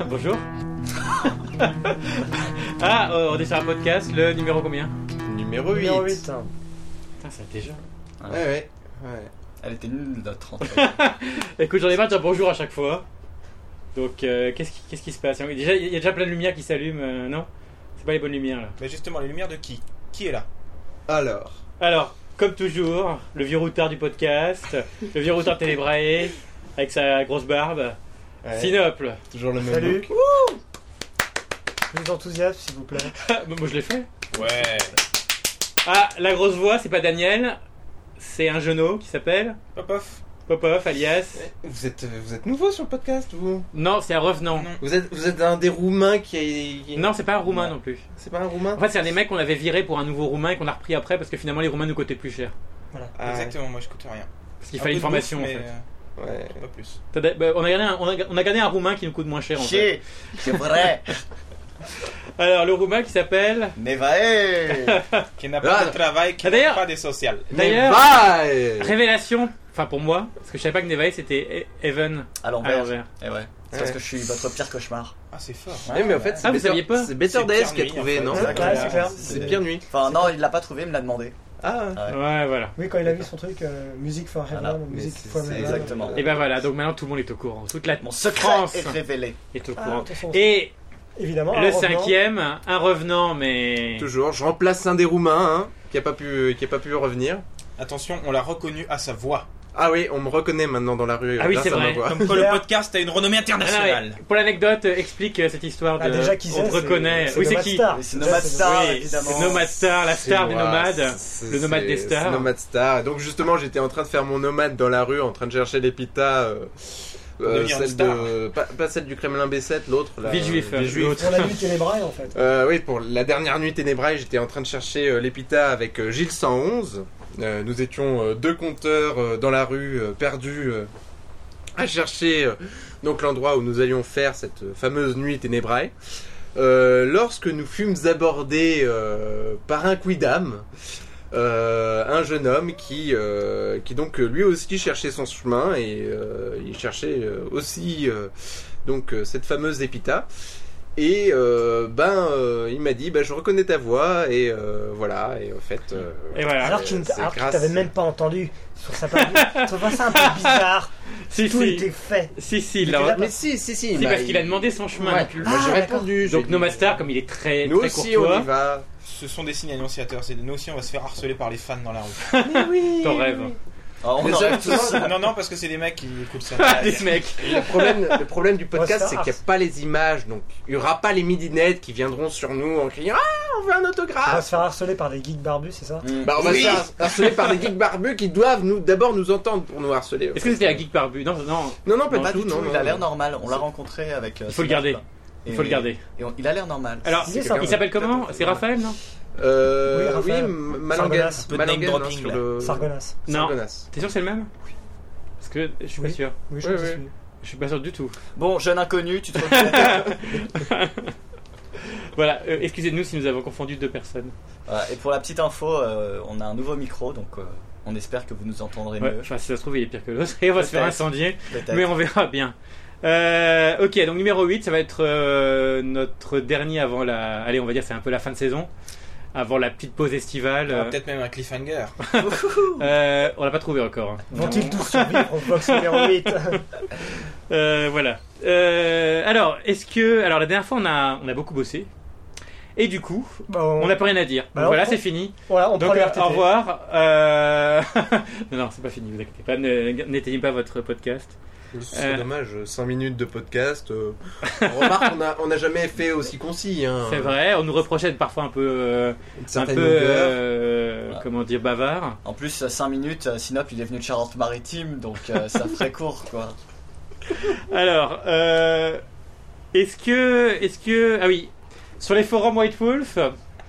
Bonjour. On est sur un podcast, le numéro combien? Numéro 8. Putain, ça déjà. Ouais. Elle était nulle la 30. Écoute, j'en ai marre de dire bonjour à chaque fois. Donc, qu'est-ce qui se passe? Il y a déjà plein de lumières qui s'allument, non? C'est pas les bonnes lumières là. Mais justement, les lumières de qui? Qui est là? Alors, comme toujours, le vieux routard du podcast, le vieux routard télébraé, avec sa grosse barbe. Ouais. Sinople. Toujours le même Salut. look. Plus enthousiaste, s'il vous plaît. Moi je l'ai fait. Ouais. Ah, la grosse voix, c'est pas Daniel, c'est un genou qui s'appelle Popov. Popov, alias. Vous êtes nouveau sur le podcast, vous? Non, c'est un revenant. Non. Vous êtes un des Roumains qui... Non, c'est pas un roumain non plus. C'est pas un Roumain? En fait, c'est un des mecs qu'on avait viré pour un nouveau roumain et qu'on a repris après parce que finalement les roumains nous coûtaient plus cher. Voilà. Ah, Exactement, moi je coûte rien. Parce qu'il Un fallait peu une de formation bouffe, en mais, fait. Ouais. Pas plus. On a gardé un roumain qui nous coûte moins cher en fait. Chier, c'est vrai. Alors, le roumain qui s'appelle. Nevae. Qui n'a pas Ah. de travail, qui D'ailleurs- n'a pas de social. D'ailleurs, Nevae. révélation, enfin pour moi, parce que je savais pas que Nevae c'était Even À à l'envers. l'envers. Eh ouais. C'est parce que je suis votre pire cauchemar. Ah, c'est fort. Ouais, mais en fait, c'est Ah, vous saviez pas? C'est Better C'est Days Pierre qui a Nuit, trouvé, en fait. non? Ouais, c'est clair. C'est Pierre Nuit. Enfin, non, il l'a pas trouvé, il me l'a demandé. Ah, Ouais, voilà. Oui, quand il a vu son truc, musique for heaven, Voilà. musique Mais for c'est heaven. exactement. Et ben voilà, donc maintenant tout le monde est au courant. Toute la Mon secret France est révélé. est au Ah, courant. attention. Et Évidemment, le un revenant. cinquième, un revenant, mais. toujours. Je remplace un des Roumains, hein, qui a pas pu revenir. Attention, on l'a reconnu à sa voix. Ah oui, on me reconnaît maintenant dans la rue. Ah oui, grâce c'est à ma vrai. voix. Comme quoi le podcast a une renommée Ah non, internationale. mais pour l'anecdote, explique cette histoire de. Ah, déjà, qui on c'est, te reconnaît. Oui, c'est Nomad qui? Star. Oui, c'est Nomad Déjà, Star, Oui, évidemment. c'est Nomad Star, la star des moi, nomades. c'est- Le nomade des c'est stars. Nomad Star. Donc justement, j'étais en train de faire mon nomade dans la rue, en train de chercher l'épita. Devenir une Celle star. de pas celle du Kremlin B7, l'autre. là, Villejuif, Villejuif. l'autre. Pour la nuit ténébrae, en fait. Oui, pour la dernière nuit ténébrae, j'étais en train de chercher l'épita avec Gilles 111. Nous étions deux compteurs dans la rue, perdus, à chercher donc l'endroit où nous allions faire cette fameuse nuit ténébrae. Lorsque nous fûmes abordés par un quidam, un jeune homme qui donc lui aussi cherchait son chemin et il cherchait aussi donc cette fameuse épita. Et il m'a dit je reconnais ta voix et voilà, et en fait Et voilà. Alors qu'il c'est grâce- t'avait même pas entendu sur sa page. Je trouve ça un peu bizarre. Si, Tout si. était fait. Si, Mais il l'a- t'es là, mais si Si, parce qu'il a demandé son chemin. Ouais, donc, moi j'ai Ah, répondu. donc j'ai Nomad dit, Star, comme il est très, nous très aussi on y courtois, va. Ce sont des signes annonciateurs. C'est nous aussi, on va se faire harceler par les fans dans la rue. Mais oui. ton rêve. Oh, on Mais en ça, rêve tous. Non, parce que c'est des mecs qui écoutent ça. Des mecs. Le problème du podcast, Ouais, c'est ça, qu'il n'y a pas les images, donc il n'y aura pas les midinettes qui viendront sur nous en criant on veut un On va autographe. se faire harceler par des geeks barbus, c'est ça? Mm. On va Oui. se faire harceler par des geeks barbus qui doivent d'abord nous entendre pour nous harceler. Est-ce que c'était un geek barbu? Non, Non, pas Pas du du tout. tout, Non, il a non. l'air normal. On l'a rencontré avec. Il faut le garder. Il faut le garder. Il a l'air normal. Alors, C'est il quelqu'un- s'appelle comment? C'est Raphaël, non? Oui, Oui, Raphaël. Malangan. Sargonas. Un peu de name dropping, sur là. le... Sargonas. Non. Sargonas. T'es sûr que c'est le même? Parce que je suis pas Oui. sûr. Oui, je Oui, pense que oui. c'est- Je suis pas sûr du tout. Bon, jeune inconnu, tu te reconnais. Voilà, excusez-nous si nous avons confondu deux personnes. Voilà, et pour la petite info, on a un nouveau micro, donc on espère que vous nous entendrez Ouais, mieux. enfin, si ça se trouve, il est pire que l'autre. Et on va se faire Peut-être. incendier. Peut-être. Mais on verra bien. Ok, donc numéro 8, ça va être notre dernier avant la... Allez, on va dire c'est un peu la fin de saison. Avant la petite pause estivale. Il y aura peut-être même un cliffhanger. On l'a pas trouvé encore. Hein. Vont-ils tous survivre au box numéro 8? Voilà. Alors, alors la dernière fois, on a beaucoup bossé. Et du coup, Bon, on n'a plus rien à dire. Bah, Donc voilà, on prend- c'est fini. voilà, on Donc prend les RTT. au revoir. Non, c'est pas fini, vous inquiétez pas. N'éteignez pas votre podcast. C'est dommage, 5 minutes de podcast. On remarque qu'on n'a jamais fait aussi concis. Hein. C'est vrai, on nous reprochait d'être parfois un peu, Une certaine Voilà. comment dire, bavard. En plus, 5 minutes, Sinop il est venu de Charente-Maritime, donc ça ferait court quoi. Alors, est-ce que, ah oui, sur les forums White Wolf.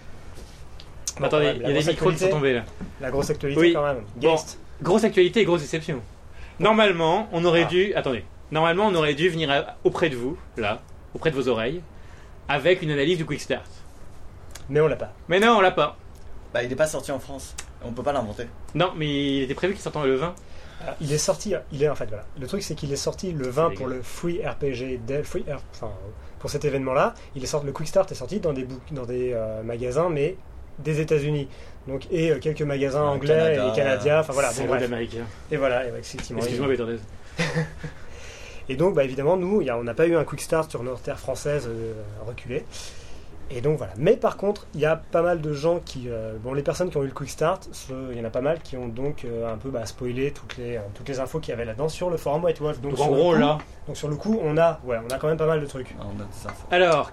Bon, Attendez, ouais, il y la a des grosse micros qui sont actualité. tombés là. La grosse actualité Oui. quand même. Bon. Guest. Grosse actualité et grosse déception. Normalement, on aurait dû. Attendez. Normalement, on aurait dû venir auprès de vous, là, auprès de vos oreilles, avec une analyse du Quick Start. Mais on l'a pas. Mais non, on l'a pas. Bah, il est pas sorti en France, on peut pas l'inventer. Non, mais il était prévu qu'il sorte le 20. Il est sorti, en fait, voilà. Le truc, c'est qu'il est sorti le 20 C'est pour légal. le Free RPG Day, pour cet événement-là. Le Quick Start est sorti dans des magasins, mais des États-Unis. Donc, et quelques magasins anglais Canada, et canadiens, enfin voilà, bon, C'est bref. d'américain. Et voilà, et effectivement. Excuse-moi, Bétardez. Et donc, bah, évidemment, nous, on n'a pas eu un Quick Start sur notre terre française reculée. Et donc voilà. Mais par contre, il y a pas mal de gens qui, les personnes qui ont eu le Quick Start, il y en a pas mal qui ont donc un peu spoilé toutes les infos qu'il y avait là-dedans sur le forum White Wolf. Donc en gros, là. Donc sur le coup, on a quand même pas mal de trucs. On a des infos. Alors,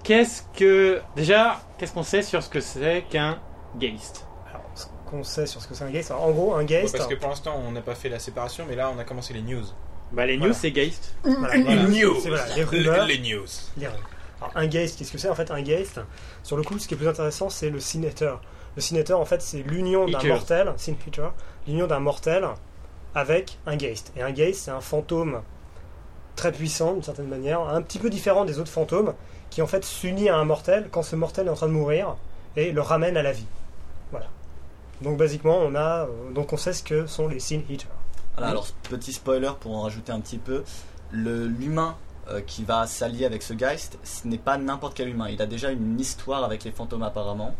qu'est-ce qu'on sait sur ce que c'est qu'un Geist? Alors, ce qu'on sait sur ce que c'est un Geist, en gros, un Geist. Parce que pour l'instant, on n'a pas fait la séparation, mais là, on a commencé les news. Bah, les news, Voilà. c'est Geist. Voilà, News. c'est les rumeurs. Les news. Les rumeurs. Alors, un Geist, qu'est-ce que c'est? En fait, un Geist, sur le coup, ce qui est plus intéressant, c'est le Sin Eater. Le Sin Eater, en fait, c'est l'union d'un Eater. mortel, Sin Eater, l'union d'un mortel avec un Geist. Et un Geist, c'est un fantôme très puissant, d'une certaine manière, un petit peu différent des autres fantômes, qui en fait s'unit à un mortel quand ce mortel est en train de mourir et le ramène à la vie. Voilà. Donc, basiquement, on sait ce que sont les Sin Eaters. Voilà, alors petit spoiler pour en rajouter un petit peu, l'humain qui va s'allier avec ce Geist, ce n'est pas n'importe quel humain. Il a déjà une histoire avec les fantômes apparemment.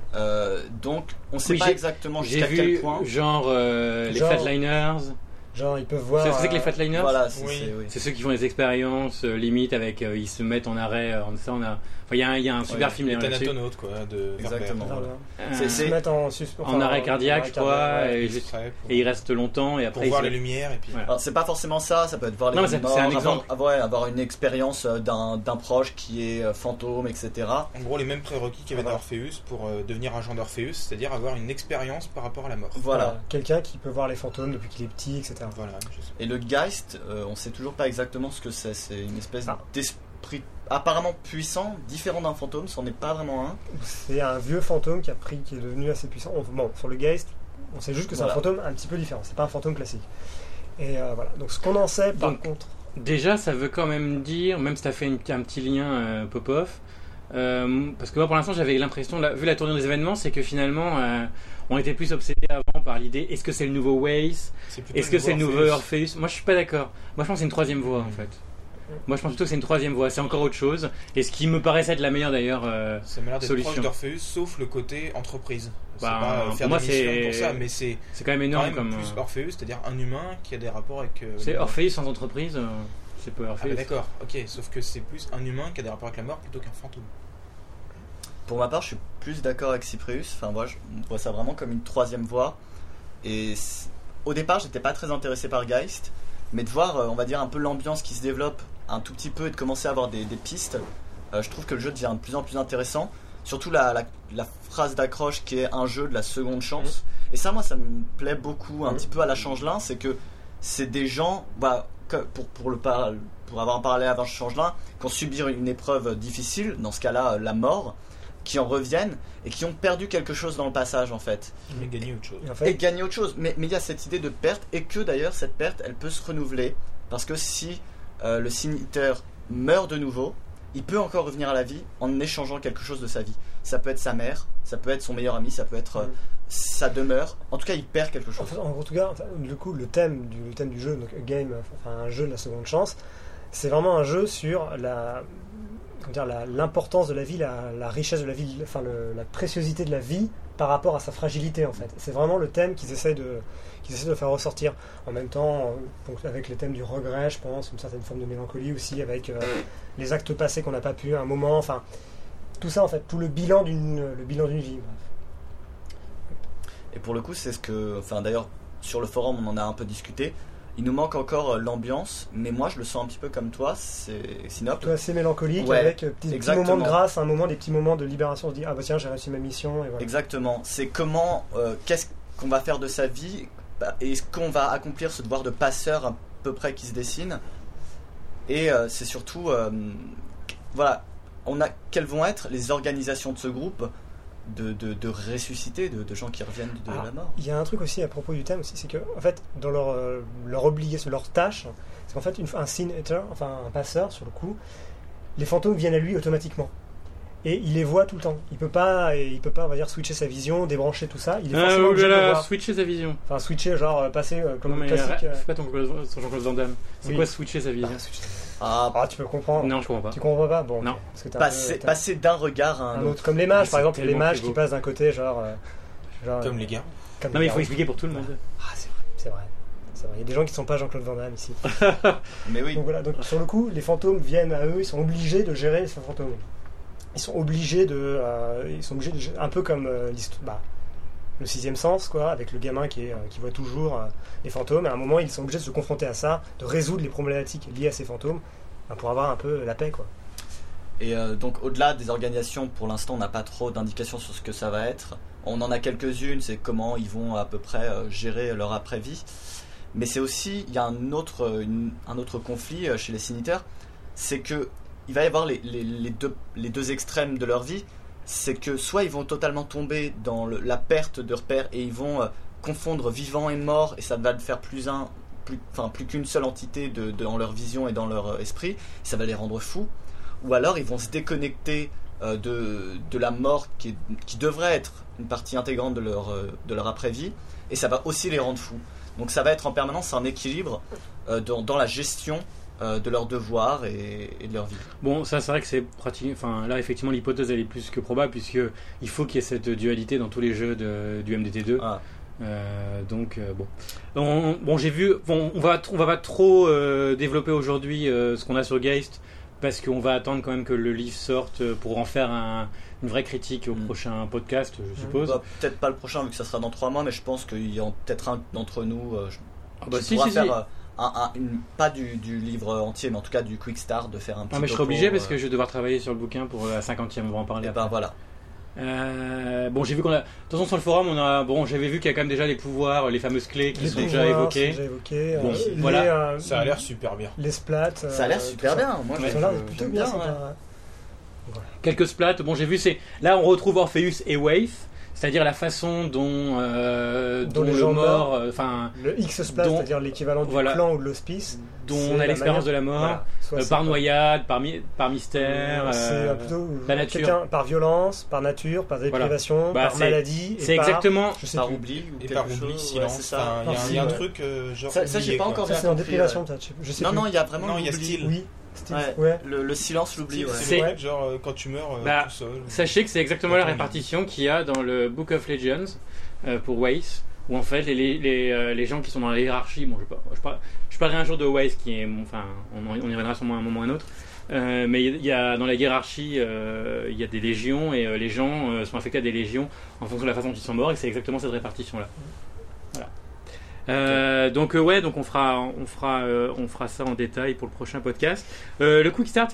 Donc on ne sait Oui, pas j'ai- exactement J'ai jusqu'à quel vu, point. les Genre- Flatliners. Genre, ils peuvent Vous voir. savez ce que c'est que les Flatliners? Voilà, Oui. oui. C'est ceux qui font des expériences limite avec ils se mettent en arrêt il y a un super Ouais, film Les là-dessus. Thanatonautes, quoi, de Exactement. Werber. Ils Euh, se mettent en arrêt cardiaque, je crois, ouais. et ils restent longtemps et Pour après voir ils les lumières et puis. Voilà. Alors c'est pas forcément ça, ça peut être voir les Non, mais c'est morts, un exemple. avoir une expérience d'un proche qui est fantôme, etc. En gros, les mêmes prérequis qu'il y avait dans Orpheus pour devenir agent d'Orpheus, c'est-à-dire avoir une expérience par rapport à la mort. Voilà. Quelqu'un qui peut voir les fantômes depuis qu'il est petit, etc. Voilà, je sais. Et le Geist, on sait toujours pas exactement ce que c'est. C'est une espèce Ah. d'esprit apparemment puissant, différent d'un fantôme, c'en est pas vraiment un. C'est un vieux fantôme qui est devenu assez puissant. Bon, sur le Geist, on sait juste que c'est Voilà. un fantôme un petit peu différent. C'est pas un fantôme classique. Et voilà. Donc ce qu'on en sait, par Donc, contre, Déjà, ça veut quand même dire, même si tu as fait un petit lien Popov, parce que moi pour l'instant j'avais l'impression, vu la tournure des événements, c'est que finalement on était plus obsédé avant par l'idée est-ce que c'est le nouveau Waze, plutôt est-ce que c'est le nouveau Orpheus. Moi je suis pas d'accord. Moi je pense que c'est une troisième voie en fait. Moi je pense plutôt que c'est une troisième voie, c'est encore autre chose. Et ce qui me paraissait être la meilleure d'ailleurs Ça m'a l'air d'être solution. proche d'Orpheus, sauf le côté entreprise. C'est Bah, pas pour faire moi, des missions c'est- pour ça, mais c'est c'est quand même quand énorme même comme. plus Orpheus, c'est-à-dire un humain qui a des rapports avec. C'est la mort. Orpheus sans entreprise, c'est pas Ah Orpheus. bah d'accord, ok, sauf que c'est plus un humain qui a des rapports avec la mort plutôt qu'un fantôme. Pour ma part, je suis plus d'accord avec Cyprius. Enfin, moi, je vois ça vraiment comme une troisième voie. Et au départ, j'étais pas très intéressé par Geist, mais de voir, on va dire, un peu l'ambiance qui se développe un tout petit peu et de commencer à avoir des pistes, je trouve que le jeu devient de plus en plus intéressant. Surtout la phrase d'accroche qui est un jeu de la seconde chance. Et ça, moi, ça me plaît beaucoup, un petit peu à la Changelin, c'est que c'est des gens, pour avoir un parallèle avec Changelin, qui ont subi une épreuve difficile, dans ce cas-là, la mort, qui en reviennent et qui ont perdu quelque chose dans le passage, en fait. Mais gagner autre chose. et en fait, Et gagner autre chose. Mais il y a cette idée de perte, et que d'ailleurs, cette perte, elle peut se renouveler, parce que si le Sin Eater meurt de nouveau, il peut encore revenir à la vie en échangeant quelque chose de sa vie. Ça peut être sa mère, ça peut être son meilleur ami, ça peut être sa demeure. En tout cas, il perd quelque chose. en tout cas, du coup, le thème du jeu, donc un jeu de la seconde chance, c'est vraiment un jeu sur l'importance de la vie, la richesse de la vie, enfin la préciosité de la vie par rapport à sa fragilité en fait. C'est vraiment le thème qu'ils essaient de faire ressortir. En même temps, donc, avec les thèmes du regret, je pense, une certaine forme de mélancolie aussi, avec les actes passés qu'on n'a pas pu à un moment, enfin tout ça en fait, tout le bilan d'une vie. Bref. Et pour le coup, c'est ce que. Enfin, d'ailleurs, sur le forum, on en a un peu discuté. Il nous manque encore l'ambiance, mais moi, je le sens un petit peu comme toi. C'est Synop. Tout assez mélancolique, Ouais, avec des petits exactement. moments de grâce, des petits moments de libération. On se dit ah bah tiens, j'ai réussi ma mission et voilà. Exactement. C'est comment. Qu'est-ce qu'on va faire de sa vie, est-ce qu'on va accomplir ce devoir de passeur à peu près qui se dessine. Et c'est surtout. Voilà. Quelles vont être les organisations de ce groupe de ressusciter, de gens qui reviennent de la mort. Il y a un truc aussi à propos du thème aussi, c'est que en fait dans leur obligation, leur tâche, c'est qu'en fait un Sin Eater, enfin un passeur sur le coup, les fantômes viennent à lui automatiquement. et il les voit tout le temps. Il peut pas, on va dire, switcher sa vision, débrancher tout ça. Il est forcément obligé de le voir. Switcher sa vision. Enfin, switcher, genre passer comme Non, mais classique. fais pas ton Jean-Claude Van Damme. C'est Oui. quoi switcher sa vision? Tu peux comprendre. Non, je comprends pas. Tu comprends pas? Bon, Non. ok. Parce que t'as un peu- Passer d'un regard à un autre. Comme les mages, par c'est exemple, il y a les tellement mages plus qui beau. passent d'un côté, genre Comme les gars. comme Non, mais les il faut garous. expliquer pour tout le monde. Ah, c'est vrai. C'est vrai. Il y a des gens qui sont pas Jean-Claude Van Damme ici. Mais oui. Donc voilà, donc sur le coup, les fantômes viennent à eux, ils sont obligés de gérer ces fantômes. Ils sont obligés de un peu comme le sixième sens, quoi, avec le gamin qui voit toujours les fantômes. À un moment, ils sont obligés de se confronter à ça, de résoudre les problématiques liées à ces fantômes, pour avoir un peu la paix, quoi. Et donc au-delà des organisations, pour l'instant on n'a pas trop d'indications sur ce que ça va être. On en a quelques-unes, c'est comment ils vont à peu près gérer leur après-vie. Mais c'est aussi, il y a un autre conflit chez les Sin Eaters, c'est que il va y avoir les deux extrêmes de leur vie. C'est que soit ils vont totalement tomber dans la perte de repères et ils vont confondre vivant et mort, et ça va le faire plus qu'une seule entité dans leur vision et dans leur esprit, ça va les rendre fous. Ou alors ils vont se déconnecter de la mort qui devrait être une partie intégrante de leur après-vie, et ça va aussi les rendre fous. Donc ça va être en permanence un équilibre dans la gestion de leurs devoirs et de leur vie. Bon, ça c'est vrai que c'est pratique. Enfin, là effectivement l'hypothèse elle est plus que probable, puisque il faut qu'il y ait cette dualité dans tous les jeux du MDT2. Ah. Bon, j'ai vu. Bon, on va pas trop développer aujourd'hui ce qu'on a sur Geist, parce qu'on va attendre quand même que le livre sorte pour en faire une vraie critique au prochain podcast, je suppose. Peut-être pas le prochain vu que ça sera dans 3 mois, mais je pense qu'il y a peut-être un d'entre nous qui si, pourra si, faire pas du livre entier, mais en tout cas du quick start, de faire un petit Ah, mais je serai topo, obligé parce que je vais devoir travailler sur le bouquin pour la 50e, on va en parler et après. ben voilà. Bon, j'ai vu qu'on a. De toute façon, sur le forum, j'avais vu qu'il y a quand même déjà les pouvoirs, les fameuses clés qui sont déjà évoquées. Bon, voilà. Ça a l'air super bien. Les splats. Ça a l'air super bien. Moi, Ils sont là plutôt j'aime bien. bien, sympa. Quelques splats. Bon, j'ai vu, là on retrouve Orpheus et Waif, c'est-à-dire la façon dont les le gens mort, le X-splat, c'est-à-dire l'équivalent du clan ou de l'hospice, dont on a l'expérience de la mort, par noyade, par mystère, c'est plutôt la nature. Par violence, par nature, par déprivation, par maladie, c'est exactement par oubli ou et par quelque oubli, chose, silence. c'est ça. Il y a un truc genre. Ça j'ai pas encore ça bien c'est en compris, déprivation peut-être. Je sais plus. Non, il y a vraiment Non, il y a l'oubli. style. Oui. Steve, Ouais. Le silence, l'oubli. Ouais. C'est vrai, genre quand tu meurs tout seul. Sachez que c'est exactement la répartition qu'il y a dans le Book of Legends pour Waze, où en fait les gens qui sont dans la hiérarchie, bon je parlerai un jour de Waze qui est, on y reviendra sûrement à un moment ou à un autre, mais il y a dans la hiérarchie il y a des légions et les gens sont affectés à des légions en fonction de la façon dont ils sont morts, et c'est exactement cette répartition là. Voilà. Donc on fera ça en détail pour le prochain podcast. Le quick start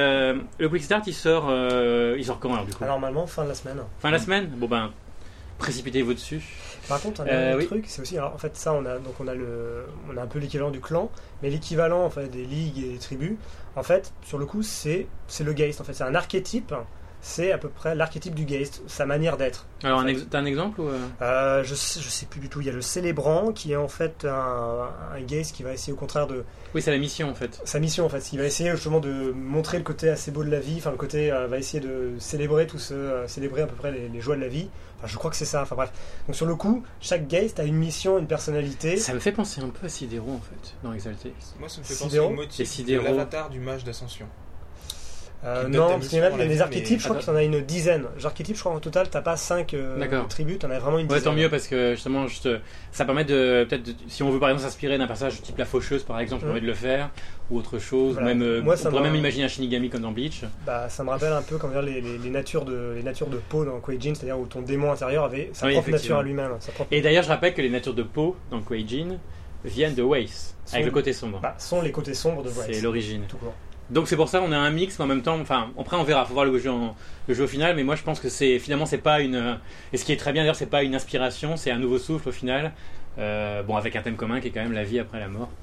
il sort quand alors du coup? Normalement fin de la semaine. Fin de la semaine. Bon ben précipitez-vous dessus. Par contre un autre truc, c'est aussi, alors en fait ça on a un peu l'équivalent du clan, mais l'équivalent en fait des ligues et des tribus, en fait sur le coup c'est le Geist, en fait c'est un archétype. C'est à peu près l'archétype du Geist, sa manière d'être. Alors, t'as un exemple ou je sais plus du tout. Il y a le célébrant qui est en fait un Geist qui va essayer au contraire de. Oui, c'est la mission en fait. Sa mission en fait, il va essayer justement de montrer le côté assez beau de la vie. Enfin, le côté va essayer de célébrer célébrer à peu près les joies de la vie. Enfin, je crois que c'est ça. Enfin bref. Donc sur le coup, chaque Geist a une mission, une personnalité. Ça me fait penser un peu à Sidero en fait dans Exalté. Moi, ça me fait penser au motif de l'avatar du mage d'Ascension. Non, parce qu'il y a les archétypes, je crois qu'il y en a une dizaine. Les archétypes, je crois en total, t'as pas 5 tribus, t'en as vraiment une dizaine. Ouais, tant mieux parce que justement, ça permet si on veut par exemple s'inspirer d'un personnage type la faucheuse par exemple, on permet de le faire, ou autre chose, voilà. Même, on pourrait même imaginer un Shinigami comme dans Bleach. Bah, ça me rappelle un peu comment dire, les natures de Po dans Kuei-Jin, c'est-à-dire où ton démon intérieur avait sa propre nature à lui-même. Et d'ailleurs, je rappelle que les natures de Po dans Kuei-Jin viennent de Weiss, avec le côté sombre. Sont les côtés sombres de Weiss. C'est l'origine. Tout court. Donc c'est pour ça qu'on a un mix, mais en même temps, après on verra, faut voir le jeu au final, mais moi je pense que finalement c'est pas une, et ce qui est très bien d'ailleurs, c'est pas une inspiration, c'est un nouveau souffle au final, avec un thème commun qui est quand même la vie après la mort,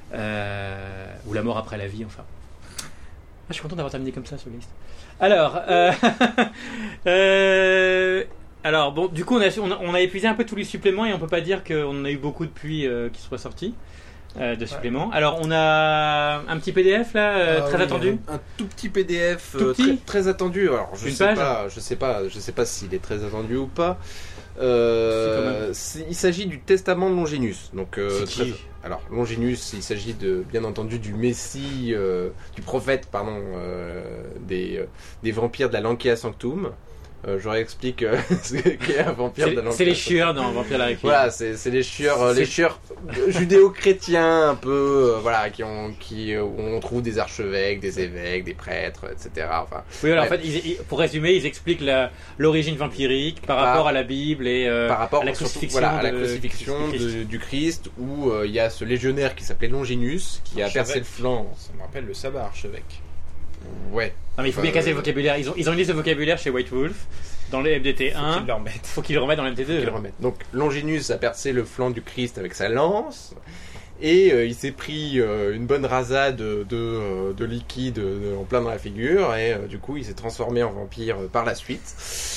ou la mort après la vie, enfin. Je suis content d'avoir terminé comme ça sur la liste. Alors, bon, du coup on a épuisé un peu tous les suppléments et on peut pas dire qu'on a eu beaucoup depuis qui soient sortis. de suppléments. Alors, on a un petit PDF là, très oui, attendu. Un tout petit PDF Tout petit très, très attendu. Alors Une page je sais pas s'il est très attendu ou pas. même. Il s'agit du Testament de Longinus. Donc C'est qui alors Longinus, il s'agit bien entendu du Messie, du prophète des vampires de la Lancia Sanctum. Je réexplique ce qu'est un vampire de la Lancia. C'est les chieurs dans Vampire la Requiem. Voilà, c'est les chieurs judéo-chrétiens un peu, voilà, où on trouve des archevêques, des évêques, des prêtres, etc. Enfin, Oui, voilà, en bref. fait, pour résumer, ils expliquent l'origine vampirique par rapport à la Bible et Par rapport à la surtout, crucifixion, voilà, à la crucifixion du Christ. du Christ, où il y a ce légionnaire qui s'appelait Longinus, qui a percé le flanc. Ça me rappelle le sabbat archevêque. Ouais. Non, mais il faut bien casser le vocabulaire. Ils ont une liste de vocabulaire chez White Wolf dans le MDT 1. Qu'ils le remettent. Faut qu'ils le remettent dans le MDT 2. Qu'ils remettent. Donc Longinus a percé le flanc du Christ avec sa lance. Et il s'est pris une bonne rasade de liquide en plein dans la figure. Et du coup, il s'est transformé en vampire par la suite.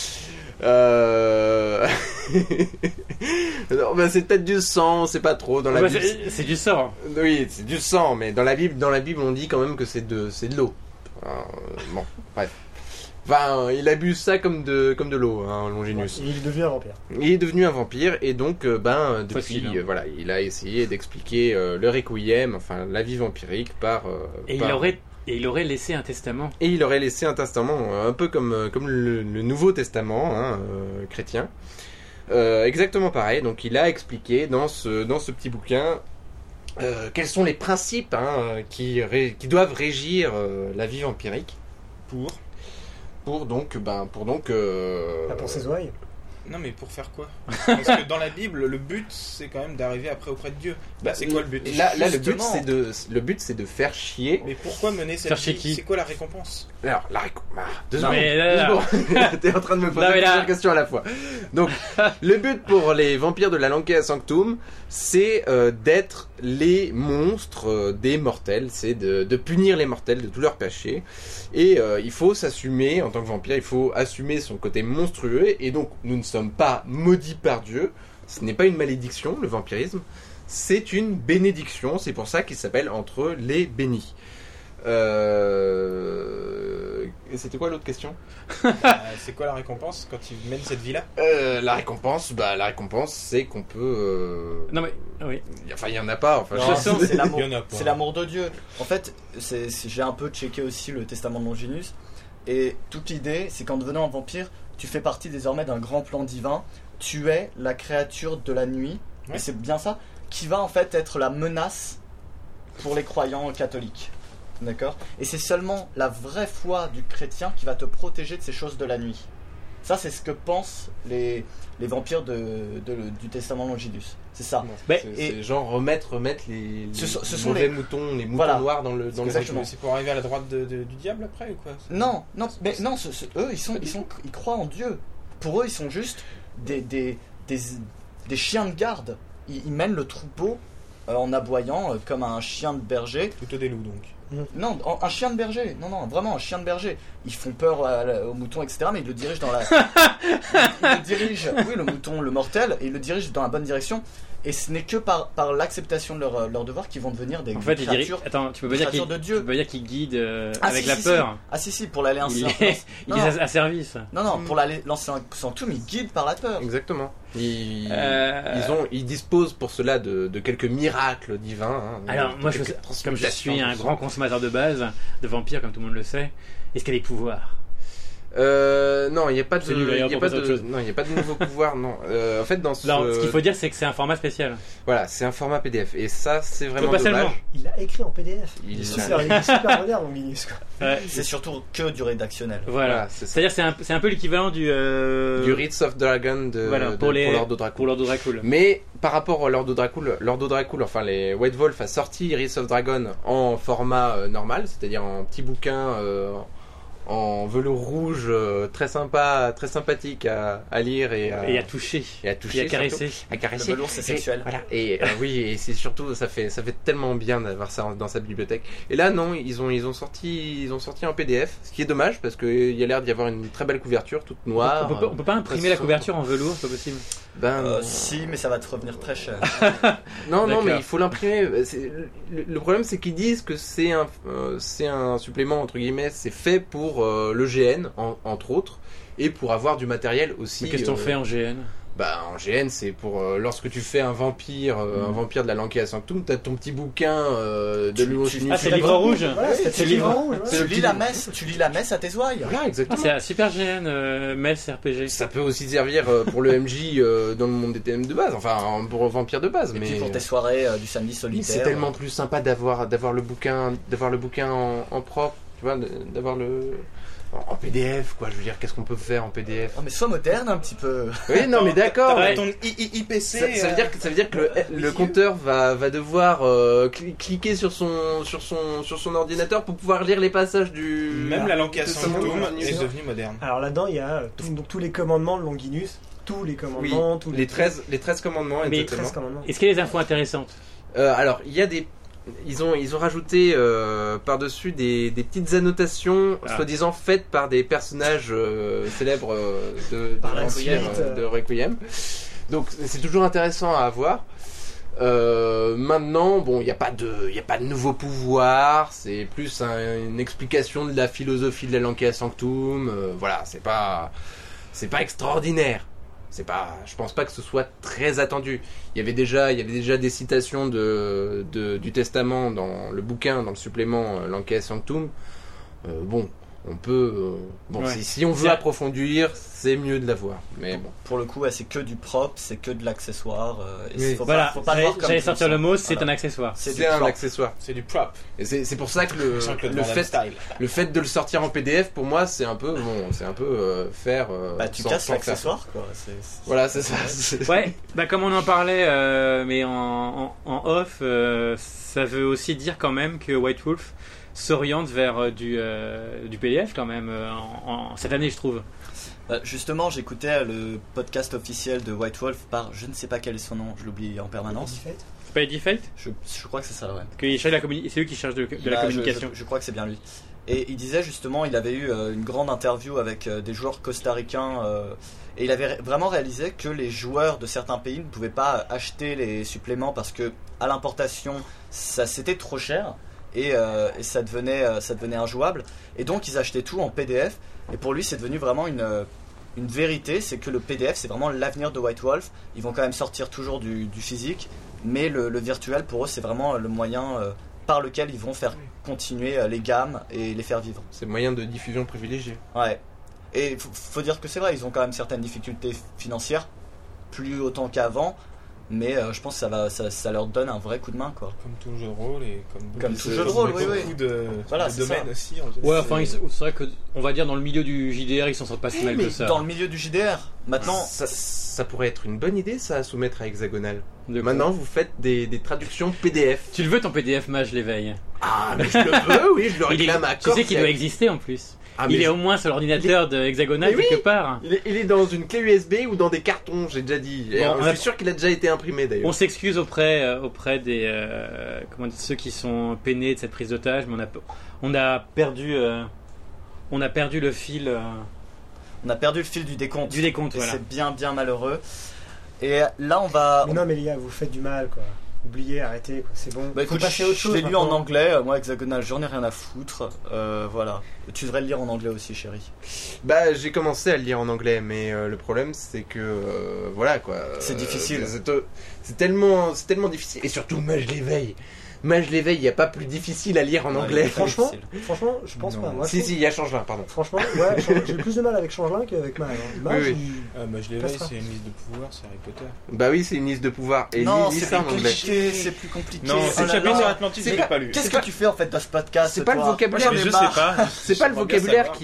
Non, bah, c'est peut-être du sang, c'est pas trop dans la Bible. C'est du sang. Oui, c'est du sang, mais dans la Bible, on dit quand même que c'est de l'eau. Bon, bref. Enfin, il abuse ça comme de l'eau, hein, Longinus. Il devient un vampire. Il est devenu un vampire et donc, depuis, Facile, hein. voilà, il a essayé d'expliquer le requiem, enfin la vie vampirique par. Il aurait laissé un testament. Et il aurait laissé un testament, un peu comme le Nouveau Testament hein, chrétien. Exactement pareil. Donc, il a expliqué dans ce petit bouquin quels sont les principes hein, qui doivent régir la vie vampirique pour Pour ses oreilles. Non, mais pour faire quoi? Parce que dans la Bible, le but, c'est quand même d'arriver après auprès de Dieu. Bah, c'est quoi le but? Là, Justement. le but, c'est de faire chier. Mais pourquoi mener cette Faire chez vie? qui? C'est quoi la récompense? Alors, deux Non, secondes. mais là, Deux secondes. T'es en train de me poser Non, mais là- plusieurs questions à la fois. Donc, le but pour les vampires de la Lancia Sanctum, c'est d'être les monstres des mortels. C'est de punir les mortels de tous leurs péchés. Et il faut s'assumer, en tant que vampire, il faut assumer son côté monstrueux. Et donc, nous ne sommes pas maudits par Dieu. Ce n'est pas une malédiction, le vampirisme. C'est une bénédiction. C'est pour ça qu'il s'appelle entre les bénis. Et c'était quoi l'autre question? C'est quoi la récompense quand il mène cette vie-là? La récompense, c'est qu'on peut. Non, mais oui. Enfin, il y en a pas. Enfin, Non, toute façon, c'est l'amour. Il y en a pas. C'est l'amour de Dieu. En fait, j'ai un peu checké aussi le testament de Longinus. Et toute l'idée, c'est qu'en devenant un vampire, tu fais partie désormais d'un grand plan divin. Tu es la créature de la nuit. Ouais. Et c'est bien ça qui va en fait être la menace pour les croyants catholiques. D'accord? Et c'est seulement la vraie foi du chrétien qui va te protéger de ces choses de la nuit. Ça, c'est ce que pensent les vampires du testament de Longinus. C'est ça. Mais- c'est genre remettre les Ce sont mauvais les- moutons, les moutons Voilà. noirs dans le Exactement. Mais c'est pour arriver à la droite du diable après ou quoi? Non, mais non, eux, ils croient en Dieu. Pour eux, ils sont juste des chiens de garde. Ils mènent le troupeau en aboyant comme un chien de berger. Plutôt des loups donc. Non, un chien de berger. Non, vraiment un chien de berger. Ils font peur aux moutons, etc. Mais ils le dirigent dans la. Ils le dirigent, oui, le mouton, le mortel, et ils le dirigent dans la bonne direction. Et ce n'est que par l'acceptation de leur devoir qu'ils vont devenir des En fait, il dirait. créatures. Attends, tu peux pas des dire créatures de Dieu. Tu peux pas dire qu'il guide Ah, avec si, la si, peur. Ah si, pour l'aller Il lancer. est à service. Non, pour lancer un Sanctum, ils guident par la peur. Exactement. Ils Euh, disposent pour cela de quelques miracles divins. Hein, Alors, moi, quelques comme je suis transmutations, un tout ça. grand consommateur de base, de vampires, comme tout le monde le sait, est-ce qu'il y a des pouvoirs? Non, il n'y a pas de, C'est nul, d'ailleurs, il y a pour pas passer à autre de, chose. non, il y a pas de nouveau pouvoir, non. En fait, dans ce, Non, ce qu'il faut dire, c'est que c'est un format spécial. voilà, c'est un format PDF, et ça, c'est vraiment pas dommage. seulement. Il l'a écrit en PDF. Il Il est l'a- super, il est super moderne, Longinus, quoi. C'est surtout que du rédactionnel. Voilà. Voilà, c'est ça. C'est-à-dire, c'est un peu l'équivalent du Du Wrath of Dragon voilà, pour Lord of Dracul. Lord of Dracul. Mais par rapport à Lord of Dracul, enfin les White Wolf a sorti Wrath of Dragon en format normal, c'est-à-dire en petit bouquin en velours rouge, très sympa, très sympathique à lire et à toucher. Et à toucher, à caresser. surtout. À Le caresser. velours, c'est sexuel. Voilà. Et oui, et c'est surtout, ça fait tellement bien d'avoir ça dans sa bibliothèque. Et là, non, ils ont sorti en PDF, ce qui est dommage parce qu'il y a l'air d'y avoir une très belle couverture, toute noire. On peut pas imprimer la couverture en velours, c'est pas possible. Si, mais ça va te revenir très cher. Non, D'accord. mais il faut l'imprimer. Le problème, c'est qu'ils disent que c'est un supplément, entre guillemets, c'est fait pour le GN, entre autres, et pour avoir du matériel aussi. Mais qu'est-ce qu'on fait en GN? En GN, c'est pour lorsque tu fais un vampire de la Lancia Sanctum, t'as ton petit bouquin de Lumos Initium. Ah, c'est le livre rouge. Voilà, c'est le livre rouge. ouais. Tu lis la messe à tes ouailles. Voilà, exactement. C'est un super GN, Mess RPG. Ça peut aussi servir pour le MJ dans le monde des TM de base, enfin pour vampire de base. Et mais puis pour tes soirées du samedi solitaire. c'est tellement plus sympa d'avoir le bouquin en propre, tu vois, d'avoir le en PDF, quoi. Je veux dire, qu'est-ce qu'on peut faire en PDF? Oh, mais sois moderne un petit peu. Oui, non, mais d'accord. Ouais. Ton IPC. Ça veut dire que le compteur va devoir cliquer sur son ordinateur pour pouvoir lire les passages du. Même la Lancia de Sanctum Sanctum. est devenue moderne. Alors là-dedans, il y a donc tous les commandements de Longinus, tous les commandements, tous les 13 commandements, Mais exactement. 13 commandements. Est-ce qu'il y a des infos intéressantes? Alors, il y a ils ont rajouté par-dessus des petites annotations soi-disant faites par des personnages célèbres Par la l'Empire, suite, de Requiem. Donc c'est toujours intéressant à avoir. Maintenant, bon, il n'y a pas de nouveaux pouvoirs, c'est plus une explication de la philosophie de la Lancia Sanctum. Voilà, c'est pas extraordinaire. Je pense pas que ce soit très attendu. Il y avait déjà des citations du Testament dans le bouquin, dans le supplément Lancia Sanctum. On peut. Si on veut approfondir, c'est mieux de l'avoir. Mais bon. Pour le coup, c'est que du propre, c'est que de l'accessoire. Oui. Faut Voilà, pas le voir comme j'allais sortir le mot, c'est Voilà. un accessoire. C'est un propre. accessoire. C'est du prop. Et c'est pour ça que Jean-Claude le Van Damme fait style. le fait de le sortir en PDF, pour moi, c'est un peu faire. Tu sans casses faire. l'accessoire, quoi. Voilà, c'est ça. Ouais, comme on en parlait, mais en off, ça veut aussi dire quand même que White Wolf s'oriente vers du PDF quand même cette année, je trouve. Justement, j'écoutais le podcast officiel de White Wolf par je ne sais pas quel est son nom, je l'oublie en permanence. C'est pas Eddie Fate? Je crois que c'est ça, ouais. C'est lui qui charge de la Là, communication. Je crois que c'est bien lui. Et il disait justement, il avait eu une grande interview avec des joueurs costaricains et il avait vraiment réalisé que les joueurs de certains pays ne pouvaient pas acheter les suppléments parce que à l'importation, ça c'était trop cher et ça devenait injouable. Et donc ils achetaient tout en PDF. Et pour lui, c'est devenu vraiment une vérité, c'est que le PDF, c'est vraiment l'avenir de White Wolf. Ils vont quand même sortir toujours du physique, mais le virtuel, pour eux, c'est vraiment le moyen par lequel ils vont faire continuer les gammes et les faire vivre. C'est le moyen de diffusion privilégié. Ouais. Et faut dire que c'est vrai, ils ont quand même certaines difficultés financières, plus autant qu'avant, mais je pense que ça leur donne un vrai coup de main, quoi. Comme tout jeu de rôle et Comme tout jeu de rôle, oui, oui. beaucoup de Voilà, de c'est domaines ça. aussi. Ouais, enfin, c'est vrai que on va dire dans le milieu du JDR, ils s'en sortent pas si mal Mais que ça. dans le milieu du JDR, maintenant, Ça pourrait être une bonne idée, ça, à soumettre à Hexagonal. De quoi? Maintenant, vous faites des traductions PDF. Tu le veux ton PDF Mage l'éveil? Ah, mais je le veux, oui, je le réclame à Tu corps. sais qu'il doit exister en plus. Ah, mais Il est au moins sur l'ordinateur de Hexagonal Mais oui. quelque part. Il est dans une clé USB ou dans des cartons, j'ai déjà dit. Et, Bon, je suis sûr qu'il a déjà été imprimé d'ailleurs. On s'excuse auprès des ceux qui sont peinés de cette prise d'otage, mais on a perdu le fil on a perdu le fil du décompte. du décompte. Et Voilà. c'est bien malheureux. Et là, on va. Mais non, mais les gars, vous faites du mal, quoi. Oubliez, arrêtez, quoi. C'est bon. Bah Faut écoute, passer à autre je chose. l'ai lu en maintenant. anglais, moi Hexagonal, j'en ai rien à foutre. Voilà. Tu devrais le lire en anglais aussi, chérie. Bah, j'ai commencé à le lire en anglais, mais le problème c'est que voilà quoi. C'est difficile. C'est tellement difficile. Et surtout, Mage l'éveil, il n'y a pas plus difficile à lire en Ouais, anglais. Franchement, difficile. franchement, je pense Non. pas. Moi, je Si, trouve- si, il y a Changelin, pardon. Franchement, ouais, j'ai plus de mal avec Changelin qu'avec Mage. Mage, Oui, Moi je l'éveille, Passera. c'est une liste de pouvoirs, c'est Harry Potter. Bah oui, c'est une liste de pouvoirs. Et Non, lis c'est ça en plus anglais. compliqué, c'est plus compliqué. Non, Oh c'est le là chapitre là. sur Atlantis, je l'ai pas lu. Qu'est-ce que tu fais en fait dans ce podcast? C'est pas le toi vocabulaire, Moi, j'en ai Je marre. sais pas. C'est pas le J'aimerais bien vocabulaire savoir.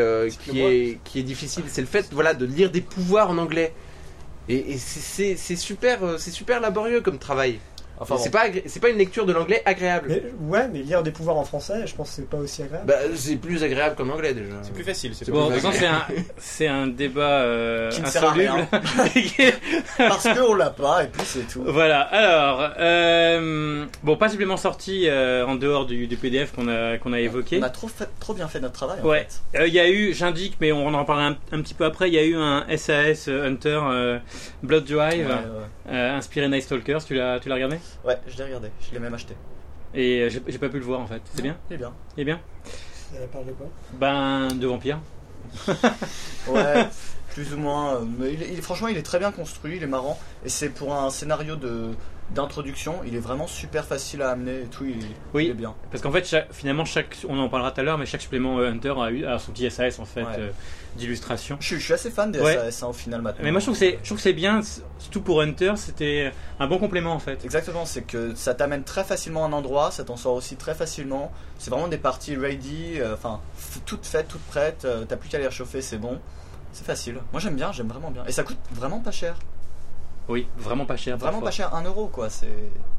qui est difficile, c'est le fait voilà de lire des pouvoirs en anglais. Et c'est super laborieux comme travail. Enfin, bon. C'est pas une lecture de l'anglais agréable. Mais lire des pouvoirs en français, je pense que c'est pas aussi agréable. Bah, c'est plus agréable qu'en anglais déjà. C'est plus facile. C'est Bon, de plus toute façon, c'est un débat Qui ne sert à rien. insoluble. Parce qu'on l'a pas, et puis c'est tout. Voilà, alors, bon, pas supplément sorti en dehors du PDF qu'on a évoqué. On a trop bien fait notre travail. Ouais. En fait. Il y a eu, j'indique, mais on en parlera un petit peu après, il y a eu un SAS Hunter Blood Drive inspiré Night Stalkers, tu l'as regardé? Ouais, je l'ai regardé, je l'ai même acheté. Et j'ai pas pu le voir en fait, c'est bien? Il est bien. Il est bien? Ça parle de quoi? Ben, de vampires. Ouais, plus ou moins. Mais franchement, il est très bien construit, il est marrant. Et c'est pour un scénario d'introduction, il est vraiment super facile à amener et tout. Oui. Il est bien. Parce qu'en fait, finalement, on en parlera tout à l'heure, mais chaque supplément Hunter a son petit SAS en fait d'illustration. Je suis assez fan des SAS au final maintenant. Mais moi, je trouve que c'est bien, surtout pour Hunter, c'était un bon complément en fait. Exactement, c'est que ça t'amène très facilement à un endroit, ça t'en sort aussi très facilement. C'est vraiment des parties ready, toutes faites, toutes prêtes. T'as plus qu'à les réchauffer, c'est bon. C'est facile. Moi j'aime vraiment bien. Et ça coûte vraiment pas cher. Oui, vraiment pas cher. Vraiment parfois. pas cher, 1 euro quoi. C'est.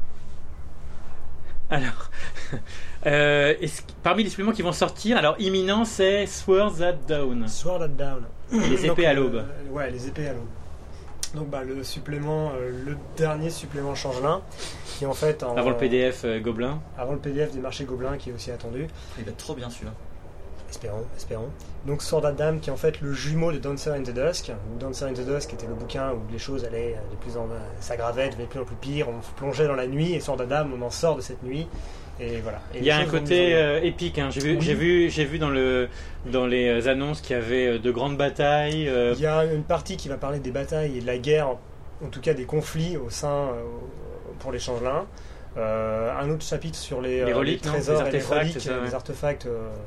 Alors, parmi les suppléments qui vont sortir, alors imminent c'est Swords at Dawn. Sword at Down. Les épées à l'aube. Ouais, les épées à l'aube. Donc le supplément, le dernier supplément changelin, qui en fait Avant le PDF Gobelin. Avant le PDF des marchés gobelins qui est aussi attendu. Il va être trop bien celui-là. Espérons. Donc Sword at Dawn qui est en fait le jumeau de Dancer in the Dusk. Dancer in the Dusk était le bouquin où les choses allaient s'aggravaient, devenaient de plus en plus pire, on plongeait dans la nuit, et Sword at Dawn on en sort de cette nuit. Et voilà. Et il y a un côté épique. Hein. J'ai vu dans les annonces qu'il y avait de grandes batailles. Il y a une partie qui va parler des batailles et de la guerre, en tout cas des conflits au sein pour les changelins. Un autre chapitre sur les reliques, trésors les et les reliques, ça, ouais. les artefacts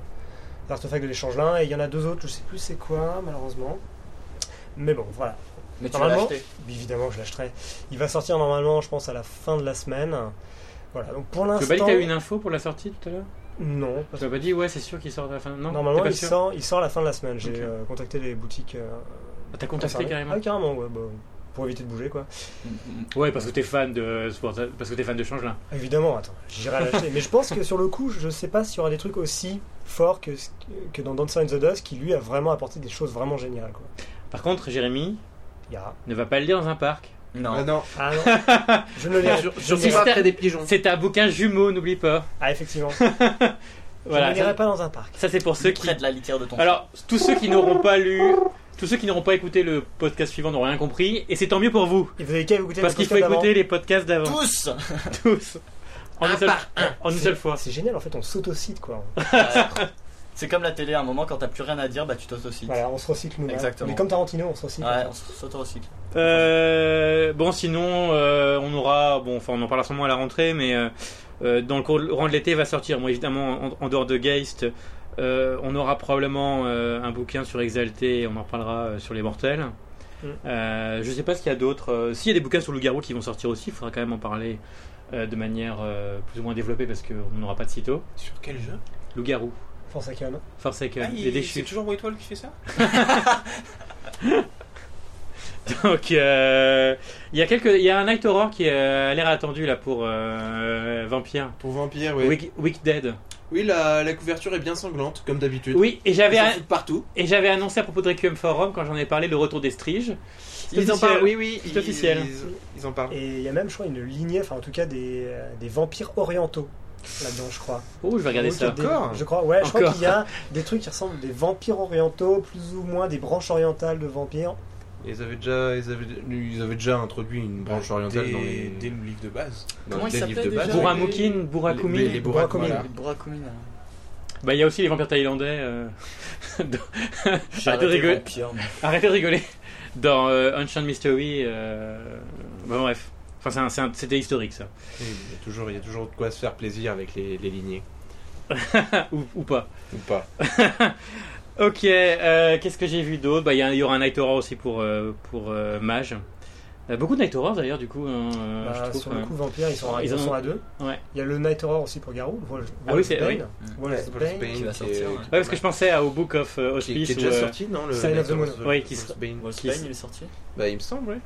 de l'échangelin. Et il y en a 2 autres, je sais plus c'est quoi malheureusement. Mais bon, voilà. Mais tu l'as acheté. Évidemment que je l'achèterai. Il va sortir normalement, je pense, à la fin de la semaine. Voilà, donc pour l'instant... Tu m'as pas dit que tu as eu une info pour la sortie tout à l'heure? Non. Tu m'as pas dit, ouais, c'est sûr qu'il sort à la fin? Non, normalement, il sort à la fin de la semaine. J'ai contacté les boutiques... T'as contacté carrément? Ah, carrément, ouais. Pour éviter de bouger, quoi. Ouais, parce que t'es fan de Changelin. Évidemment, attends, j'irai l'acheter. Mais je pense que sur le coup, je sais pas s'il y aura des trucs aussi forts que dans Dancer in the Dusk, qui lui a vraiment apporté des choses vraiment géniales, quoi. Par contre, Jérémy ne va pas le lire dans un parc. Non. non. Ah non. Je ne lirai Surtout pas près des pigeons. C'est un bouquin jumeau, n'oublie pas. Ah, effectivement. Voilà, je ne lirai pas dans un parc. Ça, c'est pour ceux qui... Près de la litière de ton Alors, tous ceux qui n'auront pas lu... Tous ceux qui n'auront pas écouté le podcast suivant n'auront rien compris, et c'est tant mieux pour vous. Et vous avez qu'à écouter parce qu'il faut écouter les podcasts d'avant. Tous. En une seule fois. C'est génial, en fait, on s'autocite, quoi. C'est comme la télé, à un moment quand t'as plus rien à dire, bah tu t'autocites. Voilà, on se recycle nous. Exactement. Mais comme Tarantino, on se recycle. Ouais, on s'auto-recycle. Bon, sinon, on aura, on en parlera sûrement à la rentrée, mais dans le courant de l'été va sortir, moi évidemment, en dehors de Geist, on aura probablement un bouquin sur Exalté, et on en parlera sur les mortels. Je sais pas ce qu'il y a d'autre. S'il y a des bouquins sur Loup-Garou qui vont sortir aussi, il faudra quand même en parler de manière plus ou moins développée parce qu'on n'aura pas de sitôt. Sur quel jeu? Loup-Garou. Forsaken. Les déchus. C'est toujours Whitewall qui fait ça? Donc il y a un Night Horror qui a l'air attendu là pour Vampire. Pour Vampire, oui. Week Dead. Oui, la couverture est bien sanglante, comme d'habitude. Oui, et j'avais partout. Et j'avais annoncé à propos de Requiem for Rome quand j'en ai parlé le retour des Striges. Ils en parlent, oui, c'est officiel. Ils en parlent. Et il y a même, je crois, une lignée, enfin en tout cas des vampires orientaux là-dedans, je crois. Oh, je vais regarder ça. Encore. Je crois, je crois qu'il y a des trucs qui ressemblent des vampires orientaux, plus ou moins des branches orientales de vampires. Ils avaient déjà introduit une branche orientale dans les livres de base. Comment ils s'appelaient déjà? Burakumin. Les Burakumin. Bah, il y a aussi les vampires thaïlandais. Arrêtez de rigoler. Dans Ancient Mystery. Bref. Enfin, c'était historique ça. Oui, il y a toujours de quoi se faire plaisir avec les lignées. ou pas. Ou pas. Ok, qu'est-ce que j'ai vu d'autre? Il y aura un Night Horror aussi pour Mage. Beaucoup de Night Horror d'ailleurs, du coup. Je trouve, sur le coup, Vampire, ils sont à 2. Ouais. Il y a le Night Horror aussi pour Garou. Oui, c'est oui. Wolf's Bane qui va sortir. Ouais, parce que je pensais au Book of Hospice. Qui est déjà sorti, non? Oui, Wolf's Bane, il est sorti. Bah, il me semble, oui.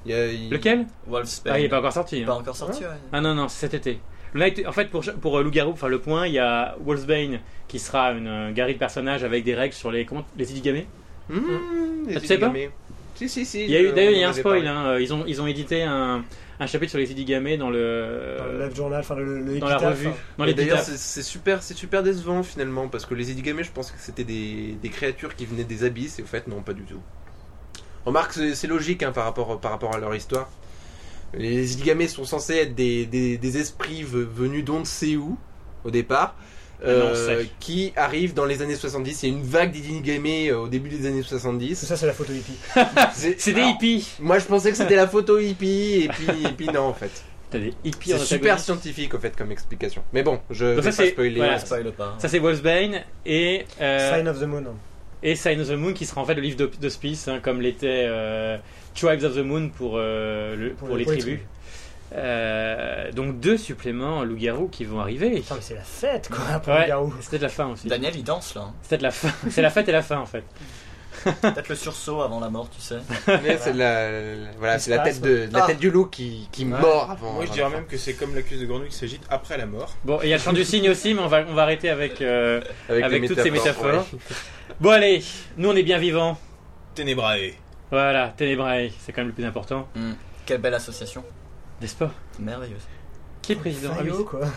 Lequel? Wolfsbane. Ah, il est pas encore sorti. Pas Hein. encore sorti, ouais. Ah non, non, c'est cet été. En fait, pour Loup-Garou, pour faire le point, il y a Wolfsbane qui sera une galerie de personnages avec des règles sur les Idigame. Les tu sais pas? Idigame. Si. Il y a eu, d'ailleurs, il y a on un avait spoil. parlé. Hein. Ils ont édité un chapitre sur les Idigame dans le Live Journal, enfin le dans la épitaphe, revue. hein. Dans Et d'ailleurs, l'épitaphe. c'est super décevant finalement parce que les Idigame, je pensais que c'était des créatures qui venaient des abysses et au fait, non, pas du tout. Remarque, c'est logique hein, par rapport à leur histoire. Les Idigame sont censés être des esprits venus d'on ne sait où au départ. Non, sec. Qui arrivent dans les années 70. Il y a une vague d'Idigame au début des années Tout 70. ça, c'est la photo hippie. C'est des Alors, hippies. Moi, je pensais que c'était la photo hippie, et puis non, en fait. T'as des hippies en C'est super antagoniste. scientifique, en fait, comme explication. Mais bon, je Donc vais ça, pas c'est- spoiler. voilà. Spoil pas. Ça, c'est Wolfsbane et Sign of the Moon. Sign of the Moon qui sera en fait le livre d'hospice, hein, comme l'était Tribes of the Moon pour les tribus. Donc 2 suppléments loup-garou qui vont arriver. Putain, mais c'est la fête, quoi, pour Ouais, le garou. c'était de la fin aussi. Daniel, il danse là. Hein. C'était de la fin. C'est la fête et la fin en fait. Peut-être le sursaut avant la mort, tu sais. Mais c'est voilà, c'est la tête du loup qui mord avant. Moi, je avant dirais la fin. même que c'est comme la cuisse de grenouille qui s'agite après la mort. Bon, et il y a le chant du cygne aussi, mais on va arrêter avec les toutes ces métaphores. ouais. Bon allez, nous on est bien vivants. Ténébrae. Voilà, Ténébrae, c'est quand même le plus important, Quelle belle association. n'est-ce pas? Merveilleuse. Qui est président? Ah oui. Fayot, quoi.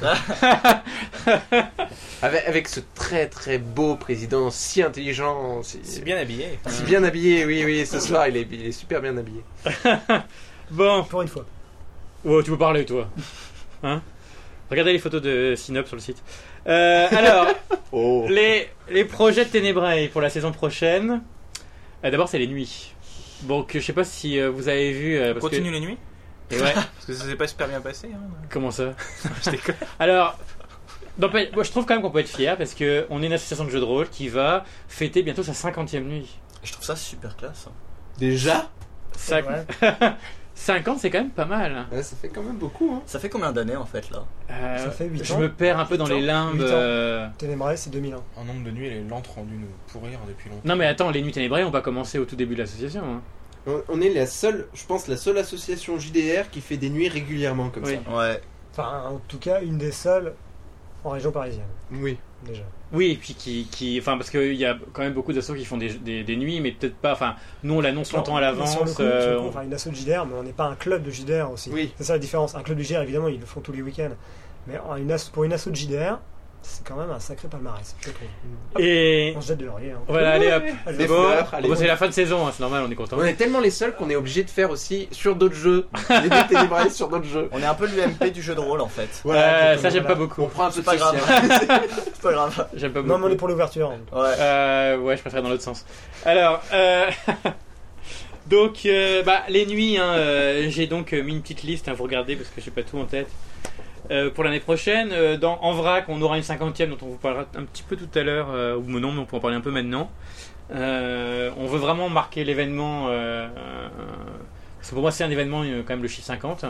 Avec ce très très beau président, si intelligent, C'est bien habillé. si bien habillé. Oui, ce soir il est super bien habillé. Bon, Pour une fois. oh, tu peux parler toi. Hein? Regardez les photos de Synop sur le site. Alors, Oh. les projets de Ténébrae pour la saison prochaine. D'abord, c'est les nuits. Donc, je sais pas si vous avez vu. Parce Continue les nuits. Que... Et ouais. Parce que ça s'est pas super bien passé. Hein. Comment ça? Je déconne. Alors, moi, je trouve quand même qu'on peut être fier parce que on est une association de jeux de rôle qui va fêter bientôt sa 50e nuit. Je trouve ça super classe. Hein. Déjà C'est vrai. 50, c'est quand même pas mal. ouais, ça fait quand même beaucoup. Hein. Ça fait combien d'années en fait là? Ça fait 8 Je ans. me perds un peu dans 8 ans. les limbes. 8 ans. Ténébrae, c'est 2001. En nombre de nuits, elle est lente rendue nous pourrir depuis longtemps. Non mais attends, les nuits Ténébrae, on va commencer au tout début de l'association. Hein. On est la seule association JDR qui fait des nuits régulièrement comme Oui. ça. Ouais. Enfin, en tout cas, une des seules en région parisienne, Oui. déjà. Oui, et puis enfin parce qu'il y a quand même beaucoup d'associations qui font des nuits, mais peut-être pas. Enfin, nous on l'annonce longtemps à Mais l'avance. sur le coup, enfin, une asso de JDR, mais on n'est pas un club de JDR aussi. Oui. C'est ça la différence. Un club de JDR, évidemment, ils le font tous les week-ends. Mais pour une asso de JDR, c'est quand même un sacré palmarès, je trouve. Et On se jette de laurier. Hein. voilà, allez hop. Allez, Des Bon, fleurs, allez. bon, c'est la fin de saison, hein, c'est normal, on est content. On est tellement les seuls qu'on est obligé de faire aussi sur d'autres jeux. Les Ténébrae sur d'autres jeux. On est un peu l'UMP du jeu de rôle en fait. Ça j'aime pas voilà. beaucoup. On prend un peu C'est de pas grave. social. C'est pas grave. J'aime pas beaucoup. Non, mais on est pour l'ouverture. Ouais. Ouais, je préfère dans l'autre sens. Alors, donc, les nuits, hein, j'ai donc mis une petite liste, hein, vous regardez parce que j'ai pas tout en tête. Pour l'année prochaine, en vrac, on aura une 50e dont on vous parlera un petit peu tout à l'heure, ou non, mais on peut en parler un peu maintenant. On veut vraiment marquer l'événement, parce que pour moi c'est un événement, quand même le chiffre 50,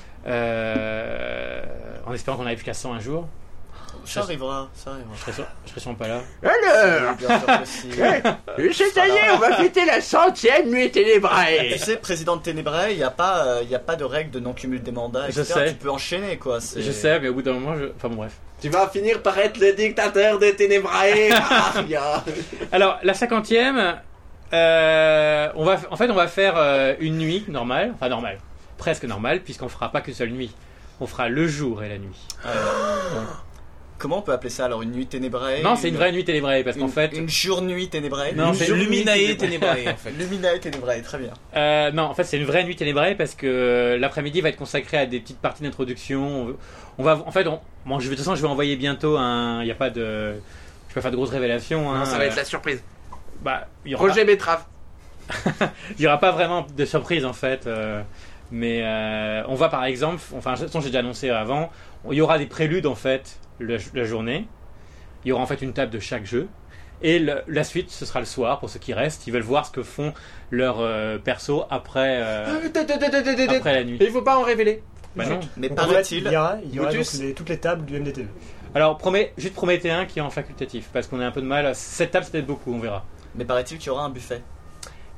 en espérant qu'on arrive jusqu'à 100 un jour. Ça arrivera, ça arrivera. Je serai sûrement pas là. Alors, Oui, bien sûr que si. ça y est, on va fêter la 100e nuit Ténébrae. Tu sais, président de Ténébrae, il n'y a pas de règle de non-cumul des mandats, Je etc. sais. Tu peux enchaîner, quoi. c'est- Je sais, mais au bout d'un moment, enfin bon, bref. Tu vas finir par être le dictateur de Ténébrae. Ah, bien. Alors, la 50e, on va faire une nuit normale, enfin normale, presque normale, puisqu'on fera pas qu'une seule nuit. On fera le jour et la nuit. Comment on peut appeler ça alors? Une nuit Ténébrae? Non, c'est une vraie nuit Ténébrae, parce qu'en fait... Une jour-nuit Ténébrae? Non, c'est Luminae Ténébrae en fait. Luminae Ténébrae, très bien. Non, en fait, c'est une vraie nuit Ténébrae parce que l'après-midi va être consacré à des petites parties d'introduction. De toute façon, je vais envoyer bientôt il y a pas de... Je vais pas faire de grosses révélations. Hein, Non, ça va être la surprise. il y aura Roger Betrave. Il n'y aura pas vraiment de surprise en fait, mais on va par exemple, enfin de toute façon j'ai déjà annoncé avant, il y aura des préludes en fait la journée, il y aura en fait une table de chaque jeu, et la suite ce sera le soir pour ceux qui restent, ils veulent voir ce que font leurs persos après la nuit. Il faut pas en révéler. Bah non. Mais Donc, en fait, paraît-il, il y aura donc Motus. toutes les tables du MDTV. Alors juste promettez un qui est en facultatif, parce qu'on a un peu de mal, cette table c'est peut-être beaucoup, on verra. mais paraît-il qu'il y aura un buffet.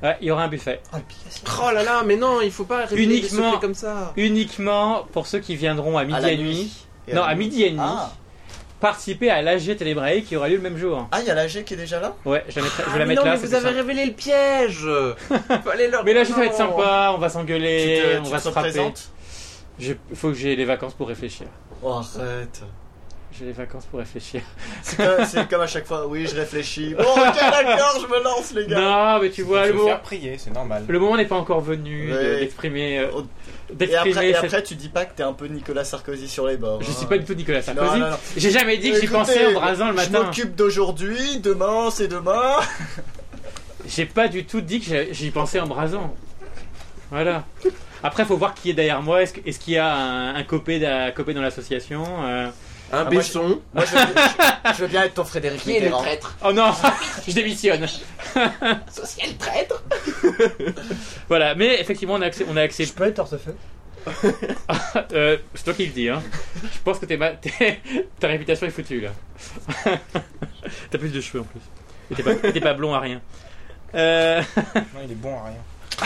Ouais, il y aura un buffet. Ah, le Picasso. Oh là là, mais non, il faut pas révéler des Uniquement- secrets comme ça. Uniquement pour ceux qui viendront à midi la et demi. Et Non, à à midi et demi. Ah, Participer à l'AG Télébrae qui aura lieu le même jour. il y a l'AG qui est déjà là. Ouais, je vais la mais mettre non, là. mais c'est vous plus avez simple. révélé le piège. Fallait leur... Mais l'AG ça va être Non. sympa, on va s'engueuler, on va se frapper. représentes. Il faut que j'ai les vacances pour réfléchir. Oh, arrête. J'ai les vacances pour réfléchir. C'est comme à chaque fois. Oui, je réfléchis. Bon, ok, d'accord, je me lance, les gars. Non, mais tu vois, Il le faut moment, faire prier, c'est normal. le moment n'est pas encore venu Ouais. d'exprimer. Oh, Et d'exprimer cette- après, tu dis pas que t'es un peu Nicolas Sarkozy sur les bords. Je hein. suis pas du tout Nicolas Sarkozy. Non. J'ai jamais dit que j'y Écoutez, pensais en brasant le Je matin. m'occupe d'aujourd'hui, demain, c'est demain. J'ai pas du tout dit que j'y pensais en brasant. Voilà. Après, faut voir qui est derrière moi. Est-ce qu'il y a un copé dans l'association Un moi, Besson. Moi, je veux bien être ton Frédéric Qui est le Mitterrand. traître? Oh non, je démissionne. Social traître. Voilà, mais effectivement, on a Je accepté. peux être tortefeuille. C'est toi qui le dis, hein. Je pense que ta réputation est foutue là. T'as plus de cheveux en plus. Et t'es pas blond à rien. Non, il est bon à rien.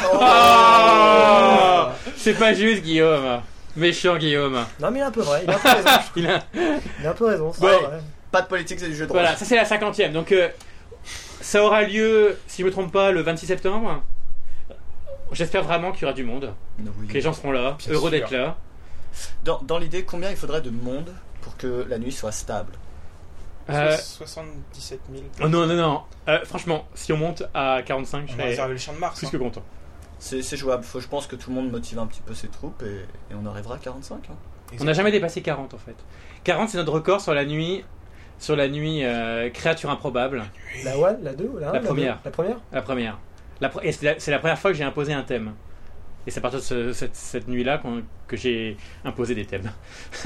Oh c'est pas juste, Guillaume. Méchant Guillaume. Non, mais il a un peu vrai. Il a un peu raison. Il a- Il a un peu raison. c'est Bon. vrai. Pas de politique, c'est du jeu de rôle. Voilà, ça c'est la 50e. Donc ça aura lieu, si je me trompe pas, le 26 septembre. J'espère vraiment qu'il y aura du monde, Oui. que les gens seront là, Bien heureux sûr. d'être là. Dans l'idée, combien il faudrait de monde pour que la nuit soit stable? 77 000. Oh non. Franchement, si on monte à 45, je On va serais réserver le champ de Mars. plus hein. que content. C'est jouable. Je pense que tout le monde motive un petit peu ses troupes et on arrivera à 45. Hein. On n'a jamais dépassé 40 en fait. 40 c'est notre record sur la nuit créature improbable, La 1, la 2 ou la 1 La première. La première la première. Et c'est la première fois que j'ai imposé un thème. Et c'est à partir de cette nuit-là que j'ai imposé des thèmes.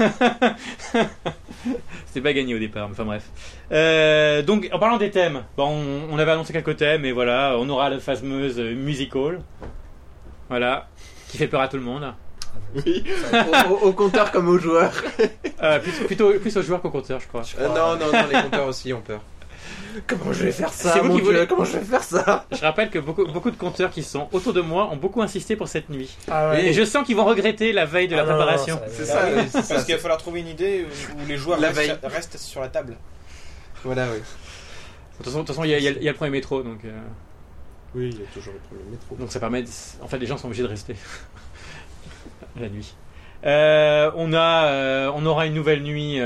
C'était pas gagné au départ, mais enfin bref. Donc en parlant des thèmes, on avait annoncé quelques thèmes et voilà, on aura la fameuse musical. Voilà, qui fait peur à tout le monde. Oui. Au compteur comme aux joueurs. Plus aux joueurs qu'aux compteurs, je crois. Non, les compteurs aussi ont peur. Comment je vais faire ça, C'est vous mon qui Dieu, voulez- comment je vais faire ça? Je rappelle que beaucoup de compteurs qui sont autour de moi ont beaucoup insisté pour cette nuit. Ah Et je sens qu'ils vont regretter la veille de la Ah non, préparation. non, C'est ça ça, va. oui, c'est Parce ça. qu'il va falloir trouver une idée où les joueurs La restent sur la table. Voilà, oui. De toute façon, il y a le premier métro, donc Oui, il y a toujours le problème métro. ça permet. En fait, les gens sont obligés de rester la nuit. On aura une nouvelle nuit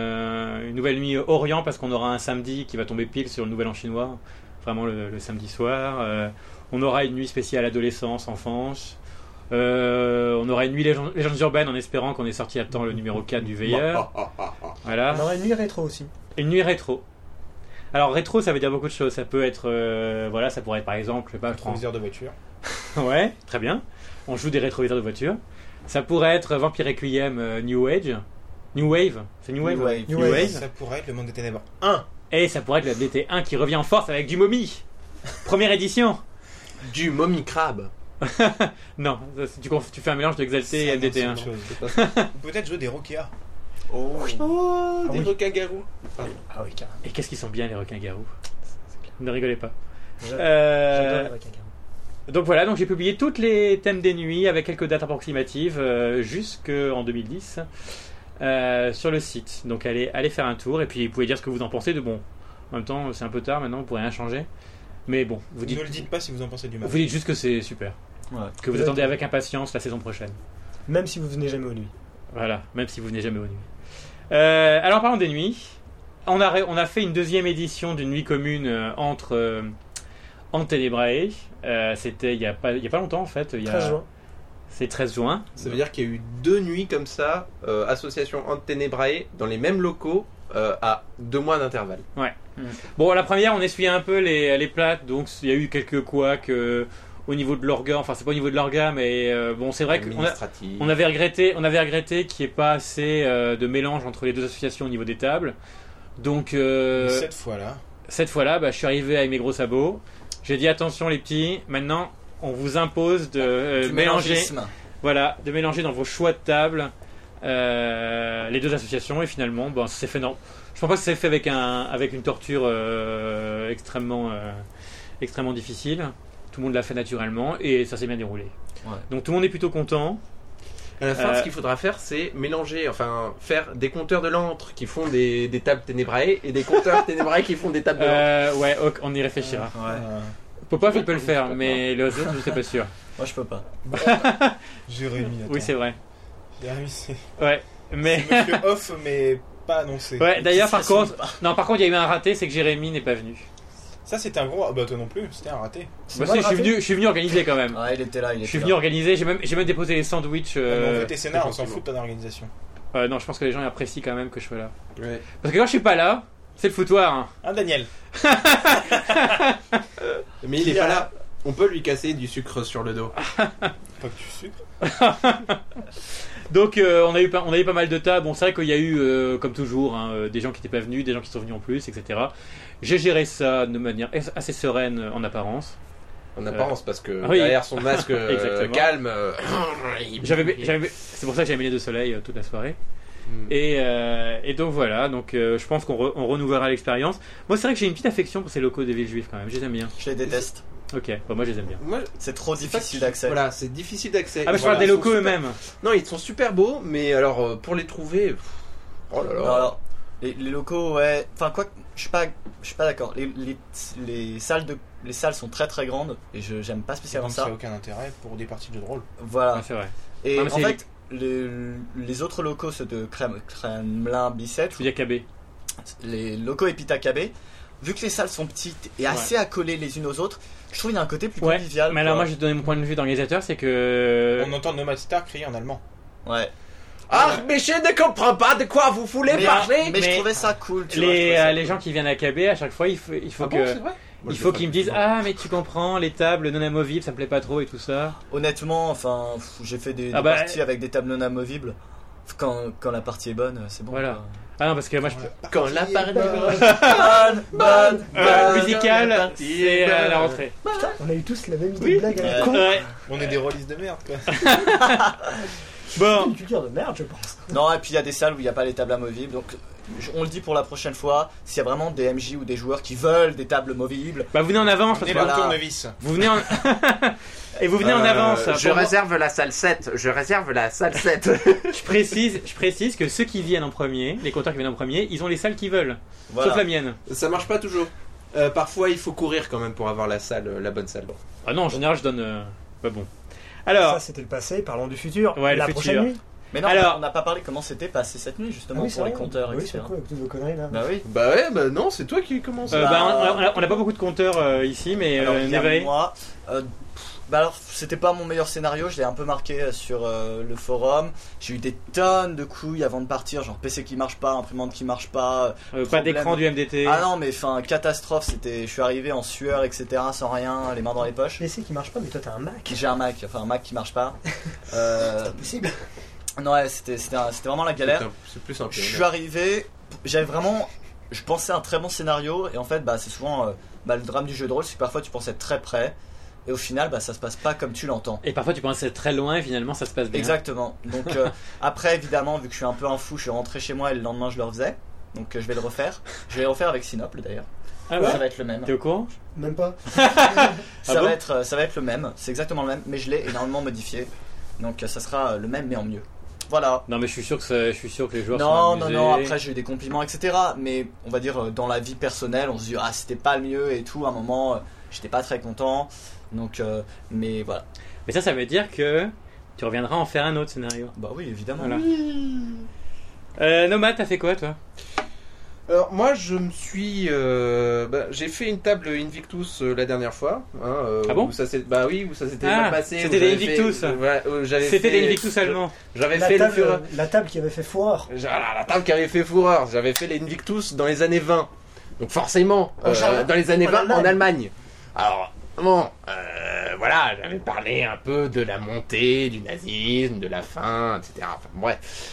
Orient parce qu'on aura un samedi qui va tomber pile sur le Nouvel An chinois, vraiment le samedi soir. On aura une nuit spéciale adolescence, enfance. On aura une nuit légendes urbaines en espérant qu'on ait sorti à temps le numéro 4 du Veilleur. Voilà. On aura une nuit rétro aussi. Une nuit rétro. Alors rétro, ça veut dire beaucoup de choses. Ça peut être, voilà, ça pourrait être par exemple, je sais pas, Rétroviseur de voiture. ouais, très bien. On joue des rétroviseurs de voiture. Ça pourrait être Vampire Requiem New Age, New Wave. C'est New Wave. New Wave. New New Wave. Ça pourrait être le monde des ténèbres. Et ça pourrait être le DT1 qui revient en force avec du momie. Première édition. Du mommy crabe. Non, tu fais un mélange de Exalté et Ça, non, c'est MDT1. autre chose. Peut-être jouer des Rokia. Oh. Oh, Ah des oui. requins-garous. Ah oui, carrément. Et qu'est-ce qu'ils sont bien les requins-garous. Ne rigolez pas. J'adore les requins, carrément. Donc voilà, donc j'ai publié toutes les thèmes des nuits avec quelques dates approximatives jusqu'en 2010 sur le site. Donc allez faire un tour et puis vous pouvez dire ce que vous en pensez de bon. En même temps, c'est un peu tard maintenant, vous pourrez rien changer. Mais bon, vous Ne le dites pas si vous en pensez du mal. vous dites juste que c'est super, Ouais. que vous attendez avec impatience la saison prochaine. Même si vous venez jamais aux nuits. Voilà, même si vous venez jamais aux nuits. Alors parlons des nuits. On a fait une deuxième édition d'une nuit commune entre Ténébrae. C'était il y a pas longtemps en fait. 13 juin. C'est 13 juin. Ça veut dire qu'il y a eu 2 nuits comme ça, association Antenebrae, dans les mêmes locaux, à 2 mois d'intervalle. Bon, la première, on essuyait un peu les plates, donc il y a eu quelques couacs au niveau de l'orga. Enfin, c'est pas au niveau de l'orga, mais bon, c'est vrai qu'on Administratif. on avait regretté qu'il n'y ait pas assez de mélange entre les deux associations au niveau des tables. Donc, Mais cette fois-là, cette fois-là, je suis arrivé avec mes gros sabots. J'ai dit attention les petits, maintenant on vous impose de Du mélanger, mélangisme. voilà, de mélanger dans vos choix de table les deux associations et finalement, ça s'est fait non. Je pense pas que ça s'est fait avec une torture extrêmement difficile. tout le monde l'a fait naturellement et ça s'est bien déroulé. Ouais. Donc tout le monde est plutôt content. À la fin, ce qu'il faudra faire, c'est mélanger, enfin, faire des compteurs de l'antre qui font des tables ténébrae et des compteurs ténébrae qui font des tables de l'antre. Ouais, ok, on y réfléchira. Ouais. Popov, il peut le faire, mais les autres, je sais pas sûr. Moi, je peux pas. Jérémy, attends. Oui, c'est vrai. Jérémy, c'est Ouais, mais. monsieur off, mais pas annoncé. Ouais, d'ailleurs, par Ça sonne contre, pas. non, par contre, il y a eu un raté, c'est que Jérémy n'est pas venu. Ça, c'était un gros. Ah bah, toi non plus, c'était un raté. C'est Bah, moi si, le je suis venu organiser quand même. Ouais, il était là. Je suis venu organiser, j'ai même déposé les sandwichs. On veut tes scénars, on s'en effectivement. fout de ton organisation. Non, je pense que les gens apprécient quand même que je sois là. Ouais. Parce que quand je suis pas là, c'est le foutoir. Hein. Hein, Daniel? Mais il est pas là. On peut lui casser du sucre sur le dos. Pas que tu sucres. Donc on a eu pas mal de tas. Bon, c'est vrai qu'il y a eu, comme toujours, hein, des gens qui n'étaient pas venus, des gens qui sont venus en plus, etc. J'ai géré ça de manière assez sereine en apparence. En apparence, parce que oui. derrière son masque Exactement. calme. C'est pour ça que j'avais mis les de soleil toute la soirée. Hmm. Et donc voilà, donc je pense qu'on renouvellera l'expérience. Moi, c'est vrai que j'ai une petite affection pour ces locaux des villes juives quand même. Je les aime bien. Je les déteste. Ok, bon, moi je les aime bien. Moi, C'est trop c'est pas difficile que- d'accès. Voilà, c'est difficile d'accès. Ah, mais je Voilà, parle des ils sont locaux super- eux-mêmes. Non, ils sont super beaux, mais alors pour les trouver. Oh là là. Non, alors, les locaux, ouais. Enfin, quoi, je suis pas d'accord. Les salles sont très très grandes et j'aime pas spécialement Donc, ça ça. n'a aucun intérêt pour des parties de jeu de rôle. Voilà. Ouais, c'est vrai. Et Non, mais en c'est- fait, les autres locaux, ceux de Kremlin Bicêtre, Je veux dire KB. les locaux Epitakabe, vu que les salles sont petites et assez accolées les unes aux autres, je trouve qu'il y a un côté plus Ouais, convivial. mais alors quoi. moi je vais te donner mon point de vue d'organisateur, c'est que... On entend Nomad Star crier en allemand. Ouais. Ah, mais je ne comprends pas de quoi vous voulez parler. mais je mais trouvais ça cool. Tu vois, je trouvais ça les cool. gens qui viennent à KB, à chaque fois, il faut Ah bon, que... c'est vrai Moi, Il je faut le qu'ils me fais disent effectivement. ah mais tu comprends les tables non amovibles ça me plaît pas trop et tout ça. Honnêtement, enfin, j'ai fait des Ah bah, parties avec des tables non amovibles. Quand la partie est bonne, c'est bon. Voilà. quoi. Ah non parce que moi je peux... Quand la parole Bonne, musical c'est la rentrée. Putain, on a eu tous la même idée de blague à la con. Ouais. On est des rôlistes de merde, quoi. Bon. Une culture de merde, je pense. Non, et puis il y a des salles où il n'y a pas les tables amovibles. Donc, on le dit pour la prochaine fois. S'il y a vraiment des MJ ou des joueurs qui veulent des tables movibles, Bah vous venez en avance On parce est que le Voilà. tournevis. vous venez en et vous venez en avance. Je Pour moi, réserve la salle 7. Je réserve la salle 7. je précise que ceux qui viennent en premier, les compteurs qui viennent en premier, ils ont les salles qu'ils veulent. voilà. Sauf la mienne. Ça marche pas toujours. Parfois, il faut courir quand même pour avoir la salle, la bonne salle. Ah non en général je donne pas bon. Alors Ça, c'était le passé. Parlons du futur. Ouais, le la futur. prochaine nuit. Mais non, Alors- on n'a pas parlé comment c'était passé cette nuit justement Ah oui, pour c'est les vrai. compteurs, Oui, etc. c'est quoi avec toutes vos conneries là Bah oui. Bah ouais, bah non, c'est toi qui commence. on a pas beaucoup de compteurs ici mais Alors, il y a Nevaeh. moi. Bah alors, c'était pas mon meilleur scénario, je l'ai un peu marqué sur le forum. J'ai eu des tonnes de couilles avant de partir, genre PC qui marche pas, imprimante qui marche pas. Pas problème. d'écran du MDT. Ah non, mais enfin, catastrophe, je suis arrivé en sueur, etc., sans rien, les mains dans les poches. PC qui marche pas, mais toi t'as un Mac. J'ai un Mac qui marche pas. C'est possible. Non, ouais, c'était vraiment la galère. C'est plus simple. Je suis arrivé, je pensais un très bon scénario, et en fait, bah, c'est souvent le drame du jeu de rôle, c'est que parfois tu penses être très près, et au final, bah, ça se passe pas comme tu l'entends. Et parfois tu penses être très loin et finalement ça se passe bien. Exactement. Donc après, évidemment, vu que je suis un peu un fou, je suis rentré chez moi et le lendemain je le refaisais. Donc je vais le refaire. Je vais le refaire avec Sinople d'ailleurs. Ah ouais. Ça va être le même. T'es au courant? Même pas. Ça bon va être le même. C'est exactement le même, mais je l'ai énormément modifié. Donc ça sera le même mais en mieux. Voilà. Non mais je suis sûr que les joueurs Non, sont non, amusés. non, après j'ai eu des compliments, etc. Mais on va dire dans la vie personnelle, on se dit ah c'était pas le mieux et tout. À un moment, j'étais pas très content. Donc, mais voilà. Mais ça veut dire que tu reviendras en faire un autre scénario. Bah oui, évidemment. Voilà. Nomad, t'as fait quoi toi? Alors moi je me suis, j'ai fait une table Invictus la dernière fois. Hein, Ah bon où ça s'est, bah oui, où ça s'était Ah, mal passé. c'était où des j'avais fait- Invictus. ouais, où j'avais C'était fait- des Invictus allemands. J'avais La fait le fureur. table qui avait fait foire. La table qui avait fait fureur. J'avais fait les Invictus dans les années 20. Donc forcément, dans les années 20 en Allemagne. Alors bon, voilà, j'avais parlé un peu de la montée du nazisme, de la fin, etc. Enfin, bref.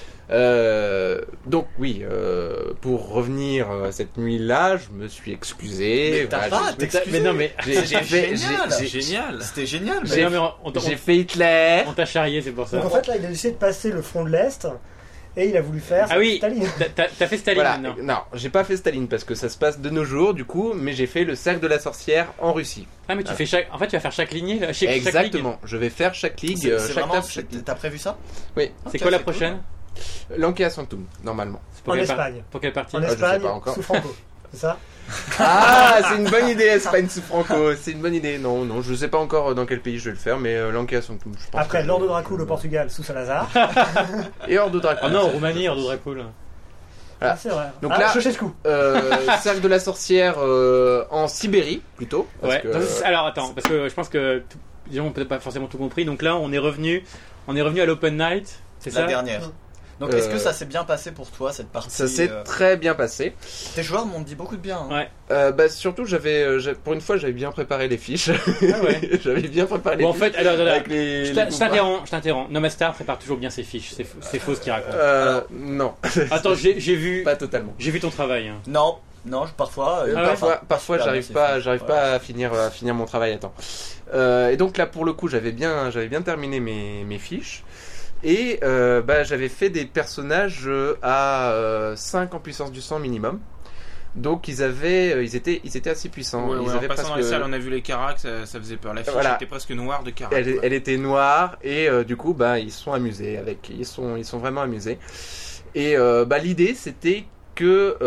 Donc oui, pour revenir cette nuit-là, je me suis excusé. Mais t'as Voilà, pas à j'ai- t'excuser. Mais non mais j'ai fait, génial. Génial. C'était génial. mais non, mais on j'ai fait Hitler. t'a charrié c'est pour ça. Donc en fait là, il a décidé de passer le front de l'Est et il a voulu faire Ah oui, Staline. t'as fait Staline Voilà. maintenant. Non, j'ai pas fait Staline parce que ça se passe de nos jours du coup, mais j'ai fait le cercle de la sorcière en Russie. Ah, mais tu fais chaque. En fait, tu vas faire chaque lignée là, chaque ligue. Exactement. Je vais faire chaque ligue, C'est chaque vraiment. table, chaque ligue. T'as prévu ça? Oui. C'est Ok, quoi la c'est cool. prochaine? L'Ankea Sanctum, normalement. C'est pour En quelle par- Espagne. Pour quelle partie? En je sais Espagne, pas encore. sous Franco. C'est ça? Ah, c'est une bonne idée, Espagne sous Franco. C'est une bonne idée. Non, je sais pas encore dans quel pays je vais le faire, mais l'Ankea Sanctum, je pense. Après, que- l'Ordo Dracul au Portugal, sous Salazar. Et Ordo Dracul. Oh non, Roumanie, Ordo Dracul. Voilà. Ah, c'est vrai. Donc Ah, là- Ceausescu. Cercle de la sorcière en Sibérie, plutôt. Parce Ouais. que- Donc, alors attends, parce que je pense que les gens ont peut-être pas forcément tout compris. Donc là, on est revenu à l'Open Night, c'est La ça? dernière. Donc est-ce que ça s'est bien passé pour toi cette partie? Ça s'est très bien passé. Tes joueurs m'ont dit beaucoup de bien. Hein. Ouais. Surtout, pour une fois, j'avais bien préparé les fiches. Ah ouais. J'avais bien préparé les Bon, en fiches. fait, alors, Avec les je t'interromps. Nomadstar prépare toujours bien ses fiches. C'est faux ce qu'il raconte. Non, Attends, j'ai vu pas totalement. ton travail. Hein. Non, parfois. Ah ouais. Parfois, super j'arrive bien, pas, c'est j'arrive fait. pas à finir mon travail à temps. Et donc là, pour le coup, j'avais bien terminé mes fiches. Et j'avais fait des personnages à 5 en puissance du sang minimum. Donc ils étaient assez puissants. Ouais, Ils en avaient passant dans presque- les salles, on a vu les caracs, ça faisait peur. La fiche Voilà. était presque noire de caracs. Elle était noire et du coup ils se sont amusés ils sont vraiment amusés. Et l'idée c'était que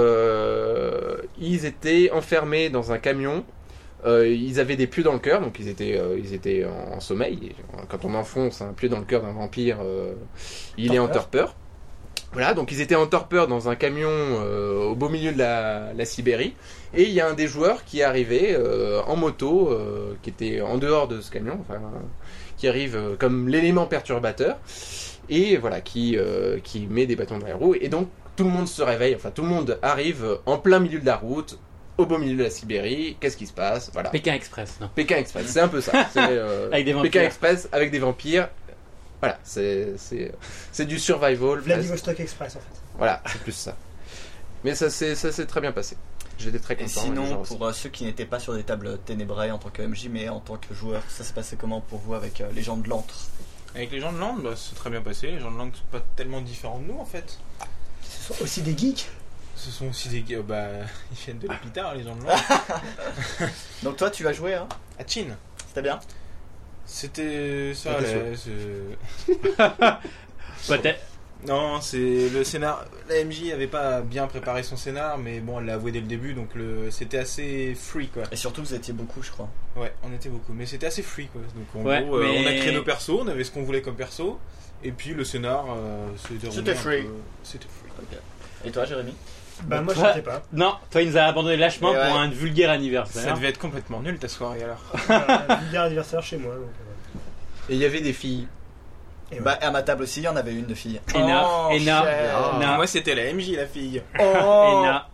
ils étaient enfermés dans un camion. Ils avaient des pieux dans le cœur, donc ils étaient en sommeil. Et quand on enfonce un pieu dans le cœur d'un vampire, il est en torpeur. Voilà, donc ils étaient en torpeur dans un camion au beau milieu de la Sibérie. Et il y a un des joueurs qui est arrivé en moto, qui était en dehors de ce camion, enfin, qui arrive comme l'élément perturbateur, et voilà, qui met des bâtons dans les roues. Et donc tout le monde se réveille, enfin tout le monde arrive en plein milieu de la route, au beau milieu de la Sibérie. Qu'est-ce qui se passe? Voilà. Pékin Express, non? Pékin Express, c'est un peu ça. C'est, Avec des vampires. Pékin Express avec des vampires. Voilà, c'est du survival. Vladivostok Express, en fait. Voilà, c'est plus ça. Mais ça s'est très bien passé. J'étais très Et content. sinon, les gens aussi. pour ceux qui n'étaient pas sur des tables Ténébrae en tant que MJ, mais en tant que joueur, ça s'est passé comment pour vous avec les gens de l'antre? Avec les gens de Land, c'est très bien passé. Les gens de Land sont pas tellement différents de nous en fait. Ce sont aussi des geeks. Ce sont aussi des. Ils viennent de l'Épitard, les gens de Land. Donc toi, tu as joué, hein? À Chine. C'était bien? C'était ça. C'était Peut-être. Non, c'est le scénar. La MJ avait pas bien préparé son scénar, mais bon, elle l'a avoué dès le début, donc c'était assez free quoi. Et surtout, vous étiez beaucoup, je crois. Ouais, on était beaucoup, mais c'était assez free quoi. Donc en Ouais, gros, mais- on a créé nos persos, on avait ce qu'on voulait comme perso, et puis le scénar se déroulait. C'était un free. peu- C'était free. Et toi, Jérémy? Bah, moi, je toi- sais pas. Non, toi, il nous a abandonné lâchement Et ouais. pour un vulgaire anniversaire. Ça devait être complètement nul ta soirée alors. Vulgaire anniversaire chez moi. Donc, Et il y avait des filles. et Bah, à ma table aussi, il y en avait une de fille. Ena, Oh, Ena, cher. Ena. Moi c'était la MJ la fille. Oh. Ena.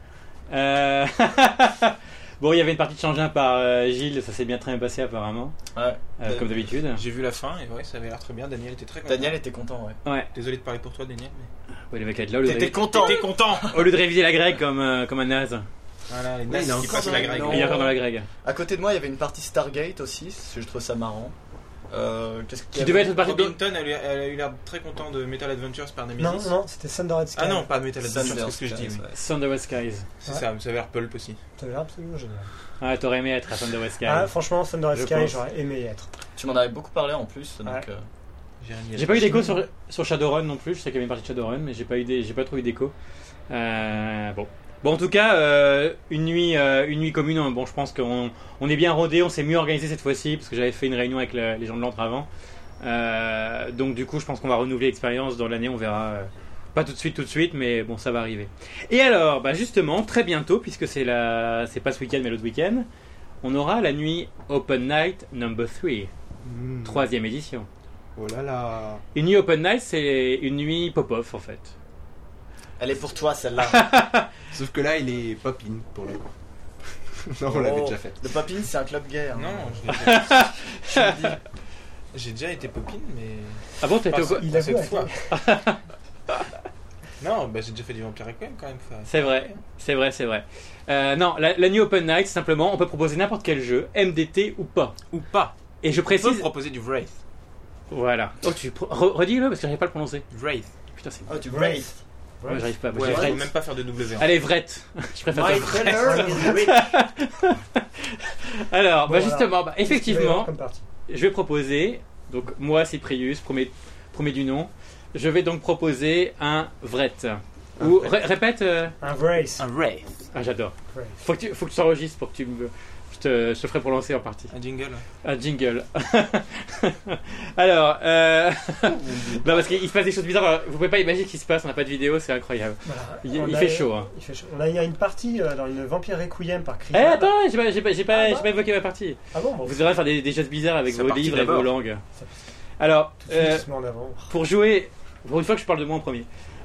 Bon, il y avait une partie de Changin par Gilles, ça s'est bien très bien passé apparemment, Ouais. comme d'habitude. J'ai vu la fin et ouais, ça avait l'air très bien. Daniel était très content. Daniel était content, ouais. Ouais, Désolé de parler pour toi, Daniel. Mais... ouais, le mec là, au lieu de T'étais réviser- content? T'étais content. au lieu de réviser la grecque comme un naze. Voilà, les il nazis est qui encore passent dans la la- grecque. non. Il est encore dans la grecque. À côté de moi, il y avait une partie Stargate aussi, parce que je trouve ça marrant. Qu'est-ce qu'il y Qui avait? devait être une partie de... Robinton, elle a eu l'air très content de Metal Adventures par Nemesis. Non, c'était Thunderhead Sky. Ah non, pas de Metal Adventures, Thunder c'est ce que je dis. Skies, Oui. ouais. Thunder West Skies. C'est Ouais. ça, ça avait l'air Pulp aussi. Ça a l'air absolument génial. Ah, t'aurais aimé être à Thunder West Skies. Ah, franchement, Thunderhead Je Sky, pense. j'aurais aimé y être. Tu m'en avais beaucoup parlé en plus, donc Ouais. Jérémy, J'ai pas eu d'écho sur Shadowrun non plus, je sais qu'il y avait une partie de Shadowrun, mais j'ai pas trouvé d'écho. Bon, en tout cas, une nuit commune, hein, bon, je pense qu'on est bien rodé, on s'est mieux organisé cette fois-ci, parce que j'avais fait une réunion avec les gens de l'antre avant. Donc du coup, je pense qu'on va renouveler l'expérience dans l'année, on verra. Pas tout de suite, mais bon, ça va arriver. Et alors, justement, très bientôt, puisque c'est pas ce week-end, mais l'autre week-end, on aura la nuit Open Night number 3, troisième édition. Oh là là. Une nuit Open Night, c'est une nuit pop-off en fait. elle est pour toi celle-là. Sauf que là, il est pop-in pour le coup. Non, on l'avait Oh. déjà fait. Le Poppin, c'est un club gay. Hein. Non, je l'ai déjà... J'ai déjà été popine, mais. Ah bon, t'as été au... Il Pas a cette joué, fois. Non, j'ai déjà fait du Vampire Requiem quand même. C'est vrai. Non, la nuit Open Night, simplement, on peut proposer n'importe quel jeu, MDT ou pas. Ou pas. Et je On peut précise. proposer du Wraith. Voilà. Oh, redis-le parce que j'arrive pas à le prononcer. Wraith. Putain, c'est. Oh, tu Wraith. Moi, j'arrive pas. Moi, Ouais, j'ai faut Vret. même pas faire de W. hein. Allez, Vret. Je préfère My faire Vret. color is rich. Alors, Bon, bah voilà. justement, bah, Qu'est-ce qu'il va y avoir effectivement, comme partie je vais proposer, donc moi, Cyprius, premier du nom, je vais donc proposer un Vret. Ou, répète. Un Wraith. Un Wraith. Ah, j'adore. Wraith. Faut que tu t'enregistres pour que tu me. Je te ferai pour lancer en partie. Un jingle. Un jingle. Alors, non, parce qu'il se passe des choses bizarres. Alors, vous pouvez pas imaginer ce qui se passe, on n'a pas de vidéo, c'est incroyable. Voilà. Il On a- fait chaud. Hein. Il fait chaud. Il y a une partie dans une Vampire Requiem par Eh, Crystal. attends, j'ai pas Ah, bah. évoqué ma partie. Ah bon, Vous aurez à faire des gestes bizarres avec C'est vos parti livres et d'abord. vos langues. Alors, tout de suite, il se met en avant. pour jouer, pour une fois que je parle de moi en premier.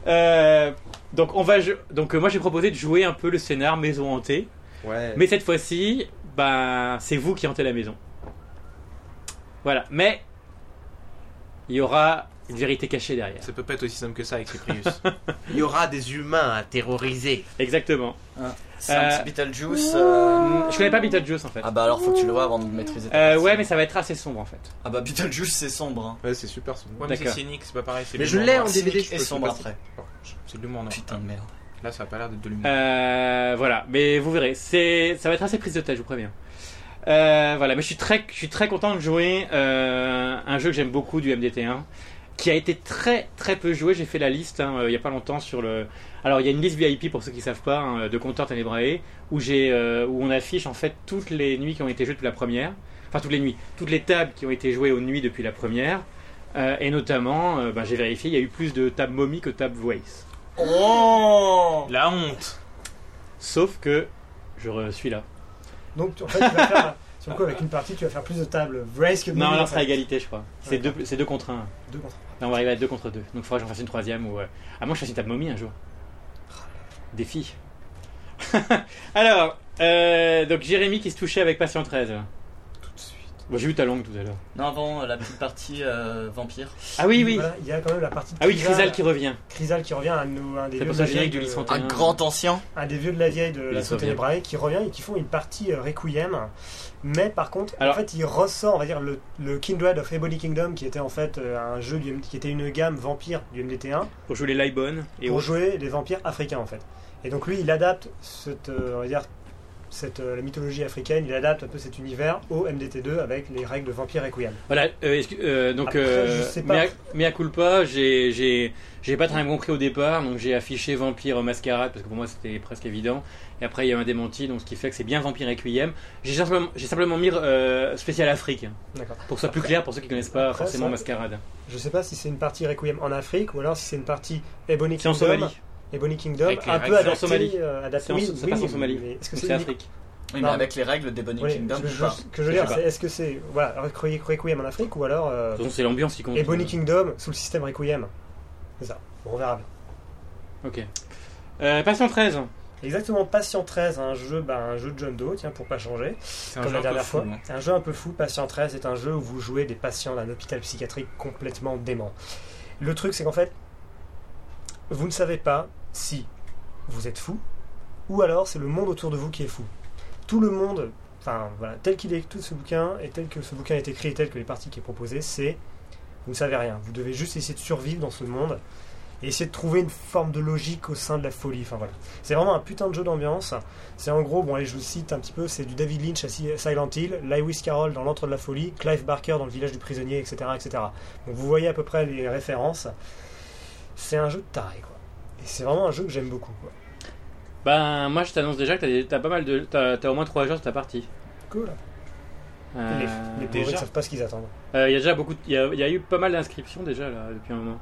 Donc, moi j'ai proposé de jouer un peu le scénar maison hantée. Ouais. Mais cette fois-ci, bah, c'est vous qui hantez la maison. Voilà. Mais il y aura une vérité cachée derrière. Ça peut pas être aussi simple que ça avec Cyprius. Il y aura des humains à terroriser. Exactement. C'est un petit Beetlejuice. Je connais pas Beetlejuice en fait. Ah bah alors faut que tu le vois avant de maîtriser ta Ouais, partie. mais ça va être assez sombre en fait. Ah bah Beetlejuice c'est sombre. Hein. Ouais, c'est super sombre. Ouais, mais c'est D'accord. cynique, c'est pas pareil. c'est Mais de je l'humour l'ai noir. en DVD. Cynique je et peux sombre le passer. après. C'est de l'humour noir. Putain de merde. Là, ça a pas l'air d'être de l'humour. Voilà, mais vous verrez, ça va être assez prise de tête, je vous préviens. Voilà, mais je suis très content de jouer un jeu que j'aime beaucoup du MDT1, qui a été très très peu joué. J'ai fait la liste il y a pas longtemps sur le. Alors il y a une liste VIP pour ceux qui savent pas de compteurs Ténébrae où on affiche en fait toutes les nuits qui ont été jouées depuis la première, enfin toutes les nuits, toutes les tables qui ont été jouées aux nuits depuis la première, et notamment, j'ai vérifié, il y a eu plus de tables Mommy que tables Wraith. Oh La honte. Sauf que je suis là. Donc, en fait, tu vas faire. Sur le coup, avec une partie, tu vas faire plus de tables Wraith que de Non, Mommy, là, en on sera à fait. égalité, je crois. C'est D'accord. 2 contre 1. Deux contre Là, on va arriver à 2 contre 2. Donc, il faudra que j'en fasse une troisième. Ou, Ah, moi, je fasse une table momie un jour. Défi. Alors, donc Jérémy qui se touchait avec Patient 13. Tout de suite. Bon, j'ai vu ta langue tout à l'heure. Non avant la petite partie vampire. Ah oui, oui. Voilà, il y a quand même la partie de Ah oui, Chrysal qui revient. Chrysal qui revient, un des C'est vieux pour de ça la le générique vieille du de- Lys Un grand ancien. un des vieux de la vieille de Les la Soviets. Ténébrae qui revient et qui font une partie Requiem. Mais par contre, Alors- en fait, il ressort, on va dire, le Kindred of Ebony Kingdom, qui était en fait un jeu qui était une gamme vampire du MDT1 Pour jouer les Libon. Et pour autres. jouer les vampires africains en fait. Et donc lui, il adapte on va dire, la mythologie africaine, il adapte un peu cet univers au MDT2 avec les règles de Vampire Requiem. Voilà, donc, Après, je sais pas. mea culpa, j'ai pas très bien compris au départ, donc j'ai affiché Vampire Mascarade, parce que pour moi c'était presque évident, et après il y a un démenti, donc ce qui fait que c'est bien Vampire Requiem. J'ai simplement mis spécial Afrique, D'accord. pour que ce soit plus clair pour ceux qui connaissent pas Après, forcément ça- Mascarade. Je sais pas si c'est une partie Requiem en Afrique ou alors si c'est une partie Ebony C'est en Kingdom. Somalie. Ebony Kingdom, Avec les un règles, peu c'est en Somalie. adapté. C'est en- Oui, ça passe en oui, Somalie. mais est-ce que Donc c'est c'est unique- Afrique. Oui, Non. mais avec les règles d'Ebony Oui, Kingdom ce que ou je, pas. ce que je veux Je dire, sais c'est pas. est-ce que c'est voilà, Requiem en Afrique ou alors De toute façon, c'est l'ambiance qui compte. Ebony Kingdom sous le système Requiem. C'est ça. Bon, on verra bien. Ok. Patient 13. Exactement, Patient 13, un jeu de John Doe, tiens, pour pas changer. C'est un Comme jeu la un peu dernière fou, fois. hein. C'est un jeu un peu fou. Patient 13 est un jeu où vous jouez des patients d'un hôpital psychiatrique complètement dément. Le truc, c'est qu'en fait, vous ne savez pas si vous êtes fou ou alors c'est le monde autour de vous qui est fou. Tout le monde, enfin voilà, tel qu'il est, tout ce bouquin, et tel que ce bouquin est écrit et tel que les parties qui est proposé, c'est vous ne savez rien. Vous devez juste essayer de survivre dans ce monde et essayer de trouver une forme de logique au sein de la folie. Enfin voilà. C'est vraiment un putain de jeu d'ambiance. C'est en gros, bon allez, je vous cite un petit peu, c'est du David Lynch à Silent Hill, Lewis Carroll dans L'Antre de la Folie, Clive Barker dans Le Village du Prisonnier, etc., etc. Donc vous voyez à peu près les références. C'est un jeu de taré, quoi. Et c'est vraiment un jeu que j'aime beaucoup, quoi. Ben, moi je t'annonce déjà que t'as pas mal de. T'as au moins 3 jours sur ta partie. Cool. Euh, Les pauvres, déjà. ils savent pas ce qu'ils attendent. Il y a déjà beaucoup. Il y a eu pas mal d'inscriptions déjà là depuis un moment.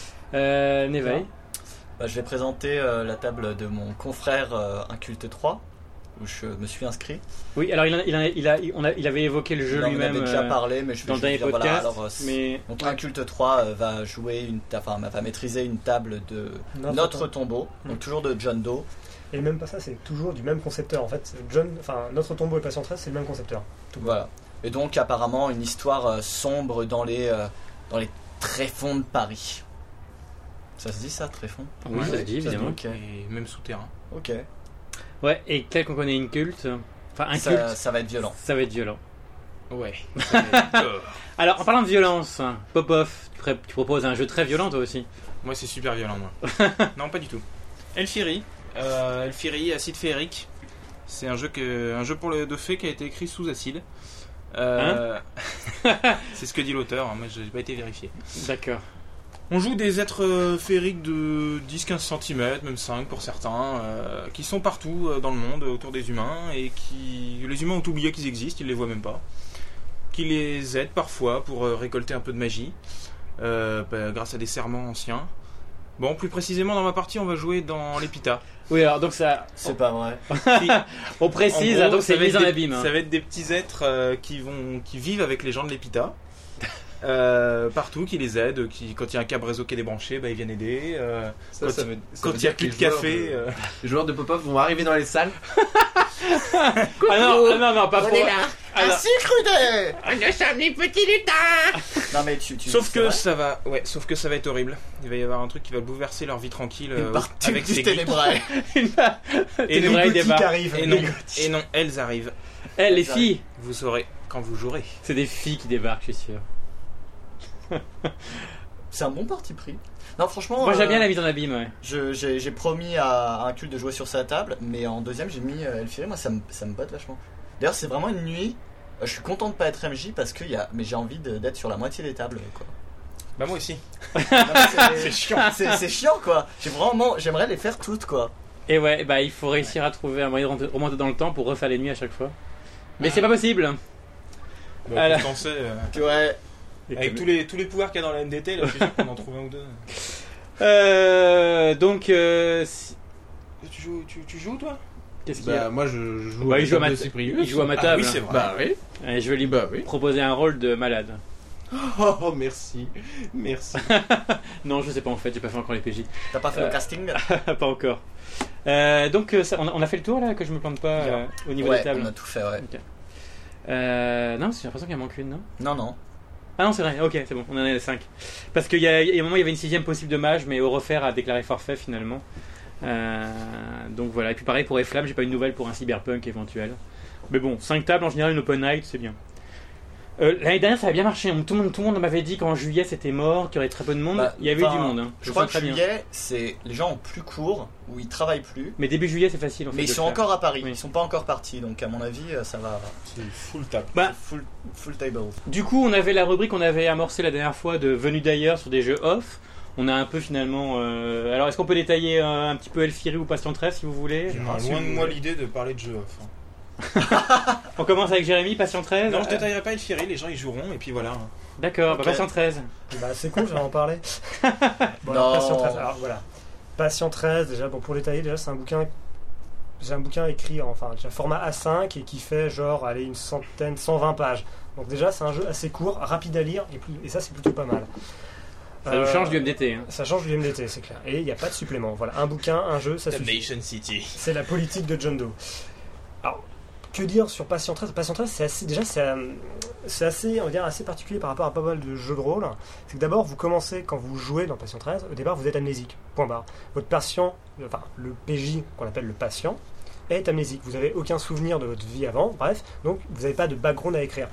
Nevaï. Bah, je vais présenter la table de mon confrère Inculte 3 où je me suis inscrit. Oui, alors il avait évoqué le jeu Là, on en lui-même avait déjà parlé, mais je vais dans le juste dernier dire, podcast. voilà, alors, mais donc Inculte 3 va jouer va maîtriser une table de Notre Tombeau, donc toujours de John Doe. Et même pas ça, c'est toujours du même concepteur. En fait, Notre Tombeau et Patient 13, c'est le même concepteur. Tout. Voilà. Et donc apparemment une histoire sombre dans les tréfonds de Paris. Ça se dit ça, tréfonds? oui, ça se dit évidemment. Ok. Et même souterrain. Ok. Ouais, et tel qu'on connaît une culte, enfin un culte, Ça va être violent. ça va être violent. Ouais. Alors en parlant de violence, Popov, tu proposes un jeu très violent toi aussi. Moi, c'est super violent, moi. Non, pas du tout. Elfiri, acide féerique. C'est un jeu pour de fées qui a été écrit sous acide. C'est ce que dit l'auteur, moi j'ai pas été vérifié. D'accord. On joue des êtres féeriques de 10-15 cm, même 5 pour certains, qui sont partout dans le monde autour des humains et qui les humains ont oublié qu'ils existent, ils les voient même pas. Qui les aident parfois pour récolter un peu de magie grâce à des serments anciens. Bon, plus précisément dans ma partie, on va jouer dans l'Épita. Oui, alors donc ça. C'est pas vrai. On précise, En gros, donc c'est ça va mise être en des- abîme. Ça va être des petits êtres qui vivent avec les gens de l'Épita. Partout, qui les aident. Quand il y a un câble réseau qui est débranché, ils viennent aider. Quand il n'y a plus de café. Les joueurs de Pop-Up vont arriver dans les salles. Non, pas pour. Un sucre On sommes les petits lutins. Non mais tu Sauf c'est que vrai. ça va être horrible. Il va y avoir un truc qui va bouleverser leur vie tranquille Une partie avec du ses Ténébrae. Et Les non, gothiques débarquent. arrivent. et non, elles arrivent. Eh, les filles, Vous saurez quand vous jouerez. c'est des filles qui débarquent, je suis sûr. C'est un bon parti pris. Non franchement, Moi j'aime bien la mise en abîme, ouais. j'ai promis à un culte de jouer sur sa table, mais en deuxième j'ai mis Elfiri. Moi ça me botte vachement. D'ailleurs c'est vraiment une nuit. Je suis content de pas être MJ parce que mais j'ai envie d'être sur la moitié des tables quoi. Bah moi aussi. Non, mais C'est chiant. C'est chiant quoi. J'aimerais les faire toutes quoi. Et ouais, il faut réussir à trouver un moyen de remonter dans le temps pour refaire les nuits à chaque fois. Mais c'est pas possible. Bon, Voilà. pour penser, Ouais. avec tous les pouvoirs qu'il y a dans la MDT, là, je suis sûr qu'on en trouve un ou deux. Donc, Tu joues toi? qu'est-ce qu'il y a Bah, moi je joue Bah, il joue à ma de Cyprius. il joue à ma Ah table. oui, c'est vrai. Bah oui. Et je vais lui Bah oui. proposer un rôle de malade. Oh, merci. Merci. Non, je sais pas en fait, j'ai pas fait encore les PJ. T'as pas fait le casting? Pas encore. Donc, on a fait le tour là, que je me plante pas au niveau Ouais, des tables. on a tout fait, ouais. Non, j'ai l'impression qu'il en manque une, non? Non. Ah non, c'est vrai, ok, c'est bon, on en est à 5. Parce qu'il y a un moment, il y avait une 6ème possible de mage, mais au refaire a déclaré forfait finalement. Donc voilà, et puis pareil pour Eflam, j'ai pas une nouvelle pour un cyberpunk éventuel. Mais bon, 5 tables en général, une open night, c'est bien. L'année dernière, ça a bien marché. Tout le monde m'avait dit qu'en juillet c'était mort, qu'il y aurait très peu de monde. Bah, Il y avait eu enfin, du monde. Hein. Je crois sens que très bien. juillet, c'est les gens ont plus cours où ils travaillent plus, Mais début juillet, c'est facile. En fait, mais ils de sont le faire. encore à Paris. Oui. Ils sont pas encore partis, donc à mon avis, ça va. C'est full tap. Bah, Full table. du coup, on avait la rubrique qu'on avait amorcée la dernière fois de venus d'ailleurs sur des jeux off. On a un peu finalement. Alors, est-ce qu'on peut détailler un petit peu Elfiri ou Patient 13 si vous voulez? Loin de moi l'idée de parler de jeu off. Hein. On commence avec Jérémy, Patient 13. Non, je détaillerai pas Elfiri, les gens y joueront et puis voilà. D'accord, Ok. Patient 13. Bah, c'est cool, j'allais en parler. Bon, Non. alors, Patient 13. Alors voilà. Patient 13, déjà, bon, pour détailler, déjà, c'est un bouquin. J'ai un bouquin écrit enfin déjà format A5 et qui fait genre allez, une centaine, 120 pages. Donc déjà c'est un jeu assez court, rapide à lire et ça c'est plutôt pas mal. Ça nous change du MDT. Hein. Ça change du MDT, c'est clair. Et il n'y a pas de supplément. Voilà, un bouquin, un jeu, ça suffit. Nation City. C'est la politique de John Doe. Alors, que dire sur Patient 13 ? Patient 13, c'est assez, on va dire, assez particulier par rapport à pas mal de jeux de rôle. C'est que d'abord, vous commencez, quand vous jouez dans Patient 13, au départ, vous êtes amnésique. Point barre. Votre patient, enfin, le PJ, qu'on appelle le patient, est amnésique. Vous n'avez aucun souvenir de votre vie avant, bref, donc vous n'avez pas de background à écrire.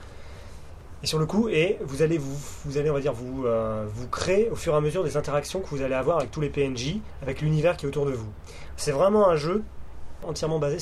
Et sur le coup, vous allez, on va dire, vous créer au fur et à mesure des interactions que vous allez avoir avec tous les PNJ, avec l'univers qui est autour de vous. C'est vraiment un jeu entièrement basé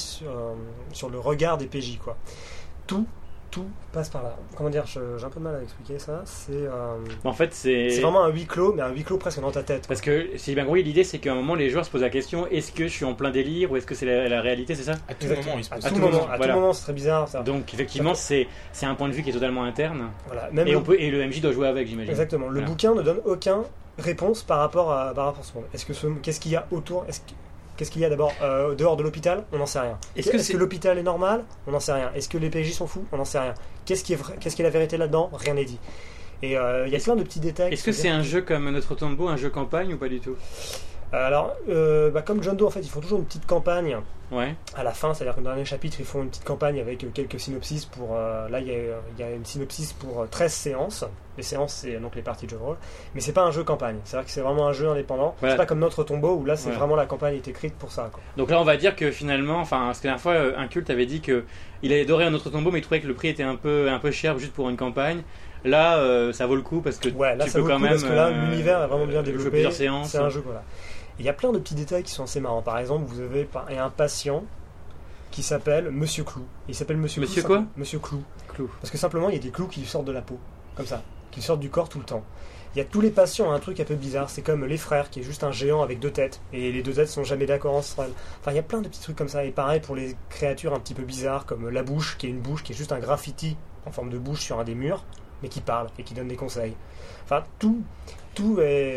sur le regard des PJ, quoi. Tout passe par là. Comment dire, j'ai un peu de mal à expliquer ça. C'est En fait, c'est vraiment un huis clos, mais un huis clos presque dans ta tête. parce que si j'ai bien compris, l'idée c'est qu'à un moment les joueurs se posent la question est-ce que je suis en plein délire ou est-ce que c'est la réalité, c'est ça? À tout Exactement. moment, il se À pose tout tout moment, moment, voilà. c'est très bizarre ça. Donc effectivement, c'est un point de vue qui est totalement interne Voilà. Même et le- et le MJ doit jouer avec, j'imagine. Exactement. Le Voilà. bouquin ne donne aucune réponse par rapport à ce monde. Qu'est-ce qu'il y a autour? Qu'est-ce qu'il y a d'abord dehors de l'hôpital? On n'en sait rien. Est-ce que c'est- l'hôpital est normal? On n'en sait rien. Est-ce que les PJ sont fous? On n'en sait rien. Qu'est-ce qui est la vérité là-dedans? Rien n'est dit. Et il y a plein de petits détails. Est-ce que c'est un jeu comme Notre Tombeau, un jeu campagne ou pas du tout? Alors, comme John Doe, en fait, ils font toujours une petite campagne Ouais. à la fin, c'est-à-dire que dans le dernier chapitre, ils font une petite campagne avec quelques synopsis pour... là, il y a une synopsis pour 13 séances. Les séances, c'est donc les parties de jeu de rôle. Mais c'est pas un jeu campagne. C'est-à-dire que c'est vraiment un jeu indépendant. Voilà. C'est pas comme Notre Tombeau, où là, c'est Voilà. vraiment la campagne est écrite pour ça, quoi. Donc là, on va dire que finalement, enfin, parce que la dernière fois, un culte avait dit que il avait adoré un Autre Tombeau, mais il trouvait que le prix était un peu cher juste pour une campagne. Là, ça vaut le coup parce que Ouais, là tu ça peux vaut le quand coup même. parce que là l'univers est vraiment bien jouer développé. plusieurs séances. C'est un jeu, voilà. Il y a plein de petits détails qui sont assez marrants. Par exemple, vous avez un patient qui s'appelle Monsieur Clou. Il s'appelle Monsieur Monsieur Clou. quoi Monsieur Clou. Clou. Parce que simplement, il y a des clous qui lui sortent de la peau, comme ça, qui lui sortent du corps tout le temps. Il y a tous les patients un truc un peu bizarre, c'est comme les frères, qui est juste un géant avec 2 têtes, et les 2 têtes sont jamais d'accord ensemble. Enfin, il y a plein de petits trucs comme ça, et pareil pour les créatures un petit peu bizarres, comme la bouche, qui est une bouche qui est juste un graffiti en forme de bouche sur un des murs, mais qui parle et qui donne des conseils. Enfin, tout est...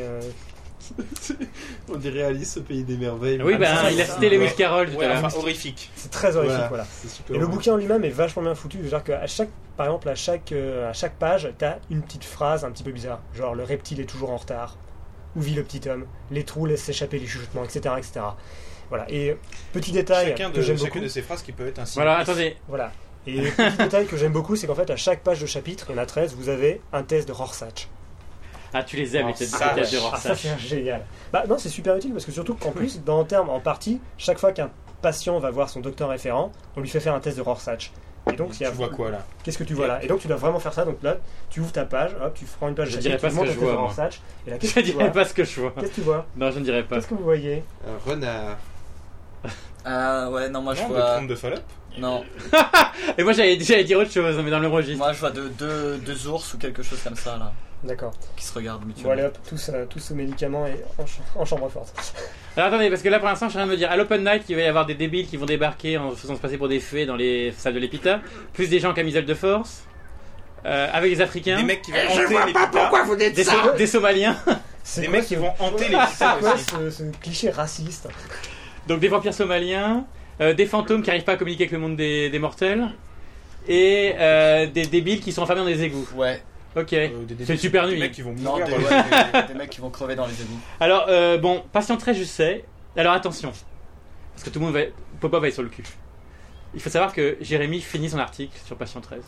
On dirait Alice au pays des merveilles. Oui, Ah, il a ça, cité ouais. Lewis Carroll tout à Ouais, l'heure. enfin, horrifique. c'est très horrifique, voilà. C'est super. Et le bouquin en lui-même est vachement bien foutu. C'est-à-dire qu'à chaque, par exemple, à chaque page, t'as une petite phrase un petit peu bizarre. Genre, le reptile est toujours en retard. Où vit le petit homme? Les trous laissent s'échapper les chuchotements, etc., etc. Voilà. Et petit détail que j'aime beaucoup. Chacune de ces phrases qui peuvent être ainsi. Voilà, attendez. Voilà. Et petit détail que j'aime beaucoup, c'est qu'en fait, à chaque page de chapitre, il y en a 13, vous avez un test de Rorschach. Ah, tu les aimes, les tests Rorschach. de Ah, ça Rorschach. c'est génial. Bah non, c'est super utile parce que surtout qu'en plus, en partie, chaque fois qu'un patient va voir son docteur référent, on lui fait faire un test de Rorschach. Et donc, Tu vois quoi là? Qu'est-ce que tu vois là? Et donc tu dois vraiment faire ça. Donc là, tu ouvres ta page, hop, tu prends une page Je de dirais chapitre, pas tu ce que montes je le vois, test de Rorschach. Et là, qu'est-ce Je que tu vois? dirais pas ce que je vois. Qu'est-ce que tu vois? Non, je ne dirais pas. Qu'est-ce que vous voyez? Un renard. Ah ouais, non, moi je Non, de vois. trompe de Fallope. Non, Et moi, j'allais dire autre chose, mais dans le registre. moi je vois deux ours ou quelque chose comme ça là, D'accord. qui se regardent Bon, mutuellement. allez hop, tous ce médicament est en chambre forte. Alors attendez, parce que là pour l'instant je suis en train de me dire, à l'open night il va y avoir des débiles qui vont débarquer en faisant se passer pour des fées dans les salles de l'Epita, plus des gens en camisole de force, avec des Africains, Des mecs qui vont hanter les pitas. vous dites des Somaliens, C'est Des quoi mecs qui vont hanter les pitas c'est quoi aussi. ce cliché raciste? donc des vampires somaliens, des fantômes qui n'arrivent pas à communiquer avec le monde des mortels, et des débiles qui sont enfermés dans des égouts. Ouais, Ok, Des c'est super Des nuit. mecs qui vont non, mourir. des mecs qui vont crever dans les égouts. Alors bon, patient 13 je sais, alors attention, parce que tout le monde va... Pop-up va être sur le cul. Il faut savoir que Jérémy finit son article sur patient 13.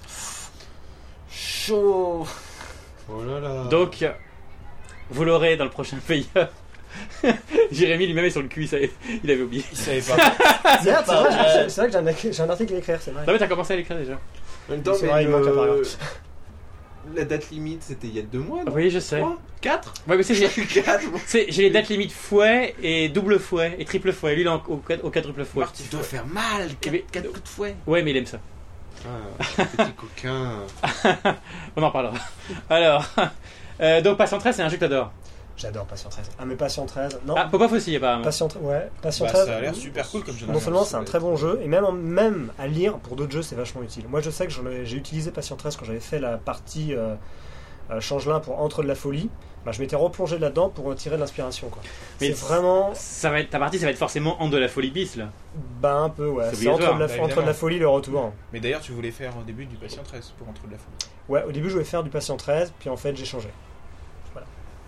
Chaud. Oh là là. Donc, vous l'aurez dans le prochain payer. Jérémy lui-même est sur le cul, il avait oublié. Ils savaient pas. Merde, c'est pas vrai, vrai. c'est vrai que j'ai un article à écrire, c'est vrai. Non mais t'as commencé à l'écrire déjà. En même temps, C'est mais vrai, il manque un paragraphe. la date limite c'était il y a 2 mois. non Oui, je sais. 3 4 Ouais, mais j'ai 4 j'ai les dates limites fouet et double fouet et triple fouet. Lui, il est au quadruple fouet. Tu dois faire mal. Mais- 4 coups de fouet. Ouais, mais il aime ça. Ah, petit coquin. On en parlera. Alors, donc Patient 13, c'est un jeu que t'adores. J'adore Patient 13. Ah, mais Patient 13, non. Ah, Popov aussi, apparemment. Patient 13, ouais. Patient Bah, 13. ça a l'air super cool comme jeu. Non seulement c'est un très bon jeu, et même à lire pour d'autres jeux c'est vachement utile. Moi je sais que j'ai utilisé Patient 13 quand j'avais fait la partie Changelin pour Entre de la Folie. Bah, je m'étais replongé là-dedans pour tirer de l'inspiration, quoi. Mais C'est vraiment. Ça va être, ta partie, ça va être forcément en de la folie bis, là. Bah, un peu, ouais. C'est C'est entre, obligatoire, bah, entre de la folie et le retour. Mais d'ailleurs, tu voulais faire au début du patient 13 pour Entre de la folie. Ouais, au début je voulais faire du Patient 13, puis en fait j'ai changé. Voilà.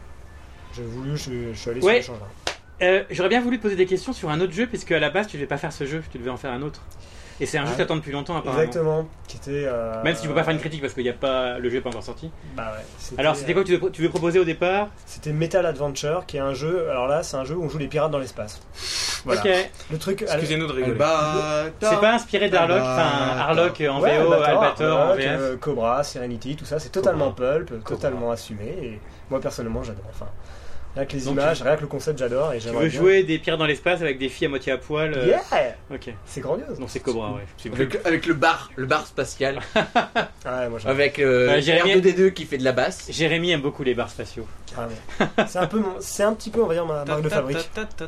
Je suis allé sur Ouais. le Changelin. J'aurais bien voulu te poser des questions sur un autre jeu, puisque à la base, tu devais pas faire ce jeu, tu devais en faire un autre. Et c'est un jeu que t'attends depuis longtemps, apparemment. Exactement. Qui était. Même si tu peux pas faire une critique, parce que le jeu est pas encore sorti. Bah ouais. Alors, c'était quoi que tu veux proposer au départ? C'était Metal Adventure, qui est un jeu. Alors là, c'est un jeu où on joue les pirates dans l'espace. Voilà. Ok. Le truc. Excusez-nous de rigoler. C'est pas inspiré d'Harlock, enfin Harlock en Ouais, VO, Albator en Harlock, VF. Cobra, Serenity, tout ça, c'est totalement pulp, totalement assumé. Et moi personnellement, j'adore. Enfin, rien que les Donc, images, rien que le concept, j'adore. Et Tu j'aimerais veux bien. jouer des pirates dans l'espace avec des filles à moitié à poil Yeah, Ok. c'est grandiose. Donc c'est Cobra, ouais. C'est Avec le bar spatial. Ouais, moi j'adore. Avec Jérémy- R2D2 qui fait de la basse. Jérémy aime beaucoup les bars spatiaux. Carrément. C'est un petit peu, on va dire, ma marque de fabrique.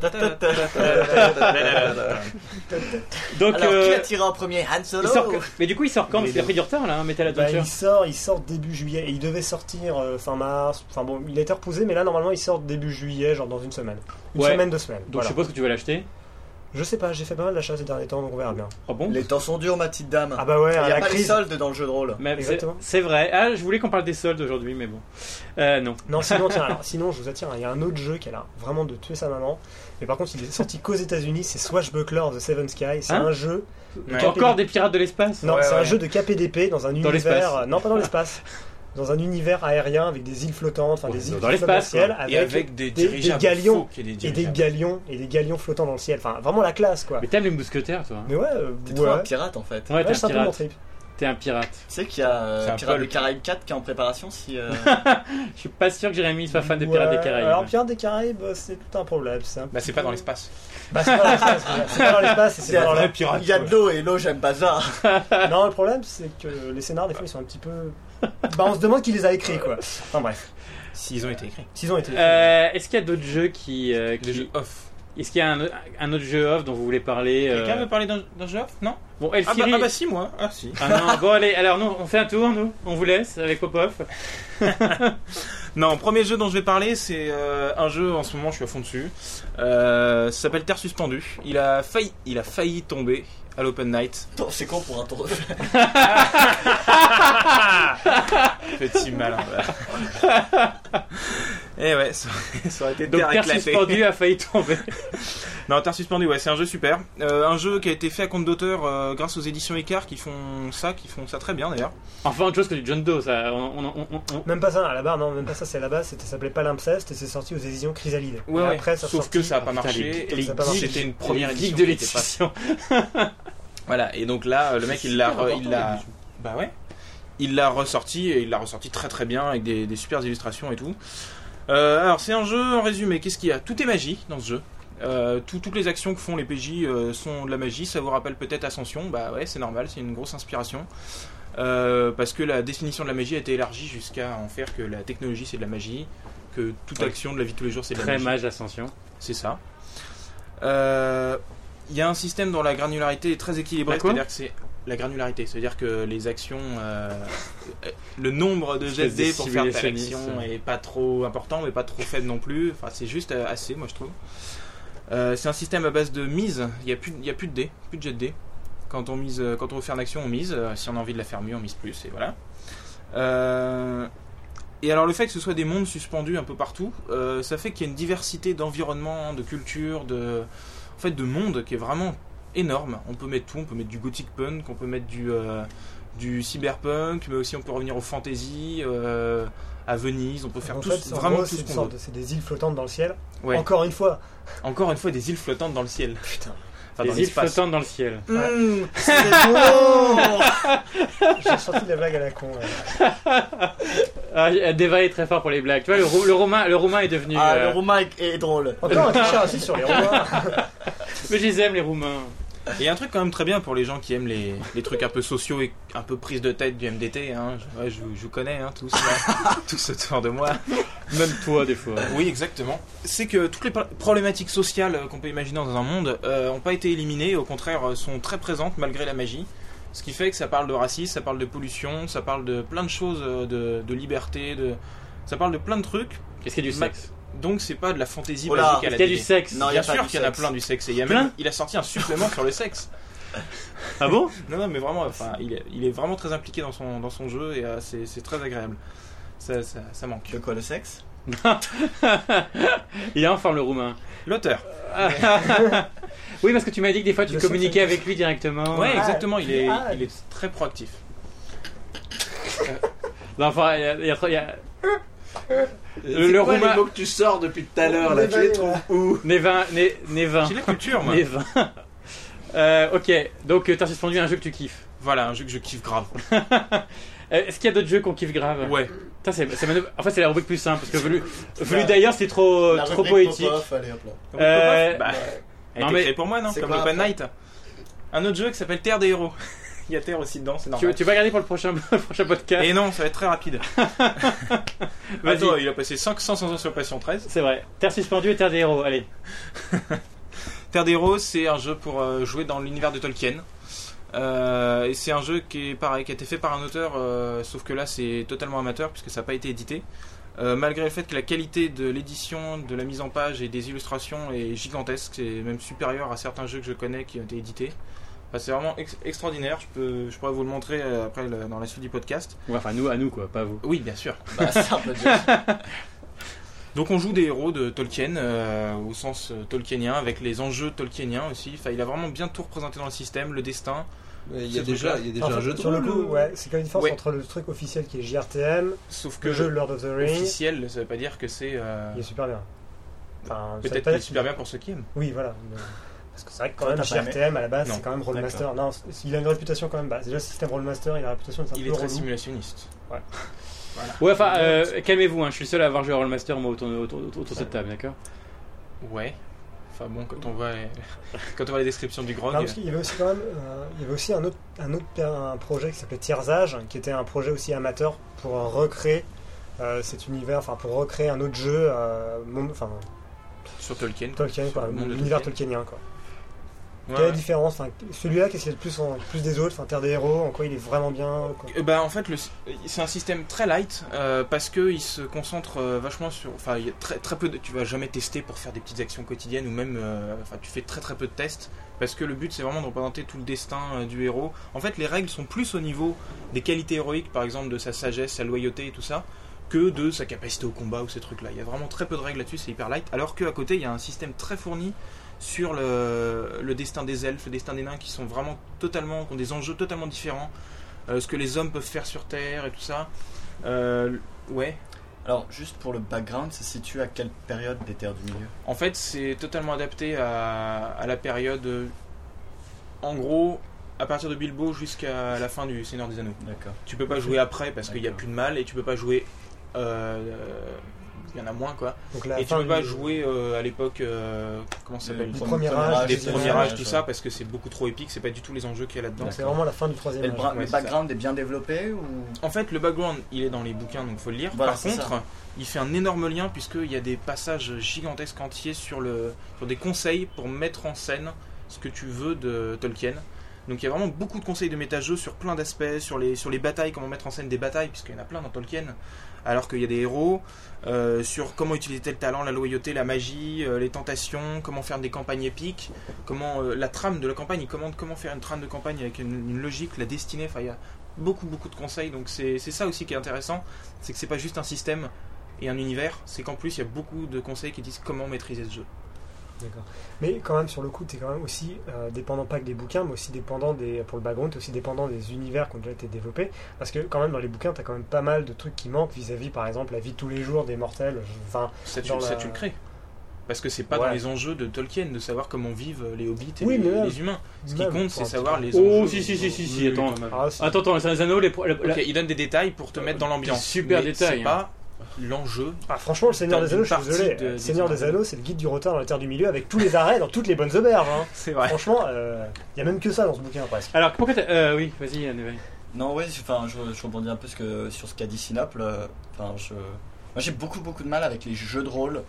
Donc, Alors, qui a tiré en premier? Han il Solo? sort... Mais du coup, il sort quand? Parce qu'il a pris du retard là, hein, Metal Bah, Adventure. il sort début juillet et il devait sortir fin mars. Enfin bon, il a été reposé, mais là normalement il sort début juillet, genre dans une semaine. Une Ouais. semaine, 2 semaines. Donc Voilà. je suppose que tu vas l'acheter. Je sais pas, j'ai fait pas mal d'achats ces derniers temps, donc on verra bien. Ah bon? Les temps sont durs, ma petite dame. Ah bah ouais, Il n'y a la pas les crise. soldes dans le jeu de rôle. Mais Exactement. c'est vrai. Ah, je voulais qu'on parle des soldes aujourd'hui, mais bon. Non. Non, sinon, tiens, alors, sinon, je vous attire, il y a un autre jeu qui a l'air vraiment de tuer sa maman. Mais par contre, il est sorti qu'aux États-Unis, c'est Swashbuckler of the Seven Sky. C'est Hein un jeu. de Ouais. Encore des pirates de l'espace? Non, Ouais, c'est un ouais. jeu de KPDP dans un Dans univers. l'espace. Non, pas dans l'espace. Dans un univers aérien avec des îles flottantes, enfin Ouais, des îles dans qui flottent dans le l'espace, ciel, quoi. Et avec des dirigeables galions faux qui est des et des dirigeables. galions et des galions flottants dans le ciel. Enfin, vraiment la classe, quoi. Mais t'aimes les mousquetaires, toi? Mais ouais, T'es trop un ouais. pirate en fait. Ouais, Ouais, t'es c'est un un peu mon pirate. trip. T'es un pirate. Tu sais qu'il y a C'est un Pirates des pulp. Caraïbes 4 qui est en préparation si. Je suis pas sûr que Jérémy soit fan des Pirates des Caraïbes. Alors, Pirates des Caraïbes, c'est tout un problème. C'est un Bah, c'est petit pas peu- dans l'espace. Bah, c'est pas dans l'espace. déjà. C'est pas dans l'espace et c'est pas dans l'air. pirate. Il y a de l'eau et l'eau, j'aime pas ça. Non, le problème, c'est que les scénars, des fois, ils sont un petit peu. Bah, on se demande qui les a écrits, quoi. Enfin, bref. S'ils ont été écrits. S'ils ont été. Est-ce qu'il y a d'autres jeux qui. Les jeux off. Est-ce qu'il y a un autre jeu off dont vous voulez parler Quelqu'un veut parler d'un jeu off? Non? Bon, Ah Elfiri. bah si, moi. Ah si. Ah non, bon allez, alors nous on fait un tour, nous on vous laisse avec Popov. Non, premier jeu dont je vais parler, c'est un jeu, en ce moment je suis à fond dessus. Ça s'appelle Terre Suspendue. Il a failli tomber à l'Open Night. Attends, c'est con pour un tour. Petit malin. Et ouais, ça aurait été Donc terre Terre éclatée. Suspendue a failli tomber. Non, Terre Suspendue, ouais, c'est un jeu super. Un jeu qui a été fait à compte d'auteur grâce aux éditions Icar qui font ça très bien d'ailleurs. Enfin autre chose que du John Doe, ça. Même pas ça, à la base, non, même pas ça, c'est à la base, ça s'appelait Palimpseste et c'est sorti aux éditions Chrysalide. Ouais, Et ouais. après, ça Sauf sorti- que ça a pas Putain, marché. les ça a pas marché. C'était une première les édition. geeks de qui était pas- l'édition. Voilà, et donc là, le mec il l'a bah ouais. Il l'a ressorti et il l'a ressorti très très bien avec des super illustrations et tout. Alors c'est un jeu en résumé, qu'est-ce qu'il y a? Tout est magie dans ce jeu. Toutes les actions que font les PJ sont de la magie. Ça vous rappelle peut-être Ascension? Bah ouais, c'est normal, c'est une grosse inspiration. Parce que la définition de la magie a été élargie jusqu'à en faire que la technologie c'est de la magie, que toute Ouais. action de la vie de tous les jours c'est de la Très magie. mage Ascension. C'est ça. Il y a un système dont la granularité est très équilibrée, La quoi? c'est-à-dire que c'est la granularité, c'est-à-dire que les actions, le nombre de jets de dés pour faire telle simulationniste. action est pas trop important, mais pas trop faible non plus. Enfin, c'est juste assez, moi je trouve. C'est un système à base de mise. Il y a plus de dés, plus de jets de dés. Quand on veut faire une action, on mise. Si on a envie de la faire mieux, on mise plus. Et voilà. Et alors le fait que ce soit des mondes suspendus un peu partout, ça fait qu'il y a une diversité d'environnements, de cultures, de mondes qui est vraiment énorme. On peut mettre tout, on peut mettre du gothic punk, on peut mettre du cyberpunk, mais aussi on peut revenir au fantasy, à Venise, on peut faire En tout, fait, en vraiment gros, tout c'est ce une qu'on sorte veut. de- c'est des îles flottantes dans le ciel. Ouais. Encore une fois. Encore une fois, des îles flottantes dans le ciel. Putain. Enfin, dans Les îles l'espace. flottantes dans le ciel. C'est bon. J'ai sorti la blague à la con. Ah, Deva est très fort pour les blagues. Tu vois, le roumain est devenu. Ah, le roumain est drôle. Encore un tricheur assis sur les Romains. Mais je les aime les roumains. Et il y a un truc quand même très bien pour les gens qui aiment les trucs un peu sociaux et un peu prise de tête du MDT. Hein. Je vous connais, hein, tous, là, tous autour de moi. Même toi des fois. Oui, exactement. C'est que toutes les problématiques sociales qu'on peut imaginer dans un monde n'ont pas été éliminées, au contraire sont très présentes malgré la magie. Ce qui fait que ça parle de racisme, ça parle de pollution, ça parle de plein de choses, de liberté, ça parle de plein de trucs. Est-ce qu'il y a du sexe? Donc c'est pas de la fantaisie Oh là, magique à Est-ce la qu'il y a du télé. sexe? Non, il y Bien a pas sûr du qu'il y en a sexe. plein du sexe. Et Plein il a sorti un supplément sur le sexe. Ah bon? Non, mais vraiment, enfin, il est vraiment très impliqué dans son jeu et c'est très agréable. Ça manque. De quoi, le sexe? Il est en forme le roumain. L'auteur. Oui, parce que tu m'as dit que des fois tu Le sexe, communiquais avec lui directement. Ouais, Ah, exactement. Il est ah. très proactif. Non, enfin, il y a Le roumain- les mots que tu sors depuis tout à l'heure là, tu les trouves où? Névin. J'ai la culture, moi. Névin. Ok, donc t'as suspendu un jeu que tu kiffes. Voilà, un jeu que je kiffe grave. Est-ce qu'il y a d'autres jeux qu'on kiffe grave? Ouais. Ça, en fait, c'est la rubrique plus simple parce que velu d'ailleurs, c'est trop La rubrique poétique. Popov, allez hop là. Bah, Elle non, était mais- créée pour moi, non? C'est Comme quoi, l'Open après Night. Un autre jeu qui s'appelle Terre des Héros. Il y a Terre aussi dedans, c'est normal. tu vas regarder pour le prochain podcast. Et non, ça va être très rapide. Vas-y. Attends, il a passé 500 ans sur Passion 13. C'est vrai. Terre suspendue et Terre des héros. Allez. Terre des Héros, c'est un jeu pour jouer dans l'univers de Tolkien. Et c'est un jeu qui est pareil, qui a été fait par un auteur, sauf que là c'est totalement amateur puisque ça n'a pas été édité. Malgré le fait que la qualité de l'édition, de la mise en page et des illustrations est gigantesque, c'est même supérieur à certains jeux que je connais qui ont été édités. Enfin, c'est vraiment extraordinaire. Je pourrais vous le montrer après dans la suite du podcast. Ouais, enfin, nous, à nous, quoi, pas vous. Oui, bien sûr. Bah, c'est un peu dur. Donc on joue des héros de Tolkien au sens tolkienien avec les enjeux tolkieniens aussi. Enfin, il a vraiment bien tout représenté dans le système, le destin. Il y a Ce déjà En un fait, jeu de sur le rôle. coup, ouais, c'est quand même une différence Ouais. entre le truc officiel qui est JRTM, Sauf que le jeu Lord of the Rings, officiel, ça veut pas dire que c'est il est super bien. Enfin, ça veut peut-être pas qu'il est dire super bien pour ceux qui aiment. Oui, voilà. Parce que c'est vrai que quand Toi, même, t'as pas aimé JRTM à la base, Non. c'est quand même Rollmaster. Non, il a une réputation quand même basse. Déjà, le système Rollmaster, il a la réputation d'être un Il peu est très relou. simulationniste. Ouais, enfin, calmez-vous, hein, je suis le seul à avoir joué à Rollmaster moi autour de cette table, d'accord? Ouais. Enfin bon, quand on voit les descriptions du grog. Non, parce qu'il y avait aussi quand même, il y avait aussi un projet qui s'appelait Tiersage, qui était un projet aussi amateur pour recréer cet univers, enfin pour recréer un autre jeu, Sur Tolkien. Tolkien, quoi, le monde de l'univers Tolkien. tolkienien, quoi. Ouais, Quelle est la ouais. différence? Enfin, celui-là, qu'est-ce qu'il y a de plus des autres? Enfin, Terre des héros, en quoi il est vraiment bien, quoi. Bah en fait c'est un système très light parce que il se concentre vachement sur, enfin il y a très peu de, tu vas jamais tester pour faire des petites actions quotidiennes ou même enfin tu fais très peu de tests parce que le but c'est vraiment de représenter tout le destin du héros. En fait les règles sont plus au niveau des qualités héroïques, par exemple de sa sagesse, sa loyauté et tout ça, que de sa capacité au combat ou ces trucs là. Il y a vraiment très peu de règles là-dessus, c'est hyper light, alors qu'à côté il y a un système très fourni sur le destin des elfes, le destin des nains, qui sont vraiment qui ont des enjeux totalement différents, ce que les hommes peuvent faire sur Terre et tout ça. Ouais. Alors, juste pour le background, ça se situe à quelle période des Terres du Milieu? En fait, c'est totalement adapté à la période, en gros, à partir de Bilbo jusqu'à la fin du Seigneur des Anneaux. D'accord. Tu peux pas jouer après parce qu'il y a D'accord. plus de mal, et tu peux pas jouer. Il y en a moins quoi. Donc, la Et tu fin peux pas du- jouer à l'époque, comment ça s'appelle, Du premier âge, des deuxième premiers âge, âges, tout ça, parce que c'est beaucoup trop épique, c'est pas du tout les enjeux qu'il y a là-dedans. Donc, c'est vraiment la fin du troisième Et le, âge. bra- Ouais, le c'est background est bien développé ou... En fait, le background, il est dans les bouquins, donc faut le lire. Voilà, Par c'est contre, ça. il fait un énorme lien puisqu'il y a des passages gigantesques entiers sur des conseils pour mettre en scène ce que tu veux de Tolkien. Donc il y a vraiment beaucoup de conseils de méta-jeu sur plein d'aspects, sur les batailles, comment mettre en scène des batailles, puisqu'il y en a plein dans Tolkien, alors qu'il y a des héros, sur comment utiliser tel talent, la loyauté, la magie, les tentations, comment faire des campagnes épiques, comment la trame de la campagne, comment faire une trame de campagne avec une logique, la destinée, enfin il y a beaucoup de conseils, donc c'est ça aussi qui est intéressant, c'est que c'est pas juste un système et un univers, c'est qu'en plus il y a beaucoup de conseils qui disent comment maîtriser ce jeu. D'accord. Mais quand même, sur le coup, tu es quand même aussi dépendant pas que des bouquins, mais aussi dépendant pour le background, tu es aussi dépendant des univers qui ont déjà été développés. Parce que, quand même, dans les bouquins, tu as quand même pas mal de trucs qui manquent vis-à-vis, par exemple, la vie de tous les jours des mortels. Enfin, Ça dans tu la- le crées. Parce que c'est pas Ouais. dans les enjeux de Tolkien de savoir comment vivent les hobbits et Oui, mais même- les humains. Ce qui même compte, pour c'est un savoir petit les peu. Oh, enjeux. si, attends. quand même. Ah, c'est- Attends, les Anneaux, Ok, il donne des détails pour te mettre dans l'ambiance. Super mais détails, C'est hein. pas l'enjeu. Ah, franchement, le Seigneur T'as des Anneaux, une je suis désolé. partie de- Le Seigneur des des Anneaux, c'est le guide du retard dans la Terre du Milieu avec tous les arrêts dans toutes les bonnes auberges. Hein. C'est vrai. Franchement, il y a même que ça dans ce bouquin, presque. Alors, pourquoi t'as... oui, vas-y, Anne. Non, oui, enfin, je rebondis un peu sur ce qu'a dit Sinople. Moi, j'ai beaucoup de mal avec les jeux de rôle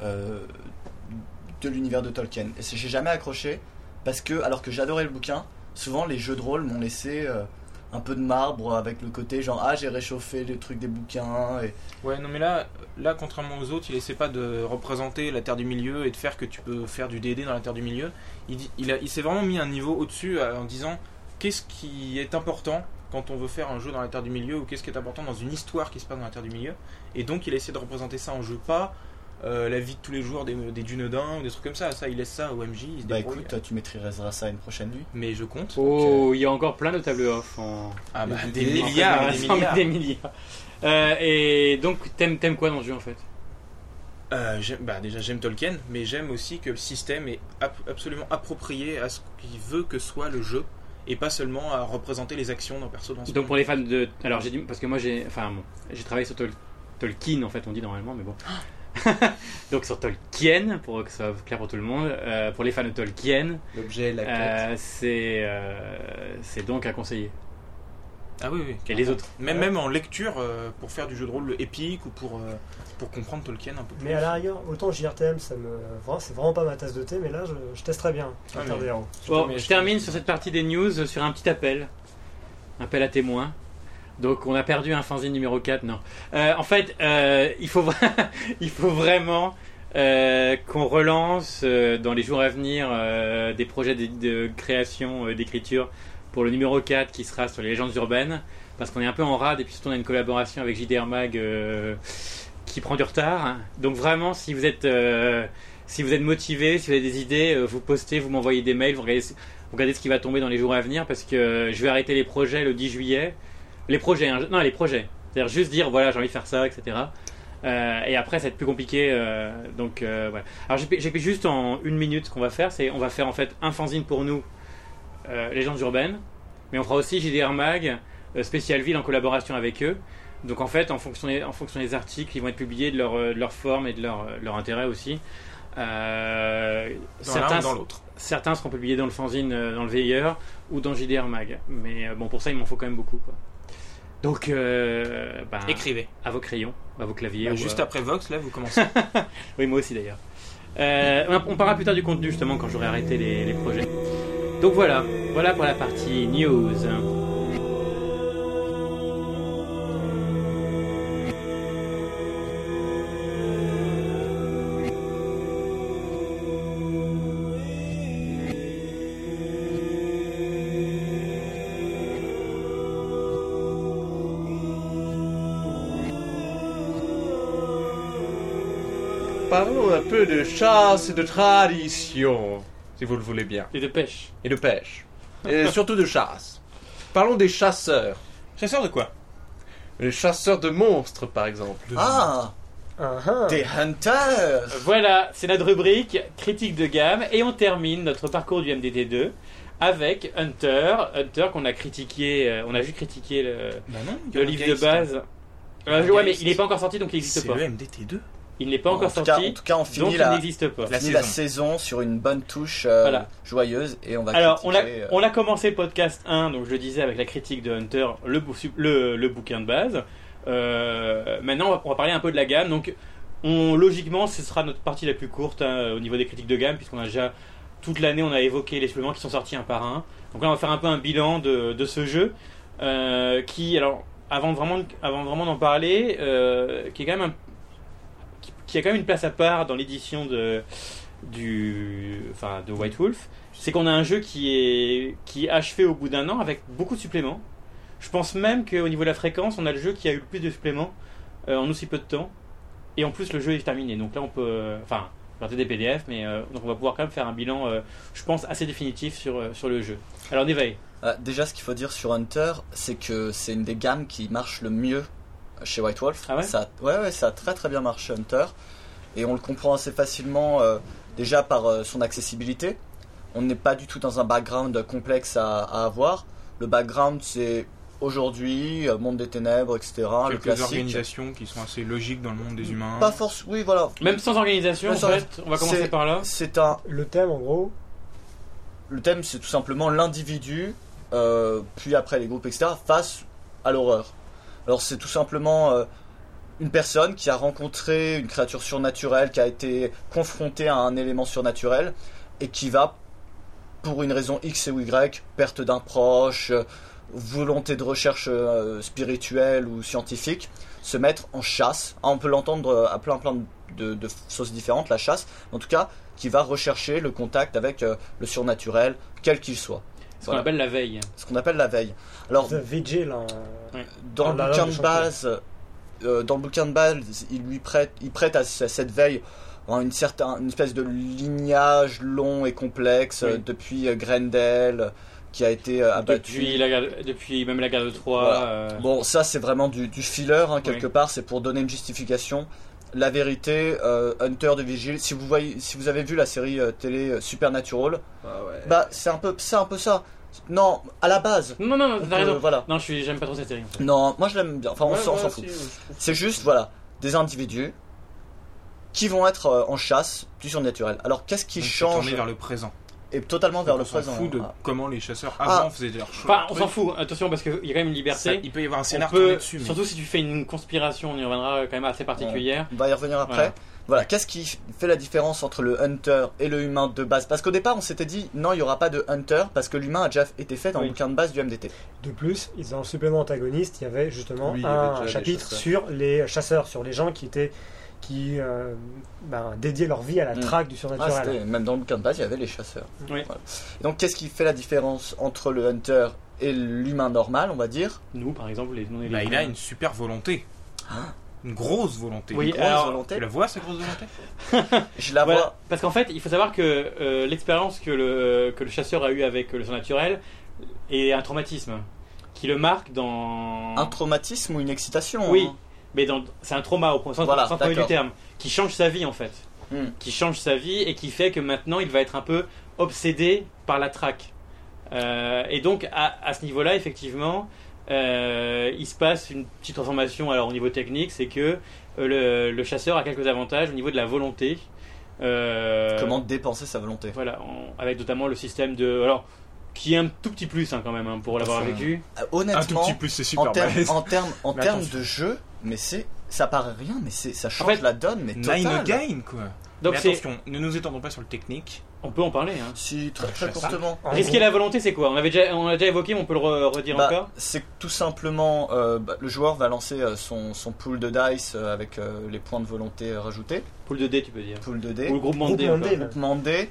de l'univers de Tolkien. Et j'ai jamais accroché parce que, alors que j'adorais le bouquin, souvent les jeux de rôle m'ont laissé un peu de marbre avec le côté genre j'ai réchauffé les trucs des bouquins. Et... Ouais, non mais là, contrairement aux autres, il essaie pas de représenter la Terre du Milieu et de faire que tu peux faire du D&D dans la Terre du Milieu. Il s'est vraiment mis un niveau au-dessus en disant qu'est-ce qui est important quand on veut faire un jeu dans la Terre du Milieu, ou qu'est-ce qui est important dans une histoire qui se passe dans la Terre du Milieu. Et donc il essaie de représenter ça en jeu, pas la vie de tous les jours des Dunedains ou des trucs comme ça. Ça, il laisse ça au MJ, il se Bah débrouille. écoute, tu maîtriseras ça une prochaine nuit. Mais je compte. Oh, il y a encore plein de tables off. Ah bah des En fait, milliards, des sans milliards. des milliards. Et donc, t'aimes quoi dans le jeu en fait? Déjà j'aime Tolkien, mais j'aime aussi que le système est absolument approprié à ce qu'il veut que soit le jeu, et pas seulement à représenter les actions d'un perso dans ce Donc monde. pour les fans de... Alors j'ai dit... Parce que moi j'ai... Enfin bon, j'ai travaillé sur Tolkien en fait, on dit normalement, mais bon. Donc sur Tolkien, pour que ce soit clair pour tout le monde. Pour les fans de Tolkien, L'objet, la quête. c'est donc à conseiller. Ah oui, oui. Et les autres? Même en lecture, pour faire du jeu de rôle épique, ou pour comprendre Tolkien un peu plus. Mais à la rigueur, autant JRTM, c'est vraiment pas ma tasse de thé, mais là, je testerais bien sur Ah, Terre mais- des héros. Bon, mais je je- termine sur cette partie des news sur un petit appel. Appel à témoins. Donc on a perdu un fanzine numéro 4, non. En fait, il faut vraiment qu'on relance dans les jours à venir des projets de création, d'écriture pour le numéro 4 qui sera sur les légendes urbaines. Parce qu'on est un peu en rade et puis surtout on a une collaboration avec JDR Mag qui prend du retard. Donc vraiment, si vous êtes motivé, si vous avez des idées, vous postez, vous m'envoyez des mails, vous regardez ce qui va tomber dans les jours à venir parce que je vais arrêter les projets le 10 juillet. Les projets, hein, non les projets. C'est-à-dire juste dire voilà j'ai envie de faire ça, etc. Et après, ça va être plus compliqué. Donc, voilà. Alors, j'explique juste en 1 minute ce qu'on va faire. On va faire en fait un fanzine pour nous, Légendes urbaines, mais on fera aussi JDR Mag, Spécial Ville en collaboration avec eux. Donc, en fait, en fonction des articles, ils vont être publiés de leur forme et de leur intérêt aussi. Dans l'un ou dans l'autre. Certains seront publiés dans le fanzine, dans le Veilleur ou dans JDR Mag. Mais bon, pour ça, il m'en faut quand même beaucoup, quoi. Donc, écrivez. À vos crayons, à vos claviers. Juste après Vox, là, vous commencez. Oui, moi aussi d'ailleurs. On parlera plus tard du contenu, justement, quand j'aurai arrêté les projets. Donc voilà pour la partie news. Parlons un peu de chasse et de tradition, si vous le voulez bien. Et de pêche. Et de pêche. Et surtout de chasse. Parlons des chasseurs. Chasseur de quoi? Les chasseurs de monstres, par exemple. Des hunters. Voilà, c'est notre rubrique critique de gamme. Et on termine notre parcours du MDT2 avec Hunter qu'on a critiqué. On a juste critiqué le livre de base. Ouais, mais il n'est pas encore sorti, donc il n'existe pas. C'est le MDT2. Il n'est pas encore sorti, en tout cas, on finit donc il n'existe pas. La saison sur une bonne touche joyeuse et on va critiquer. On a commencé le podcast 1, donc je le disais avec la critique de Hunter, le bouquin de base. Maintenant, on va parler un peu de la gamme. Donc, logiquement, ce sera notre partie la plus courte au niveau des critiques de gamme, puisqu'on a déjà toute l'année, on a évoqué les suppléments qui sont sortis un par un. Donc là, on va faire un peu un bilan de ce jeu, qui, alors, avant vraiment d'en parler, qui est quand même qui a quand même une place à part dans l'édition de White Wolf, c'est qu'on a un jeu qui est achevé au bout d'1 an avec beaucoup de suppléments. Je pense même qu'au niveau de la fréquence, on a le jeu qui a eu le plus de suppléments en aussi peu de temps. Et en plus, le jeu est terminé. Donc là, on peut... partir des PDF, mais donc on va pouvoir quand même faire un bilan, je pense, assez définitif sur le jeu. Alors, Nevaeh. Déjà, ce qu'il faut dire sur Hunter, c'est que c'est une des gammes qui marche le mieux chez White Wolf. Ah ouais, ça a très très bien marché Hunter. Et on le comprend assez facilement déjà par son accessibilité. On n'est pas du tout dans un background complexe à avoir. Le background, c'est aujourd'hui, Monde des Ténèbres, etc. Quelques le classique. organisations qui sont assez logiques dans le monde des humains. Pas force, oui, voilà. Même sans organisation, en fait, on va commencer par là. Le thème, en gros. Le thème, c'est tout simplement l'individu, puis après les groupes, etc., face à l'horreur. Alors, c'est tout simplement une personne qui a rencontré une créature surnaturelle, qui a été confrontée à un élément surnaturel, et qui va, pour une raison X ou Y, perte d'un proche, volonté de recherche spirituelle ou scientifique, se mettre en chasse. On peut l'entendre à plein de sauces différentes, la chasse, en tout cas, qui va rechercher le contact avec le surnaturel, quel qu'il soit. Ce qu'on appelle la veille. Ce qu'on appelle la veille. Alors, The Vigil, dans le bouquin de base, il prête à cette veille une espèce de lignage long et complexe depuis Grendel, qui a été abattu. Depuis même la guerre de Troie. Voilà. Bon, ça c'est vraiment du filler, quelque part, c'est pour donner une justification. La vérité, Hunter de Vigil, si vous avez vu la série télé Supernatural, c'est un peu ça. Non, à la base. Non, t'as raison. Voilà. Non, j'aime pas trop cette série. En fait. Non, moi je l'aime bien. Enfin, on s'en fout. C'est juste, des individus qui vont être en chasse du surnaturel. Alors, qu'est-ce qui change? Tourner vers le présent. Et totalement vers le présent. On s'en fout de comment les chasseurs avant faisaient leur choix. Enfin, on s'en fout, attention, parce qu'il y a quand même une liberté. Il peut y avoir un scénar tourné dessus. Surtout si tu fais une conspiration, on y reviendra quand même assez particulière. On va y revenir après. Voilà, qu'est-ce qui fait la différence entre le Hunter et le humain de base? Parce qu'au départ, on s'était dit, non, il n'y aura pas de Hunter, parce que l'humain a déjà été fait dans le bouquin de base du MDT. De plus, dans le supplément antagoniste, il y avait justement un chapitre sur les chasseurs, sur les gens qui dédiaient leur vie à la traque du surnaturel. Même dans le bouquin de base, il y avait les chasseurs. Oui. Voilà. Et donc, qu'est-ce qui fait la différence entre le Hunter et l'humain normal, on va dire? Nous, par exemple, il a une super volonté. Une grosse volonté. Oui, volonté. Tu la vois, cette grosse volonté? Je la vois. Parce qu'en fait, il faut savoir que l'expérience que le chasseur a eue avec le surnaturel est un traumatisme qui le marque dans... Un traumatisme ou une excitation? Oui. mais c'est un trauma au sens Voilà, premier du d'accord. terme, qui change sa vie en fait. Qui change sa vie et qui fait que maintenant il va être un peu obsédé par la traque. Et donc à ce niveau-là, effectivement, il se passe une petite transformation. Alors au niveau technique, c'est que le chasseur a quelques avantages au niveau de la volonté. Comment dépenser sa volonté. Voilà, avec notamment le système de... Alors, qui est un tout petit plus quand même, pour l'avoir vécu. Honnêtement, Un tout petit plus, c'est super en termes balèze. en termes Mais termes attention. de jeu, mais ça paraît rien, mais ça change En fait, la donne, mais total. Nine again, quoi. Donc Mais c'est... attention, ne nous étendons pas sur le technique. On peut en parler. Hein. Si, très très Ça. courtement. En Risquer gros, la volonté, c'est quoi on l'a déjà évoqué, mais on peut le redire encore. C'est tout simplement, le joueur va lancer son pool de dice avec les points de volonté rajoutés, Pool de dés, tu peux dire. pool de dés, Ou le groupement de dés. Groupement de encore. dés. groupement de dés,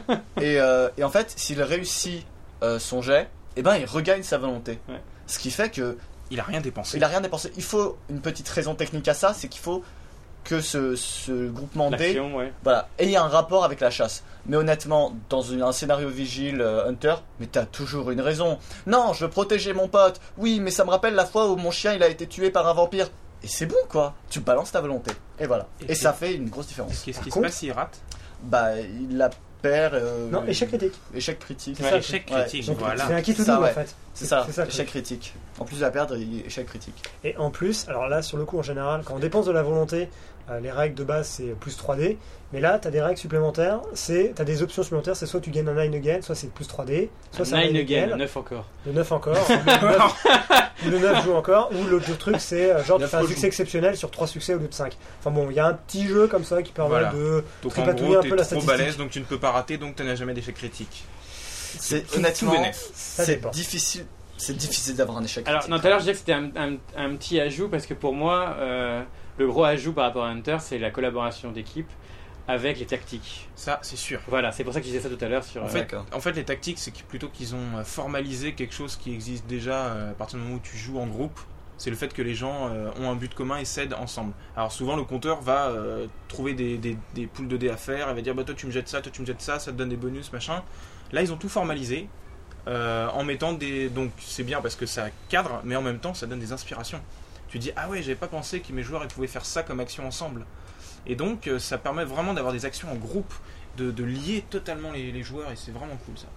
et en fait, s'il réussit son jet, eh ben il regagne sa volonté. Ouais. Ce qui fait que Il a rien dépensé. il a rien dépensé. Il faut une petite raison technique à ça, c'est qu'il faut que ce groupement de dés L'action, ouais. voilà, ait un rapport avec la chasse. Mais honnêtement, dans un scénario vigile Hunter, mais t'as toujours une raison. Non, je veux protéger mon pote. Oui, mais ça me rappelle la fois où mon chien il a été tué par un vampire. Et c'est bon quoi. Tu balances ta volonté. Et voilà. Et Et ça fait une grosse différence. Qu'est-ce qui se contre- passe s'il rate? Bah, il la perd. Non, échec critique. Échec critique. C'est Ouais, ça, échec ouais. critique, Donc, voilà. c'est un kit ou Ça, double ouais. en fait. C'est ça, le échec truc. critique. En plus de la perdre, échec critique. Et en plus, alors là, sur le coup, en général, quand on dépense de la volonté, les règles de base c'est plus 3D. Mais là, tu as des règles supplémentaires. Tu as des options supplémentaires. C'est soit tu gagnes un 9 again, soit c'est plus 3D, soit c'est un 9 9 again, again, 9 encore. le 9 encore, ou le 9 joue encore, ou l'autre truc c'est genre tu 9 fais un rejoue. succès exceptionnel sur 3 succès au lieu de 5. Enfin bon, il y a un petit jeu comme ça qui permet Voilà. de Donc en tripatouiller gros, un t'es peu la trop statistique. balèze, donc tu ne peux pas rater, donc tu n'as jamais d'échec critique. C'est tout honnêtement, bénef. Ça c'est dépend. difficile. C'est difficile d'avoir un échec Alors, critique. non, tout à l'heure, je disais que c'était un petit ajout parce que pour moi, le gros ajout par rapport à Hunter, c'est la collaboration d'équipe avec les tactiques. Ça, c'est sûr. Voilà, c'est pour ça que je disais ça tout à l'heure sur. En fait, D'accord. les tactiques, c'est plutôt qu'ils ont formalisé quelque chose qui existe déjà à partir du moment où tu joues en groupe. C'est le fait que les gens ont un but commun et s'aident ensemble. Alors souvent, le compteur va trouver des poules de dés à faire. Il va dire, bah, toi tu me jettes ça, toi tu me jettes ça, ça te donne des bonus, machin. Là, ils ont tout formalisé en mettant des... Donc c'est bien parce que ça cadre, mais en même temps, ça donne des inspirations. Tu dis, ah ouais, j'avais pas pensé que mes joueurs ils pouvaient faire ça comme action ensemble. Et donc, ça permet vraiment d'avoir des actions en groupe, de lier totalement les joueurs, et c'est vraiment cool ça.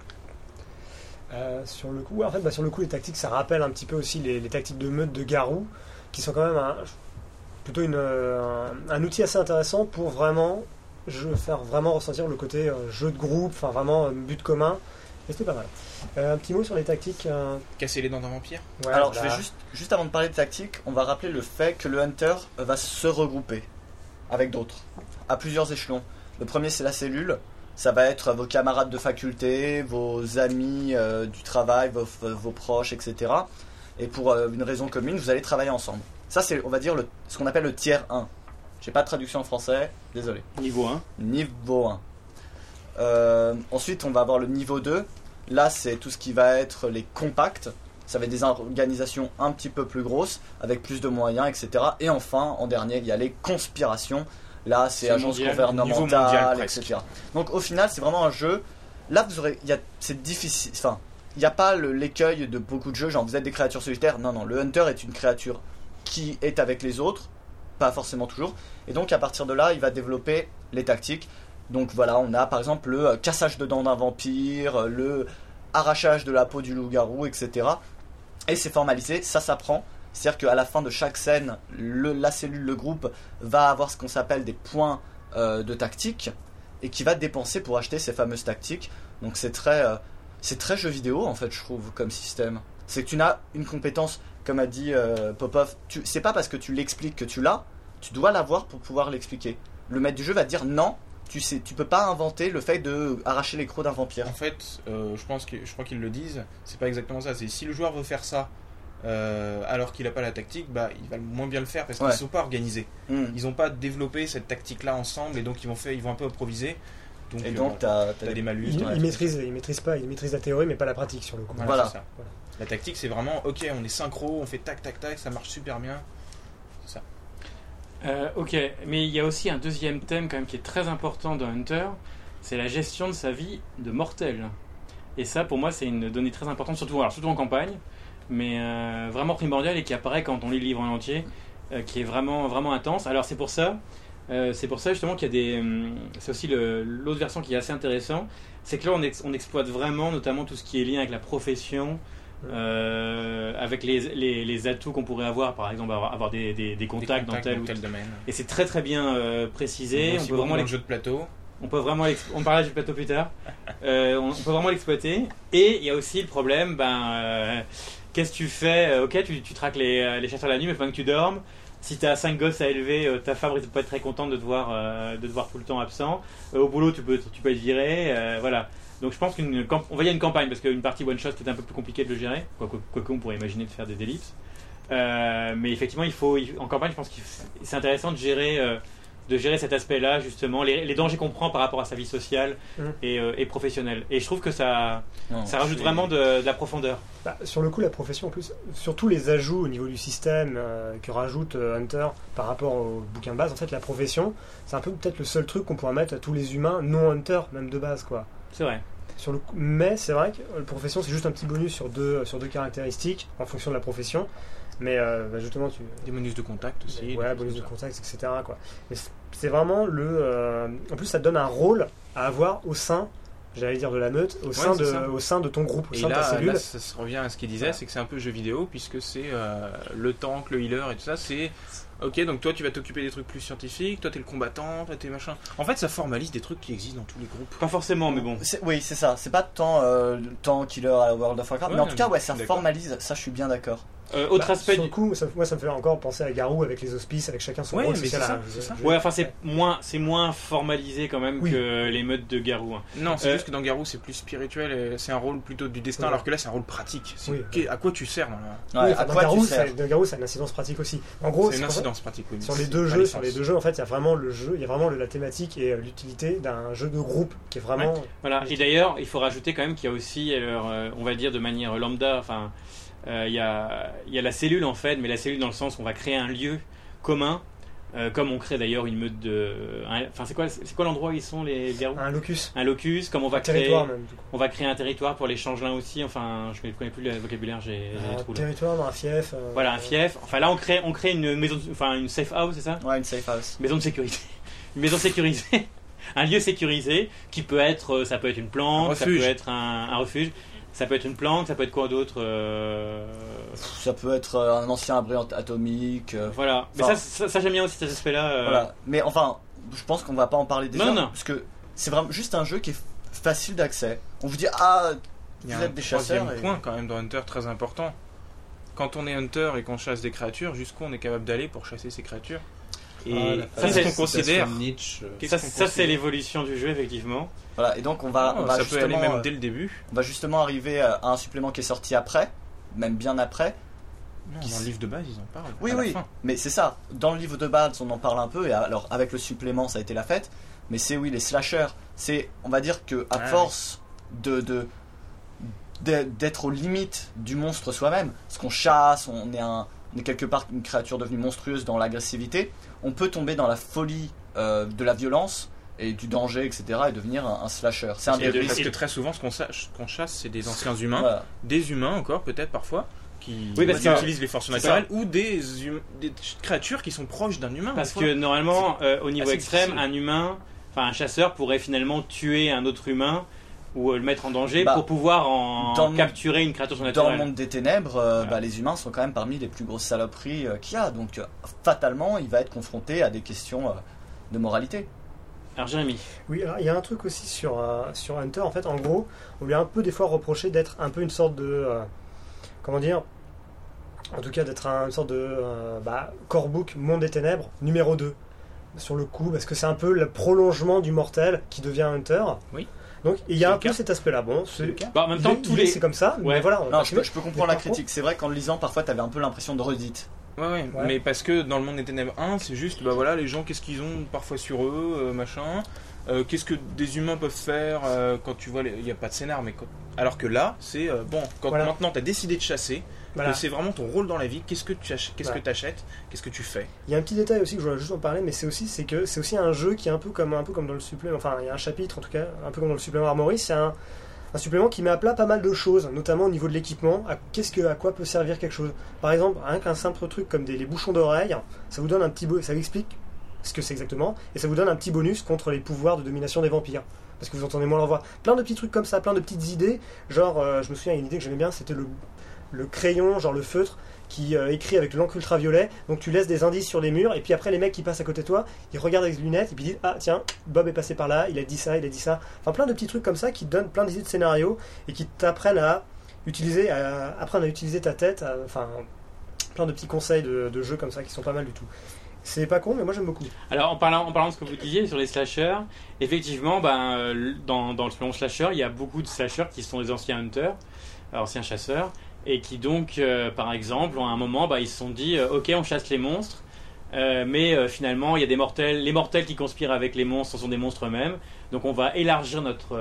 Sur le coup, en fait, sur le coup, les tactiques, ça rappelle un petit peu aussi les tactiques de meute de Garou, qui sont quand même plutôt un outil assez intéressant pour vraiment faire vraiment ressentir le côté jeu de groupe, enfin vraiment but commun. Et c'était pas mal. Un petit mot sur les tactiques. Casser les dents d'un vampire. Ouais, Alors, je là. vais juste avant de parler de tactique, on va rappeler le fait que le Hunter va se regrouper avec d'autres, à plusieurs échelons. Le premier, c'est la cellule. Ça va être vos camarades de faculté, vos amis du travail, vos proches, etc. Et pour une raison commune, vous allez travailler ensemble. Ça, c'est, on va dire, ce qu'on appelle le tiers 1. J'ai pas de traduction en français, désolé. Niveau 1. Niveau 1. Ensuite, on va avoir le niveau 2. Là, c'est tout ce qui va être les compacts. Ça va être des organisations un petit peu plus grosses, avec plus de moyens, etc. Et enfin, en dernier, il y a les conspirations. Là, c'est C'est agences mondial, niveau mondial gouvernementales, presque. etc. Donc, au final, c'est vraiment un jeu. Là, c'est difficile. Enfin, il n'y a pas l'écueil de beaucoup de jeux, genre vous êtes des créatures solitaires. Non, non, le Hunter est une créature qui est avec les autres, pas forcément toujours. Et donc, à partir de là, il va développer les tactiques. Donc voilà, on a par exemple le cassage de dents d'un vampire, le arrachage de la peau du loup-garou, etc. Et c'est formalisé, ça s'apprend. C'est-à-dire qu'à la fin de chaque scène, la cellule, le groupe, va avoir ce qu'on s'appelle des points de tactique et qui va dépenser pour acheter ces fameuses tactiques. Donc c'est très jeu vidéo en fait, je trouve, comme système. C'est que tu n'as une compétence, comme a dit Popov, c'est pas parce que tu l'expliques que tu l'as, tu dois l'avoir pour pouvoir l'expliquer. Le maître du jeu va te dire non, tu peux pas inventer le fait de arracher les crocs d'un vampire. En fait, je crois qu'ils le disent, c'est pas exactement ça. C'est si le joueur veut faire ça alors qu'il n'a pas la tactique, bah il va moins bien le faire parce qu'ils Ouais. ne sont pas organisés. Mm. Ils n'ont pas développé cette tactique-là ensemble et donc ils vont un peu improviser. Et donc t'as t'as des malus. Il, t'as- il maîtrise la théorie, mais pas la pratique sur le coup. Voilà. c'est ça. Voilà. La tactique, c'est vraiment ok, on est synchro, on fait tac tac tac, ça marche super bien. C'est ça. Ok, mais il y a aussi un deuxième thème quand même qui est très important dans Hunter, c'est la gestion de sa vie de mortel. Et ça, pour moi, c'est une donnée très importante, surtout en campagne, mais vraiment primordiale et qui apparaît quand on lit le livre en entier. qui est vraiment, vraiment intense. Alors c'est pour ça justement qu'il y a des... C'est aussi l'autre versant qui est assez intéressant, c'est que là on exploite vraiment notamment tout ce qui est lié avec la profession, avec les atouts qu'on pourrait avoir, par exemple avoir des contacts dans tel domaine. Et c'est très très bien précisé. On peut vraiment le jeu de plateau. On peut vraiment on parlera du plateau plus tard. On peut vraiment l'exploiter. Et il y a aussi le problème, qu'est-ce que tu fais? Ok, tu traques les chasseurs la nuit, mais pendant que tu dormes, si tu as 5 gosses à élever, ta femme risque de pas être très contente de te voir tout le temps absent. Au boulot, tu peux être viré. Voilà. Donc je pense on va y a une campagne, parce qu'une partie one shot c'était un peu plus compliqué de le gérer. Quoique on pourrait imaginer de faire des ellipses. Mais effectivement, en campagne, je pense que c'est intéressant de gérer cet aspect-là, justement, les dangers qu'on prend par rapport à sa vie sociale et professionnelle. Et je trouve que ça rajoute vraiment de la profondeur. Sur le coup, la profession, en plus, surtout les ajouts au niveau du système que rajoute Hunter par rapport au bouquin de base, en fait, la profession, c'est un peu peut-être le seul truc qu'on pourra mettre à tous les humains non Hunter, même de base, quoi. C'est vrai. Mais c'est vrai que la profession, c'est juste un petit bonus sur deux caractéristiques en fonction de la profession. Mais justement, des bonus de contact aussi. Ouais, bonus de contact, etc. Quoi. Mais c'est vraiment en plus, ça te donne un rôle à avoir au sein, j'allais dire de la meute, au sein de ton groupe, au sein de ta cellule. Là, ça se revient à ce qu'il disait, c'est que c'est un peu jeu vidéo, puisque c'est le tank, le healer et tout ça. C'est ok, donc toi tu vas t'occuper des trucs plus scientifiques, toi t'es le combattant, toi t'es machin. En fait, ça formalise des trucs qui existent dans tous les groupes. Pas forcément, mais bon. Oui, c'est ça. C'est pas tant killer à la World of Warcraft, mais en tout cas, ça formalise. Ça, je suis bien d'accord. Autre aspect sur le coup, ça me fait encore penser à Garou avec les hospices, avec chacun son rôle social. C'est ça. Ouais, enfin c'est moins formalisé quand même que les meutes de Garou. Non, c'est juste que dans Garou c'est plus spirituel, et c'est un rôle plutôt du destin, alors que là c'est un rôle pratique. À quoi tu sers dans Garou, ça a une incidence pratique aussi. En gros, c'est une incidence pratique. Oui, sur les deux jeux, en fait, il y a vraiment la thématique et l'utilité d'un jeu de groupe qui est vraiment. Voilà. Et d'ailleurs, il faut rajouter quand même qu'il y a aussi, on va dire de manière lambda, enfin. Il y a la cellule en fait, mais la cellule dans le sens où on va créer un lieu commun, comme on crée d'ailleurs une meute de. Enfin, c'est quoi l'endroit où ils sont les garous? Un locus. Un locus, comme on va créer. Territoire même. Du coup. On va créer un territoire pour les changelins aussi. Enfin, je ne connais plus le vocabulaire, j'ai trop. Un territoire, un fief. Voilà, un fief. Enfin, là, on crée une maison, enfin une safe house, c'est ça? Ouais, une safe house. Maison de sécurité. Une maison sécurisée. Un lieu sécurisé qui peut être, ça peut être une planque, ça peut être un refuge. Ça peut être une plante, ça peut être quoi d'autre Ça peut être un ancien abri atomique. Voilà, mais ça j'aime bien aussi cet aspect-là. Voilà, mais enfin, je pense qu'on va pas en parler déjà. Non. Parce que c'est vraiment juste un jeu qui est facile d'accès. On vous dit, vous êtes des chasseurs. Il y a un point quand même dans Hunter très important. Quand on est Hunter et qu'on chasse des créatures, jusqu'où on est capable d'aller pour chasser ces créatures? Et ça, c'est ce qu'on considère. Ça, c'est l'évolution du jeu, effectivement. Voilà, et donc on va ça justement, peut aller même dès le début. On va justement arriver à un supplément qui est sorti après, même bien après. Non, dans le livre de base, ils en parlent. Oui, mais c'est ça. Dans le livre de base, on en parle un peu, et alors avec le supplément, ça a été la fête. Mais c'est les slashers. C'est, on va dire que à force d'être aux limites du monstre soi-même, parce qu'on chasse, on est quelque part une créature devenue monstrueuse dans l'agressivité, on peut tomber dans la folie de la violence et du danger, etc., et devenir un slasher. C'est un des risques. Parce que très souvent, ce qu'on chasse, c'est des anciens humains, des humains encore, peut-être parfois, qui utilisent les forces naturelles, ou des créatures qui sont proches d'un humain. Parce que normalement, au niveau extrême, un chasseur pourrait finalement tuer un autre humain ou le mettre en danger pour pouvoir capturer une créature surnaturelle. Dans le monde des ténèbres, les humains sont quand même parmi les plus grosses saloperies qu'il y a. Donc, fatalement, il va être confronté à des questions de moralité. Alors, Jérémy. Oui, alors, il y a un truc aussi sur Hunter. En fait, en gros, on lui a un peu des fois reproché d'être un peu une sorte de... comment dire ? En tout cas, d'être une sorte de core book Monde des Ténèbres, numéro 2. Sur le coup, parce que c'est un peu le prolongement du mortel qui devient Hunter. Oui. Donc il y a un peu cet aspect-là. Bon, en même temps, c'est comme ça. Ouais. Mais voilà. Je peux comprendre la critique. C'est vrai qu'en le lisant, parfois, t'avais un peu l'impression de redite. Ouais, mais parce que dans le monde des ténèbres 1, c'est juste, les gens, qu'est-ce qu'ils ont parfois sur eux, machin. Qu'est-ce que des humains peuvent faire quand tu vois, il n'y a pas de scénar, mais alors que là, c'est maintenant t'as décidé de chasser. Que c'est vraiment ton rôle dans la vie. Qu'est-ce que tu achètes, que t'achètes, qu'est-ce que tu fais. Il y a un petit détail aussi que je voulais juste en parler, mais c'est aussi un jeu qui est un peu comme dans le supplément. Enfin, il y a un chapitre en tout cas, un peu comme dans le supplément Armory. C'est un supplément qui met à plat pas mal de choses, notamment au niveau de l'équipement, à quoi peut servir quelque chose. Par exemple, rien qu'un simple truc comme les bouchons d'oreille, ça vous donne ça vous explique ce que c'est exactement, et ça vous donne un petit bonus contre les pouvoirs de domination des vampires. Parce que vous entendez moins leur voix. Plein de petits trucs comme ça, plein de petites idées. Genre, je me souviens, une idée que j'aimais bien, c'était le crayon, genre le feutre, qui écrit avec de l'encre ultraviolet. Donc tu laisses des indices sur les murs, et puis après les mecs qui passent à côté de toi, ils regardent avec les lunettes, et puis ils disent ah tiens, Bob est passé par là, il a dit ça, il a dit ça. Enfin plein de petits trucs comme ça qui te donnent plein d'idées de scénario et qui t'apprennent à utiliser ta tête. Enfin plein de petits conseils de jeux comme ça qui sont pas mal du tout. C'est pas con, mais moi j'aime beaucoup. Alors en parlant de ce que vous disiez sur les slashers, effectivement, dans le film slasher, il y a beaucoup de slashers qui sont des anciens hunters, anciens chasseurs, et qui donc, par exemple, à un moment, ils se sont dit, ok, on chasse les monstres, mais finalement, il y a des mortels. Les mortels qui conspirent avec les monstres, ce sont des monstres eux-mêmes. Donc on va élargir notre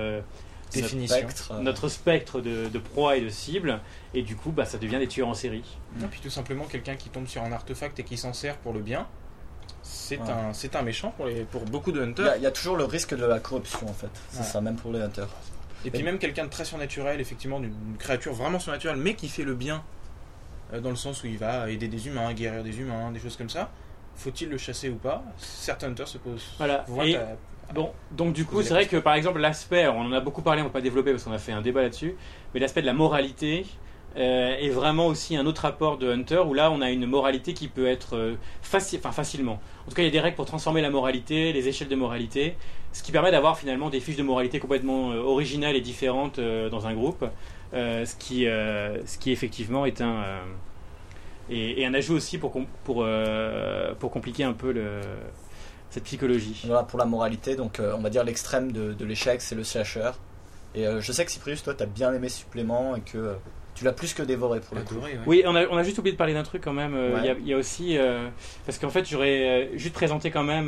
spectre de proies et de cibles, et du coup, ça devient des tueurs en série. Et puis tout simplement, quelqu'un qui tombe sur un artefact et qui s'en sert pour le bien, c'est un méchant pour beaucoup de hunters. Il y a toujours le risque de la corruption en fait. C'est ça, même pour les hunters. Et puis même quelqu'un de très surnaturel, effectivement, d'une créature vraiment surnaturelle, mais qui fait le bien, dans le sens où il va aider des humains, guérir des humains, des choses comme ça. Faut-il le chasser ou pas? Certains hunters se posent. Voilà. Bon, donc du coup, c'est vrai que par exemple l'aspect, on en a beaucoup parlé, on ne va pas développer parce qu'on a fait un débat là-dessus, mais l'aspect de la moralité est vraiment aussi un autre apport de Hunter, où là on a une moralité qui peut être facilement. En tout cas, il y a des règles pour transformer la moralité, les échelles de moralité, ce qui permet d'avoir finalement des fiches de moralité complètement originales et différentes dans un groupe, ce qui effectivement est et un ajout aussi pour compliquer un peu cette psychologie. Voilà, pour la moralité, donc on va dire l'extrême de l'échec, c'est le slasher. Et je sais que Cyprius, toi, t'as bien aimé ce supplément et que tu l'as plus que dévoré pour le coup. Ouais. Oui, on a juste oublié de parler d'un truc quand même. Il y a aussi parce qu'en fait, j'aurais juste présenté quand même,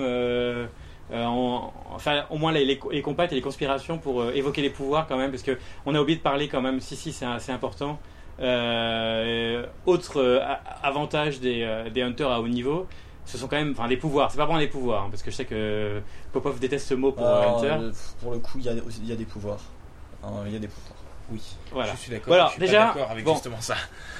au moins les compacts et les conspirations pour évoquer les pouvoirs quand même, parce que on a oublié de parler quand même. Si, c'est assez important. Autre avantage des hunters à haut niveau, ce sont quand même des pouvoirs. C'est pas vraiment des pouvoirs, parce que je sais que Popov déteste ce mot pour hunter. Pour le coup, il y a des pouvoirs. Il y a des pouvoirs. Oui. Voilà. Je suis d'accord. Voilà, je suis déjà, pas d'accord avec justement ça.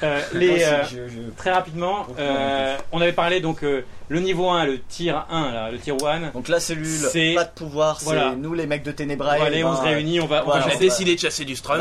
Très rapidement, on avait parlé donc le niveau 1, le tier 1, là, le tier 1. Donc la cellule, pas de pouvoir, voilà. C'est nous les mecs de Ténébrae. Allez, on se réunit, on va décider de chasser du Strum.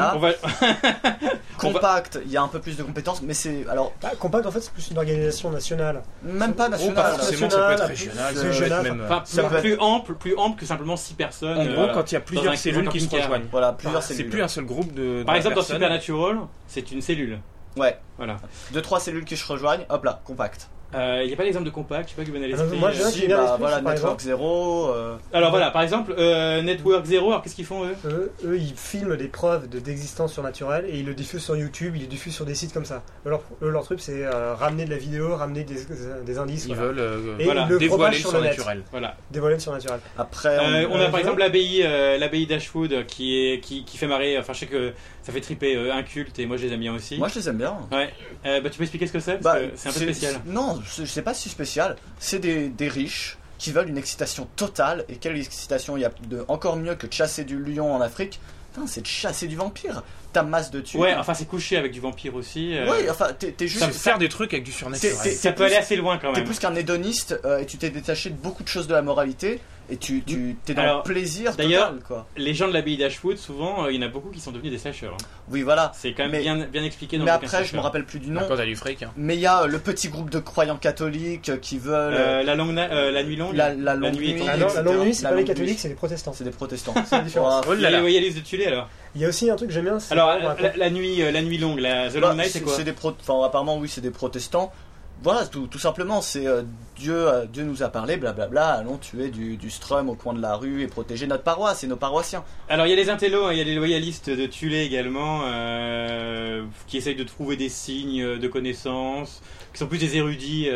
Compact, il y a un peu plus de compétences, mais c'est alors. Compact, en fait, c'est plus une organisation nationale. Même pas nationale. Pas forcément, ça peut être régional, ça peut être même. Plus ample que simplement 6 personnes. En gros, quand il y a plusieurs cellules qui se rejoignent. Voilà, plusieurs cellules. C'est plus un seul groupe de. Par exemple, dans Supernatural, c'est une cellule. Ouais. Voilà. 2-3 cellules qui se rejoignent, hop là, compact. Il n'y a pas d'exemple de compact, je sais pas qui me vient à l'esprit. Moi, j'ai voilà, Network Zero. Alors voilà, par exemple, Network Zero, alors qu'est-ce qu'ils font eux? Eux, ils filment des preuves d'existence surnaturelle et ils le diffusent sur YouTube, ils le diffusent sur des sites comme ça. Leur truc, c'est ramener de la vidéo, ramener des indices. Ils veulent dévoiler le surnaturel. Voilà. Dévoiler le surnaturel. Après, on a par exemple l'abbaye d'Ashwood qui fait marrer. Enfin, je sais que ça fait triper un culte et moi je les aime bien aussi. Moi je les aime bien. Ouais. Tu peux expliquer ce que c'est? Parce que c'est un peu spécial. Non, c'est pas si spécial. C'est des riches qui veulent une excitation totale. Et quelle excitation il y a encore mieux que de chasser du lion en Afrique? C'est de chasser du vampire. Ta masse de tuer. Ouais, enfin c'est couché avec du vampire aussi. Ouais, enfin t'es juste. Faire des trucs avec du surnaturel. Ça peut aller assez loin quand même. T'es plus qu'un hédoniste et tu t'es détaché de beaucoup de choses de la moralité. Et t'es dans le plaisir d'ailleurs, total, quoi. Les gens de l'abbaye d'Ashwood, souvent, il y en a beaucoup qui sont devenus des slashers. Oui, voilà. C'est quand même bien expliqué dans le après, je me rappelle plus du nom. Quand t'as du fric. Mais il y a le petit groupe de croyants catholiques qui veulent. La nuit longue. La longue nuit. La longue nuit, c'est pas les catholiques, c'est les protestants. C'est des protestants. C'est la différence. Il y a les loyalistes de Tulé alors. Il y a aussi un truc que j'aime bien. Alors, la nuit longue, The Long Night, c'est quoi? Apparemment, oui, c'est des protestants. Voilà, tout simplement, c'est Dieu nous a parlé, blablabla, allons tuer du Strum au coin de la rue et protéger notre paroisse et nos paroissiens. Alors il y a les intellos, il y a les loyalistes de Tulé également, qui essayent de trouver des signes de connaissance, qui sont plus des érudits.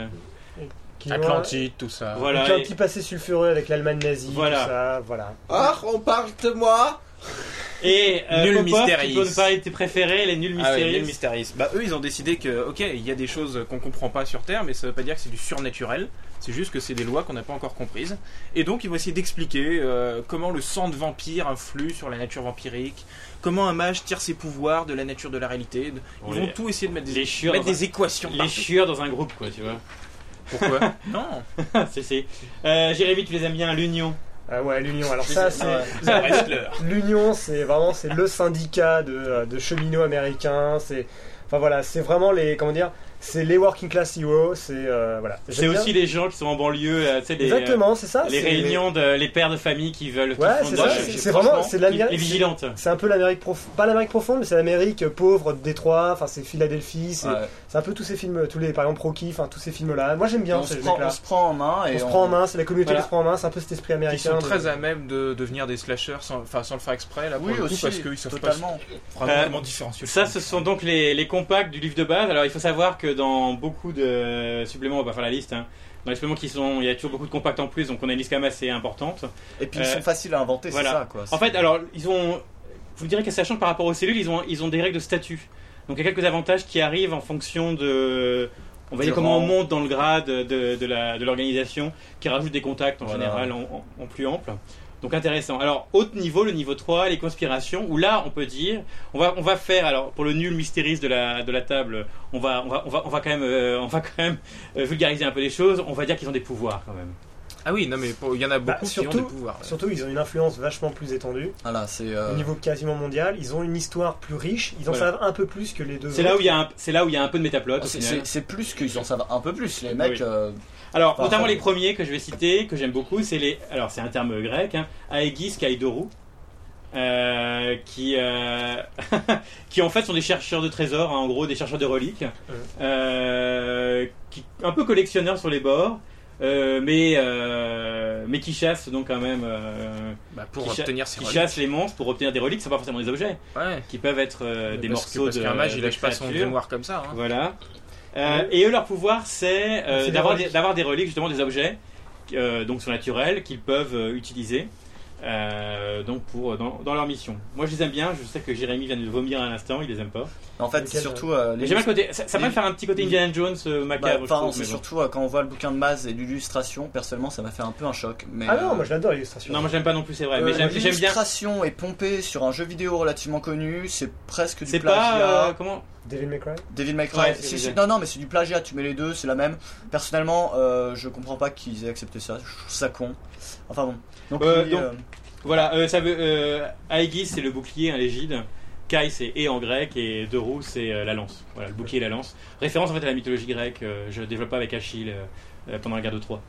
Atlantide, tout ça. Voilà. Avec un petit passé sulfureux avec l'Allemagne nazie, voilà. Tout ça, voilà. Ah, on parle de moi. Et Nul Popov, Mysteries. tu peux nous parler de tes préférés, les nuls Ah ouais, mystérieux. Nul Mysteries. Bah eux ils ont décidé que ok il y a des choses qu'on comprend pas sur Terre mais ça veut pas dire que c'est du surnaturel, c'est juste que c'est des lois qu'on n'a pas encore comprises et donc ils vont essayer d'expliquer comment le sang de vampire influe sur la nature vampirique, comment un mage tire ses pouvoirs de la nature de la réalité. Ils vont tout essayer de mettre les chieurs dans des équations. Les partout. chieurs dans un groupe, quoi, tu vois. Pourquoi? Non. c'est. Jérémy, tu les aimes bien, l'Union. Ouais, l'Union. Alors ça, c'est Ça reste l'heure. l'Union, c'est le syndicat de cheminots américains. Enfin voilà, c'est vraiment c'est les working class heroes. Voilà. C'est aussi les gens qui sont en banlieue, tu sais, Exactement, c'est ça. les réunions les pères de famille qui veulent. Ouais, qui font c'est de- ça. franchement, C'est vraiment, c'est l'Amérique. les vigilantes. C'est un peu l'Amérique pas l'Amérique profonde, mais c'est l'Amérique pauvre de Détroit. Enfin, c'est Philadelphie. C'est un peu tous ces films, par exemple Rocky. Enfin, tous ces films-là. Moi, j'aime bien on ces se prend mecs-là. en main et On se prend en main. C'est la communauté Voilà. qui se prend en main. C'est un peu cet esprit Ils américain. sont très à même de devenir des slashers sans le faire exprès là pour Oui le coup aussi, parce qu'ils savent totalement. pas vraiment comment différencier. Ça, ce sont donc les compacts du livre de base. Alors, il faut savoir que dans beaucoup de suppléments, on va pas faire la liste. Hein. Dans les suppléments il y a toujours beaucoup de compacts en plus, donc on a une liste quand même assez importante. Et puis ils sont faciles à inventer, voilà. c'est ça quoi. En fait, alors, vous direz que ça change par rapport aux cellules, ils ont des règles de statut. Donc il y a quelques avantages qui arrivent en fonction de, on va dire comment on monte dans le grade de l'organisation, qui rajoute des contacts en général en plus ample. Donc intéressant. Alors autre niveau, le niveau 3, les conspirations, où là on peut dire, on va faire, alors pour le nul mystériste de la table, on va quand même vulgariser un peu les choses, on va dire qu'ils ont des pouvoirs quand même. Ah oui, non mais il y en a beaucoup qui ont des pouvoirs. Ouais. Surtout, ils ont une influence vachement plus étendue. Voilà, c'est Au niveau quasiment mondial, ils ont une histoire plus riche. Ils en savent un peu plus que les deux. C'est là où il y a un peu de métaplot. c'est plus qu'ils en savent un peu plus les mecs. Oui. Alors, notamment les premiers que je vais citer, que j'aime beaucoup, c'est c'est un terme grec, hein, Aegis Kaidoru, qui en fait sont des chercheurs de trésors, hein, en gros des chercheurs de reliques, qui un peu collectionneurs sur les bords, mais qui chassent donc quand même pour obtenir ces qui reliques. chassent les monstres pour obtenir des reliques, c'est pas forcément des objets, Ouais. qui peuvent être des morceaux parce qu'un mage il lâche pas son créatures. grimoire comme ça. Hein. Voilà. Et eux, leur pouvoir, c'est d'avoir des reliques, justement des objets donc surnaturels qu'ils peuvent utiliser donc dans leur mission. Moi, je les aime bien. Je sais que Jérémy vient de vomir à l'instant. Il les aime pas. En fait, c'est surtout Mais j'aime bien le côté. Ça va faire un petit côté Indiana Jones macabre. Enfin, je trouve, c'est mais bon. surtout quand on voit le bouquin de Maz et l'illustration, personnellement, ça m'a fait un peu un choc. Mais, Ah non, moi je l'adore l'illustration. Non, moi j'aime pas non plus, c'est vrai. Mais j'aime bien. L'illustration est pompée sur un jeu vidéo relativement connu. C'est presque du C'est plagiat. pas comment. Devil May Cry. Devil May Cry. Ouais, c'est ce que je disais. Non, mais c'est du plagiat. Tu mets les deux, c'est la même. Personnellement, je comprends pas qu'ils aient accepté ça. Je trouve ça con. Enfin bon. Donc, Voilà, ça veut. Aegis, c'est le bouclier, hein, l'égide. Kai, c'est et en grec, et Deru, c'est la lance. Voilà, le bouclier et la lance. Référence en fait à la mythologie grecque. Je développe pas avec Achille pendant la guerre de Troie.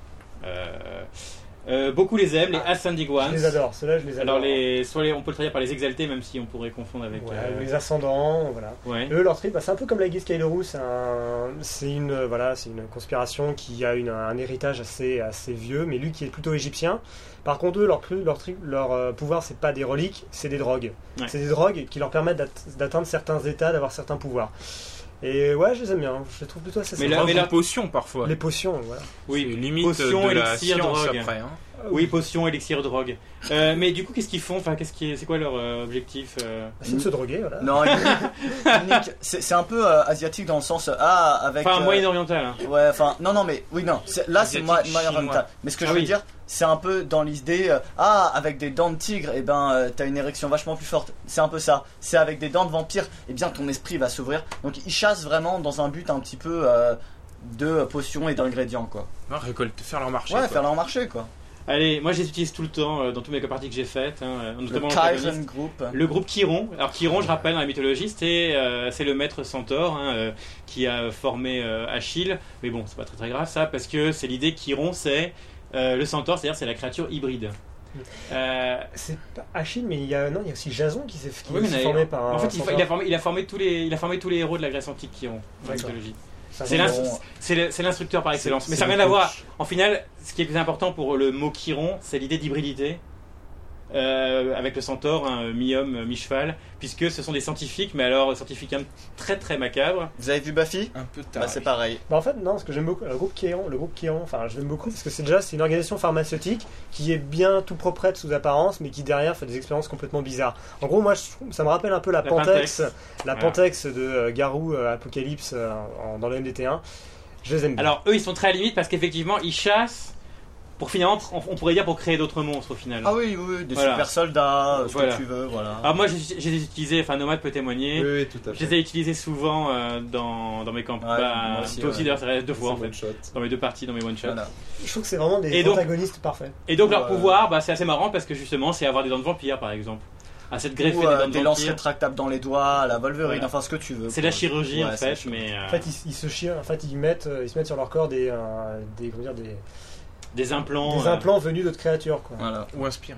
Beaucoup les aiment, les Ascending Ones. Je les adore, ceux-là je les adore. Alors, on peut le traduire par les exaltés, même si on pourrait confondre avec. Les ascendants, voilà. Ouais. Eux, leur trip, c'est un peu comme la Aegis Kaidoru, c'est une conspiration qui a un héritage assez vieux, mais lui qui est plutôt égyptien. Par contre, eux, leur pouvoir, c'est pas des reliques, c'est des drogues. Ouais. C'est des drogues qui leur permettent d'atteindre certains états, d'avoir certains pouvoirs. Et ouais, je les aime bien, je les trouve plutôt assez sympas. Mais la potion parfois. Les potions, voilà. Oui, c'est limite potion, de la élixir, science drogue. après. Hein. Oui, potion, élixir, drogue. Mais du coup, qu'est-ce qu'ils font? Enfin, c'est quoi leur objectif C'est de se droguer, voilà. Non, c'est un peu asiatique dans le sens avec. Enfin, moyen-oriental. Hein. Ouais, enfin, non, mais oui, non. Là, c'est Asiatique, moyen-oriental. Mais ce que je veux dire, c'est un peu dans l'idée, avec des dents de tigre, et t'as une érection vachement plus forte. C'est un peu ça. C'est avec des dents de vampire, et bien ton esprit va s'ouvrir. Donc ils chassent vraiment dans un but un petit peu de potions et d'ingrédients, quoi. Non, faire leur marché. Ouais, quoi. faire leur marché, quoi. Allez, moi je les utilise tout le temps dans toutes mes parties que j'ai faites, hein, notamment Le l'antagoniste. Kaizen Group. Le groupe Chiron. Alors Chiron, je rappelle dans la mythologie, c'est le maître centaure qui a formé Achille. Mais bon, c'est pas très grave ça, parce que c'est l'idée Chiron, c'est le centaure, c'est-à-dire c'est la créature hybride. C'est pas Achille, mais il y a aussi Jason qui s'est Oui, mais formé par un en fait, centaure. il a formé tous les héros de la Grèce antique Chiron dans la D'accord. mythologie. Ça, C'est l'instructeur par excellence. Mais ça n'a c'est rien à le voir. coach. En final, ce qui est plus important pour le mot Chiron, c'est l'idée d'hybridité. avec le centaure, hein, mi-homme, mi-cheval, puisque ce sont des scientifiques, mais alors scientifiques très très macabres. Vous avez vu Buffy? Un peu tard. Bah c'est pareil. Bah en fait non, ce que j'aime beaucoup, le groupe Kéon, enfin je l'aime beaucoup parce que c'est une organisation pharmaceutique qui est bien tout proprette sous apparence, mais qui derrière fait des expériences complètement bizarres. En gros moi ça me rappelle un peu la Pantex de Garou Apocalypse dans le MDT1. Je les aime bien. Alors eux ils sont très à la limite parce qu'effectivement ils chassent pour finalement, on pourrait dire pour créer d'autres monstres au final. Ah oui, des super soldats, ce que tu veux, voilà. Alors moi j'ai les utilisés, enfin Nomad peut témoigner. Oui, tout à fait. Je les ai utilisés souvent dans mes campagnes. Toi aussi d'ailleurs, ça reste 2 fois en fait. Dans mes 2 parties, dans mes one-shots. Voilà. Je trouve que c'est vraiment des protagonistes parfaits. Et donc leur pouvoir, c'est assez marrant parce que justement c'est avoir des dents de vampire par exemple. À cette greffer des dents de vampire. Des lances rétractables dans les doigts, la Wolverine, enfin ce que tu veux. C'est la chirurgie en fait, mais. En fait ils se mettent sur leur corps des implants venus d'autres créatures quoi. Voilà. Ou inspirés.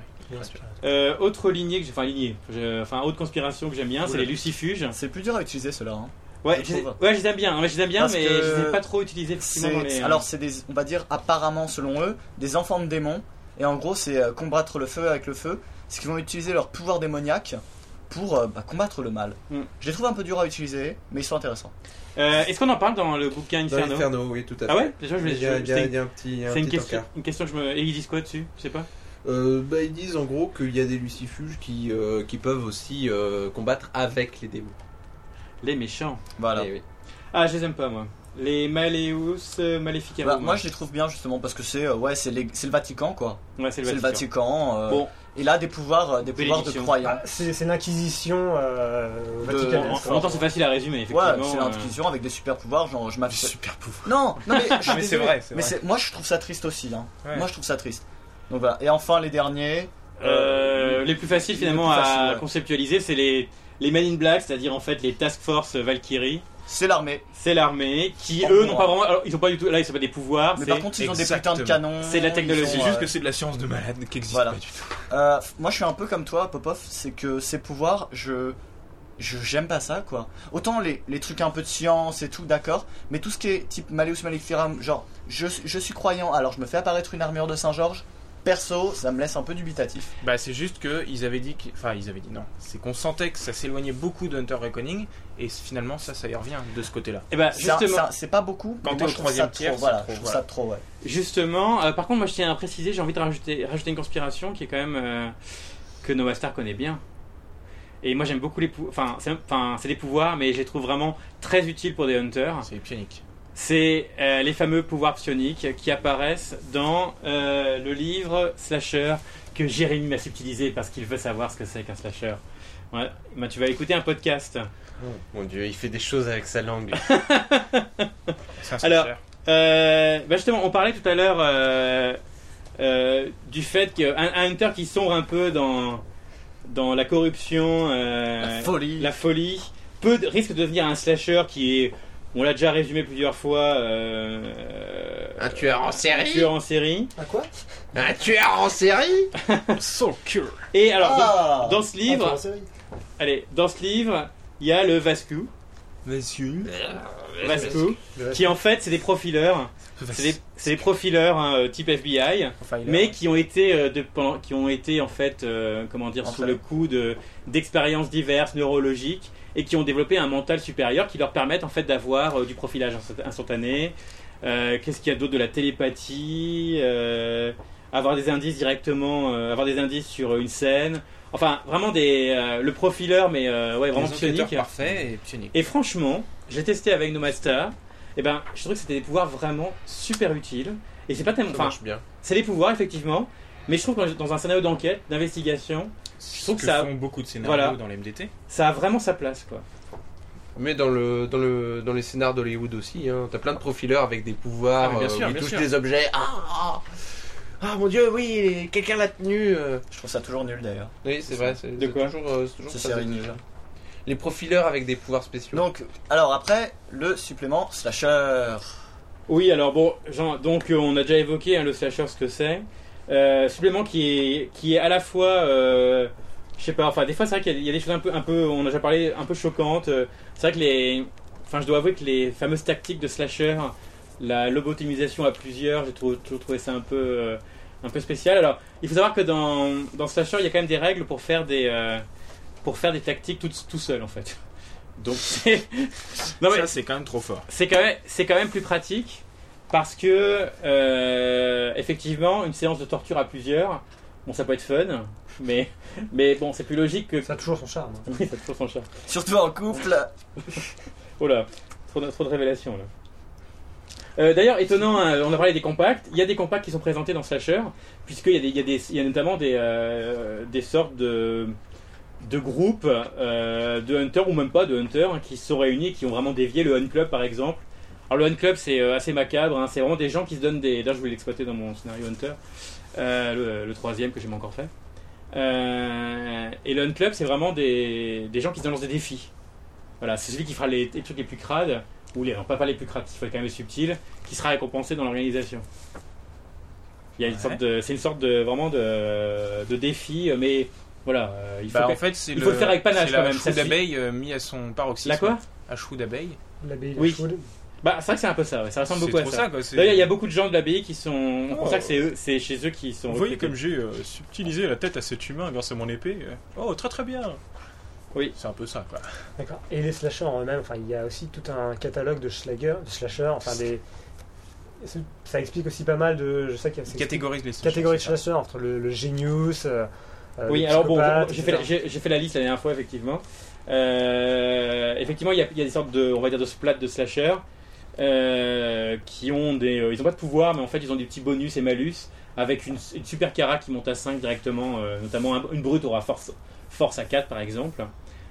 Autre lignée, autre conspiration que j'aime bien, c'est les lucifuges. C'est plus dur à utiliser ceux-là. Hein. Ouais, je les aime bien, mais je les ai pas trop utilisés. Alors c'est des, on va dire apparemment selon eux, des enfants de démons. Et en gros c'est combattre le feu avec le feu. C'est qu'ils vont utiliser leur pouvoir démoniaque pour combattre le mal. Je les trouve un peu durs à utiliser, mais ils sont intéressants. Est-ce qu'on en parle dans le bouquin Inferno? Dans Inferno, oui, tout à fait. Ah ouais? Déjà, il y a un petit une question que je me... Et ils disent quoi dessus? Je sais pas. Ils disent en gros qu'il y a des lucifuges qui peuvent aussi combattre avec les démons. Les méchants. Voilà. Oui. Ah, je les aime pas moi. Les Maleus Maleficarum. Moi je les trouve bien justement parce que c'est le Vatican quoi. Ouais, c'est le Vatican. Bon. Il a des pouvoirs de croyants. C'est l'inquisition vaticanaise. En même temps, c'est facile à résumer, effectivement. Ouais, c'est l'inquisition avec des super pouvoirs, genre je m'appelle. Super pouvoirs. Non, mais c'est vrai. Moi je trouve ça triste aussi. Hein. Ouais. Moi je trouve ça triste. Donc voilà. Et enfin les derniers. Les plus faciles finalement à conceptualiser, c'est les Men in Black, c'est-à-dire en fait les Task Force Valkyrie. C'est l'armée. C'est l'armée qui eux n'ont pas vraiment. Alors ils ont pas du tout. Là ils sont pas des pouvoirs. Mais par contre ils ont des putains de canons. C'est la technologie. C'est juste que c'est de la science de malade qui existe pas du tout. Moi je suis un peu comme toi Popov, c'est que ces pouvoirs j'aime pas ça quoi. Autant les trucs un peu de science et tout d'accord, mais tout ce qui est type Maleus Maleficarum, genre je suis croyant alors je me fais apparaître une armure de Saint-Georges. Perso, ça me laisse un peu dubitatif. Bah c'est juste que ils avaient dit non. C'est qu'on sentait que ça s'éloignait beaucoup de Hunter Reckoning et finalement ça y revient de ce côté-là. Et bah justement, c'est pas beaucoup. Quand t'es au 3e tiers, je trouve ça trop. Ouais. Justement, par contre moi je tiens à préciser, j'ai envie de rajouter une conspiration qui est quand même que Nova Star connaît bien. Et moi j'aime beaucoup c'est des pouvoirs, mais je les trouve vraiment très utiles pour des hunters. C'est psionique. C'est les fameux pouvoirs psioniques qui apparaissent dans le livre Slasher que Jérémy m'a subtilisé parce qu'il veut savoir ce que c'est qu'un slasher. Ouais. Bah, tu vas écouter un podcast. Oh, mon Dieu, il fait des choses avec sa langue. C'est un slasher. Alors, justement, on parlait tout à l'heure du fait qu'un hunter qui sombre un peu dans la corruption, la folie risque de devenir un slasher qui est... On l'a déjà résumé plusieurs fois. Un tueur en série. Un tueur en série. À quoi? Un tueur en série. Soul Cure. Et alors, dans ce livre, il y a le Vascu. Vascu. Qui en fait, c'est des profileurs. C'est des profileurs type FBI, mais qui ont été en fait, sous le coup d'expériences diverses neurologiques. Et qui ont développé un mental supérieur qui leur permettent en fait d'avoir du profilage instantané. Qu'est-ce qu'il y a d'autre? De la télépathie, avoir des indices directement, avoir des indices sur une scène. Enfin, vraiment le profileur, mais vraiment psionique. Parfait et psionique. Et franchement, j'ai testé avec Nomad Star. Et je trouve que c'était des pouvoirs vraiment super utiles. Et c'est pas tellement. Ça marche bien. C'est des pouvoirs effectivement, mais je trouve que dans un scénario d'enquête, d'investigation. Je trouve que ça font beaucoup de scénarios dans les MDT. Ça a vraiment sa place quoi. Mais dans les scénars d'Hollywood aussi, hein, t'as plein de profileurs avec des pouvoirs, ils touchent des objets. Ah mon Dieu, oui, quelqu'un l'a tenu. Je trouve ça toujours nul d'ailleurs. Oui, c'est vrai. De quoi? C'est toujours série nulle. Les profileurs avec des pouvoirs spéciaux. Donc, alors après, le supplément slasher. Oui, alors bon, donc on a déjà évoqué le slasher, ce que c'est. Supplément qui est à la fois je sais pas, enfin des fois c'est vrai qu'il y a des choses un peu on a déjà parlé, un peu choquantes. C'est vrai que je dois avouer que les fameuses tactiques de slasher, la lobotomisation à plusieurs, j'ai toujours trouvé ça un un peu spécial. Alors, il faut savoir que dans Slasher, il y a quand même des règles pour faire des tactiques tout seul en fait. Donc c'est non, mais Ça, c'est quand même trop fort. c'est quand même plus pratique parce que effectivement, une séance de torture à plusieurs, bon, ça peut être fun, mais bon, c'est plus logique que Ça a toujours son charme. Hein. oui, ça a toujours son charme. Surtout en couple. Oh là, trop de révélations là. D'ailleurs, étonnant, hein, on a parlé des compacts. Il y a des compacts qui sont présentés dans Slasher, puisqu'il y a notamment des sortes de groupes de hunters ou même pas de hunters hein, qui se sont réunis, qui ont vraiment dévié le Hunt Club par exemple. Alors le Hunt Club c'est assez macabre, hein, c'est vraiment des gens qui se donnent des. D'ailleurs je voulais l'exploiter dans mon scénario Hunter, le troisième que j'ai pas encore fait. Et le Hunt Club c'est vraiment des gens qui se lancent des défis. Voilà, c'est celui qui fera les trucs les plus crades, ou non, pas les plus crades, il faut être quand même subtil, qui sera récompensé dans l'organisation. Il y a c'est une sorte de vraiment de défi, mais voilà, il faut, En fait, il faut le faire avec panache c'est quand la même. chou d'abeille mis à son paroxysme. La quoi? Un chou d'abeille. L'abbaye de Oui. Ashwood. Bah, c'est vrai que c'est un peu ça, ouais, ça ressemble C'est beaucoup à trop ça. ça, quoi. c'est- D'ailleurs, il y a beaucoup de gens de l'abbaye qui sont. On Oh. pense que c'est chez eux qui sont. Vous voyez recrutés. comme j'ai subtilisé la tête à cet humain grâce à mon épée. Oh, très très bien. Oui. C'est un peu ça, quoi. D'accord. Et les slashers en eux-mêmes, enfin, il y a aussi tout un catalogue de slashers, enfin des. Ça explique aussi pas mal de. Je sais qu'il y a Il catégorise les catégories de c'est ça. slashers entre le genius. Oui, le alors bon, psychopathe, j'ai etc. fait la liste la dernière fois, effectivement. Effectivement, il y a des sortes de, on va dire, de splats de slasher qui ont des. Ils n'ont pas de pouvoir, mais en fait, ils ont des petits bonus et malus avec une super cara qui monte à 5 directement, notamment une brute aura force à 4 par exemple,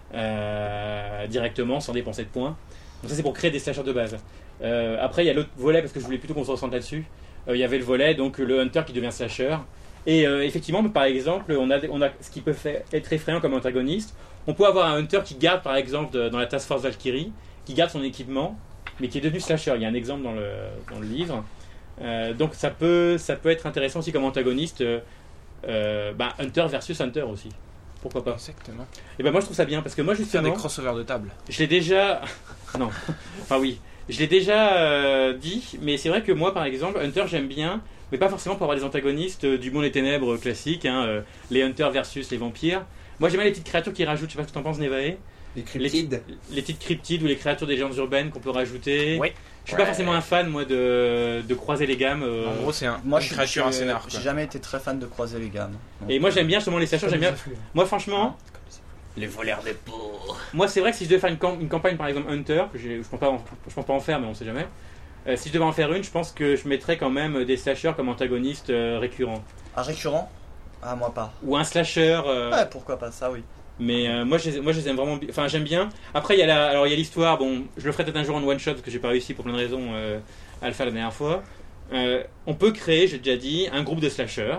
directement sans dépenser de points. Donc, ça, c'est pour créer des slashers de base. Après, il y a l'autre volet, parce que je voulais plutôt qu'on se ressente là-dessus. Il y avait le volet, donc le hunter qui devient slasher. Et effectivement, par exemple, on a ce qui peut être effrayant comme antagoniste. On peut avoir un hunter qui garde, par exemple, dans la Task Force Valkyrie, qui garde son équipement, mais qui est devenu slasher. Il y a un exemple dans le livre. Donc ça peut être intéressant aussi comme antagoniste. Hunter versus Hunter aussi. Pourquoi pas. Exactement. Et ben moi je trouve ça bien, parce que moi Faire justement, des crossovers de table. je l'ai déjà... non. Enfin oui. Je l'ai déjà dit, mais c'est vrai que moi par exemple, Hunter j'aime bien, mais pas forcément pour avoir des antagonistes du monde des ténèbres classiques, hein, les Hunters versus les vampires. Moi j'aime bien les petites créatures qui rajoutent, je sais pas ce que t'en penses Nevaeh, Les cryptides. les petites cryptides ou les créatures des légendes urbaines qu'on peut rajouter. Oui. Je suis pas forcément un fan moi de croiser les gammes. En gros, c'est Moi, une créature, un scénar. j'ai quoi. jamais été très fan de croiser les gammes. Donc, Et moi j'aime bien justement les slashers, j'aime bien. Moi franchement, les voleurs des pauvres. moi c'est vrai que si je devais faire une campagne par exemple Hunter, que je pense pas en faire mais on sait jamais. Si je devais en faire une, je pense que je mettrais quand même des slashers comme antagonistes récurrents. Un récurrent? Ah, moi pas. Ou un slasher. Ouais, pourquoi pas, ça oui. Mais moi je les aime vraiment. Enfin, j'aime bien. Après, il y a l'histoire. Bon, je le ferai peut-être un jour en one shot parce que j'ai pas réussi pour plein de raisons à le faire la dernière fois. On peut créer, j'ai déjà dit, un groupe de slashers.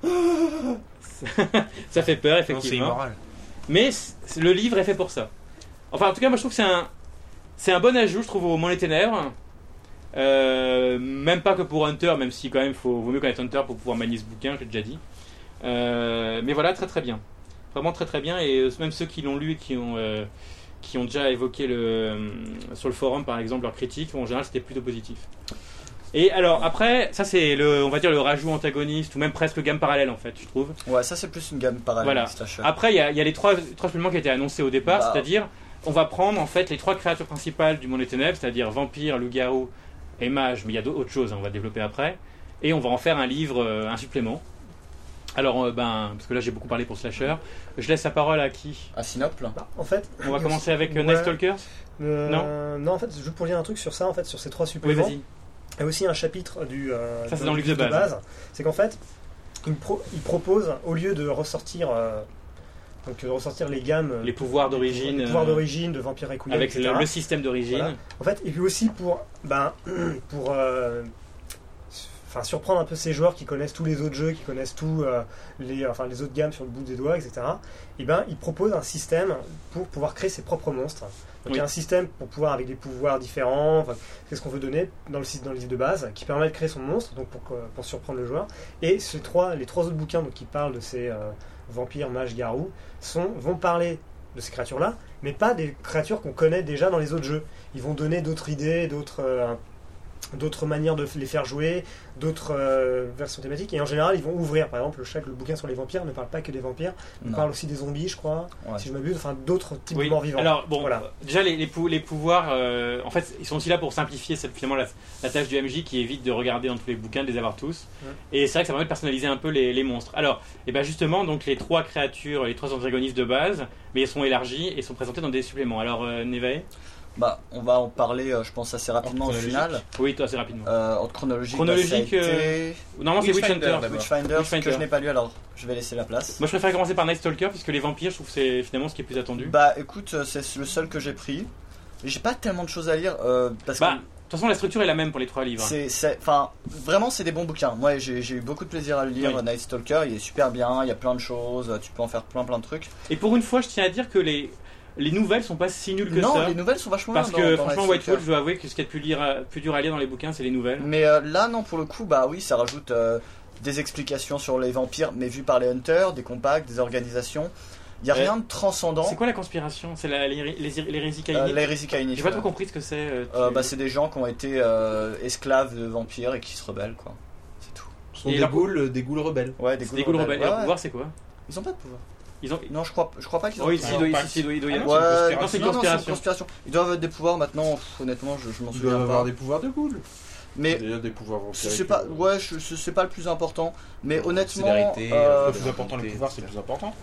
Ça fait peur, Non, c'est effectivement. immoral. Mais le livre est fait pour ça. Enfin, en tout cas, moi je trouve que c'est un bon ajout, je trouve, au Monde des Ténèbres. Même pas que pour Hunter, même si quand même vaut mieux connaître Hunter pour pouvoir manier ce bouquin, j'ai déjà dit. Mais voilà, très très bien. Vraiment très très bien. Et même ceux qui l'ont lu et qui ont déjà évoqué sur le forum par exemple leurs critiques, en général c'était plutôt positif. Et alors après, ça c'est on va dire le rajout antagoniste ou même presque gamme parallèle en fait, je trouve. Ouais, ça c'est plus une gamme parallèle. Voilà. Slasher. Après, il y a les trois suppléments qui étaient annoncés au départ, Bah. c'est-à-dire on va prendre en fait les trois créatures principales du monde des ténèbres, c'est-à-dire vampire, loup-garou et mage, mais il y a autre chose, hein, on va développer après, et on va en faire un livre, un supplément. Alors, parce que là j'ai beaucoup parlé pour Slasher, je laisse la parole à qui? À Sinople. Bah, en fait, On va commencer avec Ouais. Night Stalkers. non, en fait, juste pour dire un truc sur ça, en fait, sur ces trois Oui, suppléments. vas-y. Il y a aussi un chapitre Ça, c'est dans le livre de base. C'est qu'en fait, il propose, au lieu de ressortir, les gammes, Les pouvoirs d'origine. les pouvoirs d'origine de Vampire Requiem, Avec etc. le système d'origine. Voilà. En fait, et puis aussi pour surprendre un peu ces joueurs qui connaissent tous les autres jeux, qui connaissent tous les autres gammes sur le bout des doigts, etc. Et ben, il propose un système pour pouvoir créer ses propres monstres. Donc il y a un système pour pouvoir, avec des pouvoirs différents, enfin, c'est ce qu'on veut donner dans le livre de base, qui permet de créer son monstre, donc pour surprendre le joueur. Et les trois autres bouquins donc, qui parlent de ces vampires, mages, garous, vont parler de ces créatures-là, mais pas des créatures qu'on connaît déjà dans les autres jeux. Ils vont donner d'autres idées, d'autres manières de les faire jouer, d'autres versions thématiques. Et en général, ils vont ouvrir. Par exemple, le bouquin sur les vampires ne parle pas que des vampires. Il Non. parle aussi des zombies, je crois, Ouais. si je m'abuse. Enfin, d'autres types Oui. de morts vivants. Alors bon, Voilà. déjà les pouvoirs, en fait, ils sont aussi là pour simplifier finalement la tâche du MJ qui évite de regarder dans tous les bouquins, de les avoir tous. Ouais. Et c'est vrai que ça permet de personnaliser un peu les monstres. Alors, et ben justement, donc les 3 créatures, les 3 antagonistes de base, mais ils sont élargis et sont présentés dans des suppléments. Alors, Nevaeh? Bah, on va en parler, je pense, assez rapidement au final. Oui, toi, assez rapidement. Ordre chronologique, Chronologique, bah, ça a été Normalement, c'est Witchfinder, Witchhunter. d'abord. Witchfinder, Witchfinder. que je n'ai pas lu, alors je vais laisser la place. Moi, je préfère commencer par Night Stalker puisque les vampires, je trouve que c'est finalement ce qui est plus attendu. Bah, écoute, c'est le seul que j'ai pris. J'ai pas tellement de choses à lire, parce Bah, que de toute façon, la structure est la même pour les 3 livres. enfin, vraiment, c'est des bons bouquins. Moi, j'ai eu beaucoup de plaisir à le lire. Oui. Night Stalker, il est super bien, il y a plein de choses, tu peux en faire plein de trucs. Et pour une fois, je tiens à dire que les nouvelles sont pas si nulles que Non, ça. les nouvelles sont vachement Parce bien. que dans franchement, Night White Stalker. Wolf, je dois avouer que ce qu'il y a de plus dur à lire dans les bouquins, c'est les nouvelles. Mais là, non, pour le coup, bah oui, ça rajoute des explications sur les vampires, mais vues par les hunters, des compacts, des organisations. Il n'y a rien de transcendant. C'est quoi la conspiration? C'est l'hérésie caïnique? L'hérésie caïnique. J'ai pas ouais. trop compris ce que c'est. Bah, c'est des gens qui ont été esclaves de vampires et qui se rebellent, quoi. C'est tout. Ce sont Et des leur- ghouls rebelles. Ouais, C'est des ghouls rebelles. Et leur Ouais, pouvoir, c'est quoi? Ils ont pas de pouvoir. Ils ont. Non, je crois pas qu'ils ont Oui, de si, pouvoir. il doit y avoir. Ouais, Non, c'est une non, conspiration. conspiration. Ils doivent avoir des pouvoirs maintenant, honnêtement, je m'en Ils souviens doivent avoir pas. des pouvoirs de ghouls. Mais Déjà des pouvoirs vampiriques. c'est pas, ouais, c'est pas le plus important. Mais honnêtement, Solidarité, Le plus important, le pouvoir, c'est le plus important.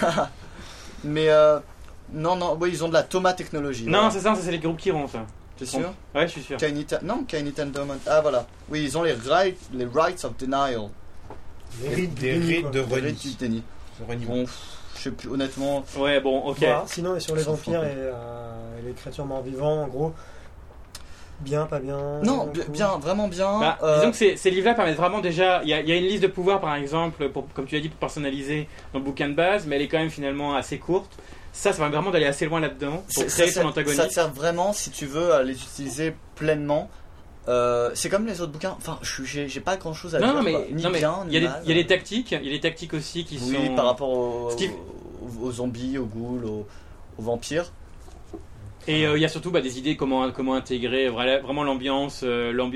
mais non, oui, ils ont de la Thomas technologie. Non, voilà. c'est ça, c'est les groupes qui rentrent. ça. T'es sûr? Ouais, je suis sûr. Kainit Endowment. Ah voilà. Oui, ils ont les rights of denial. Les rites Des du déni, rites quoi. de Les rites renie. du déni. De reniement. Bon, je sais plus, honnêtement. Ouais, bon, ok. Voilà. Sinon, sur les S'en vampires fout. et les créatures morts vivants, en gros, bien, pas bien. Non, cool. bien, vraiment bien. Bah, disons que ces livres-là permettent vraiment déjà. Il y a une liste de pouvoirs, par exemple, comme tu l'as dit, pour personnaliser dans le bouquin de base, mais elle est quand même finalement assez courte. Ça permet vraiment d'aller assez loin là-dedans pour créer son Ça te antagoniste. sert vraiment si tu veux à les utiliser pleinement. C'est comme les autres bouquins. Enfin, j'ai pas grand chose à dire. Non, mais quoi. Ni non, mais bien, il y a ni des- mal. il y a des tactiques, il y a des tactiques aussi qui Oui, sont. par rapport aux, Steve- aux zombies, aux ghouls, aux vampires. Et il y a surtout des idées comment intégrer vraiment l'ambiance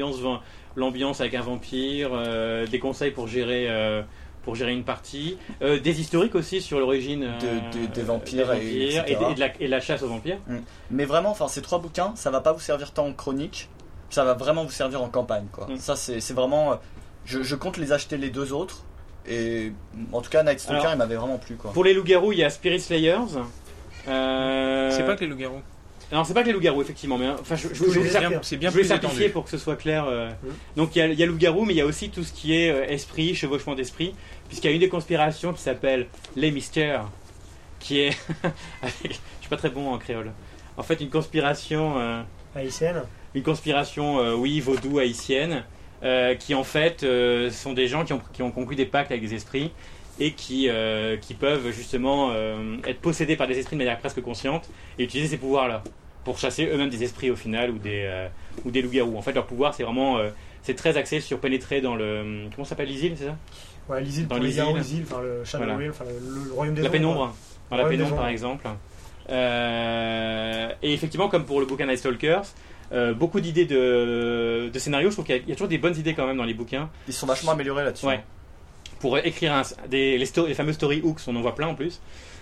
avec un vampire, des conseils pour gérer une partie, des historiques aussi sur l'origine Des vampires et etc. et de la chasse aux vampires. Mais vraiment, enfin, ces 3 bouquins, ça va pas vous servir tant en chronique, ça va vraiment vous servir en campagne, quoi. Mm. Ça, c'est vraiment. Je compte les acheter les 2 autres. Et en tout cas, Night Stalker, Alors, il m'avait vraiment plu, quoi. Pour les loups-garous, il y a Spirit Slayers. C'est pas que les loups-garous. Non, c'est pas que les loups-garous, effectivement, mais enfin, je Oui, voulais les faire- vampires. C'est bien je voulais plus simplifier étendu. pour que ce soit clair. Donc il y a loup-garou, mais il y a aussi tout ce qui est esprit, chevauchement d'esprit, puisqu'il y a une des conspirations qui s'appelle les mystères, qui est. Je suis pas très bon en créole. En fait, une conspiration. Haïtienne. Une conspiration, oui, vaudou haïtienne, qui en fait sont des gens qui ont conclu des pactes avec des esprits et qui peuvent justement être possédés par des esprits de manière presque consciente et utiliser ces pouvoirs-là pour chasser eux-mêmes des esprits au final ou des loups-garous. En fait, leur pouvoir, c'est vraiment c'est très axé sur pénétrer dans le comment ça s'appelle, les îles, c'est ça? Ouais, les îles Dans pour les les garous, îles. les îles, enfin le Shadow Voilà. Realm, enfin le royaume des La ombres, pénombre. Dans la Ouais, pénombre, des par ombres. exemple. Et effectivement, comme pour le bouquin Night Stalkers, beaucoup d'idées de scénarios. Je trouve qu'il y a toujours des bonnes idées quand même dans les bouquins. Ils sont vachement améliorés là-dessus. Ouais. Pour écrire les fameux story hooks, on en voit plein en plus.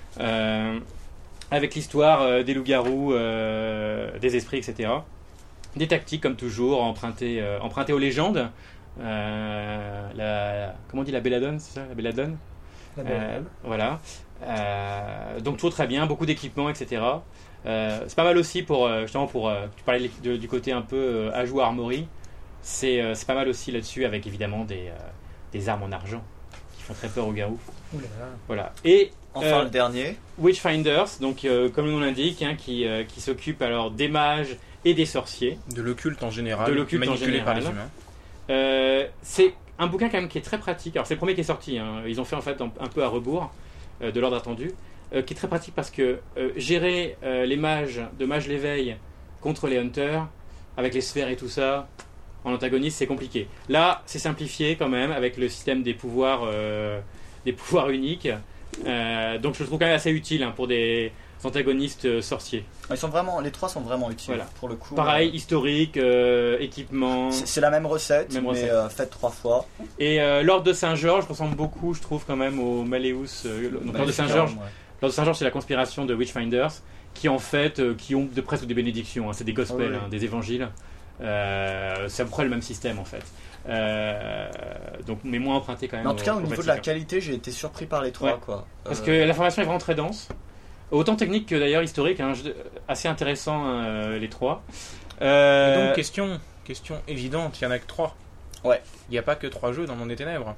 Avec l'histoire des loups-garous, des esprits, etc. Des tactiques, comme toujours, empruntées aux légendes. Comment on dit, la belladone, c'est ça? La belladone. La belle. Voilà. Donc toujours très bien, beaucoup d'équipements, etc. C'est pas mal aussi pour justement tu parlais du côté un peu ajout armory. C'est pas mal aussi là-dessus avec évidemment des armes en argent qui font très peur aux garous. Ouh là là. Voilà. Et Enfin, le dernier. Witchfinders, donc comme le nom l'indique, qui s'occupe alors des mages et des sorciers. De l'occulte en général. De l'occulte en manipulé par les général. humains. C'est un bouquin quand même qui est très pratique. Alors c'est le premier qui est sorti. Hein. Ils ont fait en fait un peu à rebours de l'ordre attendu, qui est très pratique parce que gérer les mages de Mage l'éveil contre les hunters avec les sphères et tout ça en antagoniste, c'est compliqué. Là, c'est simplifié quand même avec le système des pouvoirs uniques. Donc je le trouve quand même assez utile hein, pour antagonistes sorciers. Les 3 sont vraiment utiles, Voilà. pour le coup. Pareil, historique, équipement. C'est la même recette, mais faite 3 fois. Et l'Ordre de Saint-Georges ressemble beaucoup, je trouve, quand même au Malleus. Donc l'Ordre de Saint-Georges, Ouais. l'Ordre de Saint-Georges, c'est la conspiration de Witchfinders, qui en fait, qui ont presque des bénédictions. Hein. C'est des gospels, Ah oui. des évangiles. C'est à peu près le même système, en fait. Donc, mais moins emprunté quand même. Mais en tout cas, au niveau de la Vatican. qualité, j'ai été surpris par les 3. Ouais. Quoi. Parce que l'information est vraiment très dense. Autant technique que d'ailleurs historique, hein, assez intéressant les 3. Et donc, question évidente, il n'y en a que 3. Ouais. Il n'y a pas que 3 jeux dans Monde des Ténèbres.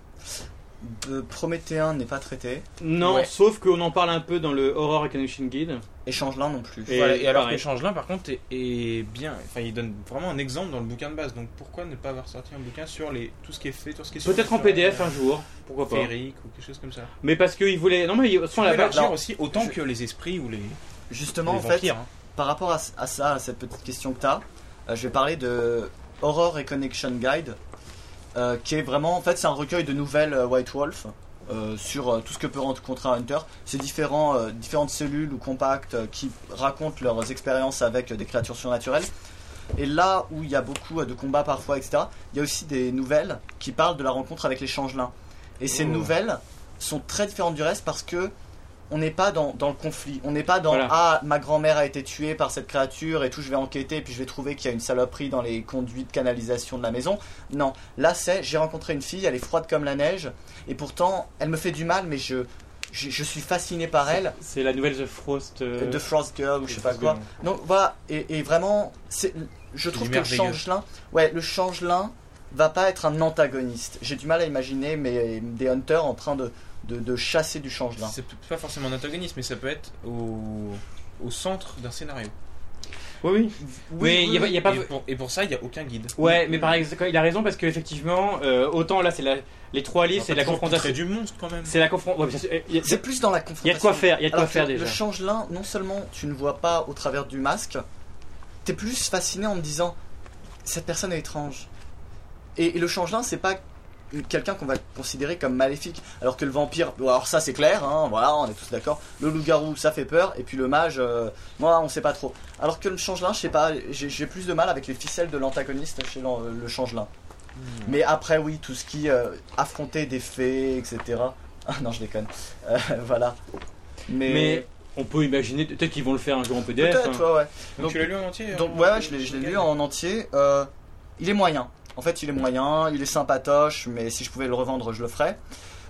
Prométhéen n'est pas traité. Non, Ouais. sauf qu'on en parle un peu dans le Horror Reconnection Guide. Et Changelin non plus. Et Voilà, et alors pareil. que Changelin, par contre, est bien. Enfin, il donne vraiment un exemple dans le bouquin de base. Donc pourquoi ne pas avoir sorti un bouquin sur tout ce qui est fait, tout ce qui est Peut-être en PDF un jour, pourquoi pas. féerique ou quelque chose comme ça. Mais parce qu'ils voulaient. Non, mais ils sont On à la base. élargir aussi autant que les esprits ou les Justement, en fait, vampires. Hein. par rapport à ça, à cette petite question que tu as, je vais parler de Horror Reconnection Guide, qui est vraiment, en fait, c'est un recueil de nouvelles White Wolf sur tout ce que peut rencontrer un hunter. C'est différentes cellules ou compacts qui racontent leurs expériences avec des créatures surnaturelles. Et là où il y a beaucoup de combats parfois, etc., il y a aussi des nouvelles qui parlent de la rencontre avec les changelins. Et ces nouvelles sont très différentes du reste parce que on n'est pas dans le conflit, on n'est pas dans Voilà. ah ma grand-mère a été tuée par cette créature et tout, je vais enquêter et puis je vais trouver qu'il y a une saloperie dans les conduits de canalisation de la maison. Non, là c'est j'ai rencontré une fille, elle est froide comme la neige et pourtant elle me fait du mal mais je suis fasciné par elle. C'est la nouvelle The Frost. De Frost Girl ou je sais pas quoi. Donc voilà, et vraiment, je trouve du que merveilleux. le changelin va pas être un antagoniste. J'ai du mal à imaginer des hunters en train de chasser du changelin. C'est pas forcément un antagoniste, mais ça peut être au centre d'un scénario. Oui. Mais il y a pas. Et pour ça, il n'y a aucun guide. Ouais, mais par exemple, il a raison parce qu'effectivement, autant là, c'est les 3 livres, c'est la confrontation. du monstre quand même. C'est la confrontation. Ouais, bien sûr, C'est plus dans la il confrontation. y a de quoi faire, il y a de quoi Alors que faire déjà. Le changelin, non seulement tu ne vois pas au travers du masque, t'es plus fasciné en me disant cette personne est étrange. Et le changelin, c'est pas quelqu'un qu'on va considérer comme maléfique, alors que le vampire, bon, alors ça c'est clair, hein, voilà, on est tous d'accord. Le loup-garou, ça fait peur, et puis le mage, moi on sait pas trop. Alors que le changelin, je sais pas, j'ai plus de mal avec les ficelles de l'antagoniste chez le changelin. Mais après oui, tout ce qui affronter des fées, etc. Ah non, je déconne. Voilà. Mais on peut imaginer, peut-être qu'ils vont le faire un jour en PDF. peut-être, hein. ouais. Donc tu l'as lu en entier Donc ouais, je l'ai lu en entier. Il est moyen. En fait, il est moyen, il est sympatoche, mais si je pouvais le revendre, je le ferais.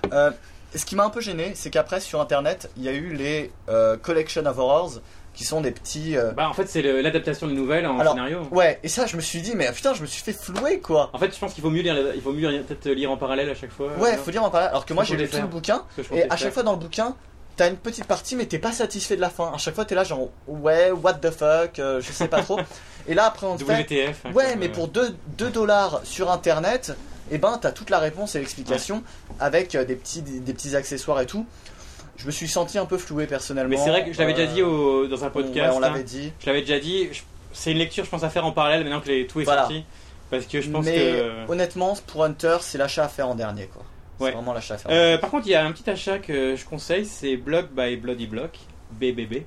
Ce qui m'a un peu gêné, c'est qu'après, sur Internet, il y a eu les Collection of Horrors, qui sont des petits... Bah en fait c'est l'adaptation de nouvelles en Alors, scénario. Ouais, et ça, je me suis dit, mais putain, je me suis fait flouer, quoi. En fait je pense qu'il faut mieux lire, peut-être lire en parallèle à chaque fois. Ouais, non faut dire en parler. Alors que moi, Faut j'ai les lu tout le faire. bouquin, Ce que je et comptais à chaque faire. fois dans le bouquin, t'as une petite partie, mais t'es pas satisfait de la fin. À chaque fois, t'es là, genre, ouais, what the fuck, je sais pas trop. Et là, après, on te fait... WTF. hein, Ouais, comme, mais pour 2 $ sur internet, et ben t'as toute la réponse et l'explication avec des petits accessoires et tout. Je me suis senti un peu floué personnellement. Mais c'est vrai que je l'avais déjà dit dans un podcast. on l'avait hein. dit. Je l'avais déjà dit. C'est une lecture je pense à faire en parallèle maintenant que tout est Voilà. sorti. Parce que je pense Mais que. honnêtement, pour Hunter, c'est l'achat à faire en dernier, quoi. Ouais. C'est vraiment l'achat à faire. En dernier. Par contre, il y a un petit achat que je conseille, c'est Block by Bloody Block, BBB.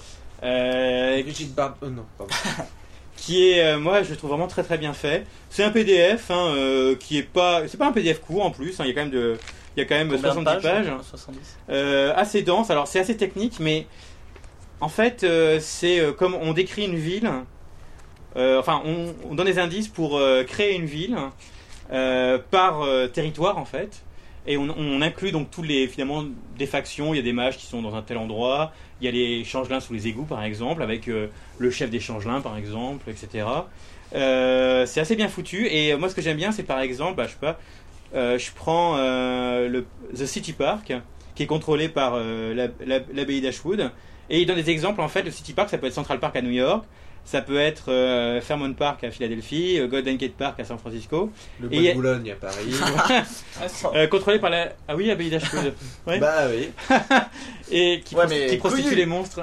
Brigitte Barb. Non, pardon. Qui est, moi, je le trouve vraiment très très bien fait. C'est un PDF, hein, qui est pas, c'est pas un PDF court en plus. hein, il y a quand même Combien de 70 pages. 70. Assez dense. Alors c'est assez technique, mais en fait, c'est comme on décrit une ville. Enfin, on donne des indices pour créer une ville par territoire en fait. Et on inclut donc finalement des factions. Il y a des mages qui sont dans un tel endroit. Il y a les changelins sous les égouts par exemple, avec le chef des changelins par exemple, etc. C'est assez bien foutu. Et moi ce que j'aime bien c'est par exemple, je sais pas, je prends The City Park qui est contrôlé par l'abbaye d'Ashwood. Et il donne des exemples en fait. Le City Park ça peut être Central Park à New York. Ça peut être Fairmount Park à Philadelphie, Golden Gate Park à San Francisco. Le Et Bois de Boulogne à Paris. Contrôlé par la... Ah oui, l'abbaye d'Ashwood. Ouais. Bah oui. Et qui, Ouais, mais qui prostitue couillu. les monstres.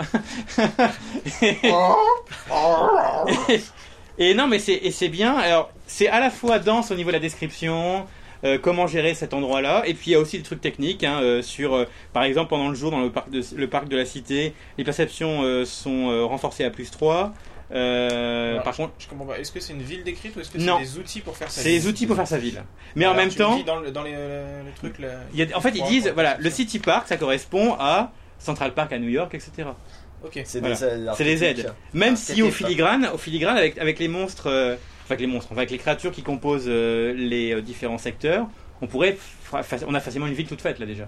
et non, mais c'est bien. Alors, c'est à la fois dense au niveau de la description. comment gérer cet endroit-là. Et puis il y a aussi des trucs techniques sur, par exemple, pendant le jour dans le parc de la Cité, les perceptions sont renforcées à +3. Par contre, je comprends pas. Est-ce que c'est une ville décrite ou est-ce que Non. c'est des outils pour faire sa c'est ville des outils pour faire sa ville. Mais en Alors, même tu me temps, dis dans les trucs là. en fait, ils disent, voilà, le City Park, ça correspond à Central Park à New York, etc. Ok. C'est Voilà. des aides C'est les aides. artistiques. Même Ah, si au c'était filigrane avec les monstres, avec les créatures qui composent les différents secteurs, on a facilement une ville toute faite là déjà.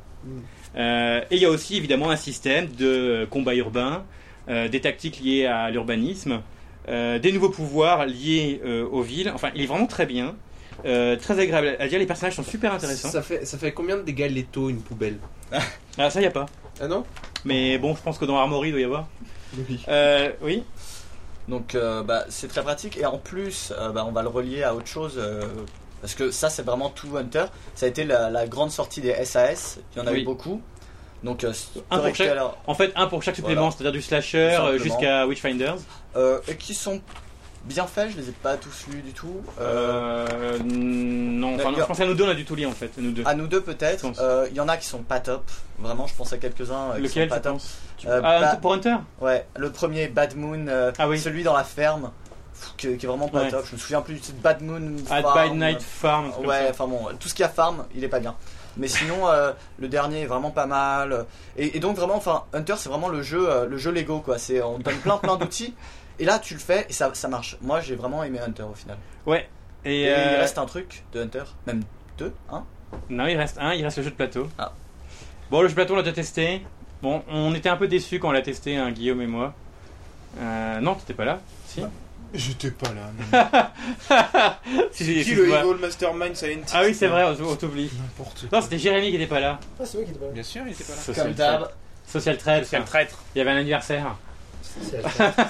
Et il y a aussi évidemment un système de combat urbain, des tactiques liées à l'urbanisme, des nouveaux pouvoirs liés aux villes. Enfin, il est vraiment très bien, très agréable à dire. Les personnages sont super intéressants. Ça fait combien de dégâts létaux une poubelle? Ah, ça y a pas. Ah non? Mais bon, je pense que dans Armory il doit y avoir. Oui. Oui. Donc c'est très pratique et en plus on va le relier à autre chose parce que ça c'est vraiment tout Hunter. Ça a été la grande sortie des SAS, il y en a Oui. eu beaucoup. Donc Un pour chaque- Storyteller, En fait, un pour chaque supplément, Voilà. c'est-à-dire du slasher Tout simplement. jusqu'à Witchfinders. et qui sont bien faits, je les ai pas tous lus du tout. Non, enfin, il y je a- pense à nous deux, on a du tout lire en fait. Nous deux. À nous deux peut-être. Je pense. Il y en a qui sont pas top. Vraiment, je pense à quelques-uns qui Lequel sont pas tu top. penses Bah- Pour Hunter. Ouais, le premier Bad Moon, Ah oui. celui dans la ferme, qui est vraiment pas Ouais. top. Je me souviens plus de Bad Moon. At Farm. By Night Farm. un truc comme Ouais, ça. enfin bon, tout ce qu'il y a farm, il est pas bien. Mais sinon, le dernier est vraiment pas mal. Et donc vraiment, enfin, Hunter, c'est vraiment le jeu Lego quoi. C'est on te donne plein d'outils. Et là, tu le fais et ça marche. Moi, j'ai vraiment aimé Hunter au final. Ouais. Et il reste un truc de Hunter, même deux, hein. Non, il reste le jeu de plateau. Ah. Bon, le jeu de plateau, on l'a déjà testé. Bon, on était un peu déçus quand on l'a testé, hein, Guillaume et moi. Non, t'étais pas là. Si. J'étais pas là. Non. Si, Qui si, le ouais. Evil Mastermind Scientist? Ah oui, c'est vrai, on t'oublie. N'importe Non, c'était Jérémy qui était pas là. Ah, c'est moi qui te parle. Bien sûr, il était pas là. Social Comme d'hab. traître. Social traître. C'est le traître. Il y avait un anniversaire. C'est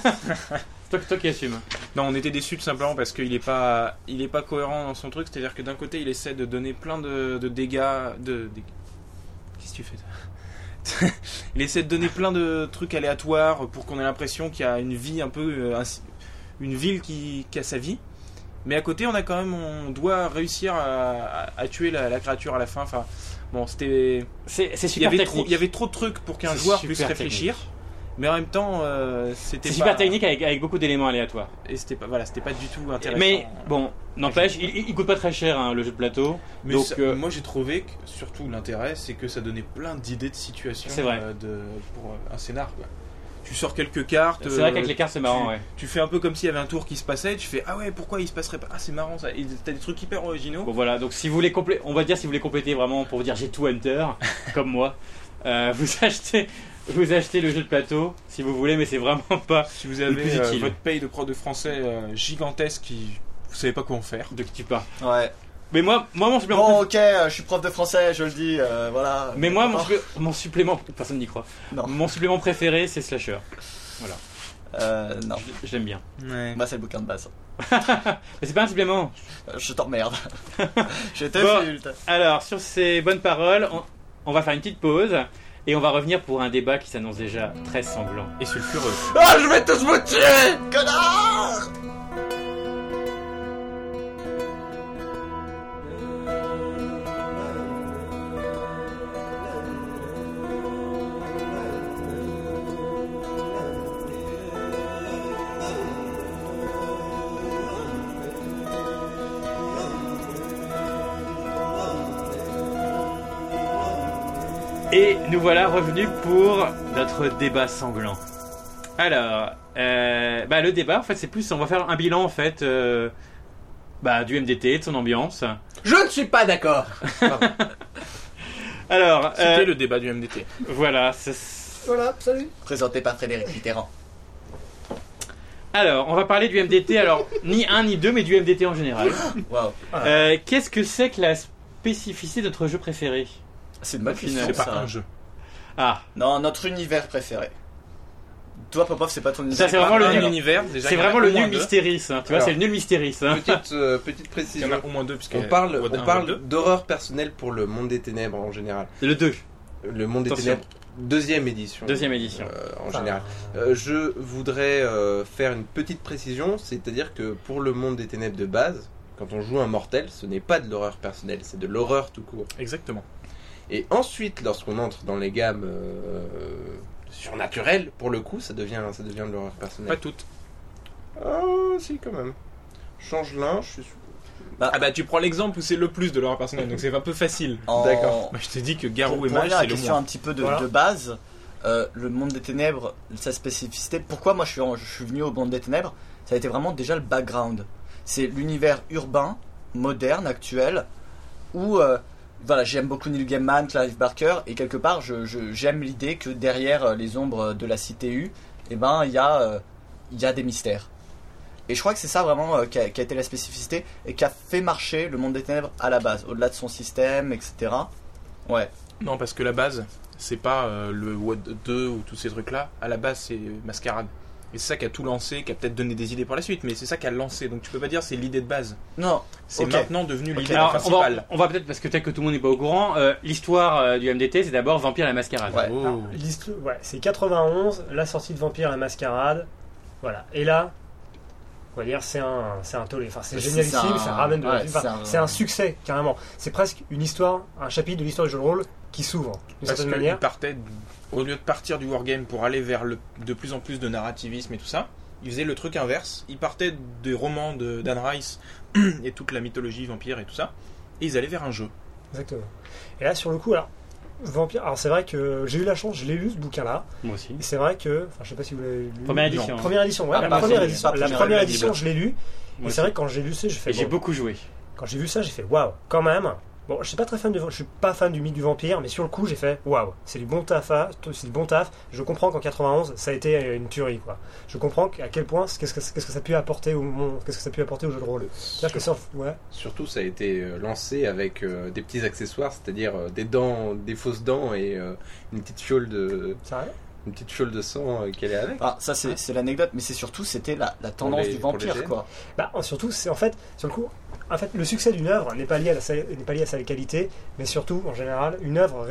Toi qui assume. Non, on était déçus tout simplement parce qu'il est pas cohérent dans son truc. C'est-à-dire que d'un côté, il essaie de donner plein de dégâts. Qu'est-ce que tu fais toi? Il essaie de donner plein de trucs aléatoires pour qu'on ait l'impression qu'il y a une vie un peu, une ville qui a sa vie. Mais à côté, on doit réussir à tuer la créature à la fin. Enfin, bon, c'était. C'est Il y super avait technique. trop de trucs pour qu'un C'est joueur super puisse réfléchir. Mais en même temps, c'était C'est pas... super technique avec beaucoup d'éléments aléatoires. Et c'était pas du tout intéressant. Mais bon, n'empêche, il coûte pas très cher hein, le jeu de plateau. Mais Donc, moi j'ai trouvé que surtout l'intérêt c'est que ça donnait plein d'idées de situations C'est vrai. pour un scénar quoi. Tu sors quelques cartes. c'est vrai qu'avec les cartes c'est marrant, ouais. Tu fais un peu comme s'il y avait un tour qui se passait, tu fais ah ouais pourquoi il se passerait pas, ah c'est marrant ça, et t'as des trucs hyper originaux. Bon voilà, donc si vous voulez on va dire si vous voulez compléter vraiment pour vous dire j'ai tout Hunter, comme moi, vous achetez le jeu de plateau si vous voulez, mais c'est vraiment pas Si vous le avez plus utile. votre paye de prof de français gigantesque vous savez pas quoi en faire. de qui tu parles. Ouais. Mais moi mon supplément. Bon, ok, je suis prof de français, je le dis, voilà. Mais moi Oh, mon supplément, personne n'y croit. Non. Mon supplément préféré c'est Slasher. non. Je l'aime bien. Ouais. Moi, c'est le bouquin de base. Mais c'est pas un supplément. Je t'emmerde. Je Bon. t'insulte. Alors sur ces bonnes paroles, on va faire une petite pause et on va revenir pour un débat qui s'annonce déjà très sanglant. Et sulfureux. Ah, je vais tous vous tuer! Connard! Et nous voilà revenus pour notre débat sanglant. Alors, le débat, en fait, c'est plus, on va faire un bilan, en fait, du MDT, de son ambiance. Je ne suis pas d'accord! Alors, C'était le débat du MDT. voilà. Voilà, salut. Présenté par Frédéric Mitterrand. Alors, on va parler du MDT, alors, ni un ni deux, mais du MDT en général. Waouh. Qu'est-ce que c'est que la spécificité de notre jeu préféré? C'est une bonne question. C'est pas ça. un jeu. Ah, Non, notre univers préféré. Toi, Popov, c'est pas ton univers. Ça, c'est vraiment le Un nul. univers, déjà, c'est il y en a vraiment au le moins nul deux. mystéris, hein. Tu vois, Alors. c'est le nul mystéris, hein. Petite Il y précision. en a au moins deux puisqu'il y On a parle, Wode 1, on Wode parle 2. d'horreur personnelle pour le monde des ténèbres en général. C'est le 2, Le monde des Attention. ténèbres, deuxième édition. deuxième édition. En général. Je voudrais faire une petite précision, c'est-à-dire que pour le monde des ténèbres de base, Quand on joue un mortel, ce n'est pas de l'horreur personnelle, c'est de l'horreur tout court. Exactement. Et ensuite, lorsqu'on entre dans les gammes surnaturelles, pour le coup, ça devient de l'horreur personnelle. Pas toutes. Ah, si, quand même. Changelin, je suis sûr. Ah bah tu prends l'exemple où c'est le plus de l'horreur personnelle, donc c'est un peu facile. D'accord. Moi je te dis que Garou Pour et Mage revenir à c'est la le question un moins. petit peu de, Voilà. de base, le monde des ténèbres, sa spécificité, pourquoi moi je suis venu au monde des ténèbres, ça a été vraiment déjà le background. C'est l'univers urbain, moderne, actuel, où voilà, j'aime beaucoup Neil Gaiman, Clive Barker, et quelque part j'aime l'idée que derrière les ombres de la cité U, il y a des mystères. Et je crois que c'est ça vraiment qui a été la spécificité et qui a fait marcher le monde des ténèbres à la base, au-delà de son système, etc. Ouais. Non, parce que la base, c'est pas le What 2 ou tous ces trucs-là. À la base, c'est Mascarade. Et c'est ça qui a tout lancé, qui a peut-être donné des idées pour la suite, mais c'est ça qui a lancé. Donc tu peux pas dire c'est l'idée de base. Non, C'est ok. maintenant devenu l'idée Alors, principale. on va peut-être, parce que peut-être que tout le monde n'est pas au courant, l'histoire du MDT, c'est d'abord Vampire la Mascarade. Ouais. Oh. Alors, ouais, c'est 91, la sortie de Vampire la Mascarade. Voilà. Et là, on va dire, c'est un tollé. Enfin, c'est C'est génialissime, un- ça ramène de la ouais, enfin, c'est un succès, carrément. C'est presque une histoire, un chapitre de l'histoire du jeu de rôle qui s'ouvre, d'une Parce certaine qu'il manière. partait, au lieu de partir du wargame pour aller vers de plus en plus de narrativisme et tout ça, il faisait le truc inverse. Il partait des romans d'Anne Rice et toute la mythologie vampire et tout ça, et ils allaient vers un jeu. Exactement. Et là, sur le coup, alors, Vampire, alors c'est vrai que j'ai eu la chance, je l'ai lu ce bouquin-là, Moi aussi. et c'est vrai que, enfin, je sais pas si vous l'avez lu. Première édition. Première édition, ouais, Ah, la pas première première, édition, pas la première première édition. édition, je l'ai lu, et Moi c'est vrai aussi. que quand j'ai lu ça, j'ai fait. Et j'ai bon, beaucoup joué. Quand j'ai vu ça, j'ai fait waouh, quand même. Bon, je suis pas très fan je suis pas fan du mythe du vampire, mais sur le coup, j'ai fait waouh, c'est du bon taf, c'est du bon taf. Je comprends qu'en 91, ça a été une tuerie, quoi. Je comprends à quel point, qu'est-ce que ça a pu apporter qu'est-ce que ça a pu apporter au jeu de rôle. C'est-à-dire que ça, ouais, Surtout, ça a été lancé avec des petits accessoires, c'est-à-dire des dents, des fausses dents et une petite fiole de sang qu'elle est avec. Ah, ça c'est l'anecdote, mais c'est surtout c'était la tendance du pour les vampire GN. quoi. bah surtout, c'est en fait, sur le coup, en fait, le succès d'une œuvre n'est pas lié à sa qualité, mais surtout, en général, une œuvre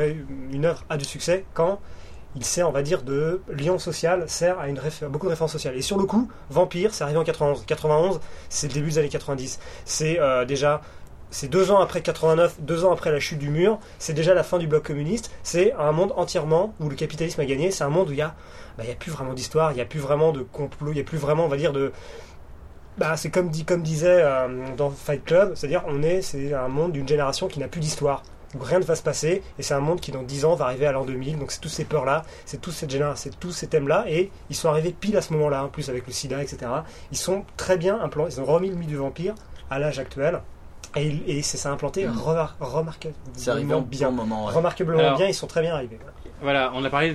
a du succès quand il sert, on va dire, de lien social, sert à beaucoup de références sociales. Et sur le coup, Vampire, c'est arrivé en 91. 91, c'est le début des années 90. C'est déjà... C'est 2 ans après 89, 2 ans après la chute du mur, c'est déjà la fin du bloc communiste, c'est un monde entièrement où le capitalisme a gagné, c'est un monde où il y a plus vraiment d'histoire, il n'y a plus vraiment de complot, il n'y a plus vraiment, on va dire, de... c'est comme disait dans Fight Club, c'est-à-dire c'est un monde d'une génération qui n'a plus d'histoire, où rien ne va se passer, et c'est un monde qui dans 10 ans va arriver à l'an 2000, donc c'est toutes ces peurs-là, c'est tous ces thèmes-là, et ils sont arrivés pile à ce moment-là, en plus avec le sida, etc. Ils sont très bien implantés, ils ont remis le mythe du vampire à l'âge actuel, et c'est ça implanté remarquablement C'est arrivé en bien. bon moment. Ouais. Remarquablement Alors, bien, ils sont très bien arrivés. Voilà, on a parlé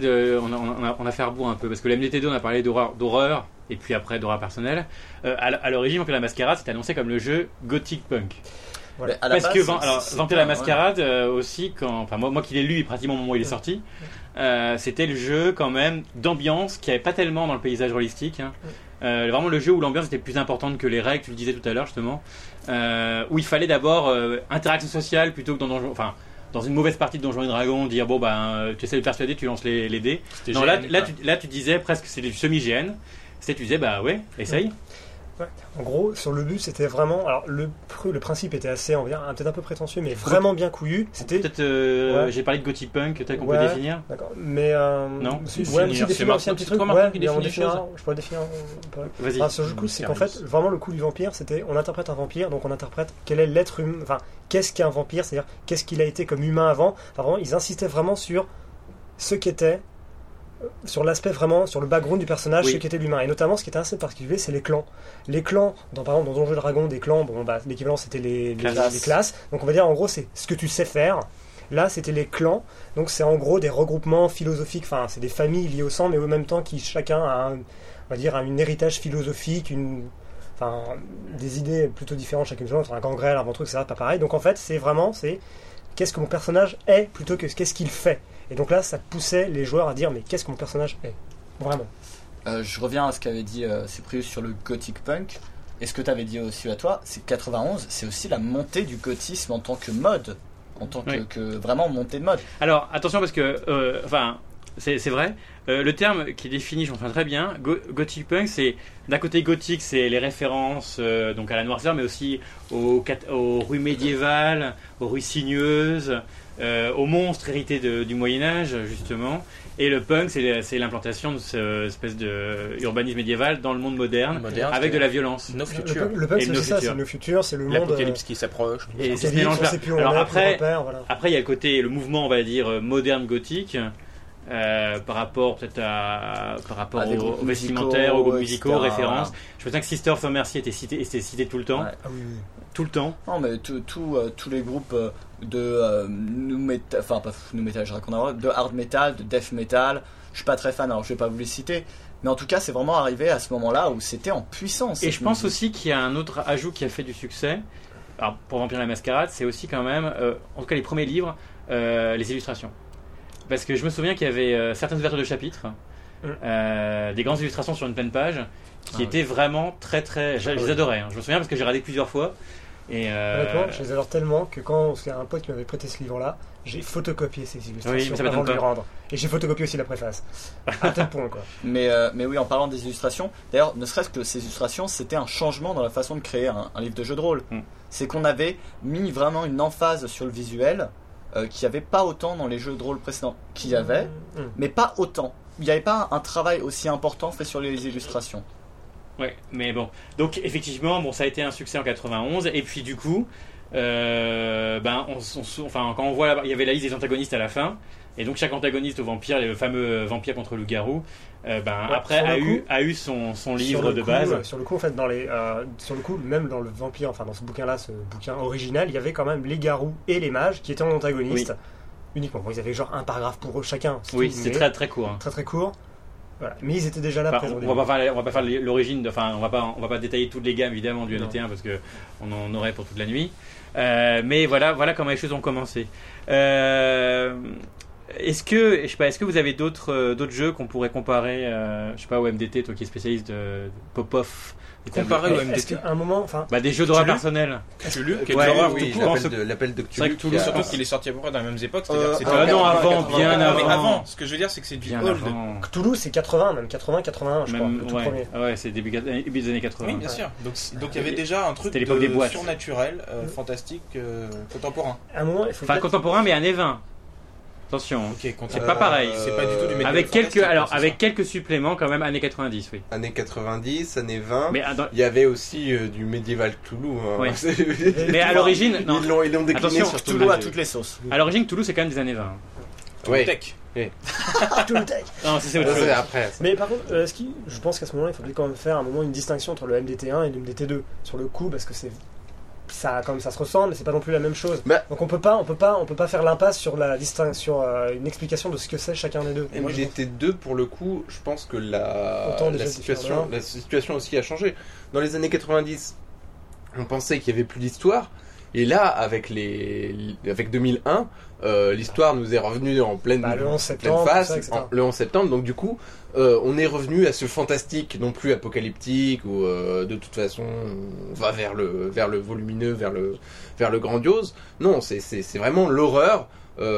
on a fait un rebours un peu parce que la MDT2 on a parlé d'horreur et puis après d'horreur personnelle. À l'origine, Vampire la Mascarade c'était annoncé comme le jeu Gothic Punk. Voilà. Mais à la Parce base, que Vampire la Mascarade aussi, moi qui l'ai lu pratiquement au moment où il est sorti, c'était le jeu quand même d'ambiance qui avait pas tellement dans le paysage holistique. Hein. Vraiment le jeu où l'ambiance était plus importante que les règles, tu le disais tout à l'heure justement, où il fallait d'abord interaction sociale plutôt que dans une mauvaise partie de Donjons et Dragons, dire tu essaies de persuader, tu lances les dés. Non, là tu disais presque c'est du semi-GN, tu disais ouais, essaye. Ouais. En gros, sur le but, c'était vraiment. Alors, le principe était assez, on va dire, peut-être un peu prétentieux, mais vraiment bien couillu. C'était. Peut-être Ouais. j'ai parlé de Gothic Punk, peut-être qu'on Ouais. peut définir. D'accord. Mais. Non. Définir aussi un petit truc. toi, Martin, Ouais, qui mais on définit les définira. choses. Je pourrais définir. Vas-y. Enfin, sur le coup, c'est qu'en fait, vraiment, le coup du vampire, c'était. On interprète un vampire, donc on interprète quel est l'être humain. Enfin, qu'est-ce qu'est un vampire, c'est-à-dire qu'est-ce qu'il a été comme humain avant. Enfin, vraiment, ils insistaient vraiment sur ce qu'était. Sur l'aspect vraiment, sur le background du personnage, Oui. ce qu'était l'humain. Et notamment, ce qui était assez particulier, c'est les clans. Les clans, par exemple, dans Donjons et Dragons, des clans, l'équivalent c'était les classes. Donc on va dire, en gros, c'est ce que tu sais faire. Là, c'était les clans. Donc c'est en gros des regroupements philosophiques, enfin, c'est des familles liées au sang, mais en même temps qui chacun a un héritage philosophique, des idées plutôt différentes chacune de l'autre, un gangrel, un ventreux, etc. Pas pareil. Donc en fait, c'est qu'est-ce que mon personnage est plutôt que qu'est-ce qu'il fait. Et donc là, ça poussait les joueurs à dire mais qu'est-ce que mon personnage est vraiment. Je reviens à ce qu'avait dit Cyprius sur le gothic punk. Et ce que tu avais dit aussi à toi, c'est que 91, c'est aussi la montée du gothisme en tant que mode. En tant Oui. que vraiment montée de mode. Alors attention parce que c'est vrai. Le terme qui définit, j'en souviens très bien, gothic punk, c'est d'un côté gothique, c'est les références donc à la noirceur, mais aussi aux rues médiévales, aux rues sinueuses, aux monstres hérités du Moyen-Âge, justement. Et le punk, c'est l'implantation de cette espèce d'urbanisme médiéval dans le monde moderne avec de la violence. No future. Le punk, c'est ça, c'est nos futurs, c'est le monde. L'apocalypse qui s'approche. Et c'est ce mélange-là. Alors après, voilà. il y a le mouvement, on va dire, moderne gothique. Par rapport peut-être aux vestimentaires, aux groupes musicaux, aux références. Voilà. Je me souviens que Sister of Mercy était cité tout le temps. Ouais. Ah oui. Tout le temps. Non, mais tous les groupes de nu metal, enfin pas nu metal, je raconte, de hard metal, de death metal, je suis pas très fan, alors je vais pas vous les citer. Mais en tout cas, c'est vraiment arrivé à ce moment-là où c'était en puissance. Et je pense aussi qu'il y a un autre ajout qui a fait du succès. Alors, pour Vampire la Mascarade, c'est aussi quand même, en tout cas les premiers livres, les illustrations. Parce que je me souviens qu'il y avait certaines ouvertures de chapitres, des grandes illustrations sur une pleine page, qui étaient vraiment très très... Je les adorais. Hein. Je me souviens parce que j'ai regardé plusieurs fois. Et honnêtement, je les adore tellement que quand il y a un pote qui m'avait prêté ce livre-là, j'ai photocopié ces illustrations avant de les rendre. Et j'ai photocopié aussi la préface. À tel point, quoi. Mais oui, en parlant des illustrations, d'ailleurs, ne serait-ce que ces illustrations, c'était un changement dans la façon de créer un livre de jeu de rôle. C'est qu'on avait mis vraiment une emphase sur le visuel qu'il n'y avait pas autant dans les jeux de rôle précédents. Qu'il y avait, mais pas autant. Il n'y avait pas un travail aussi important fait sur les illustrations. Ouais, mais bon. Donc effectivement, ça a été un succès en 91. Et puis du coup, quand on voit, il y avait la liste des antagonistes à la fin. Et donc chaque antagoniste au vampire, le fameux vampire contre le loup-garou, après a eu son livre de base. Sur le coup, en fait, même dans le vampire, enfin dans ce bouquin-là, ce bouquin original, il y avait quand même les garous et les mages qui étaient en antagonistes. Oui. Uniquement. Bon, ils avaient genre un paragraphe pour eux chacun. C'est très très court. Hein. Très très court. Voilà. Mais ils étaient déjà là présents. On va pas faire l'origine, on va pas détailler toutes les gammes évidemment du NT1 parce que on en aurait pour toute la nuit. Mais voilà comment les choses ont commencé. Est-ce que vous avez d'autres jeux qu'on pourrait comparer, au MDT, toi qui es spécialiste de Popov, comparer au MDT à un moment, des jeux d'horreur personnels. Cthulhu, l'appel de Cthulhu. Cthulhu, surtout qu'il est sorti à peu près dans les mêmes époques. Non, avant. Ce que je veux dire, c'est que c'est du bien old. Cthulhu, c'est 80, même 81, je crois, le tout premier. Ouais, c'est début des années 80. Oui, bien sûr. Donc il y avait déjà un truc de surnaturel, fantastique, contemporain. À un moment, contemporain, mais années 20. Attention, c'est pas pareil. C'est pas du tout du médiéval. Avec quelques suppléments quand même, années 90, oui. Années 90, années 20. Mais il y avait aussi du médiéval Cthulhu. Hein. Oui. Mais à l'origine, non. Ils l'ont décliné sur Cthulhu à toutes les sauces. À l'origine, Cthulhu c'est quand même des années 20. Oui. Cthulhu Tech. Non, c'est autre chose. Après. Mais par contre, je pense qu'à ce moment-là, il faudrait quand même faire une distinction entre le MDT1 et le MDT2 sur le coup, parce que ça se ressemble, mais c'est pas non plus la même chose. Donc on peut pas faire l'impasse sur la distinction, une explication de ce que c'est chacun des deux. Et moi j'étais deux pour le coup. Je pense que la situation aussi a changé. Dans les années 90, on pensait qu'il y avait plus d'histoire, et là avec 2001, l'histoire nous est revenue en pleine face, le 11 septembre. Donc du coup, on est revenu à ce fantastique, non plus apocalyptique ou de toute façon on va vers le volumineux, vers le grandiose. Non, c'est vraiment l'horreur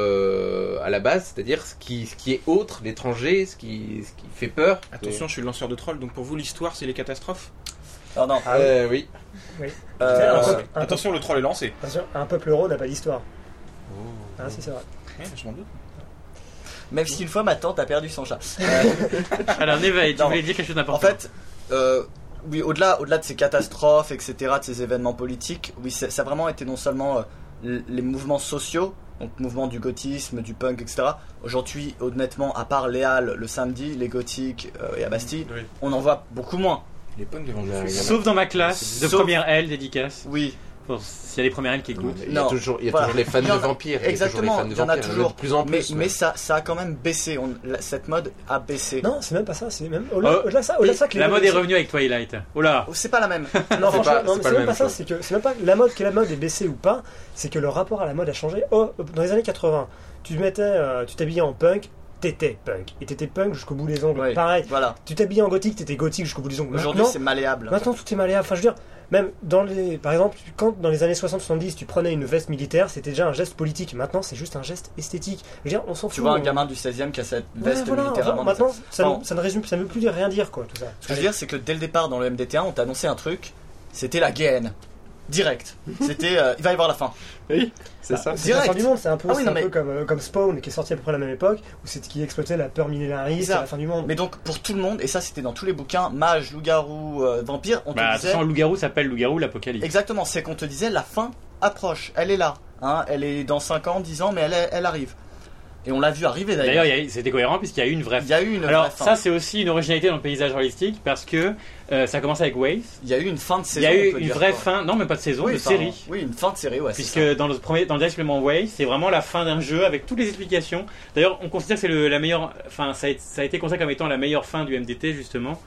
à la base, c'est-à-dire ce qui est autre, l'étranger, ce qui fait peur. Attention, je suis le lanceur de trolls, donc pour vous l'histoire c'est les catastrophes. Oh non. Oui. Attention, le troll est lancé. Attention, un peuple euro n'a pas d'histoire. Ah si, c'est vrai. Je m'en doute. Même si une fois ma tante a perdu son chat. Alors Neva, tu voulais dire quelque chose d'important. En fait, oui, au-delà de ces catastrophes, etc., de ces événements politiques, oui, ça a vraiment été non seulement les mouvements sociaux, donc mouvement du gothisme, du punk, etc. Aujourd'hui, honnêtement, à part les halles le samedi, les gothiques et à Bastille, on en voit beaucoup moins. Les punks devant le Sauf dans ma classe de première L dédicace. Oui. S'il y a des premières L qui écoutent. Il y a toujours les fans de vampires. Exactement, il y en a toujours. De plus en plus. Mais ça a quand même baissé. Cette mode a baissé. Non, c'est même pas ça. C'est même au-delà de ça. La mode est revenue avec Twilight. Oh là. C'est pas la même. Non, franchement, c'est même pas ça. C'est même pas la mode, que la mode est baissée ou pas. C'est que le rapport à la mode a changé. Dans les années 80, tu t'habillais en punk. T'étais punk. Et t'étais punk jusqu'au bout des ongles. Ouais, pareil. Voilà. Tu t'habillais en gothique, t'étais gothique jusqu'au bout des ongles. Aujourd'hui, c'est malléable. Maintenant, tout est malléable. Enfin, je veux dire, même par exemple, quand dans les années 60-70, tu prenais une veste militaire, c'était déjà un geste politique. Maintenant, c'est juste un geste esthétique. Je veux dire, on s'en fout. Tu vois un gamin du 16e qui a cette veste voilà, littéralement. maintenant, ça ne résume, ça ne veut plus rien dire, quoi, tout ça. Ce que je veux dire, c'est que dès le départ, dans le MDT1, on t'a annoncé un truc, c'était la GN. Direct. C'était, il va y avoir la fin. Oui, c'est ça. C'est la fin du monde, c'est un peu, Ah oui, non, mais- comme Spawn, qui est sorti à peu près à la même époque, où c'est qui exploitait la peur millénariste, Ça. à la fin du monde. Mais donc, pour tout le monde, et ça c'était dans tous les bouquins, mage, loup-garou, vampire, on te Bah, disait... sans loup-garou s'appelle loup-garou l'apocalypse. Exactement, c'est qu'on te disait la fin approche, elle est là. Hein, elle est dans 5 ans, 10 ans, mais elle arrive. Et on l'a vu arriver d'ailleurs. D'ailleurs, c'était cohérent puisqu'il y a eu une vraie Il y a eu une Alors vraie fin. ça c'est aussi une originalité dans le paysage réalistique parce que ça a commencé avec Waze. Il y a eu une fin de Il saison. y a eu on peut une dire, vraie quoi. fin, non même pas de saison, Oui, de enfin, série. Oui, une fin de série, ouais. c'est Puisque ça. dans le dernier supplément Waze, c'est vraiment la fin d'un jeu avec toutes les explications. D'ailleurs, on considère que c'est la meilleure, enfin ça a été considéré comme étant la meilleure fin du MDT justement,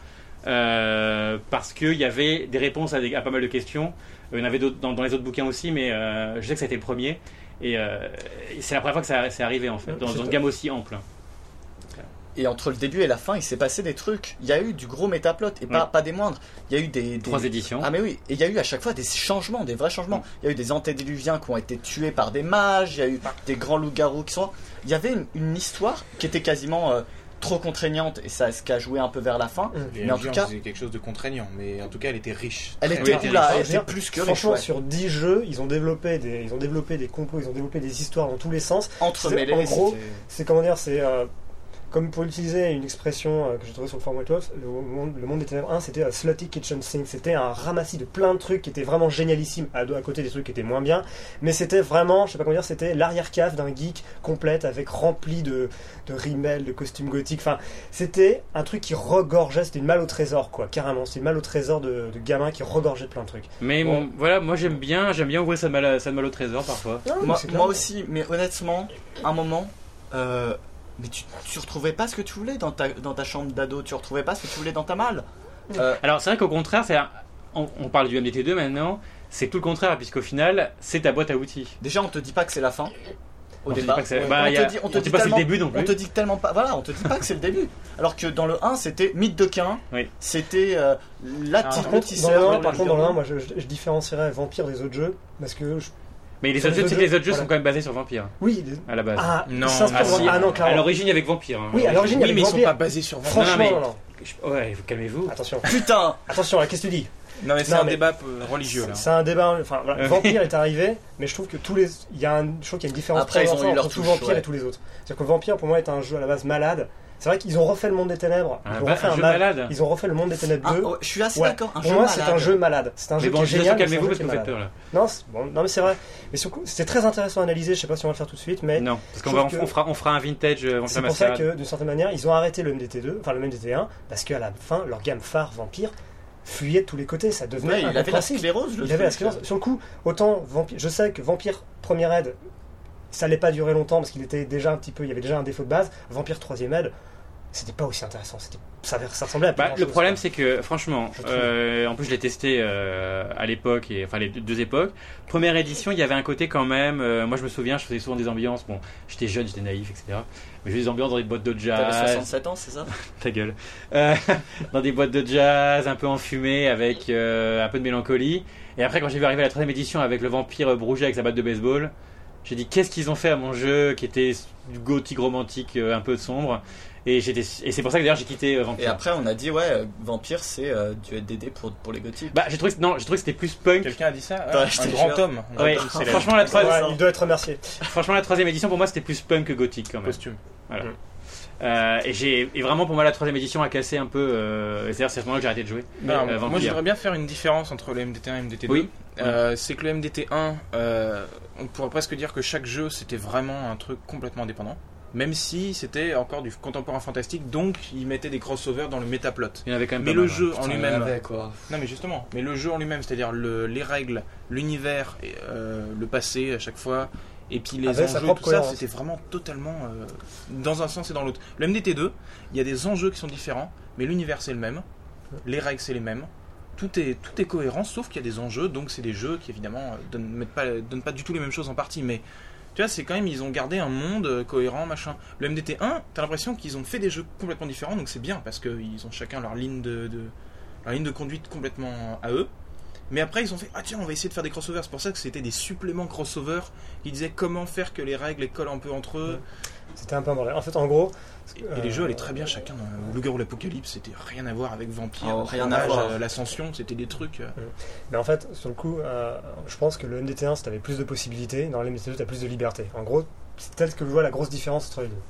parce qu'il y avait des réponses à pas mal de questions. Il y en avait d'autres dans les autres bouquins aussi, mais je sais que ça a été le premier. Et c'est la première fois que ça c'est arrivé en fait, dans une gamme aussi ample. Et entre le début et la fin, il s'est passé des trucs. Il y a eu du gros métaplot, et pas des moindres. Il y a eu des 3 éditions. Ah mais oui, et il y a eu à chaque fois des changements, des vrais changements. Il y a eu des antédiluviens qui ont été tués par des mages, il y a eu des grands loups-garous qui sont... Il y avait une histoire qui était quasiment trop contraignante, et ça ce qui a joué un peu vers la fin. Les Mais en tout cas, c'était quelque chose de contraignant, mais en tout cas, elle était riche. elle Très était, riche. oula, Je elle veux était dire, plus que riche. Franchement, Ouais. sur 10 jeux, ils ont développé des complots, ils ont développé des histoires dans tous les sens. Entremêlés, En gros, c'était- c'est comment dire, c'est comme pour utiliser une expression que j'ai trouvée sur le forum White Wolf, le monde des ténèbres 1, c'était Slutty Kitchen Sink. C'était un ramassis de plein de trucs qui étaient vraiment génialissimes, à côté des trucs qui étaient moins bien. Mais c'était vraiment, je sais pas comment dire, c'était l'arrière-cave d'un geek complète avec rempli de rimels, de costumes gothiques. Enfin, c'était un truc qui regorgeait, c'était une malle au trésor, quoi, carrément. C'était une malle au trésor de gamins qui regorgeait de plein de trucs. Mais Bon. voilà, moi j'aime bien ouvrir sa malle au trésor parfois. Non, mais Moi, c'est clair. moi aussi, mais honnêtement, un moment, mais tu retrouvais pas ce que tu voulais dans ta chambre d'ado, tu retrouvais pas ce que tu voulais dans ta malle. Alors c'est vrai qu'au contraire, on parle du MDT2 maintenant, c'est tout le contraire puisqu'au final c'est ta boîte à outils. Déjà, on te dit pas que c'est la fin. Au On te dit départ, pas que c'est- on bah, te y a- dit, on te dit pas que c'est le début non plus. On te dit tellement pas, voilà, on te dit pas que c'est le début. Alors que dans le 1, c'était Mythe de Cain, Oui. c'était la Par petite contre, tisseur. dans le 1, moi je différencierais Vampire des autres jeux parce que Mais les Sur autres jeux, les tu sais autres que les autres jeux voilà. sont quand même basés sur Vampire oui, à la base. Non, ça se ah, passe- si. non, À clairement. l'origine avec Vampire. hein. Oui, à l'origine, il y Oui, avait mais ils sont Vampire. pas basés sur Vampire. Franchement, mais- non. Ouais, calmez-vous. Attention, Putain, attention, là, qu'est-ce que tu dis? Non, mais c'est Non, un mais- débat religieux là. C'est un débat. Enfin, voilà, Vampire est arrivé, mais je trouve que je trouve qu'il y a une différence Après, ils ont eu entre leur tout touche, Vampire ouais. et tous les autres. C'est-à-dire que Vampire, pour moi, est un jeu à la base malade. C'est vrai qu'ils ont refait le monde des ténèbres. Ils ont refait Un jeu mal- malade. Ils ont refait le monde des ténèbres 2. je suis assez Ouais. d'accord. Un Pour jeu moi, c'est malade. un jeu malade. C'est un Mais jeu bon, qui est je suis génial. mais c'est un calmez-vous jeu parce qui que est vous me faites malade. peur là. Non, non, mais c'est vrai. Mais c'était très intéressant à analyser. Je sais pas si on va le faire tout de suite, mais Non, parce je trouve que- on fera un vintage Vampire c'est pour ça Masquerade. que, d'une certaine manière, ils ont arrêté le MDT2, enfin le MDT1, parce qu'à la fin, leur gamme phare Vampire fuyait de tous les côtés. Ça devenait Ouais, il avait la incompréhensible. sclérose. le Il avait la truc. sclérose. Sur le coup, autant Vampire, je sais que Vampire Première Aide, ça n'allait pas durer longtemps parce qu'il était déjà un petit peu, il y avait déjà un défaut de base. Vampire Troisième Aide, c'était pas aussi intéressant. Ça ressemblait à pas Bah, grand-chose, le problème quoi. c'est que franchement, Je trouve. en plus je l'ai testé à l'époque, enfin les deux époques. Première édition, il y avait un côté quand même. Moi je me souviens, je faisais souvent des ambiances. Bon, j'étais jeune, j'étais naïf, etc. Mais je faisais des ambiances dans des boîtes de T'avais jazz. 67 ans, c'est ça? Ta gueule. Euh, dans des boîtes de jazz, un peu enfumées, avec un peu de mélancolie. Et après, quand j'ai vu arriver la 3ème édition avec le vampire Brouget avec sa batte de baseball, j'ai dit qu'est-ce qu'ils ont fait à mon jeu qui était du gothique romantique un peu sombre. Et c'est pour ça que d'ailleurs j'ai quitté Et Vampire. après, on a dit, ouais, Vampire, c'est du DD pour les gothiques. Bah, j'ai trouvé que c'était plus punk. Quelqu'un a dit ça Attends, je Un te grand jure. homme. Un Ouais, grand homme célèbre. franchement, la Ouais, Ouais, il doit être remercié. Franchement, la 3ème édition pour moi c'était plus punk que gothique quand même. Costume. Et vraiment pour moi la 3ème édition a cassé un peu. C'est-à-dire c'est à ce moment-là que j'ai arrêté de jouer. Alors, Vampire. moi, je voudrais bien faire une différence entre le MDT1 et le MDT2. Oui. C'est que le MDT1, on pourrait presque dire que chaque jeu c'était vraiment un truc complètement indépendant. Même si c'était encore du contemporain fantastique, donc ils mettaient des crossovers dans le métaplot. Il y en avait quand même Mais pas le mal, jeu en Putain, il y lui-même, avait, quoi. non mais justement, mais le jeu en lui-même, c'est-à-dire les règles, l'univers, le passé à chaque fois, et puis les Avec sa enjeux, propre tout ça, cohérence. c'était vraiment totalement dans un sens et dans l'autre. Le MDT2, il y a des enjeux qui sont différents, mais l'univers c'est le même, les règles c'est les mêmes. Tout est cohérent, sauf qu'il y a des enjeux, donc c'est des jeux qui évidemment donnent pas du tout les mêmes choses en partie, mais tu vois, c'est quand même, ils ont gardé un monde cohérent, machin. Le MDT1, t'as l'impression qu'ils ont fait des jeux complètement différents, donc c'est bien, parce qu'ils ont chacun leur ligne de conduite complètement à eux. Mais après, ils ont fait tiens, on va essayer de faire des crossovers. C'est pour ça que c'était des suppléments crossover qui disaient comment faire que les règles collent un peu entre eux. C'était un peu un bordel. En fait, en gros. Et les jeux allaient très bien chacun. Loup-garou l'Apocalypse, c'était rien à voir avec Vampire. Rien à voir. L'Ascension, c'était des trucs. Mais en fait, sur le coup, je pense que le MDT1, c'était plus de possibilités. Dans le MDT2, t'as plus de liberté. En gros, c'est tel que je vois la grosse différence entre les deux.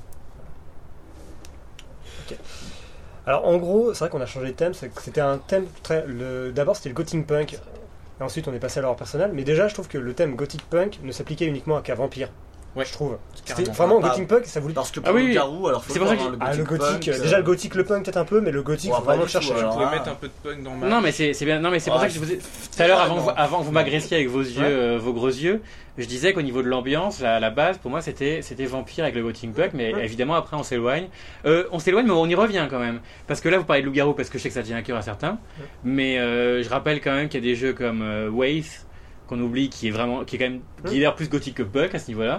Ok. Alors, en gros, c'est vrai qu'on a changé de thème. C'était un thème très. D'abord, c'était le Gothic Punk. Et ensuite, on est passé à l'horreur personnelle. Mais déjà, je trouve que le thème Gothic Punk ne s'appliquait uniquement qu'à Vampire. Ouais, je trouve. C'était carrément. vraiment Pas- Gothic Punk, ça voulait. Parce que pour oui, le garou, alors faut c'est le pour voir, ça hein, Le gothique, punk, déjà le gothique, le punk peut-être un peu, mais le gothique, Ouais, faut pas vraiment du le tout, chercher. alors. Je pouvais Ah. mettre un peu de punk dans ma. Non mais c'est bien. Non mais c'est pour Ouais, ça que je vous ai... tout à l'heure avant que vous m'agressiez avec vos yeux, Ouais. vos gros yeux, je disais qu'au niveau de l'ambiance, la base pour moi c'était Vampire avec le Gothic Punk, mais Ouais. évidemment après on s'éloigne. On s'éloigne, mais on y revient quand même. Parce que là vous parlez de loup-garou parce que je sais que ça tient à cœur à certains, mais je rappelle quand même qu'il y a des jeux comme Waith qu'on oublie, qui est quand même qui est d'ailleurs plus gothique que punk à ce niveau-là.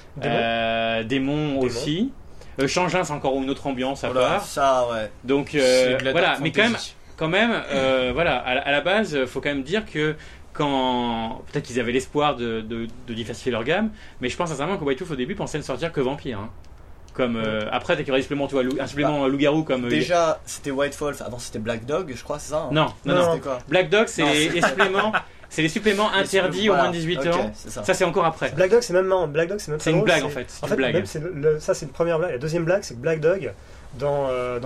Démon aussi. Changelin, c'est encore une autre ambiance à Voilà, part. ça, ouais. Donc C'est de la voilà, dark mais fantasy. quand même, voilà, à la base, faut quand même dire que quand peut-être qu'ils avaient l'espoir de diversifier leur gamme, mais je pense sincèrement que White Wolf au début pensait ne sortir que Vampire. Hein. Comme après, dès qu'il y aurait des suppléments, tu vois, un supplément loup-garou comme Déjà, c'était White Wolf, avant c'était Black Dog, je crois, c'est ça hein non. C'était quoi Black Dog, c'est Non, les suppléments. C'est les suppléments interdits aux moins de 18 Ok, ans. c'est ça. Ça, c'est encore après. Black Dog, c'est même pas C'est une drôle, blague en fait. C'est En une fait, blague. même ça c'est une première blague. La deuxième blague, c'est que Black Dog, dans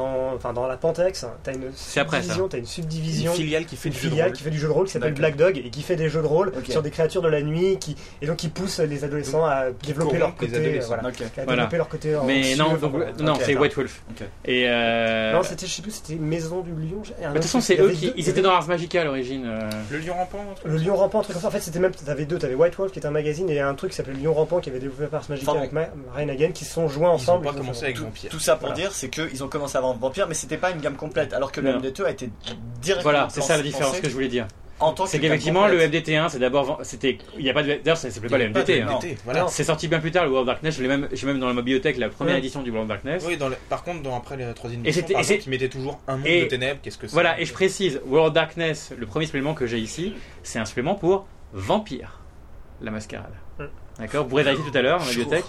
la Pantex, t'as une C'est après, subdivision, t'as une Une subdivision, filiale qui fait une du jeu de filiale rôle. qui fait du jeu de rôle qui s'appelle D'accord. Black Dog et qui fait des jeux de rôle Ok. sur des créatures de la nuit et donc qui pousse les adolescents à développer leur corrompent les côté, adolescents. voilà, Ok. à Voilà. développer leur côté. Mais anxieux, non, enfin, donc, voilà. non, Ok, c'est attends. White Wolf. Ok. Et Non, c'était, je sais plus, c'était Maison du Lion. de toute façon, c'est eux qui. Ils étaient dans Ars Magica à l'origine. Le lion rampant. un truc Le Lion Rampant, un truc comme ça. En fait, c'était même. T'avais White Wolf qui était un magazine et un truc qui s'appelait Le Lion Rampant qui avait développé par Ars Magica Enfin, avec Ryan Hagen qui se sont joints Ils n'ont ensemble. pas et qui ont commencé fait- avec Vampire. Tout ça pour Voilà. dire, c'est qu'ils ont commencé avant Vampire, mais c'était pas une gamme complète, alors que le Non. MD2 a été directement Voilà, c'est ça la différence pensé que je voulais dire. en tant que C'est gamme qu'effectivement, le complète. MDT1, c'est d'abord. Il y a pas de. D'ailleurs, ça s'appelait pas le MDT. hein. non. Voilà. Non. C'est sorti bien plus tard, le World of Darkness. J'ai même dans ma bibliothèque la première Ouais. édition du World of Darkness. Oui, par contre, après la troisième Et édition, c'était- par et c'est- exemple, ils mettaient toujours un monde et- de ténèbres. Qu'est-ce que c'est Voilà, et je précise, World of Darkness, le premier supplément que j'ai ici, c'est un supplément pour Vampire, la mascarade. Mm. D'accord. Vous pourrez vérifier tout à l'heure dans la bibliothèque.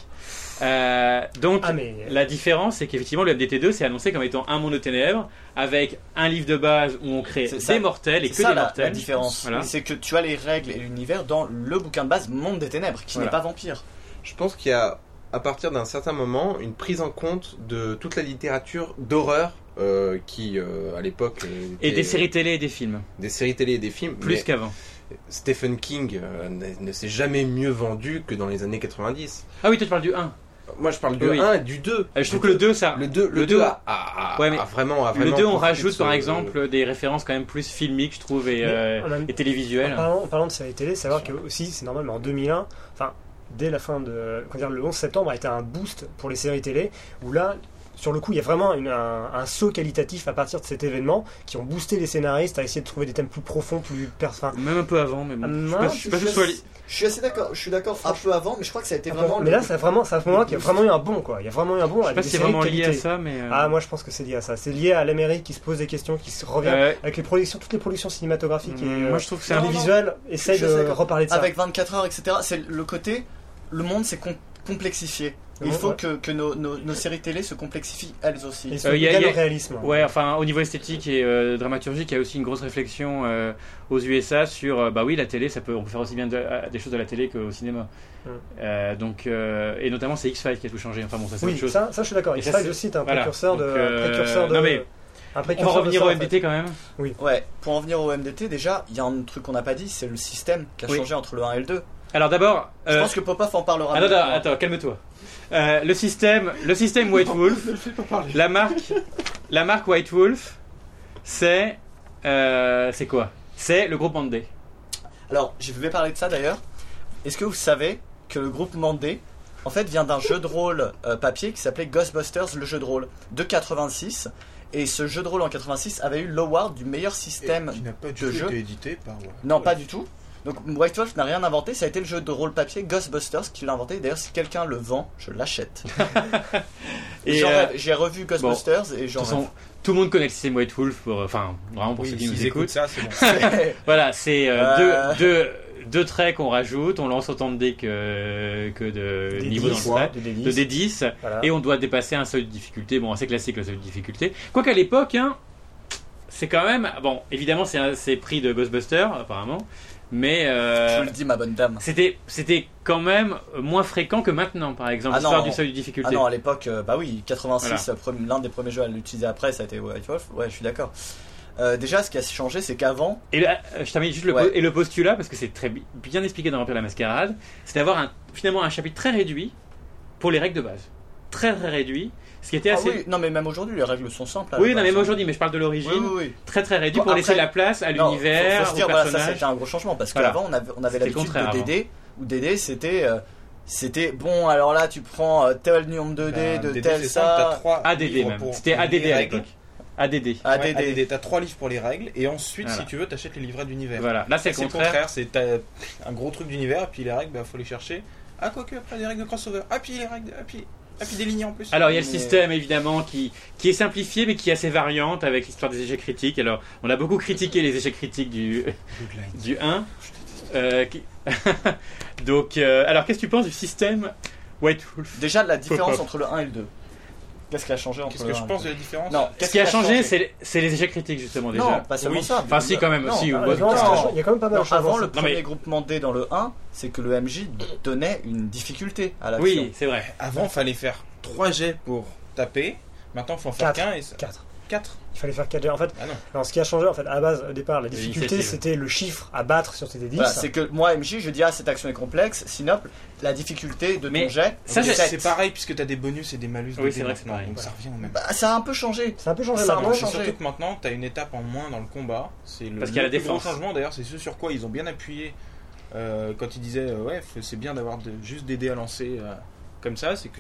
Donc, Ah, mais. la différence, c'est qu'effectivement, le MDT2, c'est annoncé comme étant un monde de ténèbres, avec un livre de base où on crée C'est ça. des mortels et C'est que ça des la mortels. différence. Voilà. C'est que tu as les règles et l'univers dans le bouquin de base Monde des Ténèbres, qui Voilà. n'est pas Vampire. Je pense qu'il y a, à partir d'un certain moment, une prise en compte de toute la littérature d'horreur qui, à l'époque, Et était- des séries télé et des films, des séries télé et des films. plus mais qu'avant. Stephen King ne s'est jamais mieux vendu que dans les années 90. Ah oui, toi tu parles du 1. Moi, je parle du Oui. 1 et du 2. Je trouve que le 2, ça. Le 2, le 2 a mais vraiment. Le 2, on profité rajoute de par ce- exemple des références quand même plus filmiques, je trouve, et En même- télévisuelles. En parlant de séries télé, savoir que aussi, c'est normal, mais en 2001, enfin, dès la fin de. Le 11 septembre a été un boost pour les séries télé, où là, sur le coup, il y a vraiment un saut qualitatif à partir de cet événement qui ont boosté les scénaristes à essayer de trouver des thèmes plus profonds, plus. Même un peu avant, mais bon. Ah, Je suis pas sûr que ce soit li- Je suis assez d'accord, je suis d'accord un peu avant, mais je crois que ça a été vraiment. Mais là, c'est à ce moment-là qu'il y a vraiment eu un bond, quoi. Il y a vraiment eu un bond. Je sais pas si c'est vraiment lié à ça, mais. Ah, moi je pense que c'est lié à ça. C'est lié à l'Amérique qui se pose des questions, qui se revient avec les productions, toutes les productions cinématographiques et moi je trouve que c'est un non, les non. visuels essayent Je suis de d'accord. reparler de ça. Avec 24 heures, etc. C'est le côté. Le monde s'est complexifié. Le Il monde, faut ouais. que nos séries télé se complexifient elles aussi. Et ils sont y a- égales y a- au réalisme. Ouais, enfin, au niveau esthétique et dramaturgique, il y a aussi une grosse réflexion aux USA sur, bah oui, la télé, on peut faire aussi bien des choses à la télé qu'au cinéma. Donc, et notamment, c'est X-Files qui a tout changé. Enfin bon, ça c'est Oui, autre chose. ça je suis d'accord. Et ça, X-Files c'est- aussi est un voilà. précurseur de. Donc, un non, mais un On précurseur va de revenir ça, au en fait. MDT quand même. Ouais, pour en venir au MDT, déjà, il y a un truc qu'on n'a pas dit, c'est le système qui a Oui. changé entre le 1 et le 2. Alors d'abord. Je pense que Popov en parlera. Attends, calme-toi. Le système White Wolf, la marque White Wolf, c'est quoi? C'est le groupe Mandé. Alors, je vais parler de ça d'ailleurs. Est-ce que vous savez que le groupe Mandé, en fait, vient d'un jeu de rôle papier qui s'appelait Ghostbusters, le jeu de rôle, de 86. Et ce jeu de rôle en 86 avait eu l'award du meilleur système qui n'a pas du de tout jeu. été édité par. Non, pas du tout. Donc White Wolf n'a rien inventé, ça a été le jeu de rôle papier Ghostbusters qui l'a inventé. D'ailleurs, si quelqu'un le vend, je l'achète. Et J'ai revu Ghostbusters et de j'en toute façon, tout le monde connaît le système White Wolf, enfin vraiment pour ceux qui nous S'ils écoutent. écoutent ça, c'est bon. rêve. Voilà, c'est deux traits qu'on rajoute, on lance autant de dés que de Des niveaux dans 10, le trait, de de D10. D10, Voilà. et on doit dépasser un seuil de difficulté. Bon, assez classique le seuil de difficulté. Quoiqu'à l'époque, hein, c'est quand même. Bon, évidemment, c'est pris de Ghostbusters, apparemment, mais Je vous le dis, ma bonne dame. c'était quand même moins fréquent que maintenant, par exemple, Ah l'histoire non. du seuil de difficulté. Ah non, à l'époque, bah oui, 86, Voilà. l'un des premiers jeux à l'utiliser après, ça a été White Wolf. Ouais, je suis d'accord. Déjà, ce qui a changé, c'est qu'avant, Et là, je termine juste Ouais. et le postulat, parce que c'est très bien expliqué dans Vampire la Mascarade, c'est d'avoir finalement un chapitre très réduit pour les règles de base. Très très réduit, ce qui était ah assez. oui, non mais même aujourd'hui, les règles sont simples. à Oui, la non, mais base, moi hein. aujourd'hui, mais je parle de l'origine. Oui, oui, oui. Très très réduit Bon, pour laisser après- la place à Non, l'univers, faut se aux dire, voilà, ça personnages. c'était un gros changement parce Voilà. qu'avant on avait C'était le l'habitude contraire, de DD où DD c'était bon, alors là tu prends tel nombre de dés, de tel T'as ça. 3 ADD même. C'était ADD à l'époque. ADD. ADD. T'as 3 livres pour les règles et ensuite, Voilà. si tu veux, t'achètes les livrets d'univers. Voilà, là c'est C'est le contraire. c'est t'as un gros truc d'univers et puis les règles, bah faut les chercher. Ah, quoique après des règles de crossover. Ah, puis les règles, puis des lignes en plus. Alors il y a le Mais- système évidemment qui est simplifié mais qui est assez variante avec l'histoire des échecs critiques. Alors on a beaucoup critiqué les échecs critiques du 1. qui- Donc alors qu'est-ce que tu penses du système White Wolf? Déjà la différence Pop-up. entre le 1 et le 2. Qu'est-ce qui a changé entre Qu'est-ce le que 1 je et pense le de la différence? 2? Non, Ce qu'est-ce qui a changé c'est les échecs critiques justement déjà. Non, pas seulement Oui. ça. Enfin si quand même, Non, si. bah, ouais, Non, c'est- non. il y a quand même pas mal Non, de choses. avant le Non, mais- premier groupement D dans le 1, c'est que le MJ donnait une difficulté à l'action. Oui, c'est vrai. Avant, fallait faire 3 jets pour taper. Maintenant, faut en faire 4. qu'un et ça... 4. 4. Il fallait faire 4 jets. En fait, Ah non. alors, ce qui a changé, en fait, à la base, au départ, la difficulté, L'initiative. c'était le chiffre à battre sur tes D10. Voilà, c'est que moi MJ je dis ah cette action est complexe, Sinople, la difficulté de ton Mais jet, ça, c'est c'est 7. pareil puisque t'as des bonus et des malus. Oui, de c'est dés vrai que c'est maintenant, pareil. Donc ça revient au même. Bah, ça a un peu changé. C'est un peu changé Ça a maintenant. un peu C'est changé. surtout que maintenant, t'as une étape en moins dans le combat. C'est le Parce qu'il y a la le plus gros défense. changement d'ailleurs, c'est ce sur quoi ils ont bien appuyé quand ils disaient ouais, c'est bien d'avoir juste des dés à lancer comme ça. C'est que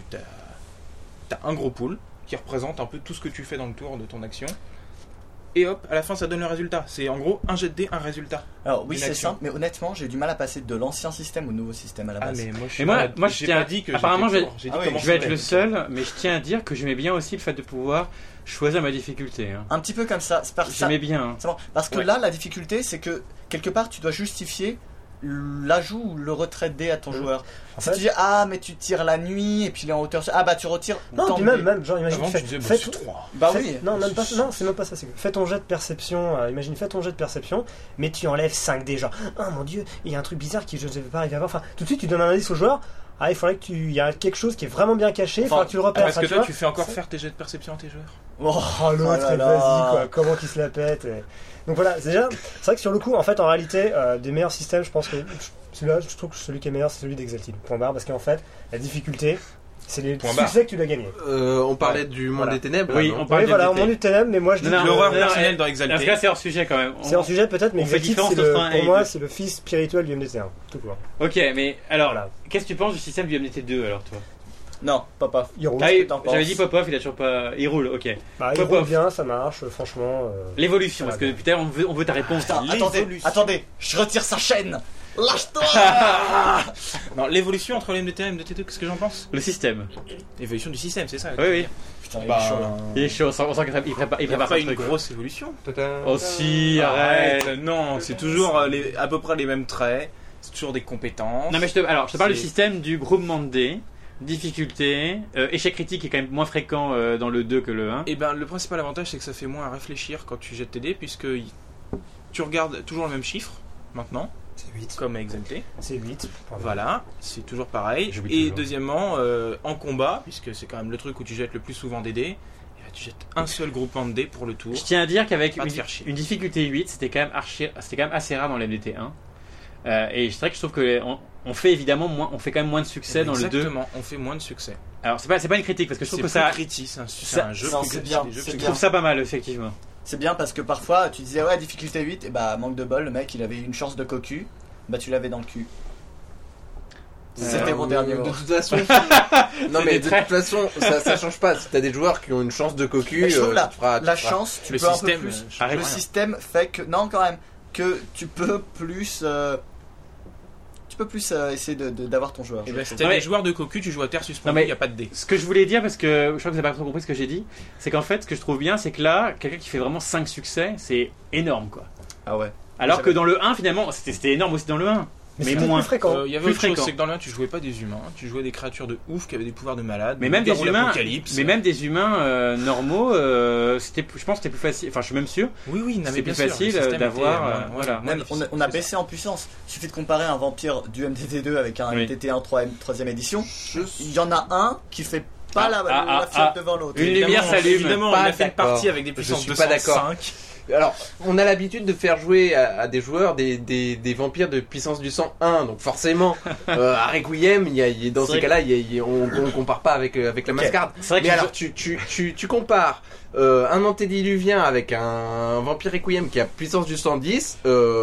t'as un gros pool qui représente un peu tout ce que tu fais dans le tour de ton action. Et hop, à la fin, ça donne le résultat. C'est en gros un jet de dés, un résultat. Alors oui Une c'est action. simple, mais honnêtement j'ai du mal à passer de l'ancien système au nouveau système à la Ah, base. mais moi, je Et moi, je j'ai tiens- pas dit que apparemment, j'étais je vais- pour. J'ai Ah dit oui, comment Je vais être c'était. le seul, mais je tiens à dire que j'aimais bien aussi le fait de pouvoir choisir ma difficulté. Hein. Un petit peu comme ça, c'est par ça. J'aimais bien. Hein. C'est bon. Parce que Ouais. là la difficulté c'est que quelque part tu dois justifier l'ajout ou le retrait de dés à ton joueur. En Si fait- tu dis ah mais tu tires la nuit et puis il est en hauteur, ah bah tu retires Non, tant puis de même, dés. même, genre, imagine, Avant, fais, tu disais, fais- c'est 3. Bah fais- oui. Non, même pas, non, c'est même pas ça. C'est que fais ton jet de perception. Imagine, fais ton jet de perception, mais tu enlèves 5 dés. Genre, oh mon dieu, il y a un truc bizarre qui je ne vais pas arriver à voir. Enfin, tout de suite, tu donnes un indice au joueur. Ah, il faudrait que tu. Il y a quelque chose qui est vraiment bien caché. Il Enfin, faudra que tu le repères. Parce que Enfin, toi, vois, tu fais encore c'est- faire tes jets de perception à tes joueurs. Oh, Oh l'autre, là là. vas-y quoi, comment qu'il se la pète. Donc voilà, c'est vrai que sur le coup, en fait, en réalité, des meilleurs systèmes, je pense que celui-là, je trouve que celui qui est meilleur, c'est celui d'Exalted. Point barre, parce qu'en fait, la difficulté, c'est les Point barre. succès que tu dois gagner. On parlait du monde Voilà. des ténèbres. Oui, là, non on parle Oui, du voilà, au DT. monde du ténèbre, mais moi je dis Non, que- L'horreur non, personnelle dans Dans ce Exalté. cas, c'est hors sujet quand même. c'est hors sujet peut-être, mais on fait Exalted, différence c'est entre le, un et pour moi, deux. c'est le fils spirituel du MDT1, tout court. Ok, mais alors, Voilà. qu'est-ce que tu penses du système du MDT2 alors toi? Non, papa. Il roule. Ah, que oui, t'en penses j'avais dit Popov, il a toujours pas. Il roule, ok. Bah, il Pop roule off. bien, ça marche, franchement. L'évolution, Ça parce va que bien. putain, on veut ta réponse. Putain, attendez, je retire sa chaîne. Lâche-toi. Non, l'évolution entre les MDT1 et MDT2, qu'est-ce que j'en pense? Le système. L'évolution du système, c'est ça. Oui, oui. Putain, il est Bah, chaud là. Il est chaud, on sent qu'il prépare, il il n'y a prépare pas son une truc. grosse évolution. Oh si, arrête. Non, c'est toujours à peu près les mêmes traits. C'est toujours des compétences. Non mais je te parle du C'est- système du groupement de dés, difficulté, échec critique qui est quand même moins fréquent dans le 2 que le 1. Et ben, le principal avantage, c'est que ça fait moins à réfléchir quand tu jettes tes dés, puisque tu regardes toujours le même chiffre, maintenant, C'est 8. comme à Exalté. C'est 8. Voilà, c'est toujours pareil. J'oublie Et toujours. deuxièmement, en combat, puisque c'est quand même le truc où tu jettes le plus souvent des dés, et ben, tu jettes un seul groupement de dés pour le tour. Je tiens à dire qu'avec Pas te faire chier. une difficulté 8, c'était quand même assez rare dans le MDT1. Et c'est vrai que je trouve que on fait évidemment moins, on fait quand même moins de succès dans le 2. Exactement, on fait moins de succès. Alors c'est pas une critique parce que je trouve que C'est ça, plus critique, c'est ça- un jeu non, plus c'est critique, bien, des jeux c'est plus je trouve ça pas mal effectivement. C'est bien parce que parfois tu disais ouais difficulté 8 et bah manque de bol, le mec il avait une chance de cocu, bah tu l'avais dans le cul. C'était mon dernier mot. De toute façon, non C'est mais des de traits. toute façon, ça change pas. Si t'as des joueurs qui ont une chance de cocu, Mais je trouve tu feras- tu La feras- chance, tu Le peux un peu système, plus. arrête. Le système fait que non quand même. que tu peux plus essayer d'avoir ton joueur. Et je ben, si trouve. t'as Ouais. des joueurs de cocu, tu joues à terre Non, suspendue, mais- il n'y a pas de dés. Ce que je voulais dire, parce que je crois que vous n'avez pas trop compris ce que j'ai dit, c'est qu'en fait, ce que je trouve bien, c'est que là, quelqu'un qui fait vraiment 5 succès, c'est énorme, quoi. Ah ouais. Alors que dans le 1, finalement, c'était énorme aussi dans le 1. Mais c'était moins. plus fréquent. Il y avait Plus autre chose, fréquent. c'est que dans le 1, tu jouais pas des humains, tu jouais des créatures de ouf qui avaient des pouvoirs de malade. Mais même des Garou humains, l'Apocalypse. mais même des humains normaux, je pense que c'était plus facile. Enfin, je suis même sûr. Oui, non, mais c'est bien plus sûr, facile le système d'avoir, était, voilà. moins Même, difficile, on a c'est baissé ça. en puissance. Il suffit de comparer un vampire du MDT2 avec un Oui. MDT1 3ème édition. Il y en a un qui fait pas la fiole ah. devant l'autre. Une lumière Évidemment, s'allume. Évidemment, Pas on a fait une d'accord. partie avec des puissances suis pas d'accord. 205. Alors, on a l'habitude de faire jouer à des joueurs des vampires de puissance du sang 1, donc forcément, à Requiem, dans C'est ces vrai cas-là, on compare pas avec la mascarde. C'est vrai que Mais alors, tu compares un antédiluvien avec un vampire Requiem qui a puissance du 110,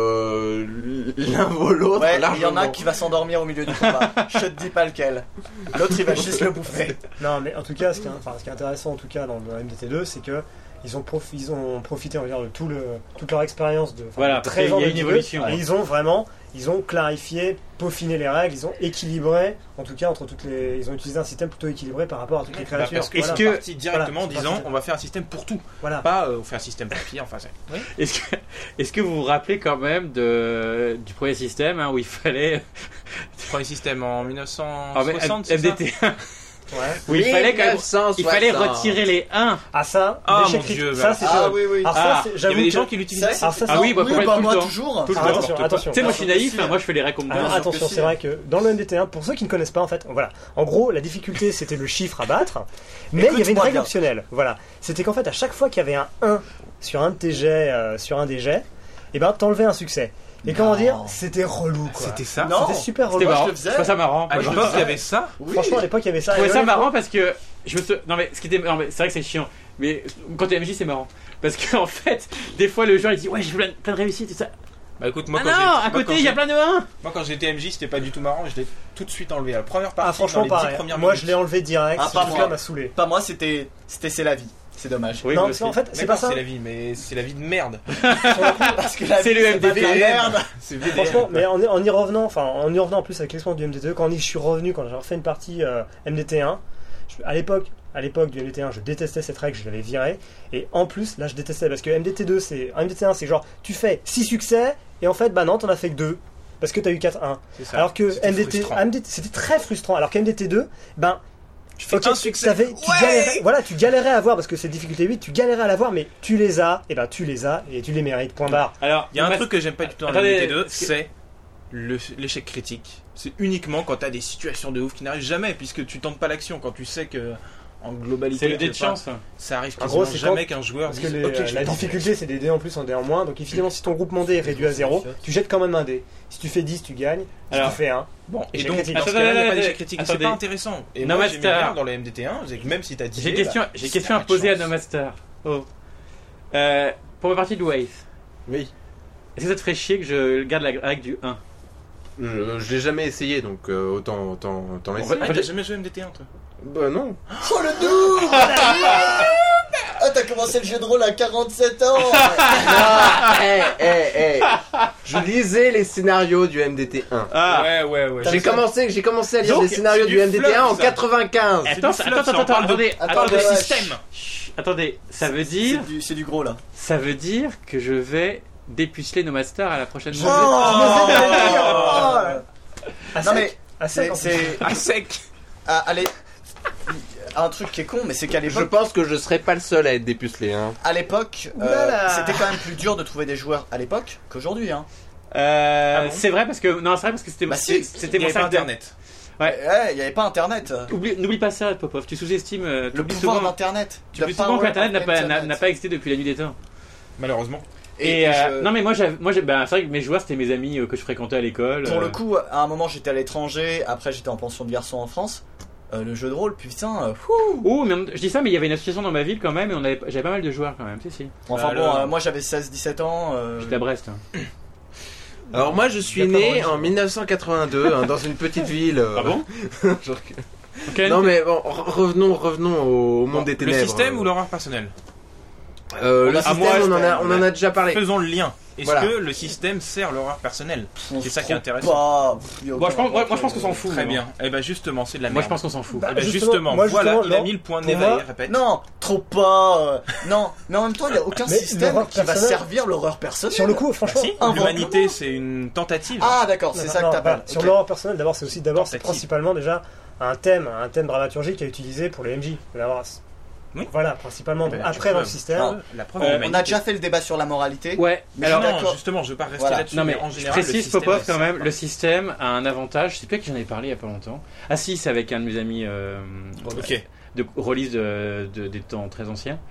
l'un vaut l'autre Ouais, il y largement. en a qui va s'endormir au milieu du combat. Je te dis pas lequel. L'autre il va juste le bouffer. Non, mais en tout cas, ce qui est intéressant en tout cas dans le MDT2, c'est que ils ont profité, on va dire, de toute leur expérience de Voilà, de parce 13 qu'il y a ans une de MDT2, évolution, et ouais. ils ont clarifié, peaufiné les règles, ils ont équilibré, en tout cas entre ils ont utilisé un système plutôt équilibré par rapport à toutes les créatures. Parce qu'ils Voilà. sont partis directement en Voilà, disant c'est on va faire un système pour tout. Voilà. Pas on fait un système vampire, enfin c'est. Oui. Est-ce que vous vous rappelez quand même du premier système où il fallait. Premier système en 1960, c'est ça MDT, Ouais. où il fallait quand même. 1960. Il fallait retirer les 1. Ah ça, Ah, l'échec mon critique, Dieu, ça c'est oui, oui. Alors Ah, ça, c'est- Il y j'avoue avait des que- gens qui l'utilisaient. Alors ça, Ah oui, bah, oui, complètement, tout moi le temps. toujours. Tout le Alors, temps. attention, attention. Tu sais, moi je sûr suis que naïf, si. moi je fais les récomptes. Alors sûr attention, que si. c'est vrai que dans le MDT1, pour ceux qui ne connaissent pas en fait, voilà, en gros la difficulté c'était le chiffre à battre, mais il y avait une Écoute-moi règle bien. optionnelle. Voilà, c'était qu'en fait à chaque fois qu'il y avait un 1 sur un de tes jets, sur un des jets, et ben t'enlevais un succès. Et comment Non. dire, c'était relou quoi. C'était ça. Non. C'était super relou. C'était Moi, je marrant. le Je faisais. trouve ça marrant. À Moi, je l'époque, trouve il y avait ça. Oui. Franchement à l'époque il y avait ça. Je trouvais Et ça honnêtement, marrant parce que non mais ce qui était non mais c'est vrai que c'est chiant mais quand t'es MJ c'est marrant parce qu'en fait des fois le joueur il dit ouais j'ai plein de réussites et ça Bah écoute, moi ah quand non j'ai- à moi, côté quand il y a j'ai- plein de 1. Moi quand j'étais MJ, c'était pas du tout marrant, je l'ai tout de suite enlevé à la première partie. Ah franchement dans les 10 pareil. premières Moi minutes. je l'ai enlevé direct. Ah, Ce pas truc-là moi. m'a saoulé. Pas moi, c'était c'est la vie. C'est dommage. Oui, Non moi parce qu'en aussi. fait c'est pas D'accord, ça. c'est la vie, mais c'est la vie de merde. Parce que la C'est vie, le pas de la MDT. merde. C'est VDM. Franchement, mais en y revenant en plus avec l'expérience du MDT2, quand je suis revenu, quand j'ai refait une partie MDT1, à l'époque du MDT1, je détestais cette règle, je l'avais virée, et en plus, là je détestais parce que MDT1 c'est genre, tu fais 6 succès, et en fait, bah non, t'en as fait que 2, parce que t'as eu 4-1. C'est ça. Alors que C'était frustrant. c'était très frustrant, alors qu'MDT2, ben, Tu fais ok, un succès. tu galérais à avoir, parce que c'est difficulté 8, tu galérais à l'avoir, mais tu les as, et ben tu les as, et tu les mérites, point barre. Alors Il y a un moi, truc que j'aime pas du tout dans Attendez, le MDT2, est-ce que- c'est l'échec critique. C'est uniquement quand t'as des situations de ouf qui n'arrivent jamais, puisque tu tentes pas l'action, quand tu sais que en globalité, c'est le dé de tu vois, chance. ça arrive En quasiment gros, c'est jamais qu'un joueur Parce que dise ok, je vais la tenter. difficulté c'est des dés en plus, en dés en moins, donc évidemment si ton groupement dé est réduit à 0, tu jettes quand même un dé. Si tu fais 10, tu gagnes, si Alors, tu fais 1. Bon, et Échec donc, critique. dans ce Attendez, cas-là, il n'y a pas attendez, d'échec critique, c'est attendez. pas intéressant. Et No moi, j'aimais Master. bien dans le MDT1, c'est que même si t'as 10 J'ai dés, question, bah, j'ai si question t'as à poser à pas de No chance. Master. Oh. Pour ma partie de Waze, Oui. est-ce que ça te ferait chier que je garde la règle du 1? Je l'ai jamais essayé, donc autant laisser. Ah, t'as jamais joué MDT1, toi? Bah non. Oh le doux. Ah, t'as commencé le jeu de rôle à 47 ans. Je lisais les scénarios du MDT1. Ah. Ouais. J'ai commencé à lire Donc, les scénarios c'est du du MDT1 en fluff, ça. 95. Attends, du fluff, ça, on attends, parle de- attendez, Attends, Parle de ouais. système. Chut, attendez, ça veut C'est dire, du gros là. ça veut dire que je vais dépuceler No Master à la prochaine Je fois. vais- je vais le dire. Oh. Non mais À sec, en plus. c'est À sec. allez un truc qui est con, mais c'est qu'à Je l'époque, pense que je serais pas le seul à être dépucelé. Hein. à l'époque, Oulala. c'était quand même plus dur de trouver des joueurs à l'époque qu'aujourd'hui. Hein. Ah bon C'est vrai parce que non, c'est vrai parce que c'était Bah si, c'était Il y mon avait pas sac internet. Il n'y avait pas Internet. N'oublie pas ça, Popov. Tu sous-estimes. Le T'oublies pouvoir souvent, d'Internet. tu oublies souvent que Internet n'a pas existé depuis la nuit des temps. Malheureusement. Et non mais moi c'est vrai que mes joueurs c'était mes amis que je fréquentais à l'école. Pour le coup, à un moment j'étais à l'étranger, après j'étais en pension de garçon en France. Le jeu de rôle, putain. Oh, mais je dis ça, mais il y avait une association dans ma ville quand même, et j'avais pas mal de joueurs quand même. Si. Enfin Alors. bon, moi j'avais 16-17 ans. J'étais à Brest. Hein. Alors moi je suis Il y a pas né d'origine. en 1982 hein, dans une petite ville. Ah bon Genre- Quelle Non année mais bon, revenons au monde des Le ténèbres. système ou l'horreur personnelle? Le Ah, système, moi, on en a déjà parlé. Faisons le lien. Est-ce Voilà. que le système sert l'horreur personnelle? On C'est se ça qui est trompe intéressant. pas. Moi, je pense qu'on s'en fout. Très moi. bien. Et ben justement, c'est de la merde. Moi, je pense qu'on s'en fout. Bah, Eh ben, justement, justement, voilà, moi, il a non. mis le point Pour Neva, moi- il répète. Non, trop pas. Non, mais en même temps, il n'y a aucun Mais système l'horreur qui va personnelle- servir l'horreur personnelle. Sur le coup, Bah franchement. si, Inventement. l'humanité c'est une tentative. Ah, d'accord, c'est Non, ça non, que t'appelles. bah, Sur Ok. l'horreur personnelle, d'abord, c'est Tentative. principalement déjà un thème dramaturgique qui est utilisé pour les MJ. D'abord, Oui. Voilà, principalement. Eh ben, Après, tu dans le peux- système. Non. La preuve On de On l'humanité. a déjà fait le débat sur la moralité. Ouais, Mais alors, je suis d'accord. Justement, je vais pas rester Voilà. là-dessus. non mais en je général, le précise système Popov est quand même, sympa. le système a un avantage, je sais pas qui j'en ai parlé il y a pas longtemps. Ah si, c'est avec un de mes amis Ok. de release des temps très anciens.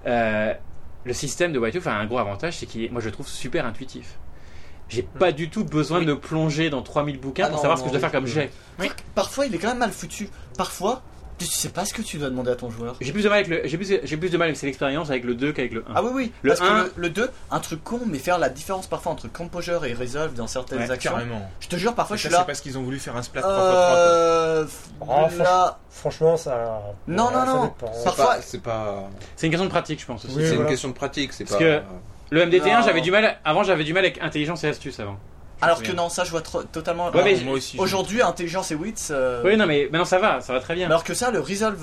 Le système de White Wolf a un gros avantage, c'est qu'il est, moi je le trouve super intuitif. J'ai pas du tout besoin de plonger dans 3000 bouquins Ah pour non, savoir ce que je non, dois faire comme oui. jet. Parfois, il est quand même mal foutu. Parfois, tu sais pas ce que tu dois demander à ton joueur. J'ai plus de mal avec j'ai plus de mal avec cette expérience avec le 2 qu'avec le 1. Ah oui, oui. Le Parce 1 que le 2, un truc con, mais faire la différence parfois entre Composure et Resolve dans certaines Ouais, actions. Carrément. Je te jure, parfois, Ça, je c'est suis là. parce qu'ils ont voulu faire un splat 3x3. Là. Franchement, ça. Non, non, ça non. dépend. Parfois- C'est pas. C'est une question de pratique, je pense aussi. Oui, C'est une voilà. question de pratique, c'est Parce pas. que- Le MDT1, Non. j'avais du mal avec intelligence et astuce avant. Alors me que souviens. non, ça, je vois totalement. Ouais, mais Moi aussi. je- Aujourd'hui, intelligence et wits. Oui, non mais maintenant ça va très bien. Alors que ça, le Resolve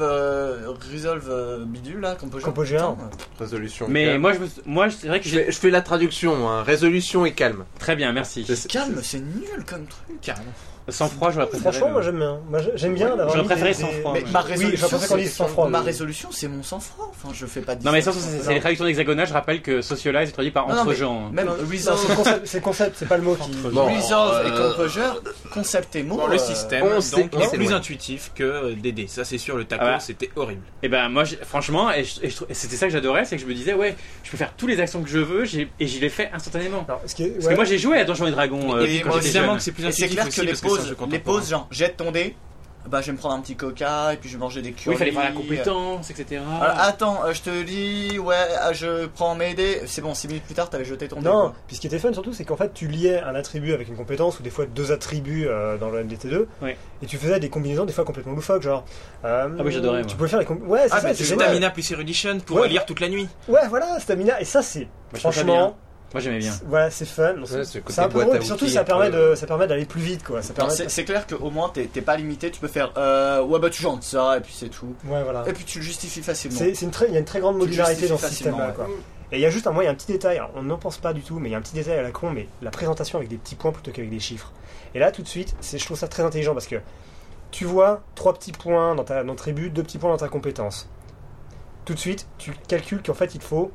bidule là, Composure. Composure. putain, Résolution. Mais calme. moi c'est vrai que je fais la traduction, hein. Résolution et calme. très bien, merci. calme, c'est nul comme truc. Carrément. Sans froid, j'aurais préféré. Franchement, moi j'aime bien. Moi, j'aime bien d'avoir. J'aurais mis préféré des- sans froid. Mais Ouais. ma Oui, résolution, je préfère qu'on dise sans froid. ma mais- résolution, c'est mon sang-froid. Enfin, je fais pas de Non mais ça distinction. c'est les traductions hexagonales, je rappelle que Socialize est traduit par Non, non, entre mais gens. Même Non, Resolve, c'est le concept, c'est pas le mot qui. Bon, Resolve et Composure, concept et mot. Bon, le système, on sait donc, qui est c'est, plus ouais. intuitif que DD. Ça, c'est sûr, le taco, Ah bah. c'était horrible. Et ben moi franchement, et c'était ça que j'adorais, c'est que je me disais ouais, je peux faire toutes les actions que je veux, et j'y les fais instantanément. Alors, ce qui est- Parce ouais. que moi j'ai joué à Donjons et Dragons Et quand moi j'étais aussi, Évidemment jeune. que c'est plus Et c'est intuitif clair aussi que les parce que c'est un pauses, jeu les contemporain. pauses, genre jette ton dé, bah je vais me prendre un petit coca et puis je vais manger des curry. Oui, il fallait faire la compétence, etc. Attends, je te dis, ouais, je prends mes dés. C'est bon, 6 minutes plus tard, t'avais jeté ton dé. Non, quoi. puis ce qui était fun surtout, c'est qu'en fait, tu liais un attribut avec une compétence ou des fois deux attributs dans le MDT2, Ouais. et tu faisais des combinaisons des fois complètement loufoques, genre. oui, j'adorais, moi. Tu pouvais faire les ouais, c'est Ah, ça, bah c'est c'est génial. Stamina plus Erudition pour Ouais. lire toute la nuit. Ouais, voilà, Stamina, et ça c'est Moi, je trouve ça franchement, Moi j'aimais bien. voilà, c'est fun. Ouais, c'est le côté C'est un peu boîte drôle, à et puis surtout outils, ça permet après. ça permet d'aller plus vite, quoi. Ça Non, permet. c'est clair qu'au moins t'es pas limité, tu peux faire ouais bah tu chantes ça et puis c'est tout. Ouais, voilà. Et puis tu le justifies facilement. Il y a une très grande Tu le modularité dans ce justifies système-là, facilement, quoi. Et il y a juste il y a un petit détail, alors, on n'en pense pas du tout, mais il y a un petit détail à la con, mais la présentation avec des petits points plutôt qu'avec des chiffres. Et là, tout de suite, je trouve ça très intelligent parce que tu vois 3 petits points dans ton attribut, 2 petits points dans ta compétence. Tout de suite, tu calcules qu'en fait, il te faut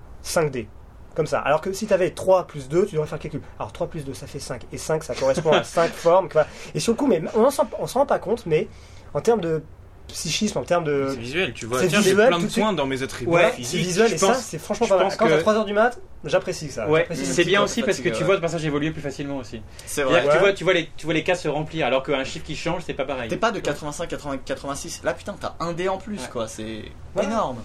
5 dés. Comme ça. Alors que si tu avais 3 plus 2, tu devrais faire le calcul. Alors 3 plus 2, ça fait 5. Et 5, ça correspond à 5 formes. Quoi. Et sur le coup, mais on s'en rend pas compte, mais en termes de psychisme, en termes de. C'est visuel, tu vois. c'est Tiens, j'ai visuel, plein tout de de suite. points dans mes attributs Ouais, c'est physiques. visuel je et ça, pense- c'est franchement je pas mal. pense Quand que- à 3h du mat, j'apprécie ça. Ouais, J'apprécie c'est ce bien petit aussi parce que tu ouais. vois le passage évoluer plus facilement aussi. C'est C'est-à-dire vrai. que Ouais. tu vois les cases se remplir alors qu'un chiffre qui change, c'est pas pareil. T'es pas de 85, 80, 86. Là putain, t'as un dé en plus Ouais. quoi. C'est Ouais. énorme.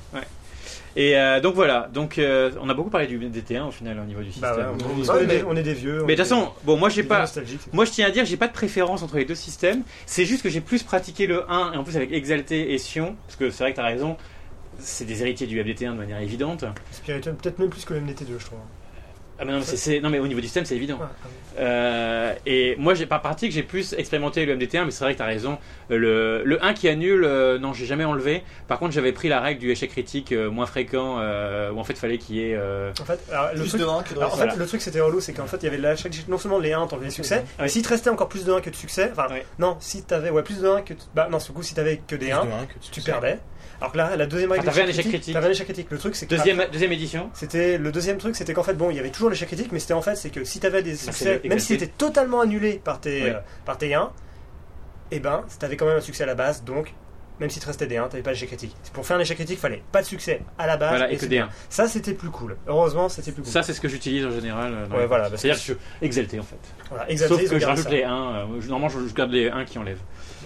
Et donc voilà, donc on a beaucoup parlé du DT1 au final au niveau du système. Bah ouais, Ouais, on est des vieux. Mais de toute façon, bon moi j'ai pas, nostalgique. moi je tiens à dire j'ai pas de préférence entre les deux systèmes. C'est juste que j'ai plus pratiqué le 1 et en plus avec Exalté et Sion, parce que c'est vrai que t'as raison, c'est des héritiers du MDT1 de manière évidente. Spirituel, peut-être même plus que le MDT2, je trouve. Ah mais non, non mais au niveau du système c'est évident. Ouais. Et moi j'ai pas pratique, j'ai plus expérimenté le MDT1, mais c'est vrai que t'as raison. Le 1 qui annule, non j'ai jamais enlevé. Par contre j'avais pris la règle du échec critique moins fréquent, où en fait fallait qu'il y ait. En fait, alors, le Plus truc, de 1 que de alors, en Voilà. fait, le truc c'était relou, c'est qu'en fait il y avait non seulement les 1, t'enlevais les succès, mais Ouais. s'il te restait encore plus de 1 que de succès, enfin, Ouais. non, si t'avais plus de 1 que. Bah non, ce coup, si t'avais que des 1, tu perdais. Alors que là, la deuxième règle. t'avais un échec critique. T'avais un échec critique. Le truc, c'est que. Deuxième édition. C'était le deuxième truc, c'était qu'en fait, bon, il y avait toujours l'échec critique, mais c'était en fait, c'est que si t'avais des c'est succès, le même si exalté. t'étais totalement annulé par tes Oui. 1, et ben, t'avais quand même un succès à la base, donc. Même si te restait des 1, t'avais pas d'échec critique. Pour faire un échec critique, fallait pas de succès à la base. Voilà, et que c'est des bien. 1. Ça, c'était plus cool. Heureusement, c'était plus cool. Ça c'est ce que j'utilise en général. dans Ouais, les voilà, parties. parce C'est-à-dire que- que je suis exalté en fait. Voilà, exalté, Sauf ils ont que je gardé rajoute ça. les 1. Normalement je garde les 1 qui enlèvent.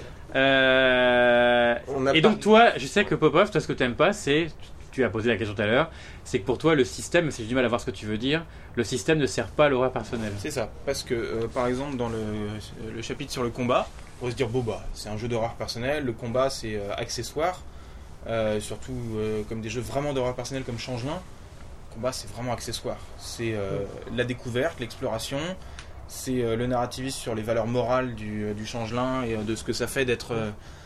On a Et donc toi, je sais que Popov, toi ce que t'aimes pas, c'est, tu as posé la question tout à l'heure, c'est que pour toi le système, si j'ai du mal à voir ce que tu veux dire, le système ne sert pas à l'horreur personnelle. C'est ça, parce que par exemple dans le chapitre sur le combat, on va se dire bon bah c'est un jeu d'horreur personnelle, le combat c'est accessoire, surtout comme des jeux vraiment d'horreur personnelle comme Changelin. combat, c'est vraiment accessoire. C'est la découverte, l'exploration, c'est le narrativiste sur les valeurs morales du changelin et de ce que ça fait d'être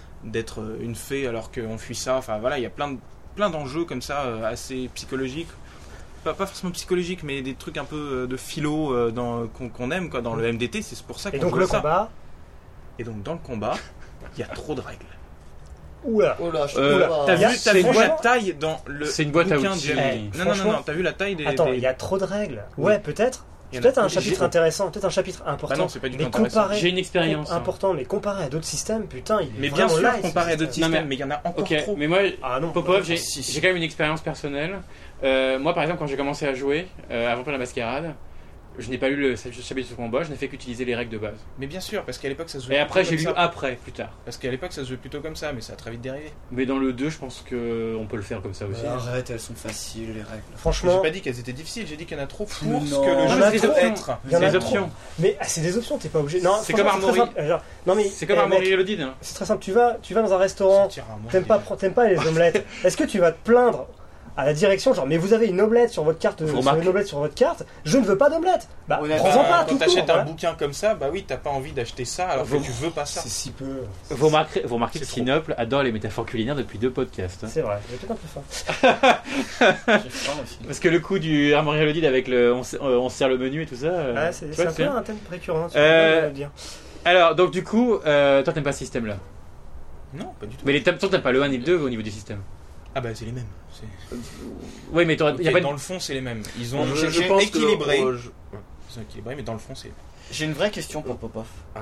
une fée alors qu'on fuit ça. Enfin voilà, il y a plein d'enjeux comme ça, assez psychologiques. Pas forcément psychologiques, mais des trucs un peu de philo qu'on aime quoi, dans le MDT, c'est pour ça qu'on Et donc joue le à ça. combat. Et donc dans le combat, il y a trop de règles. Oula. Oh là, je T'as trouve T'as y a- vu c'est la franchement- taille dans le C'est une boîte à bouquin outils. du MDT. Non, franchement- t'as vu la taille des... Attends, des- il y a trop de règles. Oui. Ouais, peut-être. il y en a- Peut-être un des chapitre géants. intéressant, peut-être un chapitre important. Bah non, c'est pas du tout mais intéressant. comparé, J'ai une expérience. hein. important, mais comparé à d'autres systèmes, putain, il est Mais bien vraiment sûr, light, comparé à ce d'autres système. Non, systèmes, mais il y en a encore Ok, trop. mais moi, Ah non, Popov, non, j'ai si. quand même une expérience personnelle. Moi, par exemple, quand j'ai commencé à jouer, avant la mascarade, je n'ai pas lu le chapitre de combat, je n'ai fait qu'utiliser les règles de base. Mais bien sûr, parce qu'à l'époque ça se jouait Et après, plutôt j'ai comme lu ça. après, plus tard. Parce qu'à l'époque ça se jouait plutôt comme ça, mais ça a très vite dérivé. Mais dans le 2, je pense qu'on peut le faire comme ça aussi. Mais arrête, elles sont faciles les règles. J'ai Franchement, pas dit qu'elles étaient difficiles, j'ai dit qu'il y en a trop pour Mais ce non. que le Non, jeu mais c'est peut des être. il y en C'est a des trop. options. mais c'est des options, t'es pas obligé. Non, C'est franchement, comme très Armory. simple. Genre, non mais C'est comme mec, Armory Reloaded. Hein. c'est très simple. Tu vas dans un restaurant, t'aimes pas les omelettes. Est-ce que tu vas te plaindre à la direction, genre, mais vous avez une omelette sur votre carte, je ne veux pas d'omelette. Bah, Honnêtement, prends-en pas, Quand tout court. t'achètes un Voilà. bouquin comme ça, bah oui, t'as pas envie d'acheter ça alors que Vous- tu veux pas ça. C'est si peu. Vous remarquez que C'est trop. Sinople adore les métaphores culinaires depuis 2 podcasts. hein. C'est vrai, j'ai peut-être un peu faim. J'ai faim aussi. Parce que le coup du Armory Reloaded avec on sert le menu et tout ça. Ouais, c'est tu vois, un peu bien. un thème récurrent, tu Euh, peux le dire. Alors, donc du coup, toi t'aimes pas ce système là. Non, pas du tout. Mais les thèmes, toi t'aimes pas le 1 et le 2 au niveau du système. Ah bah c'est les mêmes. C'est- Oui, mais Ok, y a pas dans le fond c'est les mêmes. Ils ont Je pense équilibré. je- Ils ont équilibré, mais dans le fond c'est. J'ai une vraie question pour Popov.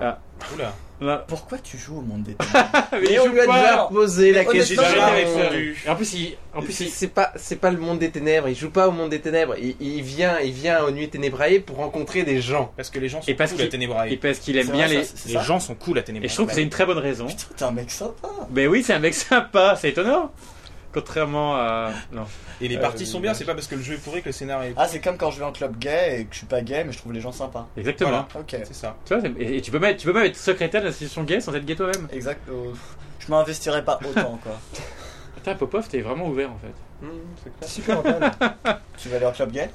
Oula. Pourquoi tu joues au monde des Mais on lui a déjà posé la Mais question. honnêtement, J'ai j'ai jamais répondu. Et en plus, il- C'est pas le monde des ténèbres. Il joue pas au monde des ténèbres. Il vient aux nuits ténébraillées pour rencontrer des gens. Parce que les gens sont Et parce cool à qu'il- Ténébrailler. et parce qu'il aime C'est bien vrai, les. c'est Les ça gens sont cool à Ténébrailler. Et je trouve que c'est une très bonne raison. Putain, t'es un mec sympa. Mais oui, c'est un mec sympa, c'est étonnant. Contrairement à. Non. Et les parties sont bien, c'est pas parce que le jeu est pourri que le scénario est. Ah, c'est comme quand je vais en club gay et que je suis pas gay, mais je trouve les gens sympas. Exactement. Voilà. Ok. C'est ça. Tu vois, et tu peux même être secrétaire de l'association gay sans être gay toi-même. Exact. Je m'investirais pas autant, quoi. Putain, Popov, t'es vraiment ouvert en fait. C'est super Antoine. Tu vas aller en club gay?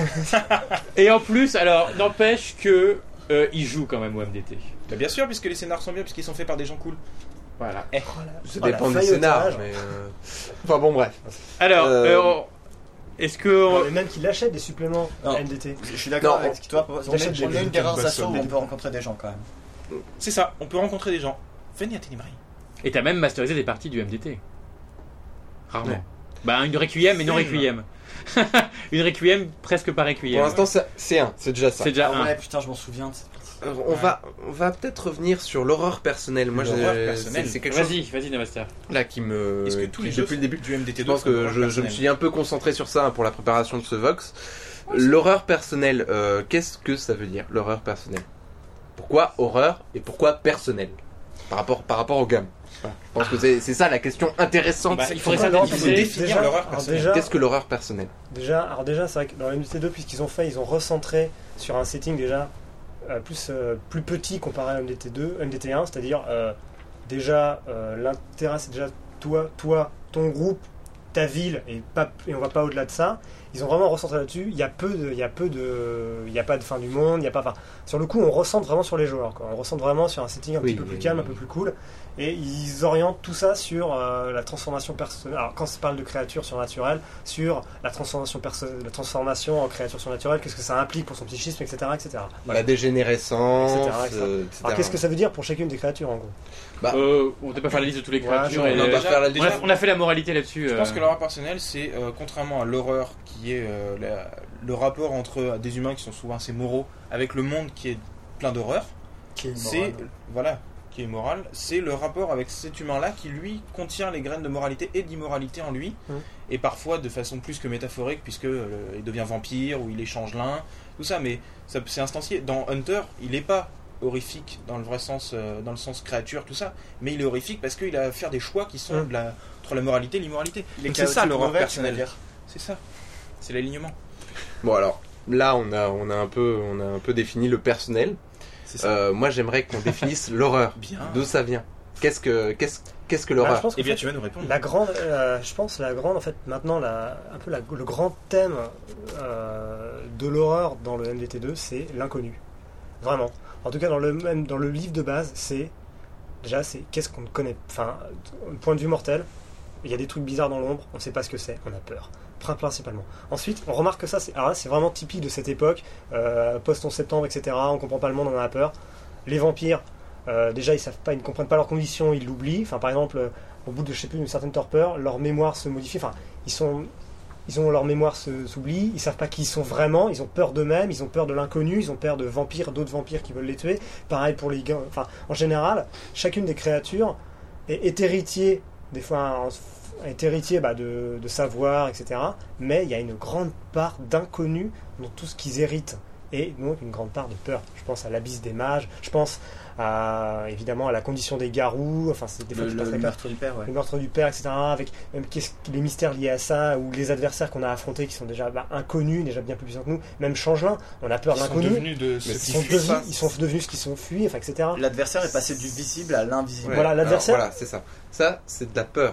Et en plus, alors, n'empêche que il joue quand même au MDT. Bah, bien sûr, puisque les scénars sont bien, puisqu'ils sont faits par des gens cool. Voilà. Ça Oh, la dépend du feuilletage. scénar. Mais enfin bon, bref. Alors, Euh, est-ce que. Non, mais même qu'il achète des suppléments Non. MDT. Je suis d'accord Non, avec toi. On t'achètes est des une des rares bastonnes. assos où on peut rencontrer des gens quand même. C'est ça, on peut rencontrer des gens. Venez à Ténébrailler. Et t'as même masterisé des parties du MDT. Rarement. Ouais. Bah, une Requiem, mais non Requiem. Une Requiem presque pas Requiem. Pour l'instant, c'est déjà ça. c'est déjà Ah un. ouais, putain, je m'en souviens de cette partie. On va peut-être revenir sur l'horreur personnelle. Moi, L'horreur personnelle. c'est quelque chose Vas-y, Namaster. là qui me. Est-ce que tous les qui, jeux depuis le début. du MDT2 Je pense sont que d'horreur je me personnelle. suis un peu concentré sur ça pour la préparation de ce Vox. L'horreur personnelle, qu'est-ce que ça veut dire, l'horreur personnelle? Pourquoi horreur et pourquoi personnelle par rapport aux gammes? Voilà. Je pense que c'est ça la question intéressante. Bah, Il faudrait Pourquoi synthétiser. non, définir déjà, l'horreur alors personnelle. déjà- Qu'est-ce que l'horreur personnelle? Déjà, c'est vrai que dans MDT2, puisqu'ils ont fait, ils ont recentré sur un setting déjà plus petit comparé à MDT2, MDT1, c'est-à-dire déjà l'intérêt c'est déjà toi, ton groupe, ta ville et on va pas au-delà de ça. Ils ont vraiment recentré là-dessus. Il y a pas de fin du monde. Il y a pas. Enfin, sur le coup, on recentre vraiment sur les joueurs. Quoi. On recentre vraiment sur un setting un Oui, petit peu plus calme, un peu plus cool. Et ils orientent tout ça sur la transformation personnelle. Alors, quand on parle de créatures surnaturelles, sur la transformation en créature surnaturelle, qu'est-ce que ça implique pour son psychisme, etc., etc. La dégénérescence, Etc., etc. Alors, qu'est-ce que ça veut dire pour chacune des créatures, en gros? On peut pas faire la liste de toutes les Ouais, créatures. genre, et on va les- faire la on, liste. on a fait la moralité là-dessus. Je pense que l'horreur personnelle, c'est contrairement à l'horreur qui est le rapport entre des humains qui sont souvent assez moraux avec le monde qui est plein d'horreur, c'est voilà, qui est moral, c'est le rapport avec cet humain-là qui lui contient les graines de moralité et d'immoralité en lui, et parfois de façon plus que métaphorique puisque il devient vampire ou il est changelin, tout ça, mais ça, c'est instancié. Dans Hunter, il n'est pas horrifique dans le vrai sens, dans le sens créature, tout ça, mais il est horrifique parce qu'il a à faire des choix qui sont entre la moralité et l'immoralité. Donc c'est ça l'horreur personnelle. C'est ça, c'est l'alignement. Bon alors, là on a un peu défini le personnel. C'est ça. Moi j'aimerais qu'on définisse l'horreur. Bien. D'où ça vient? Qu'est-ce que l'horreur? je pense qu'en Eh bien, fait, tu vas nous répondre. je pense la grande, en fait, maintenant, le grand thème de l'horreur dans le MDT2, c'est l'inconnu. Vraiment. En tout cas, dans le livre de base, c'est qu'est-ce qu'on ne connaît. Enfin, point de vue mortel, il y a des trucs bizarres dans l'ombre, on ne sait pas ce que c'est, on a peur. Principalement. Ensuite, on remarque que ça, alors là, c'est vraiment typique de cette époque, post-11 septembre, etc. On comprend pas le monde, on en a peur. Les vampires, déjà, ils ne comprennent pas leurs conditions, ils l'oublient. Enfin, par exemple, au bout de, je sais plus, une certaine torpeur, leur mémoire se modifie. Enfin, leur mémoire s'oublie, ils savent pas qui ils sont vraiment, ils ont peur d'eux-mêmes, ils ont peur de l'inconnu, ils ont peur de vampires, d'autres vampires qui veulent les tuer. Pareil pour les gars. Enfin, en général, chacune des créatures est héritier, des fois est héritier de savoir, etc. Mais il y a une grande part d'inconnu dans tout ce qu'ils héritent. Et donc une grande part de peur. Je pense à l'abysse des mages, je pense évidemment à la condition des garous, enfin c'est des fois Le meurtre du père, ouais. le meurtre du père, etc. Avec même les mystères liés à ça, ou les adversaires qu'on a affrontés qui sont déjà inconnus, déjà bien plus puissants que nous. Même Changelin, on a peur de l'inconnu. Ils sont devenus ce qu'ils sont fuis, enfin, etc. L'adversaire est passé du visible à l'invisible. Ouais. Voilà, l'adversaire. Alors, voilà, c'est ça. Ça, c'est de la peur.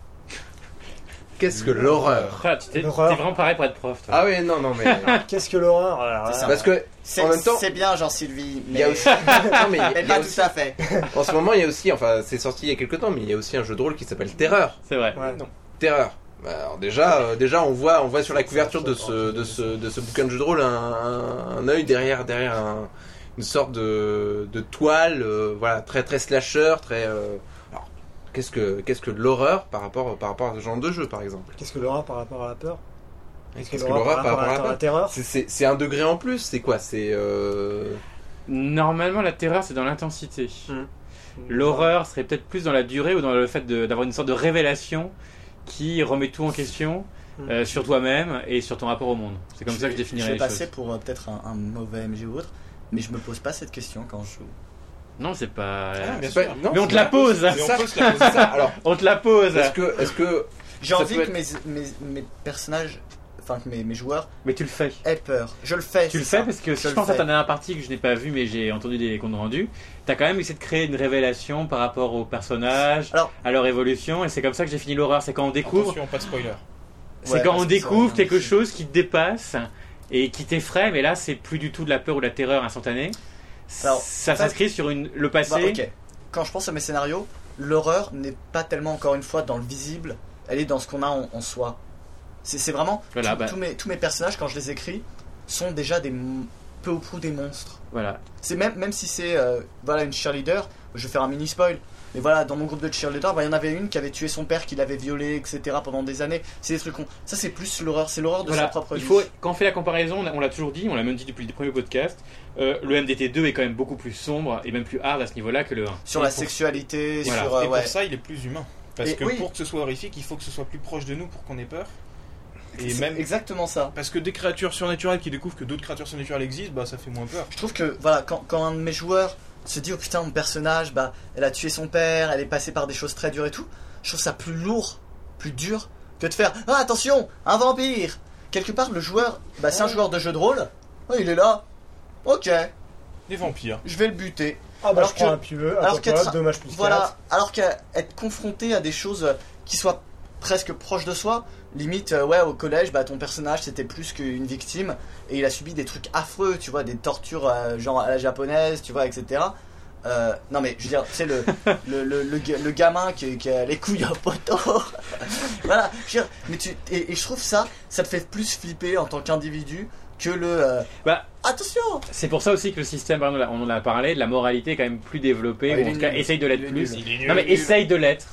Qu'est-ce que l'horreur? T'es L'horreur. vraiment pareil pour être prof, toi. Ah oui, non, mais... Qu'est-ce que l'horreur? Alors, C'est ça. Parce que, en même temps, C'est bien, Jean-Sylvie, il y a mais, aussi... Non, mais mais il y a pas aussi... tout à fait. En ce moment, il y a aussi... Enfin, c'est sorti il y a quelques temps, mais il y a aussi un jeu de rôle qui s'appelle Terreur. C'est vrai. ouais. Terreur. Alors déjà, on voit sur la couverture de ce bouquin de jeu de rôle un œil derrière une sorte de toile, voilà, très très slasher, très. Alors, qu'est-ce que l'horreur par rapport à ce genre de jeu, par exemple? Qu'est-ce que l'horreur par rapport à la peur? Qu'est-ce que l'horreur par rapport à la peur? terreur? C'est un degré en plus. C'est quoi? C'est Normalement, la terreur, c'est dans l'intensité. L'horreur serait peut-être plus dans la durée ou dans le fait d'avoir une sorte de révélation qui remet tout en question sur toi-même et sur ton rapport au monde. C'est comme ça que je définirais Je les vais choses. passer pour peut-être un mauvais MJ ou autre, mais je me pose pas cette question quand je joue. Non, c'est pas... bien c'est sûr. pas- non, Mais on te la pose. Mais on peut se la poser. ça. Alors, On te la pose. est-ce que J'ai Ça envie peut que mes personnages, enfin que mes joueurs Mais tu le fais. aient peur. Je le fais. Tu le c'est fais ça. parce que si Je je le pense à fais. ta dernière partie que je n'ai pas vue mais j'ai entendu des comptes rendus, t'as quand même essayé de créer une révélation par rapport aux personnages, Alors- à leur évolution, et c'est comme ça que j'ai fini l'horreur. C'est quand on découvre, Attention, pas de spoiler. c'est Ouais, quand parce on que découvre ça- quelque chose qui te dépasse et qui t'effraie, mais là c'est plus du tout de la peur ou de la terreur instantanée. Alors, Ça en fait- s'inscrit sur le passé. Bah, ok. Quand je pense à mes scénarios, l'horreur n'est pas tellement encore une fois dans le visible, elle est dans ce qu'on a en soi. C'est vraiment Voilà, bah. tous mes personnages quand je les écris sont déjà peu ou prou des monstres. Voilà. C'est même si c'est voilà une cheerleader, je vais faire un mini spoil. Mais voilà, dans mon groupe de cheerleaders, bah, il y en avait une qui avait tué son père, qui l'avait violé, etc. pendant des années. C'est des trucs ça c'est plus l'horreur, c'est l'horreur de Voilà. sa propre Il vie. faut, quand on fait la comparaison, on l'a toujours dit, on l'a même dit depuis le premier podcast, le MDT2 est quand même beaucoup plus sombre et même plus hard à ce niveau-là que le 1. Sur la sexualité, Voilà. sur Et ouais. pour ça, il est plus humain. Parce Et que oui. pour que ce soit horrifique, il faut que ce soit plus proche de nous pour qu'on ait peur. Et C'est même exactement ça. parce que des créatures surnaturelles qui découvrent que d'autres créatures surnaturelles existent, bah ça fait moins peur. Je trouve que voilà, quand un de mes joueurs se dit oh putain mon personnage, bah elle a tué son père, elle est passée par des choses très dures et tout, je trouve ça plus lourd, plus dur que de faire ah attention, un vampire. Quelque part le joueur, bah c'est un joueur de jeu de rôle, oh, il est là, ok, Des vampires. je vais le buter. Ah bah Alors je prends que- un pieux, alors un qu'être- pop, dommage plus 4. Voilà, alors qu'être confronté à des choses qui soient presque proches de soi, limite ouais au collège, bah ton personnage c'était plus qu'une victime et il a subi des trucs affreux, tu vois, des tortures genre à la japonaise, tu vois, etc. Non mais je veux dire, tu sais le gamin qui a les couilles en poteau. Voilà, je veux dire, mais et je trouve ça te fait plus flipper en tant qu'individu que Bah, attention. c'est pour ça aussi que le système, par exemple, on en a parlé, de la moralité est quand même plus développé, Ah, ou il en est tout cas nul. essaye de l'être Il est plus. nul. Il est nul. Non mais il est nul. essaye de l'être.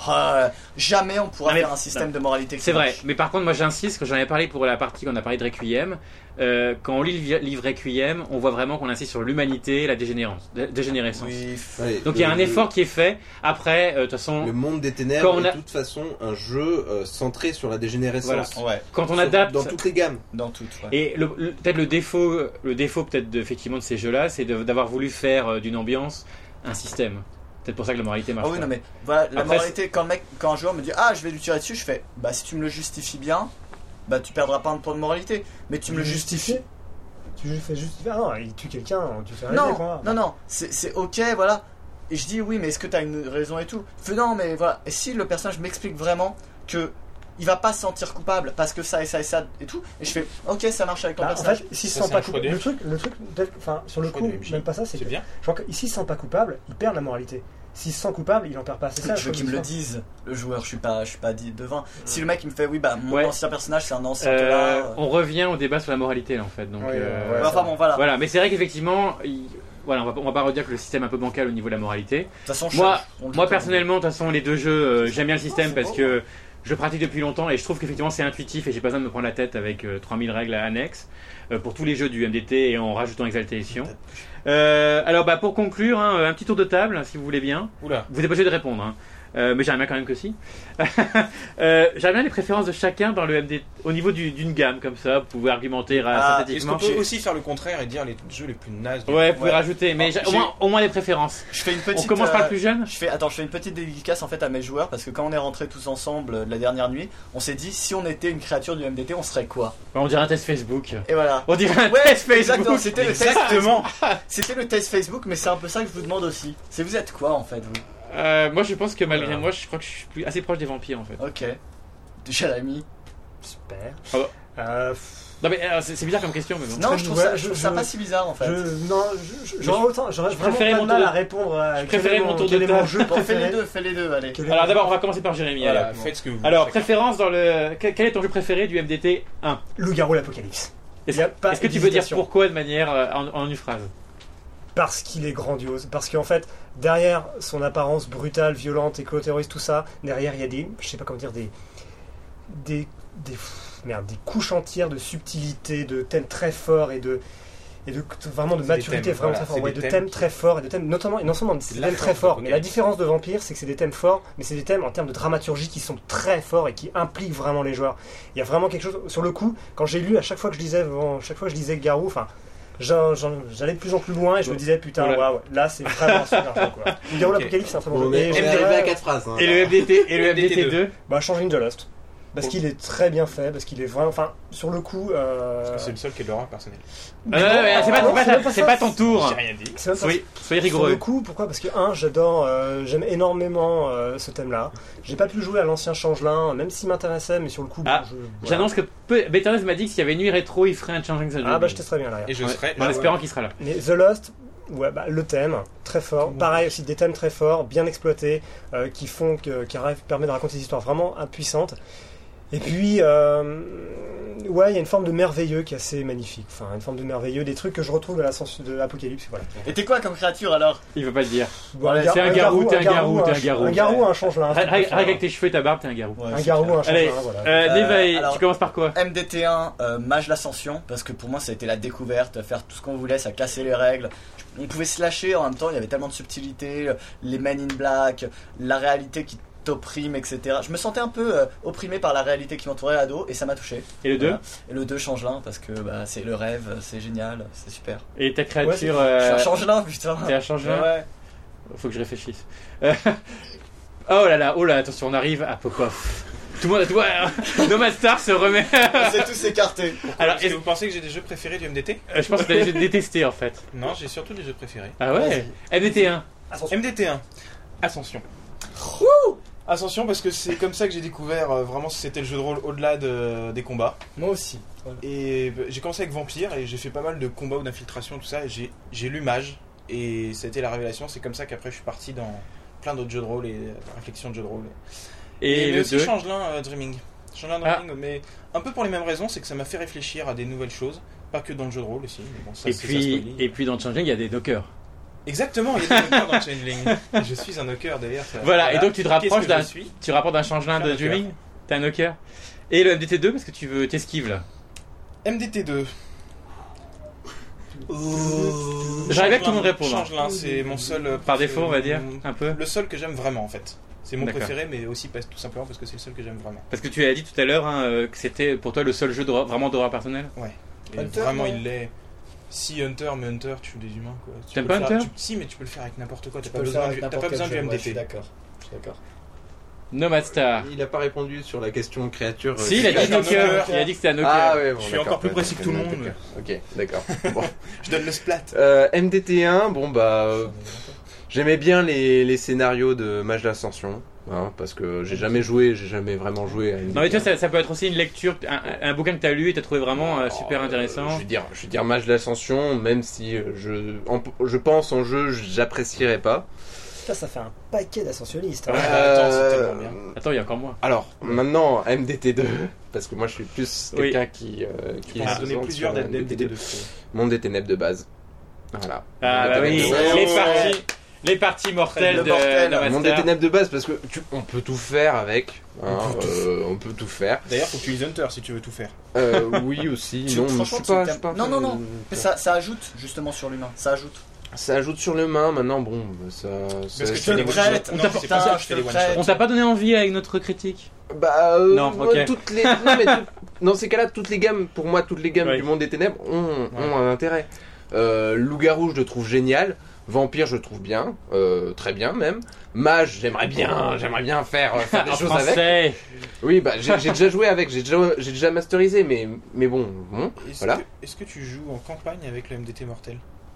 Jamais on pourra Non, mais- faire un système de moralité qui C'est vrai, marche. mais par contre, moi j'insiste, que j'en avais parlé pour la partie qu'on a parlé de Requiem, quand on lit le livre Requiem, on voit vraiment qu'on insiste sur l'humanité, la dégénérescence. Oui, Allez, Donc il y a un effort qui est fait. Après, de toute façon, Le monde des ténèbres Quand on a- est de toute façon un jeu centré sur la dégénérescence. ouais, quand on adapte, Dans toutes les gammes. dans tout. Ouais. et peut-être le défaut peut-être effectivement de ces jeux-là, c'est d'avoir voulu faire d'une ambiance un système. Peut-être pour ça que la moralité marche Ah oui, pas. non mais voilà, la Après, moralité, quand un joueur me dit ah je vais lui tirer dessus, je fais bah si tu me le justifies bien, bah tu perdras pas un point de moralité, mais tu me le justifies. Tu lui fais justifier. Ah non, il tue quelqu'un, tu fais arrêter Non, quoi. non, non, c'est ok, voilà. Et je dis oui, mais est-ce que t'as une raison et tout? Il fait non, mais voilà. Et si le personnage m'explique vraiment que il va pas se sentir coupable parce que ça et ça et ça et tout, et je fais ok, ça marche avec ton En personnage. fait, s'il se Ça, sent c'est pas un choix coupable, de le truc, enfin, sur le Choix coup, de MJ. même pas ça, c'est C'est que bien. je crois que s'il se sent pas coupable, il perd la moralité. S'il se sent coupable, il en perd pas. C'est ça. Je veux qu'il me le dise, le joueur. Je suis pas dit devin. Si le mec il me fait oui, bah mon Ouais. ancien personnage c'est un ancien tolard. On revient au débat sur la moralité là en fait. Donc, Ouais, Ouais, enfin bon, voilà. voilà, mais c'est vrai qu'effectivement, voilà, on va pas redire que le système est un peu bancal au niveau de la moralité. De toute façon, Moi personnellement, de toute façon, les deux jeux, j'aime bien le système parce que je pratique depuis longtemps et je trouve qu'effectivement c'est intuitif et j'ai pas besoin de me prendre la tête avec 3000 règles annexes pour tous les jeux du MDT et en rajoutant Exaltation. Alors pour conclure, un petit tour de table si vous voulez bien. Oula. Vous êtes pas obligé de répondre, mais j'aimerais bien quand même que si. J'aimerais bien les préférences de chacun dans le MDT au niveau d'une gamme comme ça. Vous pouvez argumenter Est-ce synthétiquement. qu'on peut aussi faire le contraire et dire les jeux les plus nazes du Ouais, vous pouvez Ouais. rajouter, mais au moins des préférences. Je fais une petite. On commence par le plus jeune. Je fais une petite dédicace en fait à mes joueurs parce que quand on est rentrés tous ensemble la dernière nuit, on s'est dit si on était une créature du MDT, on serait quoi? On dirait un test Facebook. Et voilà. On dirait un Ouais, test exactement. Facebook. C'était le test Exactement. C'était le test Facebook, mais c'est un peu ça que je vous demande aussi. C'est vous êtes quoi en fait vous? Moi je pense que malgré Voilà. moi, je crois que je suis assez proche des vampires en fait. Ok. Jérémy. Super. Ah bah. Euh, Non mais c'est bizarre comme question mais bon. Non, je trouve Ouais, ça, je trouve ça je- pas si bizarre en fait. J'aurais vraiment préférais pas mon de mal tour à répondre à Je préférais mon tour de quel est mon table. jeu Bon, fais les préféré. deux, allez. Quel est Alors mon- d'abord on va commencer par Jérémy. Voilà, allez. faites ce que vous Alors chacun. préférence dans le quel est ton jeu préféré du MDT 1? Loup-garou l'Apocalypse. Est-ce Y a pas est-ce que tu peux dire d'hésitation. pourquoi de manière en une phrase? Parce qu'il est grandiose. Parce qu'en fait, derrière son apparence brutale, violente, écolo-terroriste, tout ça, derrière il y a des, je sais pas comment dire, des couches entières de subtilité, de thèmes très forts et de vraiment de C'est des maturité thèmes, vraiment voilà, très forts. c'est Ouais, des de thèmes thèmes très forts et de thèmes notamment et non seulement c'est des La thèmes très force forts, mais la d'Apocalypse. différence de Vampire, c'est que c'est des thèmes forts, mais c'est des thèmes en termes de dramaturgie qui sont très forts et qui impliquent vraiment les joueurs. Il y a vraiment quelque chose sur le coup. Quand j'ai lu, à chaque fois que je lisais Garou, enfin. J'allais de plus en plus loin et je me disais putain, Voilà. waouh, là c'est vraiment un super jeu quoi. Loup-garou Ok. l'Apocalypse, c'est un très bon On jeu. est Et je arrivé dirais- à 4 phrases. Hein. Et le MDT 2? bah, Changing the Lost. Parce qu'il est très bien fait, parce qu'il est vraiment. Enfin, sur le coup. Parce que c'est le seul qui est de l'horreur personnelle. C'est pas ton tour. J'ai rien dit. C'est même pas- Soyez Sur le rigoureux. coup, pourquoi? Parce que, j'aime énormément ce thème-là. J'ai pas pu jouer à l'ancien Changelin, même s'il m'intéressait, mais sur le coup, Ah, voilà. J'annonce que Betterness m'a dit que s'il y avait une nuit rétro, il ferait un Changing the Ah, bah, je testerai bien là. Et je serai. En espérant qu'il sera là. Mais The Lost, ouais, bah, le thème, très fort. Pareil aussi, des thèmes très forts, bien exploités, qui permettent de raconter des histoires vraiment puissantes. Et puis, ouais, il y a une forme de merveilleux qui est assez magnifique. Enfin, une forme de merveilleux, des trucs que je retrouve de l'Apocalypse. Voilà. Et t'es quoi comme créature alors? Il veut pas le dire. Bon, C'est un garou, t'es un garou, t'es un garou. Un garou, un changelin. Rien avec tes cheveux et ta barbe, t'es un garou. Ouais, Un c'est garou, clair. un Allez, changelin, voilà. Neva, alors- tu commences par quoi? MDT1, Mage l'Ascension, parce que pour moi ça a été la découverte, faire tout ce qu'on voulait, ça cassait les règles. On pouvait se lâcher en même temps, il y avait tellement de subtilité, les Men in Black, la réalité qui t'opprime, etc. Je me sentais un peu opprimé par la réalité qui m'entourait à dos et ça m'a touché. Et le 2? Voilà. Et le 2 Changelin, parce que bah, c'est le rêve, c'est génial, c'est super. Et ta Ouais, créature. Je suis un Changelin, putain. T'es un Changelin? Ouais. Faut que je réfléchisse. Oh là, attention, on arrive à Popov. Tout le monde, tu vois, Nomad Star se remet. On s'est tous écartés. Alors, Est-ce que vous pensez que j'ai des jeux préférés du MDT? je pense que t'as déjà détesté en fait. Non, j'ai surtout des jeux préférés. Ah ouais? MDT1. MDT1, Ascension. Ascension parce que c'est comme ça que j'ai découvert vraiment si c'était le jeu de rôle au-delà des combats. Moi aussi. Et j'ai commencé avec Vampire et j'ai fait pas mal de combats ou d'infiltration, tout ça. Et j'ai lu Mage et ça a été la révélation. C'est comme ça qu'après je suis parti dans plein d'autres jeux de rôle et réflexions de jeux de rôle. Et mais le aussi 2. Changelin Dreaming. Changelin Dreaming, mais un peu pour les mêmes raisons, c'est que ça m'a fait réfléchir à des nouvelles choses. Pas que dans le jeu de rôle aussi. Mais bon, ça, Et c'est- ça puis, spoilie. et puis dans Changing, il y a des dockers. Exactement, il y a des knockers dans Changeling. Et je suis un knocker d'ailleurs. ça- Voilà, et donc tu te rapproches Qu'est-ce que d'un. je suis Tu rapportes un changelin Je suis de un knocker. Dreaming. T'es un knocker. Et le MDT2 parce que tu veux t'esquives là. MDT2. J'arrive bien que tout le monde réponde. hein. Changelin, c'est mon seul. Par défaut, on va dire, un peu. Le seul que j'aime vraiment en fait. C'est mon D'accord. préféré, mais aussi tout simplement parce que c'est le seul que j'aime vraiment. Parce que tu as dit tout à l'heure que c'était pour toi le seul jeu vraiment d'horreur personnelle. Et Hunter, vraiment, non. il l'est. Si Hunter, mais Hunter, tu joues des humains quoi. Tu T'aimes peux pas le faire- Hunter Si, mais tu peux le faire avec n'importe quoi. T'as Tu pas peux le faire besoin avec du, t'as n'importe pas quel besoin du jeu, ouais, je MDT. suis d'accord. Je suis d'accord. Nomad Star. Il a pas répondu sur la question créature. Si, il a dit c'est un knocker. knocker. Il a dit que c'était un knocker. Ah ouais, bon, Je suis d'accord, encore plus ouais, précis que tout le c'est monde. knocker. Ok, d'accord. Bon. Je donne le splat. MDT1, bon bah. J'aimais bien les scénarios de Mage d'Ascension. Hein, parce que j'ai jamais vraiment joué à une. Non mais tu vois, ça peut être aussi une lecture, un bouquin que t'as lu et t'as trouvé vraiment super intéressant. Je veux dire Mage d'Ascension, même si je pense en jeu, j'apprécierais pas. Putain, ça fait un paquet d'ascensionnistes. Hein. Attends, c'est tellement bien. Attends, il y a encore moi. Alors, maintenant, MDT2, parce que moi je suis plus quelqu'un qui On a donné plusieurs MDT2. Monde des ténèbres de base. Voilà. Ah bah oui, les parties mortelles de Master. Monde des ténèbres de base, parce que on peut tout faire avec. Hein, on peut tout faire. D'ailleurs, faut que tu lises Hunter si tu veux tout faire. Oui aussi. Tu- Non, mais franchement, je suis pas. non. Mais ça ajoute justement sur l'humain. Ça ajoute. Ça ajoute sur le main. Maintenant, bon, ça. Parce que Je te le prête. Non, Non, c'est putain, pas ça, je je te fais le les prête. On t'a pas donné envie avec notre critique? Bah Non, ok. toutes les non, mais dans ces cas-là, toutes les gammes Oui. du monde des ténèbres ont un intérêt. Loup-garou, je le trouve génial. Vampire, je le trouve bien, très bien même. Mage, j'aimerais bien faire des En choses français. avec. Oui, bah j'ai déjà joué avec, j'ai déjà masterisé, mais bon, voilà. Est-ce que tu joues en campagne avec le MDT mortel?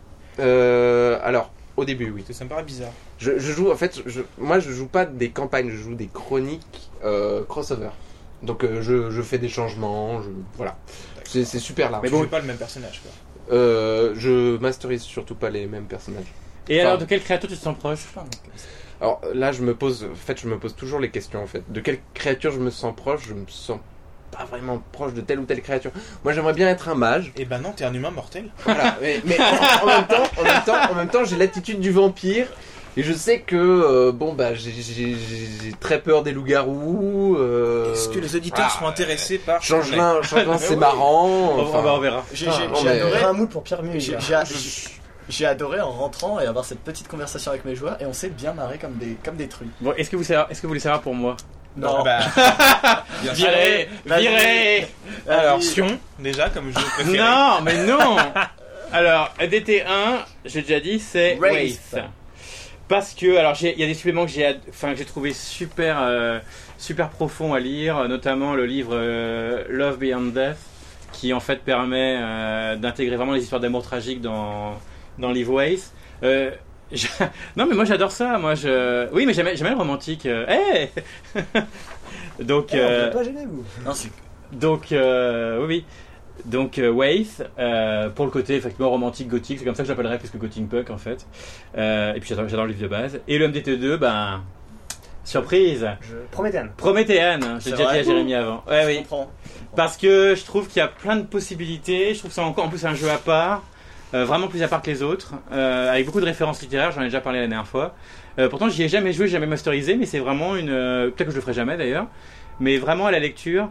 Alors, au début, oui. Parce que ça me paraît bizarre. Je joue, en fait, moi je joue pas des campagnes, je joue des chroniques crossover. Donc je fais des changements, voilà. C'est super large. Mais bon, tu joues pas le même personnage, quoi. Je masterise surtout pas les mêmes personnages. Et alors, de quelle créature tu te sens proche? Alors là, je me pose toujours les questions en fait. De quelle créature je me sens proche? Je me sens pas vraiment proche de telle ou telle créature. Moi, j'aimerais bien être un mage. Et ben non, t'es un humain mortel. Voilà. Mais en même temps, j'ai l'attitude du vampire. Et je sais que j'ai très peur des loups-garous. Est-ce que les auditeurs seront intéressés par Changelin, c'est marrant. On verra. J'ai mais- adoré. Un mood pour Pierre Muet. J'ai adoré en rentrant et avoir cette petite conversation avec mes joueurs et on s'est bien marré comme des trucs. Bon, est-ce que vous voulez savoir pour moi? Non. Bah, bien sûr. Virez, virez. Alors, Sion, déjà, comme jeu préféré. Non, mais non. Alors, DT1, j'ai déjà dit, c'est Wraith. Wraith. Parce que, alors, il y a des suppléments que j'ai trouvé super profond à lire, notamment le livre Love Beyond Death, qui en fait permet d'intégrer vraiment les histoires d'amour tragique dans Live Wraith. Non, mais moi j'adore ça. Oui, mais j'aime le romantique. Hey Donc, Vous n'êtes pas gêné, vous. Non, c'est donc oui. Donc Wraith, pour le côté effectivement romantique gothique, c'est comme ça que j'appellerais plus que gothic punk en fait. Et puis j'adore le livre de base. Et le MDT2, ben surprise, Prométhéane. J'ai C'est déjà dit vrai à Jérémy avant. Ouais, je oui. comprends. Parce que je trouve qu'il y a plein de possibilités. Je trouve ça encore en plus un jeu à part, vraiment plus à part que les autres, avec beaucoup de références littéraires. J'en ai déjà parlé la dernière fois. Pourtant, j'y ai jamais joué, jamais masterisé, mais c'est vraiment peut-être que je le ferai jamais d'ailleurs. Mais vraiment à la lecture.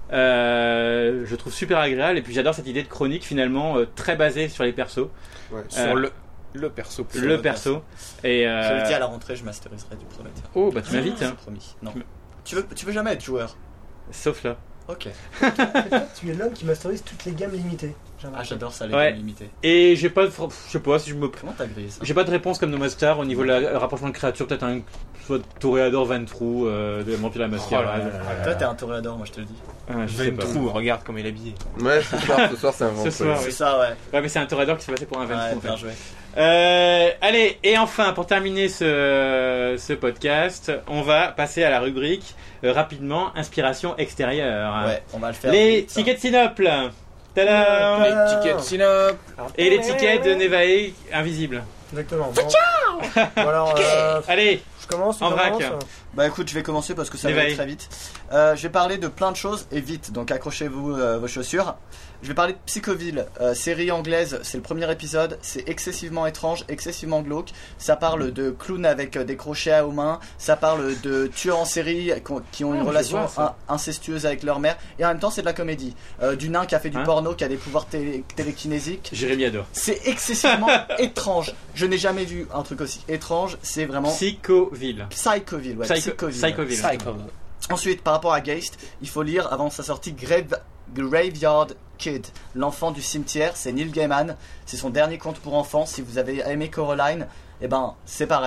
Je trouve super agréable et puis j'adore cette idée de chronique finalement très basée sur les persos. Ouais. Sur le perso. Le perso. Et Je le dis à la rentrée, je masteriserai du Prométhée. oh bah tu m'invites hein. C'est promis. Non. Tu veux jamais être joueur. Sauf là. Ok. Tu es l'homme qui masterise toutes les gammes limitées. Ah, j'adore ça, les Ouais. gammes limitées. Et j'ai pas de, je sais pas si je me, Comment t'as grillé ça? j'ai pas de réponse comme No Master au niveau de le rapprochement de créatures, peut-être un soit Toréador Ventrou de Vampire la Mascarade. Toi, t'es un toréador, moi je te le dis. Je sais pas. Ventrou, regarde comme il est habillé. Ouais, ce soir c'est un ventre. Ce soir, C'est oui. ça, ouais. Ouais mais c'est un Toréador qui s'est passé pour un Ventrou Ouais, en fait. bien joué. Allez, et enfin, pour terminer ce podcast, on va passer à la rubrique rapidement inspiration extérieure. Ouais, on va le faire. Les vite, ça. tickets de Sinople. Tadam. Les tickets de Synop. Et les tickets de Nevae invisibles. Exactement. Bon. Bon, alors, Allez, je commence. Tu En vrac. commences Bah écoute, je vais commencer parce que ça va L'éveil. aller très vite. Je vais parler de plein de choses et vite, donc accrochez-vous vos chaussures. Je vais parler de Psychoville, série anglaise, c'est le premier épisode, c'est excessivement étrange, excessivement glauque. Ça parle de clowns avec des crochets aux mains, ça parle de tueurs en série qui ont une je relation vois ça. incestueuse avec leur mère, et en même temps c'est de la comédie. Du nain qui a fait du Hein porno, qui a des pouvoirs télékinésiques. Jérémy adore. C'est excessivement étrange. Je n'ai jamais vu un truc aussi étrange, c'est vraiment Psychoville. Psychoville, ouais, Psychoville. Ensuite, par rapport à Geist, il faut lire avant sa sortie Graveyard Kid, l'enfant du cimetière. C'est Neil Gaiman, c'est son dernier conte pour enfants. Si vous avez aimé Coraline, eh ben c'est pareil.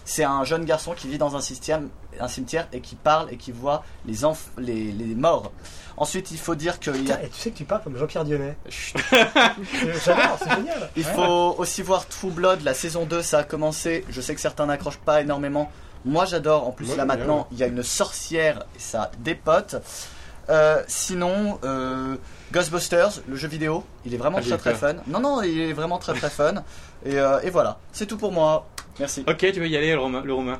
C'est un jeune garçon qui vit dans un cimetière et qui parle et qui voit les morts. Ensuite, il faut dire qu'il y a... Et tu sais que tu parles comme Jean-Pierre Dionnet. Chut. J'adore, c'est génial. Il faut aussi voir True Blood, la saison 2, ça a commencé. Je sais que certains n'accrochent pas énormément. Moi, j'adore. En plus, Moi, là j'aime maintenant, il y a une sorcière et ça dépote. Sinon, Ghostbusters, le jeu vidéo, il est vraiment très fun. Non, il est vraiment très fun. Et voilà, c'est tout pour moi. Merci. Ok, tu veux y aller, le Romain.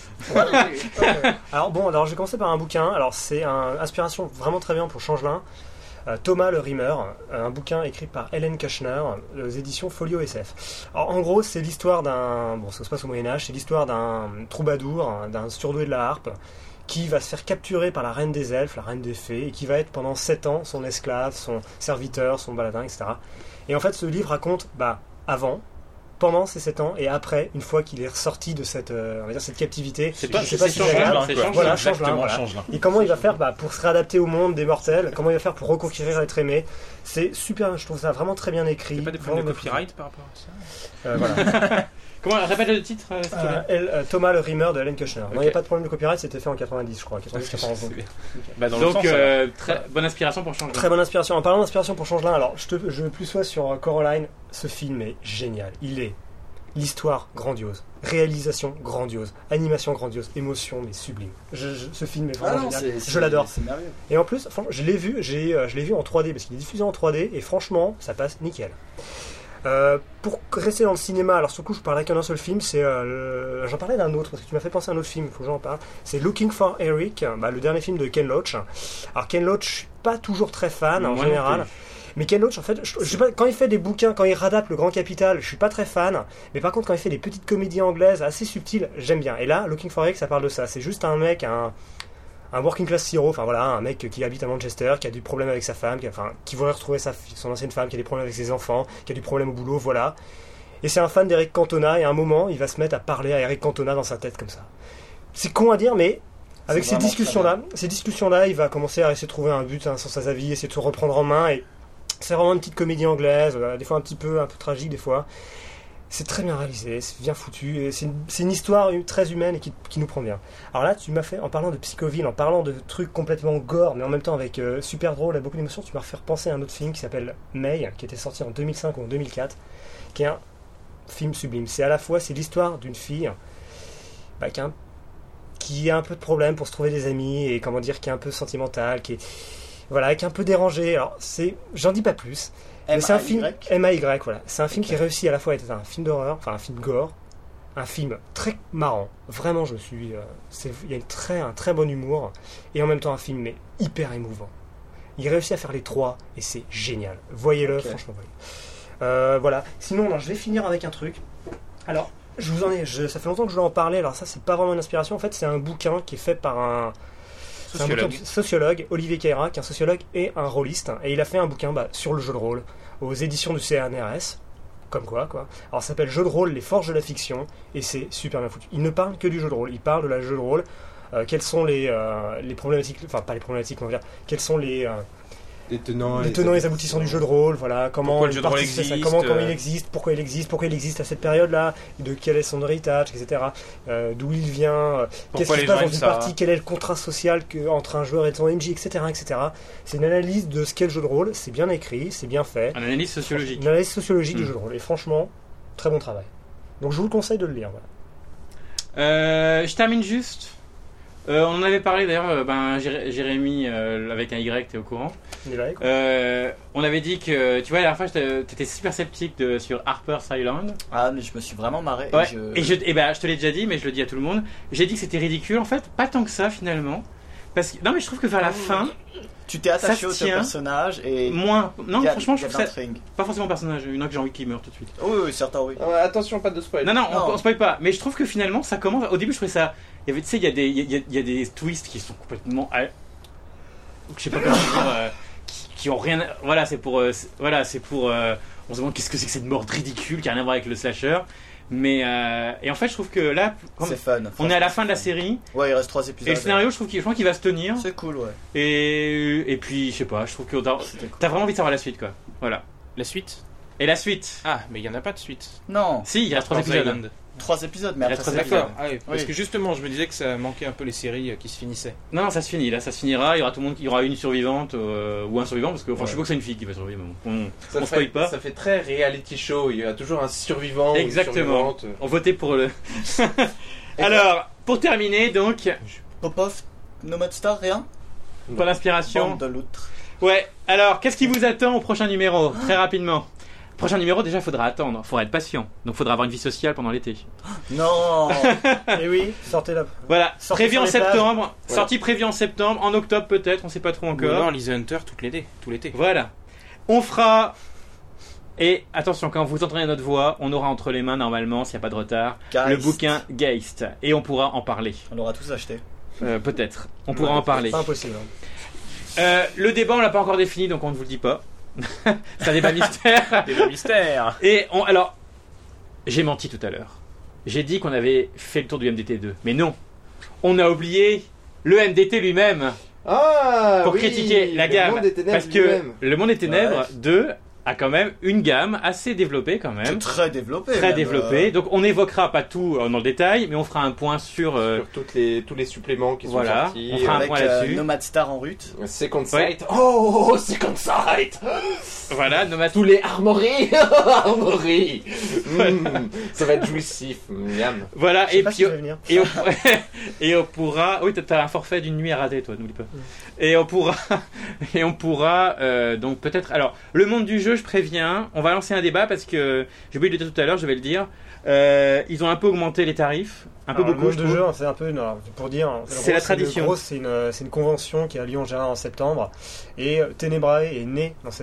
Alors je vais commencer par un bouquin. Alors c'est une inspiration vraiment très bien pour Changelin. Thomas le Rhymer, un bouquin écrit par Hélène Kushner, aux éditions Folio SF. Alors en gros, c'est l'histoire ça se passe au Moyen-Âge, c'est l'histoire d'un troubadour, d'un surdoué de la harpe, qui va se faire capturer par la reine des elfes, la reine des fées, et qui va être pendant 7 ans son esclave, son serviteur, son baladin, etc. Et en fait, ce livre raconte avant, pendant ces 7 ans et après, une fois qu'il est ressorti de cette, on va dire, cette captivité. C'est Changelin, c'est quoi. Changelin. Voilà, Exactement, Changelin. Changelin. Et comment il va faire pour se réadapter au monde des mortels, comment il va faire pour reconquérir l'être aimé. C'est super, je trouve ça vraiment très bien écrit. C'est pas des problèmes de Vraiment copyright par rapport à ça voilà. Comment, répète le titre s'il te plaît. Thomas le Rhymer de Hélène Kushner. Non, il n'y a Ok. pas de problème de copyright, c'était fait en 90, je crois. 90-91. C'est bien. Bah, dans le Donc, sens, alors. très bonne inspiration pour changer. Très bonne inspiration. En parlant d'inspiration pour Changelin, alors je plus sois sur Coraline. Ce film est génial. L'histoire grandiose, réalisation grandiose, animation grandiose, émotion mais sublime. Ce film est vraiment génial. Je l'adore. C'est merveilleux. Et en plus, franchement, je l'ai vu en 3D parce qu'il est diffusé en 3D et franchement, ça passe nickel. Pour rester dans le cinéma, alors sur le coup, je parlais qu'un seul film. J'en parlais d'un autre parce que tu m'as fait penser à un autre film. Il faut que j'en parle. C'est Looking for Eric, le dernier film de Ken Loach. Alors Ken Loach, je suis pas toujours très fan en Moi non général. plus. Mais Ken Loach, en fait, je sais pas, quand il fait des bouquins, quand il radapte Le Grand Capital, je suis pas très fan. Mais par contre, quand il fait des petites comédies anglaises assez subtiles, j'aime bien. Et là, Looking for Eric, ça parle de ça. C'est juste un mec, un working class hero, enfin voilà, un mec qui habite à Manchester, qui a du problème avec sa femme, qui voudrait retrouver son ancienne femme, qui a des problèmes avec ses enfants, qui a du problème au boulot, voilà. Et c'est un fan d'Eric Cantona, et à un moment, il va se mettre à parler à Eric Cantona dans sa tête comme ça. C'est con à dire, mais avec C'est vraiment ces discussions-là, il va commencer à essayer de trouver un but, un sens à sa vie, essayer de se reprendre en main, et c'est vraiment une petite comédie anglaise, des fois un peu tragique, des fois. C'est très bien réalisé, c'est bien foutu, et c'est une histoire très humaine et qui nous prend bien. Alors là, tu m'as fait, en parlant de Psychoville, en parlant de trucs complètement gore, mais en même temps avec super drôle et beaucoup d'émotions, tu m'as fait repenser à un autre film qui s'appelle May, qui était sorti en 2005 ou en 2004, qui est un film sublime. C'est à la fois, c'est l'histoire d'une fille qui a un peu de problème pour se trouver des amis, et comment dire, qui est un peu sentimentale, qui est un peu dérangée. Alors, j'en dis pas plus. Mais c'est un film M.A.Y. Voilà. C'est un film qui réussit à la fois à être un film d'horreur, enfin un film gore, un film très marrant. Vraiment, il y a un très bon humour, et en même temps un film mais hyper émouvant. Il réussit à faire les trois et c'est génial. Voyez-le, franchement. Voyez. Voilà. Sinon, je vais finir avec un truc. Alors, ça fait longtemps que je voulais en parler. Alors ça, c'est pas vraiment une inspiration. En fait, c'est un bouquin qui est fait par un sociologue, Olivier Caïra, qui est un sociologue et un rôliste, et il a fait un bouquin sur le jeu de rôle aux éditions du CNRS, comme quoi. Alors ça s'appelle Jeu de rôle, les forges de la fiction, et c'est super bien foutu. Il ne parle que du jeu de rôle, il parle de la jeu de rôle, quelles sont les problématiques, enfin pas les problématiques, on va dire, quels sont les tenants et les aboutissants du jeu de rôle, voilà, comment le jeu de rôle existe, comment il existe, pourquoi il existe à cette période-là, de quel est son héritage, etc. D'où il vient, qu'est-ce qui se passe dans une partie, quel est le contrat social entre un joueur et son MJ, etc., etc. C'est une analyse de ce qu'est le jeu de rôle, c'est bien écrit, c'est bien fait. Une analyse sociologique. Une analyse sociologique du jeu de rôle, et franchement, très bon travail. Donc je vous le conseille de le lire. Voilà. Je termine juste. On en avait parlé d'ailleurs, Jérémy avec un Y, t'es au courant. On avait dit que, tu vois, la dernière fois, t'étais super sceptique sur Harper's Island. Ah, mais je me suis vraiment marré. Ouais. Je te l'ai déjà dit, mais je le dis à tout le monde. J'ai dit que c'était ridicule, en fait, pas tant que ça finalement. Parce que, non, mais je trouve que vers la fin. Tu t'es attaché au personnage et. Moins. Non, franchement, je trouve ça. L'intrigue. Pas forcément personnage, il y en a que j'ai envie qu'il meure tout de suite. Oui, certains, oui. Attention, pas de spoil. Non, on spoil pas. Mais je trouve que finalement, ça commence. Au début, je trouvais ça. Tu sais, il y a des twists qui sont complètement. Je sais pas comment dire. Qui ont rien. Voilà, c'est pour. On se demande qu'est-ce que c'est que cette mort ridicule qui a rien à voir avec le slasher. Mais et en fait, je trouve que là, c'est fun. On est à la fin de la série. Ouais, il reste 3 épisodes. Et le scénario, je crois qu'il va se tenir. C'est cool, ouais. Et puis, je sais pas, je trouve que t'as vraiment envie de savoir la suite, quoi. Voilà. La suite. Et la suite. Ah, mais il y en a pas de suite. Non. Si, il reste 3 épisodes. 3 épisodes, mais Il après reste c'est D'accord. fini. Ah oui, parce Oui. que justement, je me disais que ça manquait un peu les séries qui se finissaient. Non, ça se finit, là, ça se finira. Il y aura tout le monde, il y aura une survivante ou un survivant, parce que enfin, je suppose que c'est une fille qui va survivre. Mais bon, on spoil pas. Ça fait très reality show. Il y a toujours un survivant. ou une Exactement. survivante. On votait pour le. Alors, pour terminer, donc, Popov, Nomad Star, rien pour l'inspiration. Bande de l'outre. Ouais, alors, qu'est-ce qui vous attend au prochain numéro? Très rapidement. Prochain numéro, déjà, faudra attendre. Faudra être patient. Donc, faudra avoir une vie sociale pendant l'été. Non. Et oui, sortez là. Voilà, Sortez prévu sur en les plages. septembre. Sortie prévue en septembre. En octobre, peut-être. On sait pas trop Ou encore. alors Lise Hunter tout l'été. Voilà. On fera. Et attention, quand vous entendrez notre voix, on aura entre les mains, normalement, s'il n'y a pas de retard, Geist. le bouquin Geist. Et on pourra en parler. On l'aura tous acheté. Peut-être. On pourra en parler. Pas impossible. Hein. Le débat, on l'a pas encore défini, donc on ne vous le dit pas. C'est un débat mystère. Des mystères. Et alors, j'ai menti tout à l'heure. J'ai dit qu'on avait fait le tour du MDT2. Mais non. On a oublié le MDT lui-même Ah pour oui, critiquer la le gamme. Monde des Ténèbres Parce que lui-même. le Monde des Ténèbres Ouais. 2 a quand même une gamme assez développée quand même. Très développé. Très même, développée. Donc on n'évoquera pas tout dans le détail, mais on fera un point sur... Sur tous les suppléments qui voilà, sont sortis. on fera un avec point là-dessus. Nomad Star en route. Second Ouais. Sight. Oh, Second Sight. Voilà, Nomad... Tous les armories. Armories. Ça va être jouissif. Miam. Voilà, Je sais et pas puis... si je vais venir. Et on... et on pourra... Oui, t'as un forfait d'une nuit à rater, toi, n'oublie pas. Et on pourra... et on pourra... donc peut-être... Alors, le monde du jeu, je préviens, on va lancer un débat parce que... J'ai oublié de le dire tout à l'heure, je vais le dire. Ils ont un peu augmenté les tarifs. Un peu Alors, beaucoup, le je monde de trouve. jeu, c'est un peu pour dire. en C'est gros, la tradition. C'est une convention qui a lieu en général en septembre. Et Ténébrae est né dans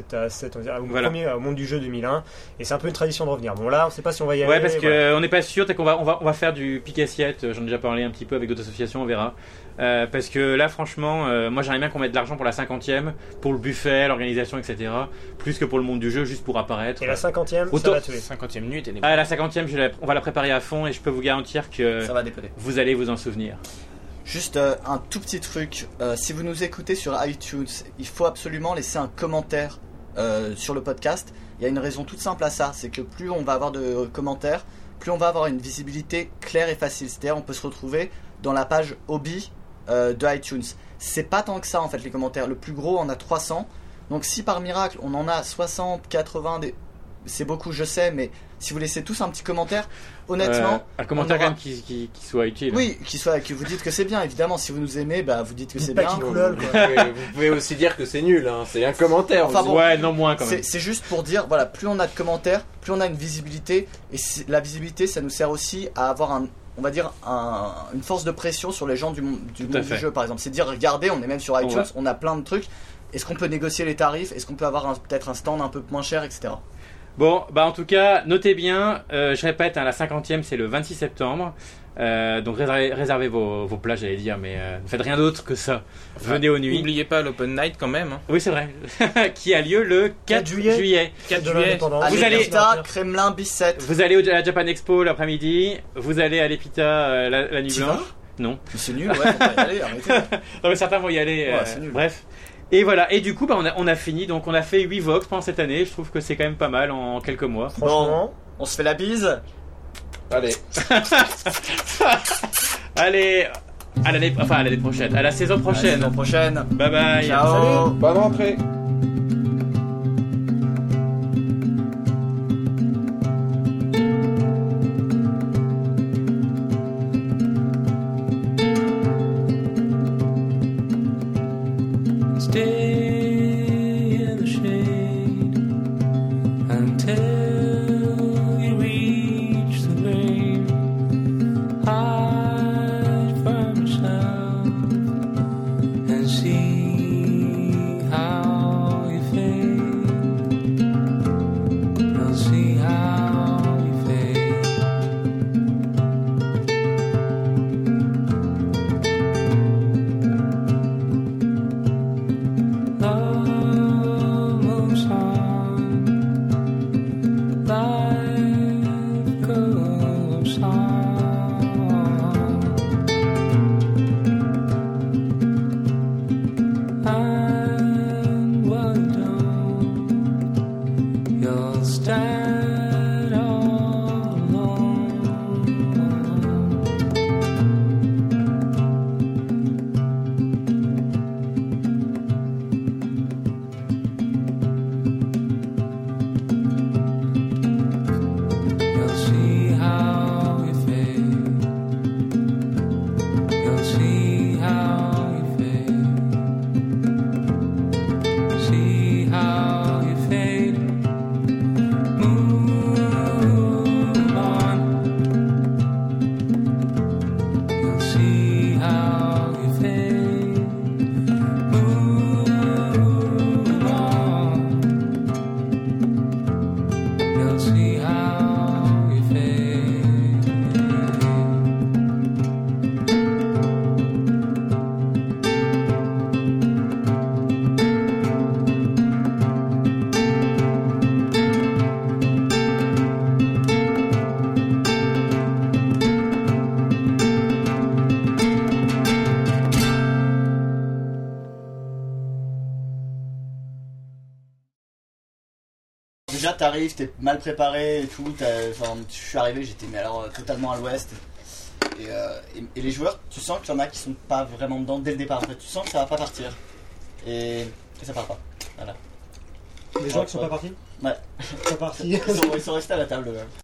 au monde du jeu 2001. Et c'est un peu une tradition de revenir. Bon, là, on sait pas si on va y aller. Ouais, parce voilà. qu'on n'est pas sûr, on va faire du pique assiette, j'en ai déjà parlé un petit peu avec d'autres associations, on verra. Parce que là, franchement, moi j'aimerais bien qu'on mette de l'argent pour la 50e, pour le buffet, l'organisation, etc. Plus que pour le monde du jeu, juste pour apparaître. Et la 50e, Autant- ça va tuer. 50e minute et des Ah, la 50e, on va la préparer à fond et je peux vous garantir que Ça va décoller. vous allez vous en souvenir. Juste un tout petit truc. Si vous nous écoutez sur iTunes, il faut absolument laisser un commentaire sur le podcast. Il y a une raison toute simple à ça. C'est que plus on va avoir de commentaires, plus on va avoir une visibilité claire et facile. C'est-à-dire on peut se retrouver dans la page hobby de iTunes. C'est pas tant que ça en fait les commentaires. Le plus gros en a 300. Donc si par miracle on en a 60, 80, c'est beaucoup je sais, mais si vous laissez tous un petit commentaire, honnêtement... Un commentaire on aura- quand même qui soit utile. Oui, que vous dites que c'est bien, évidemment. Si vous nous aimez, bah, vous dites que c'est Dites pas bien. qu'il Vous coulole, quoi. vous pouvez aussi dire que c'est nul. Hein. C'est un commentaire. Enfin, aussi. bon. Ouais, non moins quand même. C'est juste pour dire, voilà, plus on a de commentaires, plus on a une visibilité. Et la visibilité, ça nous sert aussi à avoir on va dire, une force de pression sur les gens du monde du jeu, par exemple. C'est dire, regardez, on est même sur iTunes, on a plein de trucs. Est-ce qu'on peut négocier les tarifs? Est-ce qu'on peut avoir peut-être un stand un peu moins cher, etc. Bon, bah en tout cas, notez bien, je répète, la 50e c'est le 26 septembre. Donc réservez vos plages, j'allais dire, mais ne faites rien d'autre que ça. Venez aux nuits. N'oubliez pas l'open night quand même. Hein. Oui, c'est vrai. Qui a lieu le 4 juillet. 4 De juillet. l'indépendance. Vous allez- L'Epita, Kremlin, Bicêtre. Vous allez à la Japan Expo l'après-midi. Vous allez à l'Epita la nuit T'y blanche. vas Non. C'est nul, ouais, faut pas y aller, arrêtez. Non, mais certains vont y aller. Ouais, c'est nul. Bref. Et voilà. Et du coup, bah, on a fini. Donc, on a fait 8 Vox pendant cette année. Je trouve que c'est quand même pas mal en quelques mois. Franchement, On se fait la bise. Allez. Allez. À l'année prochaine. À la saison À la prochaine. saison prochaine. Bye bye. Ciao. Bonne rentrée. Stay in the shade until you reach the rain. Hide from yourself and see how you fade. I'll see how you fade. Déjà, t'arrives, t'es mal préparé et tout. Je suis arrivé, j'étais mais alors totalement à l'ouest. Et les joueurs, tu sens qu'il y en a qui sont pas vraiment dedans dès le départ. En fait, tu sens que ça va pas partir. Et ça part pas. Voilà. Les gens qui sont pas partis Ouais. Pas partis. Ils sont restés à la table.